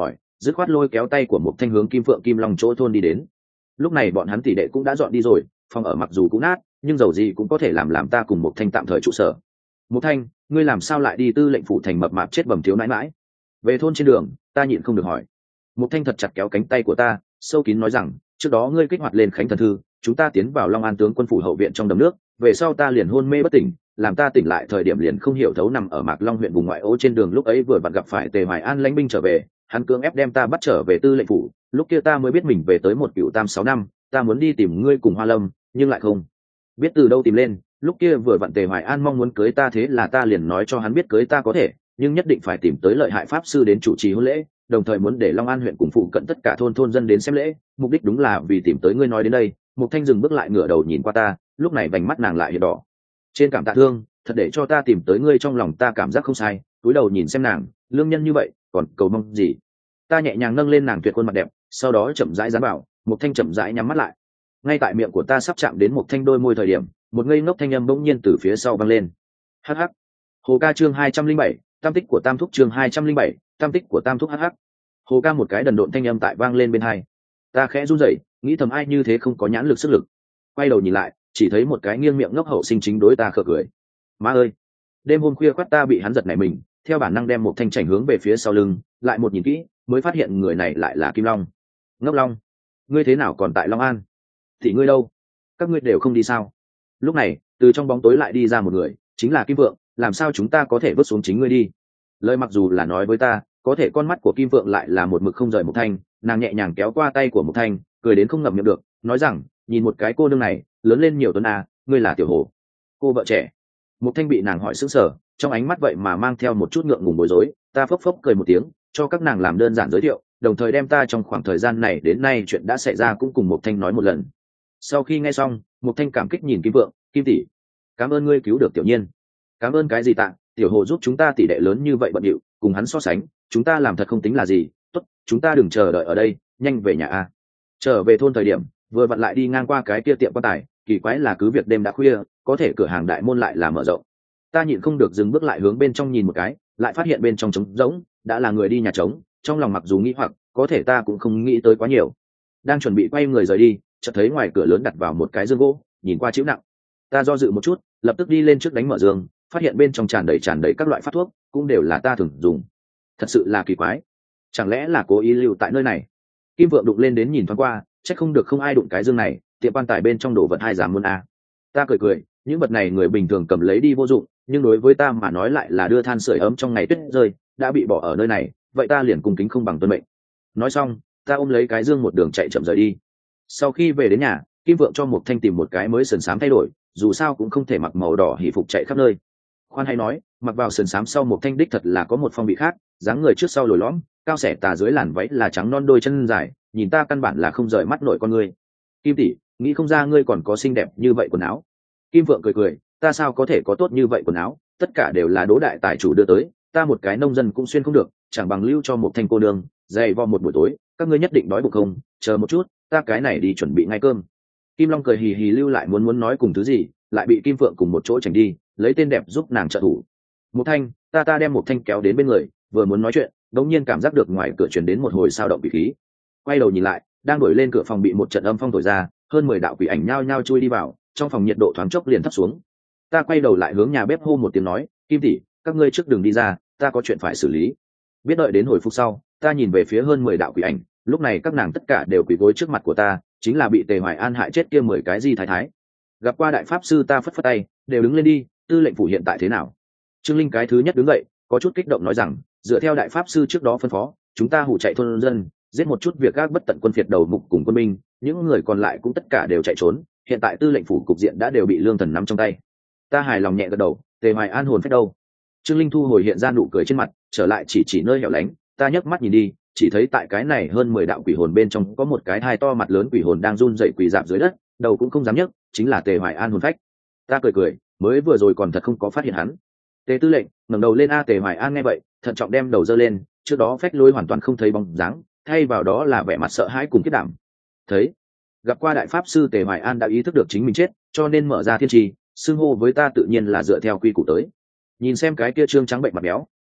dứt khoát lôi kéo tay của một thanh hướng kim phượng kim long chỗ thôn đi đến. Lúc này bọn hắn tỷ đệ cũng đã dọn đi rồi, phòng ở mặc dù cũng nát nhưng dầu gì cũng có thể làm làm ta cùng một thanh tạm thời trụ sở. Một thanh, ngươi làm sao lại đi tư lệnh phủ thành mập mạp chết bầm thiếu nãi mãi? Về thôn trên đường ta nhịn không được hỏi. Một thanh thật chặt kéo cánh tay của ta, sâu kín nói rằng, trước đó ngươi kích hoạt lên khánh thần thư, chúng ta tiến vào Long An tướng quân phủ hậu viện trong đầm nước, về sau ta liền hôn mê bất tỉnh, làm ta tỉnh lại thời điểm liền không hiểu thấu nằm ở Mạc Long huyện vùng ngoại ô trên đường, lúc ấy vừa vặn gặp phải Tề Hoài An lãnh binh trở về, hắn cưỡng ép đem ta bắt trở về tư lệnh phủ, lúc kia ta mới biết mình về tới một cựu tam sáu năm, ta muốn đi tìm ngươi cùng Hoa Lâm, nhưng lại không biết từ đâu tìm lên, lúc kia vừa vặn Tề Hoài An mong muốn cưới ta, thế là ta liền nói cho hắn biết cưới ta có thể, nhưng nhất định phải tìm tới lợi hại pháp sư đến chủ trì hôn lễ, đồng thời muốn để Long An huyện cùng phụ cận tất cả thôn thôn dân đến xem lễ, mục đích đúng là vì tìm tới ngươi. Nói đến đây, Mục Thanh dừng bước lại, ngửa đầu nhìn qua ta, lúc này vành mắt nàng lại hiện đỏ. Trên cảm tạ thương, thật để cho ta tìm tới ngươi, trong lòng ta cảm giác không sai, cúi đầu nhìn xem nàng, lương nhân như vậy, còn cầu mong gì? Ta nhẹ nhàng nâng lên nàng tuyệt khuôn mặt đẹp, sau đó chậm rãi dán vào. Mục Thanh chậm rãi nhắm mắt lại. Ngay tại miệng của ta sắp chạm đến Mục Thanh đôi môi thời điểm, một ngây ngốc thanh âm bỗng nhiên từ phía sau vang lên. Hắc hắc. Hồ ca chương hai trăm linh bảy, tam tích của Tam thúc chương hai trăm linh bảy, tam tích của Tam thúc. Hắc hắc. Hồ ca một cái đần độn thanh âm tại vang lên bên hai. Ta khẽ run rẩy, nghĩ thầm ai như thế không có nhãn lực sức lực. Quay đầu nhìn lại, chỉ thấy một cái nghiêng miệng ngốc hậu sinh chính đối ta khờ cười. Má ơi. Đêm hôm khuya khoắt ta bị hắn giật nảy mình, theo bản năng đem một thanh chảnh hướng về phía sau lưng, lại một nhìn kỹ, mới phát hiện người này lại là Kim Long. Ngốc Long, ngươi thế nào còn tại Long An? Thì ngươi đâu? Các ngươi đều không đi sao? Lúc này, từ trong bóng tối lại đi ra một người, chính là Kim Vượng. Làm sao chúng ta có thể vứt xuống chính ngươi đi? Lời mặc dù là nói với ta, có thể con mắt của Kim Vượng lại là một mực không rời một thanh. Nàng nhẹ nhàng kéo qua tay của một thanh, cười đến không ngậm miệng được, nói rằng, nhìn một cái cô nương này, lớn lên nhiều tuấn à, ngươi là Tiểu Hồ, cô vợ trẻ. Một thanh bị nàng hỏi sững sờ, trong ánh mắt vậy mà mang theo một chút ngượng ngùng bối rối. Ta phốc phốc cười một tiếng, cho các nàng làm đơn giản giới thiệu, đồng thời đem ta trong khoảng thời gian này đến nay chuyện đã xảy ra cũng cùng một thanh nói một lần. Sau khi nghe xong, một thanh cảm kích nhìn Kim Vượng, Kim tỷ, cảm ơn ngươi cứu được Tiểu Nhiên. Cảm ơn cái gì tạ, Tiểu Hồ giúp chúng ta tỷ đệ lớn như vậy bận điệu, cùng hắn so sánh, chúng ta làm thật không tính là gì. Tốt, chúng ta đừng chờ đợi ở đây, nhanh về nhà a. Trở về thôn thời điểm, vừa vặn lại đi ngang qua cái kia tiệm quan tài, kỳ quái là cứ việc đêm đã khuya, có thể cửa hàng đại môn lại là mở rộng. Ta nhịn không được dừng bước lại hướng bên trong nhìn một cái, lại phát hiện bên trong trống rỗng, đã là người đi nhà trống. Trong lòng mặc dù nghĩ hoặc, có thể ta cũng không nghĩ tới quá nhiều. Đang chuẩn bị quay người rời đi, chợt thấy ngoài cửa lớn đặt vào một cái dương gỗ, nhìn qua chịu nặng. Ta do dự một chút, lập tức đi lên trước đánh mở giường, phát hiện bên trong tràn đầy tràn đầy các loại phát thuốc, cũng đều là ta thường dùng. Thật sự là kỳ quái, chẳng lẽ là cố ý lưu tại nơi này? Kim Vượng đụng lên đến nhìn thoáng qua, chắc không được không ai đụng cái dương này, tiệm quan tài bên trong đồ vật hai dám muốn a. Ta cười cười, những vật này người bình thường cầm lấy đi vô dụng, nhưng đối với ta mà nói lại là đưa than sưởi ấm trong ngày tuyết rơi, đã bị bỏ ở nơi này, vậy ta liền cung kính không bằng tuân mệnh. Nói xong, ta ôm lấy cái dương một đường chạy chậm rời đi. Sau khi về đến nhà, Kim Vượng cho một thanh tìm một cái mới sườn xám thay đổi, dù sao cũng không thể mặc màu đỏ hỉ phục chạy khắp nơi. Khoan hay nói, mặc vào sườn xám sau một thanh đích thật là có một phong vị khác, dáng người trước sau lồi lõm, cao xẻ tà dưới làn váy là trắng non, đôi chân dài, nhìn ta căn bản là không rời mắt nổi con ngươi. Kim tỷ, nghĩ không ra ngươi còn có xinh đẹp như vậy quần áo. Kim Vượng cười cười, ta sao có thể có tốt như vậy quần áo, tất cả đều là Đỗ đại tài chủ đưa tới, ta một cái nông dân cũng xuyên không được, chẳng bằng lưu cho một thanh cô nương, dày vo một buổi tối, các ngươi nhất định đói bụng không? Chờ một chút, ta cái này đi chuẩn bị ngay cơm. Kim Long cười hì hì lưu lại muốn muốn nói cùng thứ gì, lại bị Kim Phượng cùng một chỗ chảnh đi, lấy tên đẹp giúp nàng trợ thủ. Một thanh, ta ta đem một thanh kéo đến bên người, vừa muốn nói chuyện, đống nhiên cảm giác được ngoài cửa truyền đến một hồi sao động bị khí. Quay đầu nhìn lại, đang đổi lên cửa phòng bị một trận âm phong thổi ra, hơn mười đạo quỷ ảnh nhao nhao chui đi vào, trong phòng nhiệt độ thoáng chốc liền thấp xuống. Ta quay đầu lại hướng nhà bếp hô một tiếng nói, Kim tỷ, các ngươi trước đường đi ra, ta có chuyện phải xử lý. Biết đợi đến hồi phục sau, ta nhìn về phía hơn mười đạo quỷ ảnh, lúc này các nàng tất cả đều quỳ gối trước mặt của ta, chính là bị Tề Hoài An hại chết kia mười cái di thái thái. Gặp qua đại pháp sư ta phất phất tay, đều đứng lên đi, tư lệnh phủ hiện tại thế nào? Trương Linh cái thứ nhất đứng dậy, có chút kích động nói rằng, dựa theo đại pháp sư trước đó phân phó, chúng ta hủ chạy thôn dân, giết một chút việc gác bất tận quân phiệt đầu mục cùng quân binh, những người còn lại cũng tất cả đều chạy trốn, hiện tại tư lệnh phủ cục diện đã đều bị lương thần nắm trong tay. Ta hài lòng nhẹ gật đầu, Tề Hoài An hồn phách đâu? Trương Linh thu hồi hiện ra nụ cười trên mặt, trở lại chỉ chỉ nơi hẻo lánh, ta nhấc mắt nhìn đi, chỉ thấy tại cái này hơn mười đạo quỷ hồn bên trong có một cái hai to mặt lớn quỷ hồn đang run rẩy quỳ rạp dưới đất, đầu cũng không dám nhấc, chính là Tề Hoài An hồn phách. Ta cười cười, mới vừa rồi còn thật không có phát hiện hắn. Tề tư lệnh, ngẩng đầu lên a. Tề Hoài An nghe vậy, thận trọng đem đầu giơ lên, trước đó phách lối hoàn toàn không thấy bóng dáng, thay vào đó là vẻ mặt sợ hãi cùng kiếp đảm. Thấy, gặp qua đại pháp sư Tề Hoài An đã ý thức được chính mình chết, cho nên mở ra thiên trì, xưng hô với ta tự nhiên là dựa theo quy củ tới. Nhìn xem cái kia trương trắng bệnh mặt béo,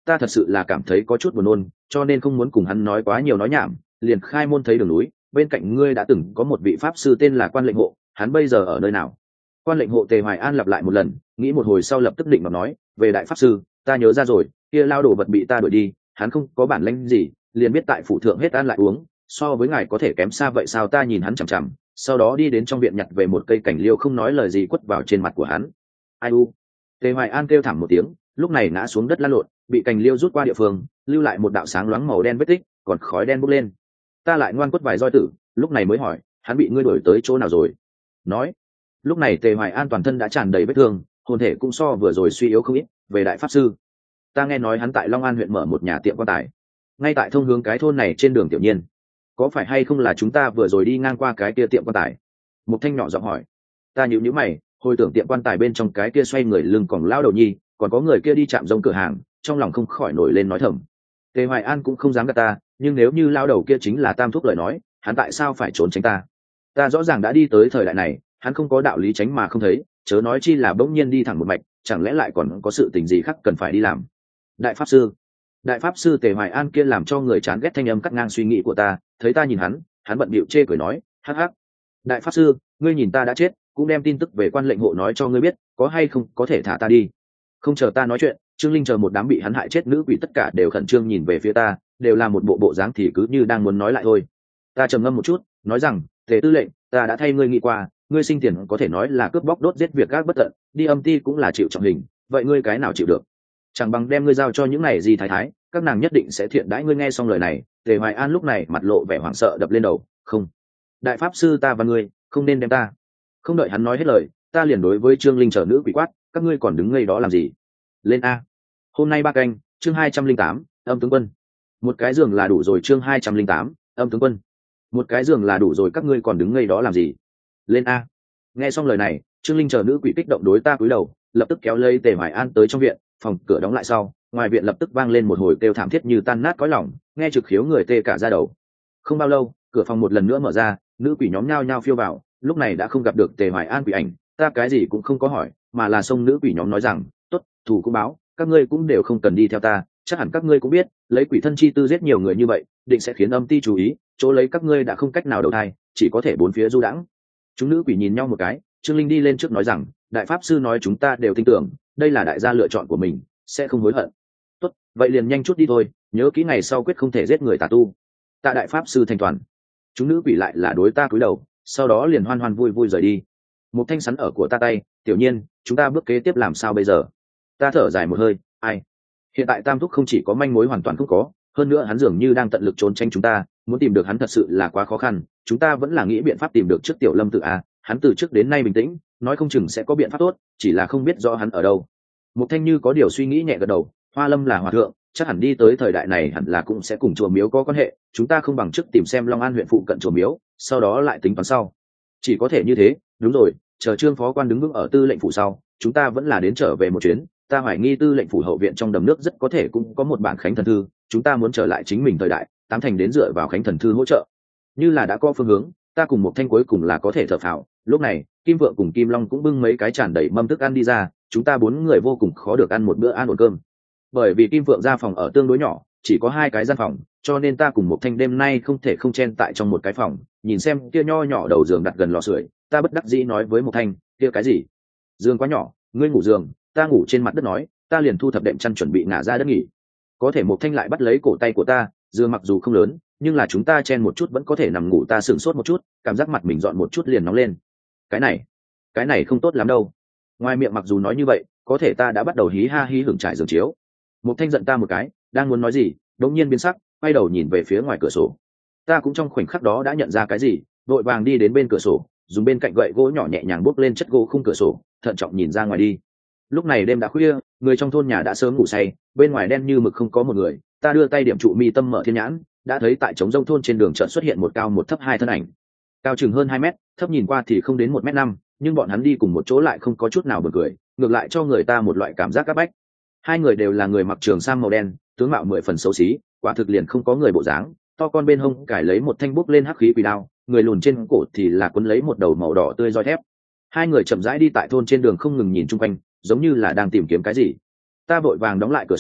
ta thật sự là cảm thấy có chút buồn nôn, cho nên không muốn cùng hắn nói quá nhiều nói nhảm, liền khai môn thấy đường núi, bên cạnh ngươi đã từng có một vị pháp sư tên là Quan Lệnh Hộ, hắn bây giờ ở nơi nào? Quan Lệnh Hộ Tề Hoài An lặp lại một lần, nghĩ một hồi sau lập tức định mà nói, về đại pháp sư, ta nhớ ra rồi, kia lao đồ vật bị ta đuổi đi, hắn không có bản lĩnh gì, liền biết tại phủ thượng hết ăn lại uống, so với ngài có thể kém xa vậy sao? Ta nhìn hắn chằm chằm, sau đó đi đến trong viện nhặt về một cây cảnh liêu, không nói lời gì quất vào trên mặt của hắn. Ai u? Tề Hoài An kêu thảm một tiếng, lúc này ngã xuống đất lăn lộn, bị cành liêu rút qua địa phương, lưu lại một đạo sáng loáng màu đen vết tích, còn khói đen bốc lên. Ta lại ngoan quất vài roi tử, lúc này mới hỏi, hắn bị ngươi đuổi tới chỗ nào rồi? Nói. Lúc này Tề Hoài An toàn thân đã tràn đầy vết thương, hồn thể cũng so vừa rồi suy yếu không ít. Về đại pháp sư, ta nghe nói hắn tại Long An huyện mở một nhà tiệm quan tài, ngay tại thông hướng cái thôn này trên đường Tiểu Nhiên, có phải hay không là chúng ta vừa rồi đi ngang qua cái kia tiệm quan tài? Một thanh nhỏ giọng hỏi. Ta nhíu nhíu mày, hồi tưởng tiệm quan tài bên trong cái kia xoay người lưng còn lao đầu nhi, còn có người kia đi chạm rông cửa hàng, trong lòng không khỏi nổi lên nói thầm. Tề Hoài An cũng không dám gạt ta, nhưng nếu như lao đầu kia chính là Tam Thúc lời nói, hắn tại sao phải trốn tránh ta? Ta rõ ràng đã đi tới thời đại này, hắn không có đạo lý tránh mà không thấy, chớ nói chi là bỗng nhiên đi thẳng một mạch, chẳng lẽ lại còn có sự tình gì khác cần phải đi làm? Đại pháp sư, đại pháp sư Tề Hoài An kia làm cho người chán ghét thanh âm cắt ngang suy nghĩ của ta, thấy ta nhìn hắn, hắn bận bịu chê cười nói, hắc hắc. Đại pháp sư, ngươi nhìn ta đã chết, cũng đem tin tức về Quan Lệnh Hộ nói cho ngươi biết, có hay không có thể thả ta đi? Không chờ ta nói chuyện, Trương Linh chờ một đám bị hắn hại chết nữ quỷ tất cả đều khẩn trương nhìn về phía ta, đều là một bộ bộ dáng thì cứ như đang muốn nói lại thôi. Ta trầm ngâm một chút, nói rằng, Tề tư lệnh, ta đã thay ngươi nghĩ qua, ngươi sinh tiền có thể nói là cướp bóc đốt giết việc gác bất tận, đi âm ti cũng là chịu trọng hình, vậy ngươi cái nào chịu được? Chẳng bằng đem ngươi giao cho những này gì thái thái, các nàng nhất định sẽ thiện đãi ngươi. Nghe xong lời này, Tề Hoài An lúc này mặt lộ vẻ hoảng sợ đập lên đầu, không, đại pháp sư ta và ngươi, không nên đem ta. Không đợi hắn nói hết lời, ta liền đối với Trương Linh chờ nữ quỷ quát, các ngươi còn đứng ngây đó làm gì? Lên a. Hôm nay ba canh, chương hai trăm linh tám, âm tướng quân. Một cái giường là đủ rồi. Chương hai trăm linh tám, âm tướng quân. Một cái giường là đủ rồi, các ngươi còn đứng ngây đó làm gì? Lên a. Nghe xong lời này, Trương Linh chờ nữ quỷ kích động đối ta cúi đầu, lập tức kéo lấy Tề Hoài An tới trong viện, phòng cửa đóng lại sau, ngoài viện lập tức vang lên một hồi kêu thảm thiết như tan nát cõi lòng, nghe trực khiếu người tê cả da đầu. Không bao lâu, cửa phòng một lần nữa mở ra, nữ quỷ nhóm nhao nhao phiêu vào, lúc này đã không gặp được Tề Hoài An quỷ ảnh, ta cái gì cũng không có hỏi, mà là xông nữ quỷ nhóm nói rằng, tốt, thủ cũng báo, các ngươi cũng đều không cần đi theo ta, chắc hẳn các ngươi cũng biết, lấy quỷ thân chi tư giết nhiều người như vậy, định sẽ khiến âm ti chú ý, chỗ lấy các ngươi đã không cách nào đầu thai, chỉ có thể bốn phía du đãng. Chúng nữ quỷ nhìn nhau một cái, Trương Linh đi lên trước nói rằng, đại pháp sư nói chúng ta đều tin tưởng, đây là đại gia lựa chọn của mình, sẽ không hối hận. Tốt, vậy liền nhanh chút đi thôi, nhớ kỹ ngày sau quyết không thể giết người tà tu. Tạ đại pháp sư thành toàn. Chúng nữ quỷ lại là đối ta cúi đầu, sau đó liền hoan hoan vui vui rời đi. Một thanh sắn ở của ta tay, Tiểu Nhiên, chúng ta bước kế tiếp làm sao bây giờ? Ta thở dài một hơi, ai? Hiện tại Tam Thúc không chỉ có manh mối hoàn toàn không có, hơn nữa hắn dường như đang tận lực trốn tránh chúng ta, muốn tìm được hắn thật sự là quá khó khăn, chúng ta vẫn là nghĩ biện pháp tìm được trước Tiểu Lâm tự a, hắn từ trước đến nay bình tĩnh, nói không chừng sẽ có biện pháp tốt, chỉ là không biết rõ hắn ở đâu. Một thanh như có điều suy nghĩ nhẹ gật đầu, Hoa Lâm là hòa thượng, chắc hẳn đi tới thời đại này hẳn là cũng sẽ cùng chùa miếu có quan hệ, chúng ta không bằng trước tìm xem Long An huyện phụ cận chùa miếu, sau đó lại tính toán sau. Chỉ có thể như thế. Đúng rồi, chờ Trương phó quan đứng vững ở tư lệnh phủ sau, chúng ta vẫn là đến trở về một chuyến, ta hoài nghi tư lệnh phủ hậu viện trong đầm nước rất có thể cũng có một bản khánh thần thư, chúng ta muốn trở lại chính mình thời đại, tám thành đến dựa vào khánh thần thư hỗ trợ. Như là đã có phương hướng, ta cùng một thanh cuối cùng là có thể thở phào. Lúc này, Kim Vượng cùng Kim Long cũng bưng mấy cái tràn đầy mâm thức ăn đi ra, chúng ta bốn người vô cùng khó được ăn một bữa an ổn cơm. Bởi vì Kim Vượng ra phòng ở tương đối nhỏ, chỉ có hai cái gian phòng, cho nên ta cùng một thanh đêm nay không thể không chen tại trong một cái phòng, nhìn xem kia nho nhỏ đầu giường đặt gần lò sưởi, ta bất đắc dĩ nói với một thanh, kia cái gì? Giường quá nhỏ, ngươi ngủ giường, ta ngủ trên mặt đất nói, ta liền thu thập đệm chăn chuẩn bị ngả ra đất nghỉ. Có thể một thanh lại bắt lấy cổ tay của ta, giường mặc dù không lớn, nhưng là chúng ta chen một chút vẫn có thể nằm ngủ. Ta sửng sốt một chút, cảm giác mặt mình dọn một chút liền nóng lên. Cái này, cái này không tốt lắm đâu. Ngoài miệng mặc dù nói như vậy, có thể ta đã bắt đầu hí ha hí hưởng trải giường chiếu. Một thanh giận ta một cái, đang muốn nói gì, đột nhiên biến sắc, quay đầu nhìn về phía ngoài cửa sổ. Ta cũng trong khoảnh khắc đó đã nhận ra cái gì, vội vàng đi đến bên cửa sổ, dùng bên cạnh gậy gỗ nhỏ nhẹ nhàng bốc lên chất gỗ khung cửa sổ, thận trọng nhìn ra ngoài đi. Lúc này đêm đã khuya, người trong thôn nhà đã sớm ngủ say, bên ngoài đen như mực không có một người. Ta đưa tay điểm trụ mi tâm mở thiên nhãn, đã thấy tại trống rông thôn trên đường chợt xuất hiện một cao một thấp hai thân ảnh, cao chừng hơn hai mét, thấp nhìn qua thì không đến một mét năm, nhưng bọn hắn đi cùng một chỗ lại không có chút nào buồn cười, ngược lại cho người ta một loại cảm giác áp bách. Hai người đều là người mặc trường sam màu đen, tướng mạo mười phần xấu xí, quả thực liền không có người bộ dáng. To con bên hông cải lấy một thanh bút lên hắc khí quỷ đao, người lùn trên cổ thì là quấn lấy một đầu màu đỏ tươi roi thép. Hai người chậm rãi đi tại thôn trên đường không ngừng nhìn chung quanh, giống như là đang tìm kiếm cái gì. Ta vội vàng đóng lại cửa sổ,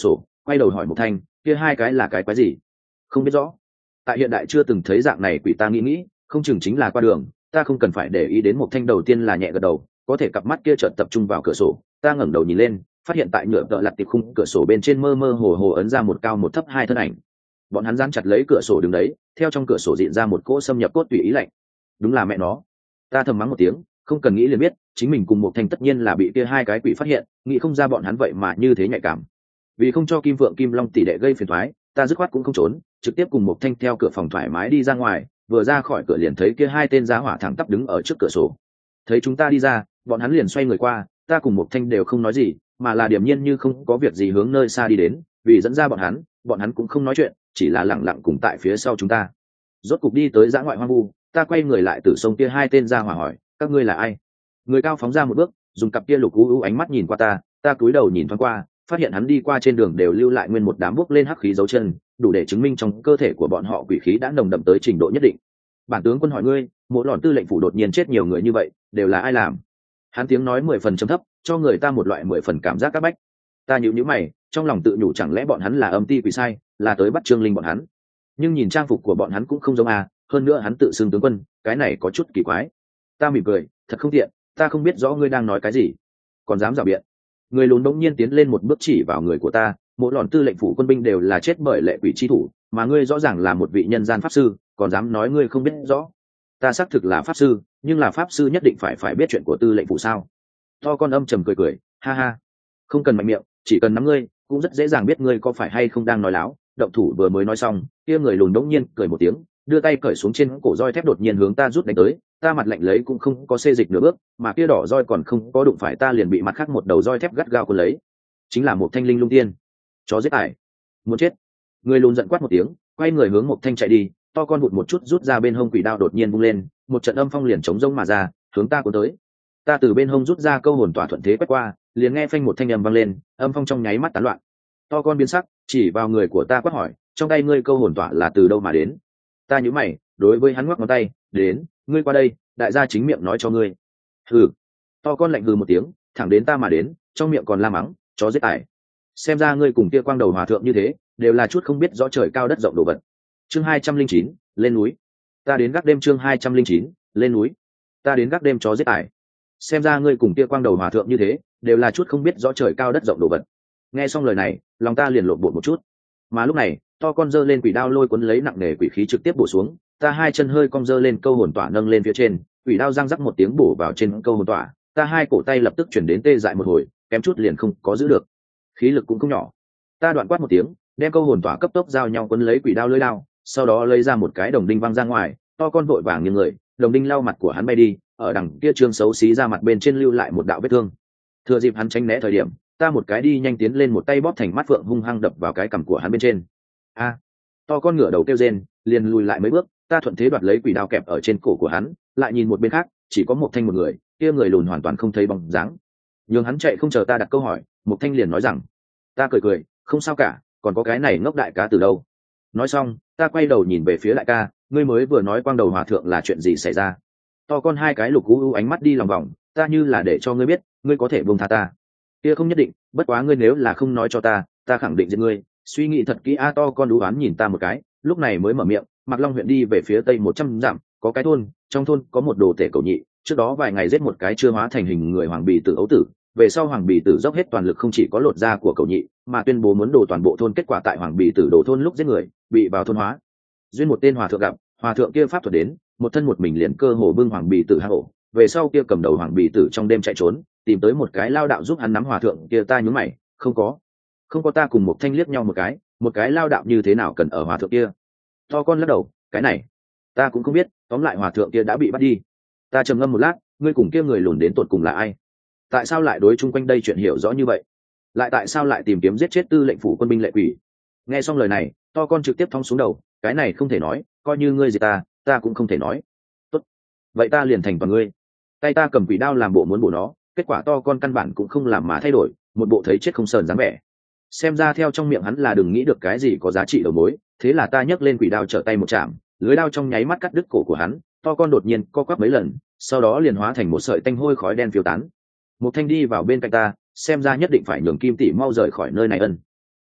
quay đầu hỏi một thanh, kia hai cái là cái quái gì? Không biết rõ. Tại hiện đại chưa từng thấy dạng này quỷ, ta nghĩ nghĩ, không chừng chính là qua đường, ta không cần phải để ý đến một thanh. Đầu tiên là nhẹ gật đầu, có thể cặp mắt kia chợt tập trung vào cửa sổ, ta ngẩng đầu nhìn lên, phát hiện tại nhựa tợ lặt tiệp khung cửa sổ bên trên mơ mơ hồ hồ ấn ra một cao một thấp hai thân ảnh. Bọn hắn dán chặt lấy cửa sổ đứng đấy, theo trong cửa sổ diện ra một cỗ xâm nhập cốt tùy ý lạnh. Đúng là mẹ nó. Ta thầm mắng một tiếng, không cần nghĩ liền biết, chính mình cùng một thanh tất nhiên là bị kia hai cái quỷ phát hiện, nghĩ không ra bọn hắn vậy mà như thế nhạy cảm. Vì không cho Kim Phượng Kim Long tỷ đệ gây phiền toái, ta dứt khoát cũng không trốn, trực tiếp cùng một thanh theo cửa phòng thoải mái đi ra ngoài, vừa ra khỏi cửa liền thấy kia hai tên giá hỏa thẳng tắp đứng ở trước cửa sổ. Thấy chúng ta đi ra, bọn hắn liền xoay người qua, ta cùng một thanh đều không nói gì, mà là điềm nhiên như không có việc gì hướng nơi xa đi đến, vì dẫn ra bọn hắn, bọn hắn cũng không nói chuyện, chỉ là lặng lặng cùng tại phía sau chúng ta. Rốt cục đi tới dã ngoại hoang vu, ta quay người lại từ sông kia hai tên ra hỏa hỏi, các ngươi là ai? Người cao phóng ra một bước, dùng cặp kia lục u u ánh mắt nhìn qua ta, ta cúi đầu nhìn thoáng qua, phát hiện hắn đi qua trên đường đều lưu lại nguyên một đám bước lên hắc khí dấu chân, đủ để chứng minh trong cơ thể của bọn họ quỷ khí đã nồng đậm tới trình độ nhất định. Bản tướng quân hỏi ngươi, mỗi lòn tư lệnh phủ đột nhiên chết nhiều người như vậy, đều là ai làm? Hắn tiếng nói mười phần trầm thấp, cho người ta một loại mười phần cảm giác các bách. Ta nhíu nhíu mày, trong lòng tự nhủ chẳng lẽ bọn hắn là âm ti quỷ sai, là tới bắt Trương Linh bọn hắn. Nhưng nhìn trang phục của bọn hắn cũng không giống à, hơn nữa hắn tự xưng tướng quân, cái này có chút kỳ quái. Ta mỉm cười, thật không tiện, ta không biết rõ ngươi đang nói cái gì, còn dám rào biện. Người lùn bỗng nhiên tiến lên một bước chỉ vào người của ta, mỗi lòn tư lệnh phủ quân binh đều là chết bởi lệ quỷ chi thủ, mà ngươi rõ ràng là một vị nhân gian pháp sư, còn dám nói ngươi không biết rõ. Ta xác thực là pháp sư, nhưng là pháp sư nhất định phải phải biết chuyện của tư lệnh phủ sao? To con âm trầm cười cười, ha ha, không cần mạnh miệng, chỉ cần nắm ngươi cũng rất dễ dàng biết ngươi có phải hay không đang nói láo. Động thủ vừa mới nói xong, kia người lùn bỗng nhiên cười một tiếng, đưa tay cởi xuống trên cổ roi thép đột nhiên hướng ta rút đánh tới. Ta mặt lạnh lấy cũng không có xê dịch nửa bước, mà kia đỏ roi còn không có đụng phải ta liền bị mặt khác một đầu roi thép gắt gao cuốn lấy. Chính là một thanh linh lung tiên, chó giết ải, muốn chết. Người lùn giận quát một tiếng, quay người hướng một thanh chạy đi. To con hụt một chút rút ra bên hông quỷ đao đột nhiên vung lên, một trận âm phong liền chống rông mà ra, hướng ta cuốn tới. Ta từ bên hông rút ra câu hồn tỏa thuận thế quét qua, liền nghe phanh một thanh âm vang lên, âm phong trong nháy mắt tán loạn. To con biến sắc, chỉ vào người của ta quát hỏi, trong tay ngươi câu hồn tỏa là từ đâu mà đến? Ta nhíu mày, đối với hắn ngoắc ngón tay, đến, ngươi qua đây, đại gia chính miệng nói cho ngươi. Hừ. To con lạnh hừ một tiếng, thẳng đến ta mà đến, trong miệng còn la mắng, chó giết ải. Xem ra ngươi cùng kia quang đầu hòa thượng như thế, đều là chút không biết rõ trời cao đất rộng đồ vật. Chương hai trăm linh chín, lên núi. Ta đến gác đêm. Chương hai trăm linh chín, lên núi. Ta đến gác đêm, chó giết ải. Xem ra ngươi cùng kia quang đầu hòa thượng như thế, đều là chút không biết rõ trời cao đất rộng đồ vật. Nghe xong lời này, lòng ta liền lộn bột một chút. Mà lúc này, to con giơ lên quỷ đao lôi cuốn lấy nặng nề quỷ khí trực tiếp bổ xuống, ta hai chân hơi cong giơ lên câu hồn tỏa nâng lên phía trên, quỷ đao răng rắc một tiếng bổ vào trên câu hồn tỏa, ta hai cổ tay lập tức chuyển đến tê dại một hồi, kém chút liền không có giữ được. Khí lực cũng không nhỏ. Ta đoạn quát một tiếng, đem câu hồn tỏa cấp tốc giao nhau quấn lấy quỷ đao lưỡi đao, sau đó lấy ra một cái đồng đinh văng ra ngoài, to con vội vàng nghiêng người, đồng đinh lau mặt của hắn bay đi, ở đằng kia trương xấu xí ra mặt bên trên lưu lại một đạo vết thương. Thừa dịp hắn tránh né thời điểm, ta một cái đi nhanh tiến lên một tay bóp thành mắt phượng hung hăng đập vào cái cằm của hắn bên trên. A! To con ngửa đầu kêu rên, liền lùi lại mấy bước, ta thuận thế đoạt lấy quỷ đao kẹp ở trên cổ của hắn, lại nhìn một bên khác, chỉ có một thanh một người, kia người lùn hoàn toàn không thấy bóng dáng. Nhưng hắn chạy không chờ ta đặt câu hỏi, một thanh liền nói rằng, ta cười cười, không sao cả, còn có cái này ngốc đại cá từ đâu? Nói xong, ta quay đầu nhìn về phía đại ca, ngươi mới vừa nói quang đầu hòa thượng là chuyện gì xảy ra? To con hai cái lục u u ánh mắt đi lòng vòng, ta như là để cho ngươi biết, ngươi có thể buông tha ta. Kia không nhất định, bất quá ngươi nếu là không nói cho ta, ta khẳng định giết ngươi. Suy nghĩ thật kỹ. A to con đú oán nhìn ta một cái, lúc này mới mở miệng, Mạc Long huyện đi về phía tây một trăm dặm, có cái thôn, trong thôn có một đồ tể cầu nhị, trước đó vài ngày giết một cái chưa hóa thành hình người hoàng bì tử ấu tử, về sau hoàng bì tử dốc hết toàn lực không chỉ có lột da của cầu nhị, mà tuyên bố muốn đồ toàn bộ thôn, kết quả tại hoàng bì tử đổ thôn lúc giết người, bị vào thôn hóa. Duyên một tên hòa thượng gặp, hòa thượng kia pháp thuật đến, một thân một mình liền cơ hồ bưng hoàng bì tử hạ hổ, về sau kia cầm đầu hoàng bì tử trong đêm chạy trốn, tìm tới một cái lao đạo giúp hắn nắm hòa thượng kia. Ta nhướng mày, không có không có ta cùng một thanh liếc nhau một cái, một cái lao đạo như thế nào cần ở hòa thượng kia? To con lắc đầu, cái này ta cũng không biết, tóm lại hòa thượng kia đã bị bắt đi. Ta trầm ngâm một lát, ngươi cùng kia người lùn đến tột cùng là ai? Tại sao lại đối chung quanh đây chuyện hiểu rõ như vậy? Lại tại sao lại tìm kiếm giết chết tư lệnh phủ quân binh lệ quỷ? Nghe xong lời này, to con trực tiếp thong xuống đầu, cái này không thể nói, coi như ngươi gì ta, ta cũng không thể nói. Tốt, vậy ta liền thành toàn ngươi. Tay ta cầm quỷ đao làm bộ muốn bổ nó, kết quả to con căn bản cũng không làm mà thay đổi, một bộ thấy chết không sờn dáng vẻ. Xem ra theo trong miệng hắn là đừng nghĩ được cái gì có giá trị đầu mối, thế là ta nhấc lên quỷ đao trở tay một chạm, lưới đao trong nháy mắt cắt đứt cổ của hắn. To con đột nhiên co quắp mấy lần, sau đó liền hóa thành một sợi tanh hôi khói đen phiêu tán. Một thanh đi vào bên cạnh ta, xem ra nhất định phải nhường Kim tỷ mau rời khỏi nơi này ân.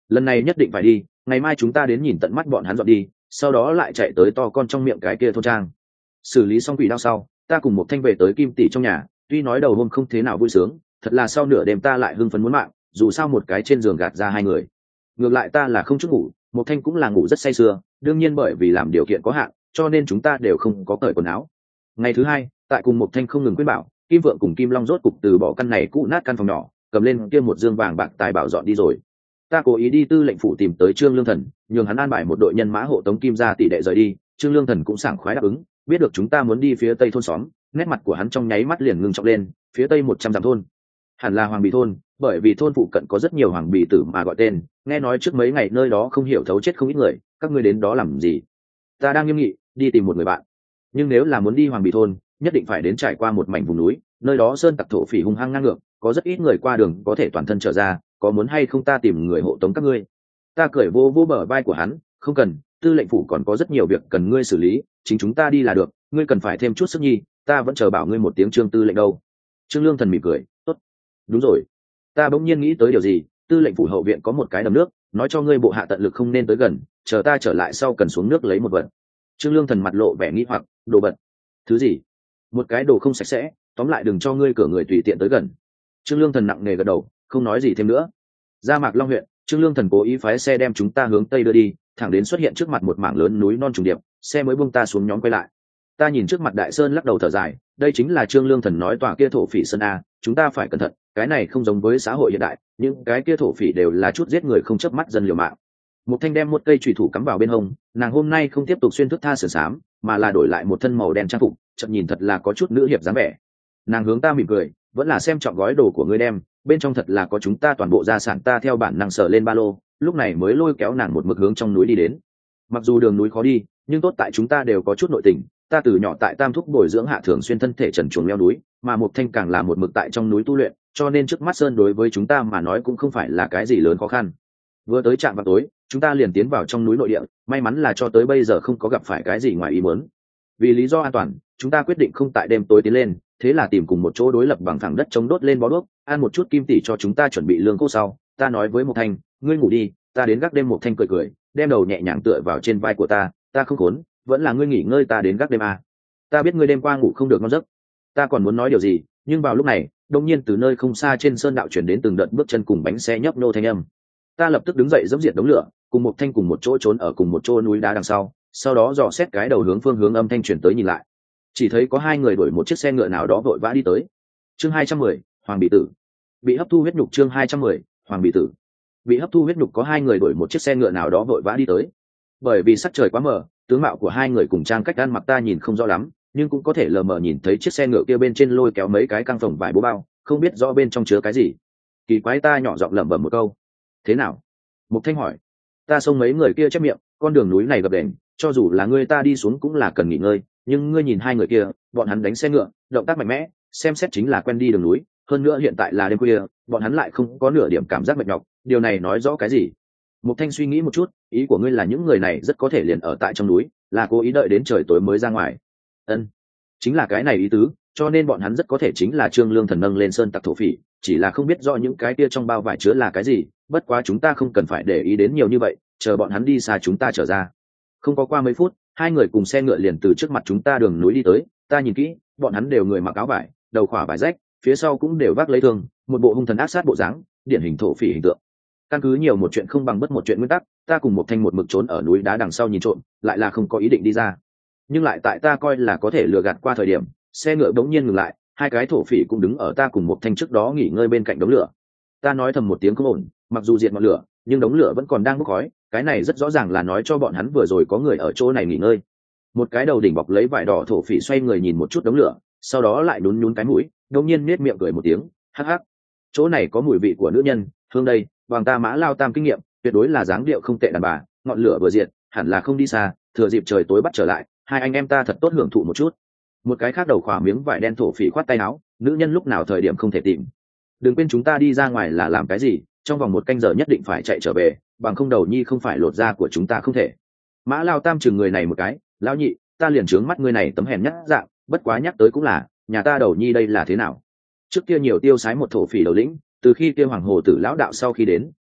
lần này nhất định phải đi, ngày mai chúng ta đến nhìn tận mắt bọn hắn dọn đi, sau đó lại chạy tới to con trong miệng cái kia thôn trang. Xử lý xong quỷ đao sau, ta cùng một thanh về tới Kim tỷ trong nhà, tuy nói đầu hôm không thế nào vui sướng, thật là sau nửa đêm ta lại hưng phấn muốn mạng, dù sao một cái trên giường gạt ra hai người. Ngược lại ta là không chút ngủ, một thanh cũng là ngủ rất say sưa, đương nhiên bởi vì làm điều kiện có hạn, cho nên chúng ta đều không có cởi quần áo. Ngày thứ hai, tại cùng một thanh không ngừng khuyên bảo, Kim Vượng cùng Kim Long rốt cục từ bỏ căn này cũ nát căn phòng nhỏ, cầm lên kia một dương vàng bạc tài bảo dọn đi rồi. Ta cố ý đi tư lệnh phủ tìm tới Trương Lương Thần, nhường hắn an bài một đội nhân mã hộ tống Kim gia tỷ đệ rời đi. Trương Lương Thần cũng sảng khoái đáp ứng, biết được chúng ta muốn đi phía tây thôn xóm, nét mặt của hắn trong nháy mắt liền ngưng trọng lên. Phía tây một trăm dặm thôn, hẳn là Hoàng Bì thôn, bởi vì thôn phụ cận có rất nhiều Hoàng Bì tử mà gọi tên. Nghe nói trước mấy ngày nơi đó không hiểu thấu chết không ít người, các ngươi đến đó làm gì? Ta đang nghiêm nghị, đi tìm một người bạn. Nhưng nếu là muốn đi Hoàng Bì thôn, nhất định phải đến trải qua một mảnh vùng núi, nơi đó sơn tặc thổ phỉ hung hăng ngang ngược, có rất ít người qua đường có thể toàn thân trở ra, có muốn hay không ta tìm người hộ tống các ngươi? Ta cởi vô vô bờ vai của hắn, không cần, tư lệnh phủ còn có rất nhiều việc cần ngươi xử lý, chính chúng ta đi là được, ngươi cần phải thêm chút sức nhi, ta vẫn chờ bảo ngươi một tiếng Trương tư lệnh đâu. Trương Lương Thần mỉm cười, tốt. Đúng rồi, ta bỗng nhiên nghĩ tới điều gì, tư lệnh phủ hậu viện có một cái đầm nước, nói cho ngươi bộ hạ tận lực không nên tới gần, chờ ta trở lại sau cần xuống nước lấy một vật. Trương Lương Thần mặt lộ vẻ nghi hoặc, đồ vật? Thứ gì? Một cái đồ không sạch sẽ, tóm lại đừng cho ngươi cửa người tùy tiện tới gần. Trương Lương Thần nặng nề gật đầu, không nói gì thêm nữa. Ra Mạc Long huyện, Trương Lương Thần cố ý phái xe đem chúng ta hướng tây đưa đi, thẳng đến xuất hiện trước mặt một mảng lớn núi non trùng điệp, xe mới buông ta xuống nhóm quay lại. Ta nhìn trước mặt đại sơn lắc đầu thở dài, đây chính là Trương Lương Thần nói tòa kia thổ phỉ sơn a, chúng ta phải cẩn thận, cái này không giống với xã hội hiện đại, những cái kia thổ phỉ đều là chút giết người không chớp mắt dân liều mạng. Một thanh đem một cây chùy thủ cắm vào bên hông, nàng hôm nay không tiếp tục xuyên thước tha sườn xám, mà là đổi lại một thân màu đen trang phục, chợt nhìn thật là có chút nữ hiệp dáng vẻ. Nàng hướng ta mỉm cười, vẫn là xem trọng gói đồ của ngươi đem, bên trong thật là có chúng ta toàn bộ gia sản. Ta theo bản năng sờ lên ba lô, lúc này mới lôi kéo nàng một mực hướng trong núi đi đến. Mặc dù đường núi khó đi, nhưng tốt tại chúng ta đều có chút nội tình, ta từ nhỏ tại Tam Thúc bồi dưỡng hạ thường xuyên thân thể trần truồng leo núi, mà Mục Thanh càng là một mực tại trong núi tu luyện, cho nên trước mắt sơn đối với chúng ta mà nói cũng không phải là cái gì lớn khó khăn. Vừa tới trạm vào tối, chúng ta liền tiến vào trong núi nội địa, may mắn là cho tới bây giờ không có gặp phải cái gì ngoài ý muốn. Vì lý do an toàn, chúng ta quyết định không tại đêm tối tiến lên, thế là tìm cùng một chỗ đối lập bằng phẳng đất chống đốt lên bó đuốc, ăn một chút kim tỷ cho chúng ta chuẩn bị lương khô sau. Ta nói với Mục Thanh, ngươi ngủ đi, ta đến gác đêm. Mục Thanh cười cười, đem đầu nhẹ nhàng tựa vào trên vai của ta, ta không khốn, vẫn là ngươi nghỉ ngơi, ta đến gác đêm à. Ta biết ngươi đêm qua ngủ không được ngon giấc. Ta còn muốn nói điều gì, nhưng vào lúc này, đột nhiên từ nơi không xa trên sơn đạo chuyển đến từng đợt bước chân cùng bánh xe nhấp nô thanh âm. Ta lập tức đứng dậy dẫm diệt đống lửa, cùng Mục Thanh cùng một chỗ trốn ở cùng một chỗ núi đá đằng sau, sau đó dò xét cái đầu hướng phương hướng âm thanh chuyển tới nhìn lại, chỉ thấy có hai người đuổi một chiếc xe ngựa nào đó vội vã đi tới. Chương hai trăm mười, Hoàng Bì Tử bị hấp thu huyết nhục. Chương hai trăm mười, Hoàng Bì Tử bị hấp thu huyết nhục. Có hai người đuổi một chiếc xe ngựa nào đó vội vã đi tới. Bởi vì sắc trời quá mờ, tướng mạo của hai người cùng trang cách ăn mặc ta nhìn không rõ lắm, nhưng cũng có thể lờ mờ nhìn thấy chiếc xe ngựa kia bên trên lôi kéo mấy cái căng phồng vải bố bao, không biết rõ bên trong chứa cái gì. Kỳ quái, ta nhỏ giọng lẩm bẩm một câu. Thế nào? Mục Thanh hỏi. Ta xông mấy người kia chép miệng, con đường núi này gập ghềnh, cho dù là ngươi ta đi xuống cũng là cần nghỉ ngơi, nhưng ngươi nhìn hai người kia, bọn hắn đánh xe ngựa, động tác mạnh mẽ, xem xét chính là quen đi đường núi, hơn nữa hiện tại là đêm khuya, bọn hắn lại không có nửa điểm cảm giác mệt nhọc, điều này nói rõ cái gì? Mục Thanh suy nghĩ một chút, ý của ngươi là những người này rất có thể liền ở tại trong núi, là cố ý đợi đến trời tối mới ra ngoài. Ân, chính là cái này ý tứ, cho nên bọn hắn rất có thể chính là Trương Lương Thần nâng lên sơn tặc thổ phỉ, chỉ là không biết rõ những cái kia trong bao vải chứa là cái gì, bất quá chúng ta không cần phải để ý đến nhiều như vậy, chờ bọn hắn đi xa chúng ta trở ra. Không có qua mấy phút, hai người cùng xe ngựa liền từ trước mặt chúng ta đường núi đi tới. Ta nhìn kỹ, bọn hắn đều người mặc áo vải, đầu khỏa vải rách, phía sau cũng đều vác lấy thương, một bộ hung thần ác sát bộ dáng, điển hình thổ phỉ hình tượng. Căn cứ nhiều một chuyện không bằng bất một chuyện nguyên tắc, ta cùng một thanh một mực trốn ở núi đá đằng sau nhìn trộm, lại là không có ý định đi ra. Nhưng lại tại ta coi là có thể lừa gạt qua thời điểm, xe ngựa bỗng nhiên ngừng lại, hai cái thổ phỉ cũng đứng ở ta cùng một thanh trước đó nghỉ ngơi bên cạnh đống lửa. Ta nói thầm một tiếng không ổn, mặc dù diệt ngọn lửa, nhưng đống lửa vẫn còn đang bốc khói, cái này rất rõ ràng là nói cho bọn hắn vừa rồi có người ở chỗ này nghỉ ngơi. Một cái đầu đỉnh bọc lấy vải đỏ thổ phỉ xoay người nhìn một chút đống lửa, sau đó lại nhún nhún cái mũi, đột nhiên nết miệng cười một tiếng, hắc hắc, chỗ này có mùi vị của nữ nhân, hương đây, bằng ta Mã Lao Tam kinh nghiệm, tuyệt đối là dáng điệu không tệ đàn bà, ngọn lửa vừa diệt, hẳn là không đi xa, thừa dịp trời tối bắt trở lại, hai anh em ta thật tốt hưởng thụ một chút. Một cái khác đầu khỏa miếng vải đen thổ phỉ khoát tay áo, nữ nhân lúc nào thời điểm không thể tìm. Đừng quên chúng ta đi ra ngoài là làm cái gì, trong vòng một canh giờ nhất định phải chạy trở về, bằng không đầu nhi không phải lột da của chúng ta không thể. Mã Lao Tam chừng người này một cái, lão nhị, ta liền trướng mắt ngươi này tấm hèn nhát dạng, bất quá nhắc tới cũng là, nhà ta đầu nhi đây là thế nào? Trước kia nhiều tiêu sái một thổ phỉ đầu lĩnh, từ khi kia hoàng hồ tử lão đạo sau khi đến,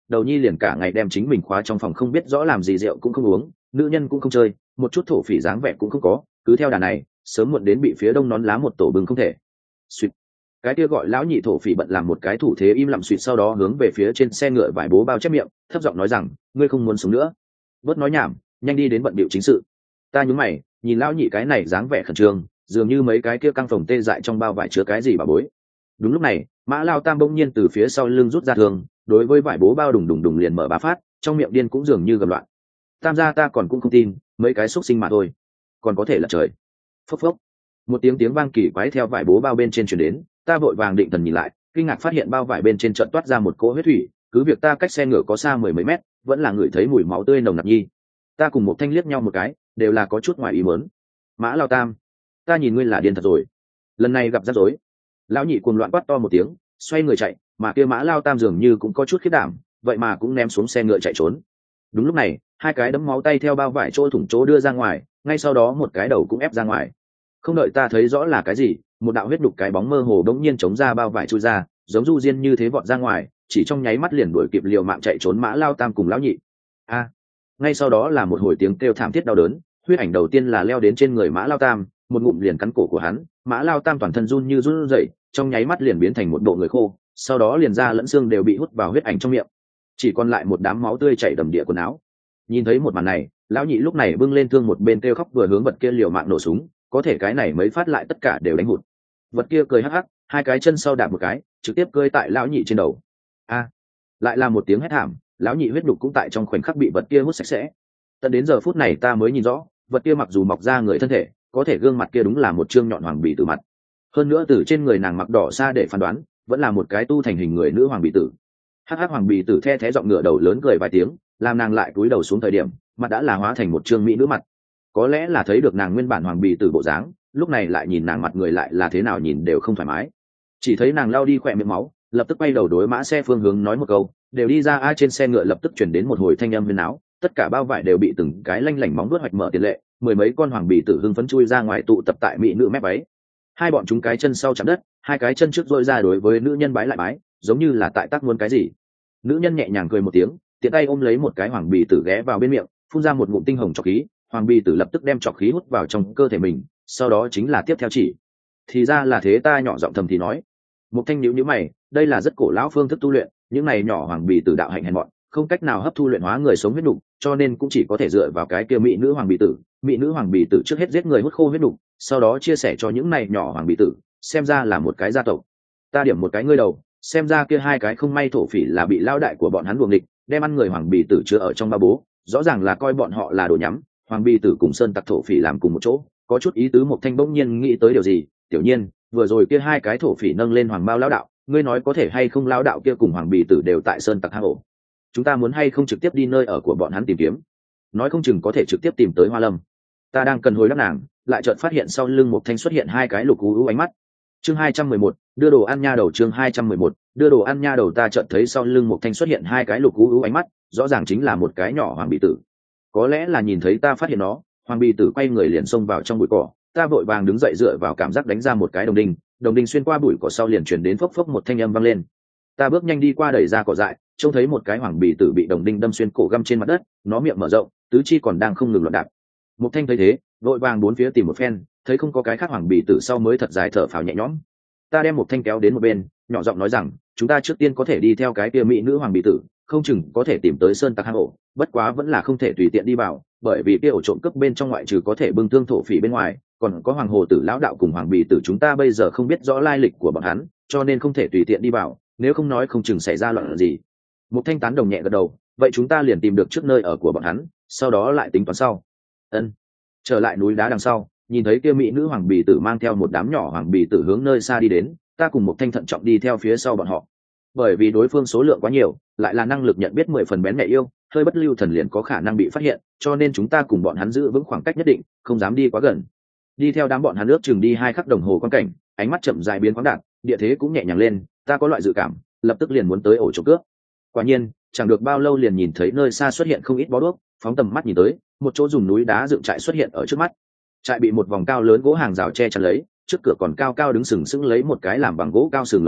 đầu nhi liền cả ngày đem chính mình khóa trong phòng, không biết rõ làm gì, rượu cũng không uống, nữ nhân cũng không chơi, một chút thổ phỉ dáng vẻ cũng không có, cứ theo đà này sớm muộn đến bị phía đông nón lá một tổ bừng không thể. Suýt. Cái kia gọi lão nhị thổ phỉ bận làm một cái thủ thế im lặng, suýt sau đó hướng về phía trên xe ngựa vải bố bao chép miệng, thấp giọng nói rằng, ngươi không muốn sống nữa, bớt nói nhảm, nhanh đi đến bận bịu chính sự. Ta nhúng mày nhìn lão nhị cái này dáng vẻ khẩn trương, dường như mấy cái kia căng phòng tê dại trong bao vải chứa cái gì bà bối. Đúng lúc này Mã Lao Tam bỗng nhiên từ phía sau lưng rút ra thường, đối với vải bố bao đùng đùng đùng liền mở bá phát, trong miệng điên cũng dường như gầm loạn. Tam gia ta còn cũng không tin, mấy cái xúc sinh mà thôi, còn có thể là trời. Phốc phốc, một tiếng tiếng vang kỳ quái theo vải bố bao bên trên truyền đến, ta vội vàng định thần nhìn lại, kinh ngạc phát hiện bao vải bên trên trận toát ra một cỗ huyết thủy, cứ việc ta cách xe ngựa có xa mười mấy mét, vẫn là ngửi thấy mùi máu tươi nồng nặc nhi. Ta cùng một thanh liếc nhau một cái, đều là có chút ngoài ý muốn. Mã Lao Tam, ta nhìn ngươi là điên thật rồi, lần này gặp rắc rối. Lão nhị cuồng loạn quát to một tiếng, xoay người chạy, mà kia Mã Lao Tam dường như cũng có chút khiếp đảm, vậy mà cũng ném xuống xe ngựa chạy trốn. Đúng lúc này hai cái đấm máu tay theo bao vải chỗ thủng chỗ đưa ra ngoài, ngay sau đó một cái đầu cũng ép ra ngoài. Không đợi ta thấy rõ là cái gì, một đạo huyết đục cái bóng mơ hồ đống nhiên chống ra bao vải chui ra, giống du diên như thế vọt ra ngoài, chỉ trong nháy mắt liền đuổi kịp liều mạng chạy trốn Mã Lao Tam cùng lão nhị. A! À, ngay sau đó là một hồi tiếng kêu thảm thiết đau đớn, huyết ảnh đầu tiên là leo đến trên người Mã Lao Tam, một ngụm liền cắn cổ của hắn. Mã Lao Tam toàn thân run như run rẩy, trong nháy mắt liền biến thành một bộ người khô, sau đó liền da lẫn xương đều bị hút vào huyết ảnh trong miệng, chỉ còn lại một đám máu tươi chảy đầm địa quần áo. Nhìn thấy một màn này, lão nhị lúc này bưng lên thương một bên kêu khóc vừa hướng vật kia liều mạng nổ súng, có thể cái này mấy phát lại tất cả đều đánh hụt. Vật kia cười hắc hắc, hai cái chân sau đạp một cái, trực tiếp cơi tại lão nhị trên đầu. A! À, lại là một tiếng hét thảm, lão nhị huyết đục cũng tại trong khoảnh khắc bị vật kia hút sạch sẽ. Tận đến giờ phút này ta mới nhìn rõ, vật kia mặc dù mọc ra người thân thể, có thể gương mặt kia đúng là một trương nhọn hoàng bì tử mặt, hơn nữa từ trên người nàng mặc đỏ xa để phán đoán, vẫn là một cái tu thành hình người nữ hoàng bì tử. Hắc hắc hoàng bì tử the thé giọng ngựa đầu lớn cười vài tiếng, làm nàng lại cúi đầu xuống thời điểm, mặt đã là hóa thành một trương mỹ nữ mặt. Có lẽ là thấy được nàng nguyên bản hoàng bì tử bộ dáng, lúc này lại nhìn nàng mặt người lại là thế nào nhìn đều không thoải mái. Chỉ thấy nàng lao đi khỏe miệng máu, lập tức quay đầu đối mã xe phương hướng nói một câu, đều đi ra. A trên xe ngựa lập tức chuyển đến một hồi thanh âm huyên náo, tất cả bao vải đều bị từng cái lanh lảnh móng vuốt hoạch mở tiền lệ, mười mấy con hoàng bì tử hưng phấn chui ra ngoài tụ tập tại mỹ nữ mép váy. Hai bọn chúng cái chân sau chạm đất, hai cái chân trước dội ra đối với nữ nhân bái lại bái, giống như là tại tác muốn cái gì. Nữ nhân nhẹ nhàng cười một tiếng, tiện tay ôm lấy một cái hoàng bì tử ghé vào bên miệng, phun ra một ngụm tinh hồng trọc khí. Hoàng bì tử lập tức đem trọc khí hút vào trong cơ thể mình, sau đó chính là tiếp theo chỉ. Thì ra là thế, ta nhỏ giọng thầm thì nói. Một thanh nhíu nhíu mày, đây là rất cổ lão phương thức tu luyện, những này nhỏ hoàng bì tử đạo hạnh hèn mọn, không cách nào hấp thu luyện hóa người sống huyết nục, cho nên cũng chỉ có thể dựa vào cái kia mỹ nữ hoàng bì tử. Mỹ nữ hoàng bì tử trước hết giết người hút khô huyết nục, sau đó chia sẻ cho những này nhỏ hoàng bì tử, xem ra là một cái gia tộc. Ta điểm một cái ngươi đầu, xem ra kia hai cái không may thổ phỉ là bị lao đại của bọn hắn buồng địch, đem ăn người hoàng bì tử chứa ở trong ba bố, rõ ràng là coi bọn họ là đồ nhắm. Hoàng bì tử cùng sơn tặc thổ phỉ làm cùng một chỗ, có chút ý tứ. Một thanh bỗng nhiên nghĩ tới điều gì, tiểu nhiên, vừa rồi kia hai cái thổ phỉ nâng lên hoàng bao lão đạo, ngươi nói có thể hay không lão đạo kia cùng hoàng bì tử đều tại sơn tặc hang ổ, chúng ta muốn hay không trực tiếp đi nơi ở của bọn hắn tìm kiếm, nói không chừng có thể trực tiếp tìm tới Hoa Lâm. Ta đang cần hồi đáp nàng, lại chợt phát hiện sau lưng một thanh xuất hiện hai cái lục u u ánh mắt. Chương hai trăm mười một, đưa đồ ăn nha đầu. Chương hai trăm mười một, đưa đồ ăn nha đầu. Ta chợt thấy sau lưng một thanh xuất hiện hai cái lục u u ánh mắt, rõ ràng chính là một cái nhỏ hoàng bì tử. Có lẽ là nhìn thấy ta phát hiện nó, hoàng bì tử quay người liền xông vào trong bụi cỏ. Ta vội vàng đứng dậy dựa vào cảm giác đánh ra một cái đồng đinh, đồng đinh xuyên qua bụi cỏ sau liền truyền đến phốc phốc một thanh âm vang lên. Ta bước nhanh đi qua đẩy ra cỏ dại, trông thấy một cái hoàng bì tử bị đồng đinh đâm xuyên cổ găm trên mặt đất, nó miệng mở rộng, tứ chi còn đang không ngừng loạn đạp. Một thanh thấy thế, vội vàng bốn phía tìm một phen, thấy không có cái khác hoàng bì tử sau mới thật dài thở phào nhẹ nhõm. Ta đem một thanh kéo đến một bên, nhỏ giọng nói rằng, chúng ta trước tiên có thể đi theo cái kia mỹ nữ hoàng bì tử, không chừng có thể tìm tới sơn tặc hang ổ, bất quá vẫn là không thể tùy tiện đi vào, bởi vì kia ổ trộm cướp bên trong ngoại trừ có thể bưng thương thổ phỉ bên ngoài, còn có hoàng hồ tử lão đạo cùng hoàng bì tử, chúng ta bây giờ không biết rõ lai lịch của bọn hắn, cho nên không thể tùy tiện đi vào, nếu không nói không chừng xảy ra loạn gì. Một thanh tán đồng nhẹ gật đầu, vậy chúng ta liền tìm được trước nơi ở của bọn hắn, sau đó lại tính toán sau. Ân. Trở lại núi đá đằng sau, nhìn thấy kia mỹ nữ hoàng bì tử mang theo một đám nhỏ hoàng bì tử hướng nơi xa đi đến, ta cùng một thanh thận trọng đi theo phía sau bọn họ. Bởi vì đối phương số lượng quá nhiều, lại là năng lực nhận biết mười phần bén mẹ yêu, hơi bất lưu thần liền có khả năng bị phát hiện, cho nên chúng ta cùng bọn hắn giữ vững khoảng cách nhất định, không dám đi quá gần. Đi theo đám bọn hắn ước chừng đi hai khắc đồng hồ quan cảnh, ánh mắt chậm dài biến khoáng đạt, địa thế cũng nhẹ nhàng lên, ta có loại dự cảm, lập tức liền muốn tới ổ trộm cướp. Quả nhiên, chẳng được bao lâu liền nhìn thấy nơi xa xuất hiện không ít bó đuốc, phóng tầm mắt nhìn tới, một chỗ dùng núi đá dựng trại xuất hiện ở trước mắt. Trại bị một vòng cao lớn gỗ hàng rào che chắn lấy, trước cửa còn cao cao đứng sừng sững lấy một cái làm bằng gỗ cao sừng lầu cát,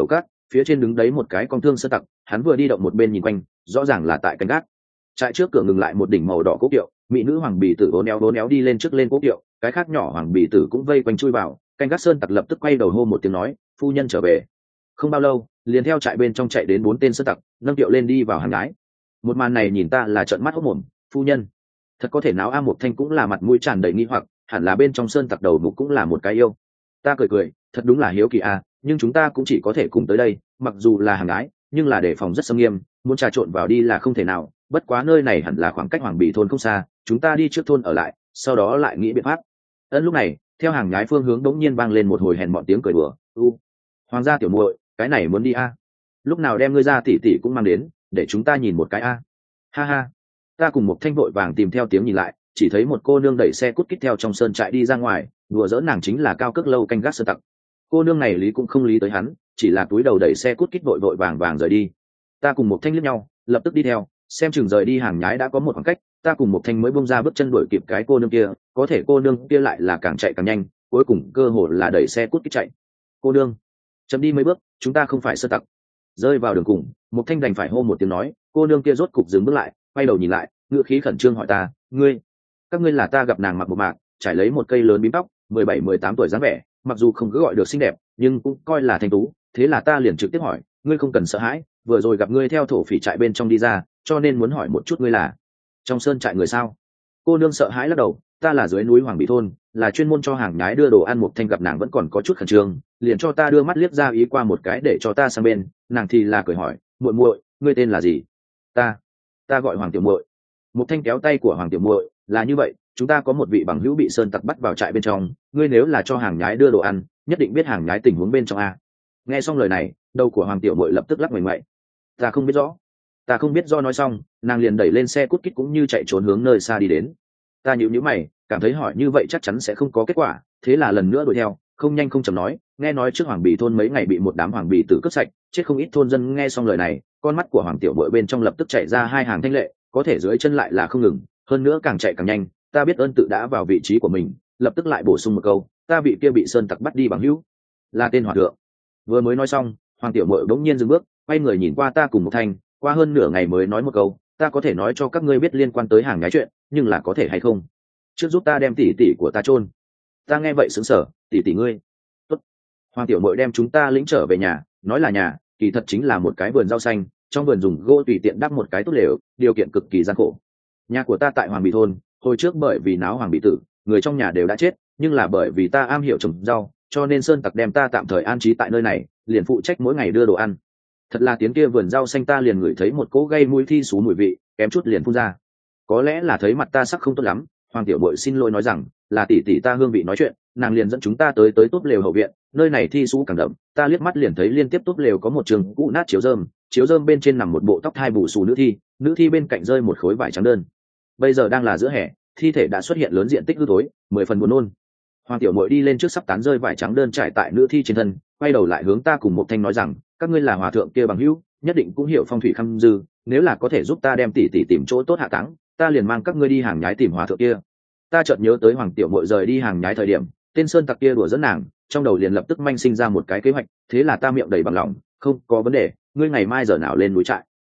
phía trên đứng đấy một cái con thương sơn tặc, hắn vừa đi động một bên nhìn quanh, rõ ràng là tại canh gác. Trại trước cửa ngừng lại một đỉnh màu đỏ cố kiệu, mỹ nữ hoàng bì tử vốn éo vốn éo đi lên trước lên cố kiệu, cái khác nhỏ hoàng bì tử cũng vây quanh chui vào. Canh gác sơn tặc lập tức quay đầu hô một tiếng nói, phu nhân trở về. Không bao lâu, liền theo trại bên trong chạy đến bốn tên sơn tặc, nâng kiệu lên đi vào hàng gái. Một màn này nhìn ta là trợn mắt hốt mồm. Phu nhân, thật có thể nào A Mộc Thanh cũng là mặt mũi tràn đầy nghi hoặc, hẳn là bên trong sơn tặc đầu mục cũng là một cái yêu. Ta cười cười, thật đúng là hiếu kỳ a, nhưng chúng ta cũng chỉ có thể cùng tới đây, mặc dù là hàng gái, nhưng là đề phòng rất xâm nghiêm, muốn trà trộn vào đi là không thể nào. Bất quá nơi này hẳn là khoảng cách Hoàng Bì thôn không xa, chúng ta đi trước thôn ở lại, sau đó lại nghĩ biện pháp. Ân lúc này, theo hàng nhái phương hướng đống nhiên vang lên một hồi hèn bọn tiếng cười đùa. U, hoàng gia tiểu muội, cái này muốn đi a? Lúc nào đem ngươi ra tỷ tỷ cũng mang đến, để chúng ta nhìn một cái a. Ha ha. Ta cùng một thanh vội vàng tìm theo tiếng nhìn lại, chỉ thấy một cô nương đẩy xe cút kít theo trong sơn trại đi ra ngoài, đùa giỡn nàng chính là cao cước lâu canh gác sơn tặc. Cô nương này lý cũng không lý tới hắn, chỉ là túi đầu đẩy xe cút kít vội vội vàng vàng rời đi. Ta cùng một thanh liếc nhau, lập tức đi theo, xem chừng rời đi hàng nhái đã có một khoảng cách, ta cùng một thanh mới bung ra bước chân đuổi kịp cái cô nương kia, có thể cô nương kia lại là càng chạy càng nhanh, cuối cùng cơ hội là đẩy xe cút kít chạy. Cô nương, chậm đi mấy bước, chúng ta không phải sơn tặc. Rơi vào đường cùng, một thanh đành phải hô một tiếng nói, cô nương kia rốt cục dừng bước lại, quay đầu nhìn lại, ngựa khí khẩn trương hỏi ta, ngươi, các ngươi là? Ta gặp nàng mặc một mạc, trải lấy một cây lớn bím tóc, mười bảy mười tám tuổi dáng vẻ, mặc dù không cứ gọi được xinh đẹp, nhưng cũng coi là thanh tú. Thế là ta liền trực tiếp hỏi, ngươi không cần sợ hãi, vừa rồi gặp ngươi theo thổ phỉ trại bên trong đi ra, cho nên muốn hỏi một chút ngươi là trong sơn trại người sao? Cô nương sợ hãi lắc đầu, ta là dưới núi Hoàng Bì thôn, là chuyên môn cho hàng nhái đưa đồ ăn. Một thanh gặp nàng vẫn còn có chút khẩn trương, liền cho ta đưa mắt liếc ra ý qua một cái để cho ta sang bên, nàng thì là cười hỏi, muội muội, ngươi tên là gì? Ta, ta gọi Hoàng tiểu muội. Một thanh kéo tay của Hoàng tiểu muội, là như vậy, chúng ta có một vị bằng hữu bị sơn tặc bắt vào trại bên trong, ngươi nếu là cho hàng nhái đưa đồ ăn, nhất định biết hàng nhái tình huống bên trong a. Nghe xong lời này, đầu của Hoàng tiểu muội lập tức lắc ngoảnh ngoại. Ta không biết rõ. Ta không biết do nói xong, nàng liền đẩy lên xe cút kít cũng như chạy trốn hướng nơi xa đi đến. Ta nhíu nhíu mày, cảm thấy hỏi như vậy chắc chắn sẽ không có kết quả, thế là lần nữa đuổi theo, không nhanh không chậm nói, nghe nói trước Hoàng Bì thôn mấy ngày bị một đám Hoàng Bì tử cướp sạch, chết không ít thôn dân. Nghe xong lời này, con mắt của Hoàng tiểu muội bên trong lập tức chạy ra hai hàng thanh lệ, có thể dưới chân lại là không ngừng, hơn nữa càng chạy càng nhanh. Ta biết ơn tự đã vào vị trí của mình, lập tức lại bổ sung một câu, ta bị kia bị sơn tặc bắt đi bằng hữu là tên Hòa thượng. Vừa mới nói xong, Hoàng tiểu muội bỗng nhiên dừng bước, quay người nhìn qua ta cùng một thanh, qua hơn nửa ngày mới nói một câu, ta có thể nói cho các ngươi biết liên quan tới hàng nhái chuyện, nhưng là có thể hay không trước giúp ta đem tỷ tỷ của ta chôn. Ta nghe vậy sững sờ, tỷ tỷ ngươi? Tốt. Hoàng tiểu muội đem chúng ta lĩnh trở về nhà, nói là nhà, kỳ thật chính là một cái vườn rau xanh, trong vườn dùng gỗ tùy tiện đắp một cái tốt lều, điều kiện cực kỳ gian khổ. Nhà của ta tại Hoàng Bì thôn, hồi trước bởi vì náo Hoàng Bì tử, người trong nhà đều đã chết, nhưng là bởi vì ta am hiểu trồng rau, cho nên sơn tặc đem ta tạm thời an trí tại nơi này, liền phụ trách mỗi ngày đưa đồ ăn. Thật là tiếng kia vườn rau xanh ta liền ngửi thấy một cỗ gây mũi thi xú mùi vị, kém chút liền phun ra. Có lẽ là thấy mặt ta sắc không tốt lắm, Hoàng tiểu muội xin lỗi nói rằng là tỷ tỷ ta hương vị nói chuyện, nàng liền dẫn chúng ta tới tới túp lều hậu viện, nơi này thi xú càng đậm. Ta liếc mắt liền thấy liên tiếp túp lều có một trường cũ nát chiếu rơm, chiếu rơm bên trên nằm một bộ tóc thai bù xù nữ thi, nữ thi bên cạnh rơi một khối vải trắng đơn. Bây giờ đang là giữa hè, thi thể đã xuất hiện lớn diện tích hư thối, mười phần buồn nôn. Hoàng tiểu muội đi lên trước sắp tán rơi vải trắng đơn trải tại nữ thi trên thân, quay đầu lại hướng ta cùng một thanh nói rằng, các ngươi là hòa thượng kia bằng hữu, nhất định cũng hiểu phong thủy khăm dư, nếu là có thể giúp ta đem tỷ tỷ tìm chỗ tốt hạ táng, ta liền mang các ngươi đi hàng nhái tìm hòa thượng kia. Ta chợt nhớ tới Hoàng tiểu muội rời đi hàng nhái thời điểm, tên sơn tặc kia đùa dẫn nàng, trong đầu liền lập tức manh sinh ra một cái kế hoạch, thế là ta miệng đầy bằng lòng, không có vấn đề, ngươi ngày mai giờ nào lên núi trại.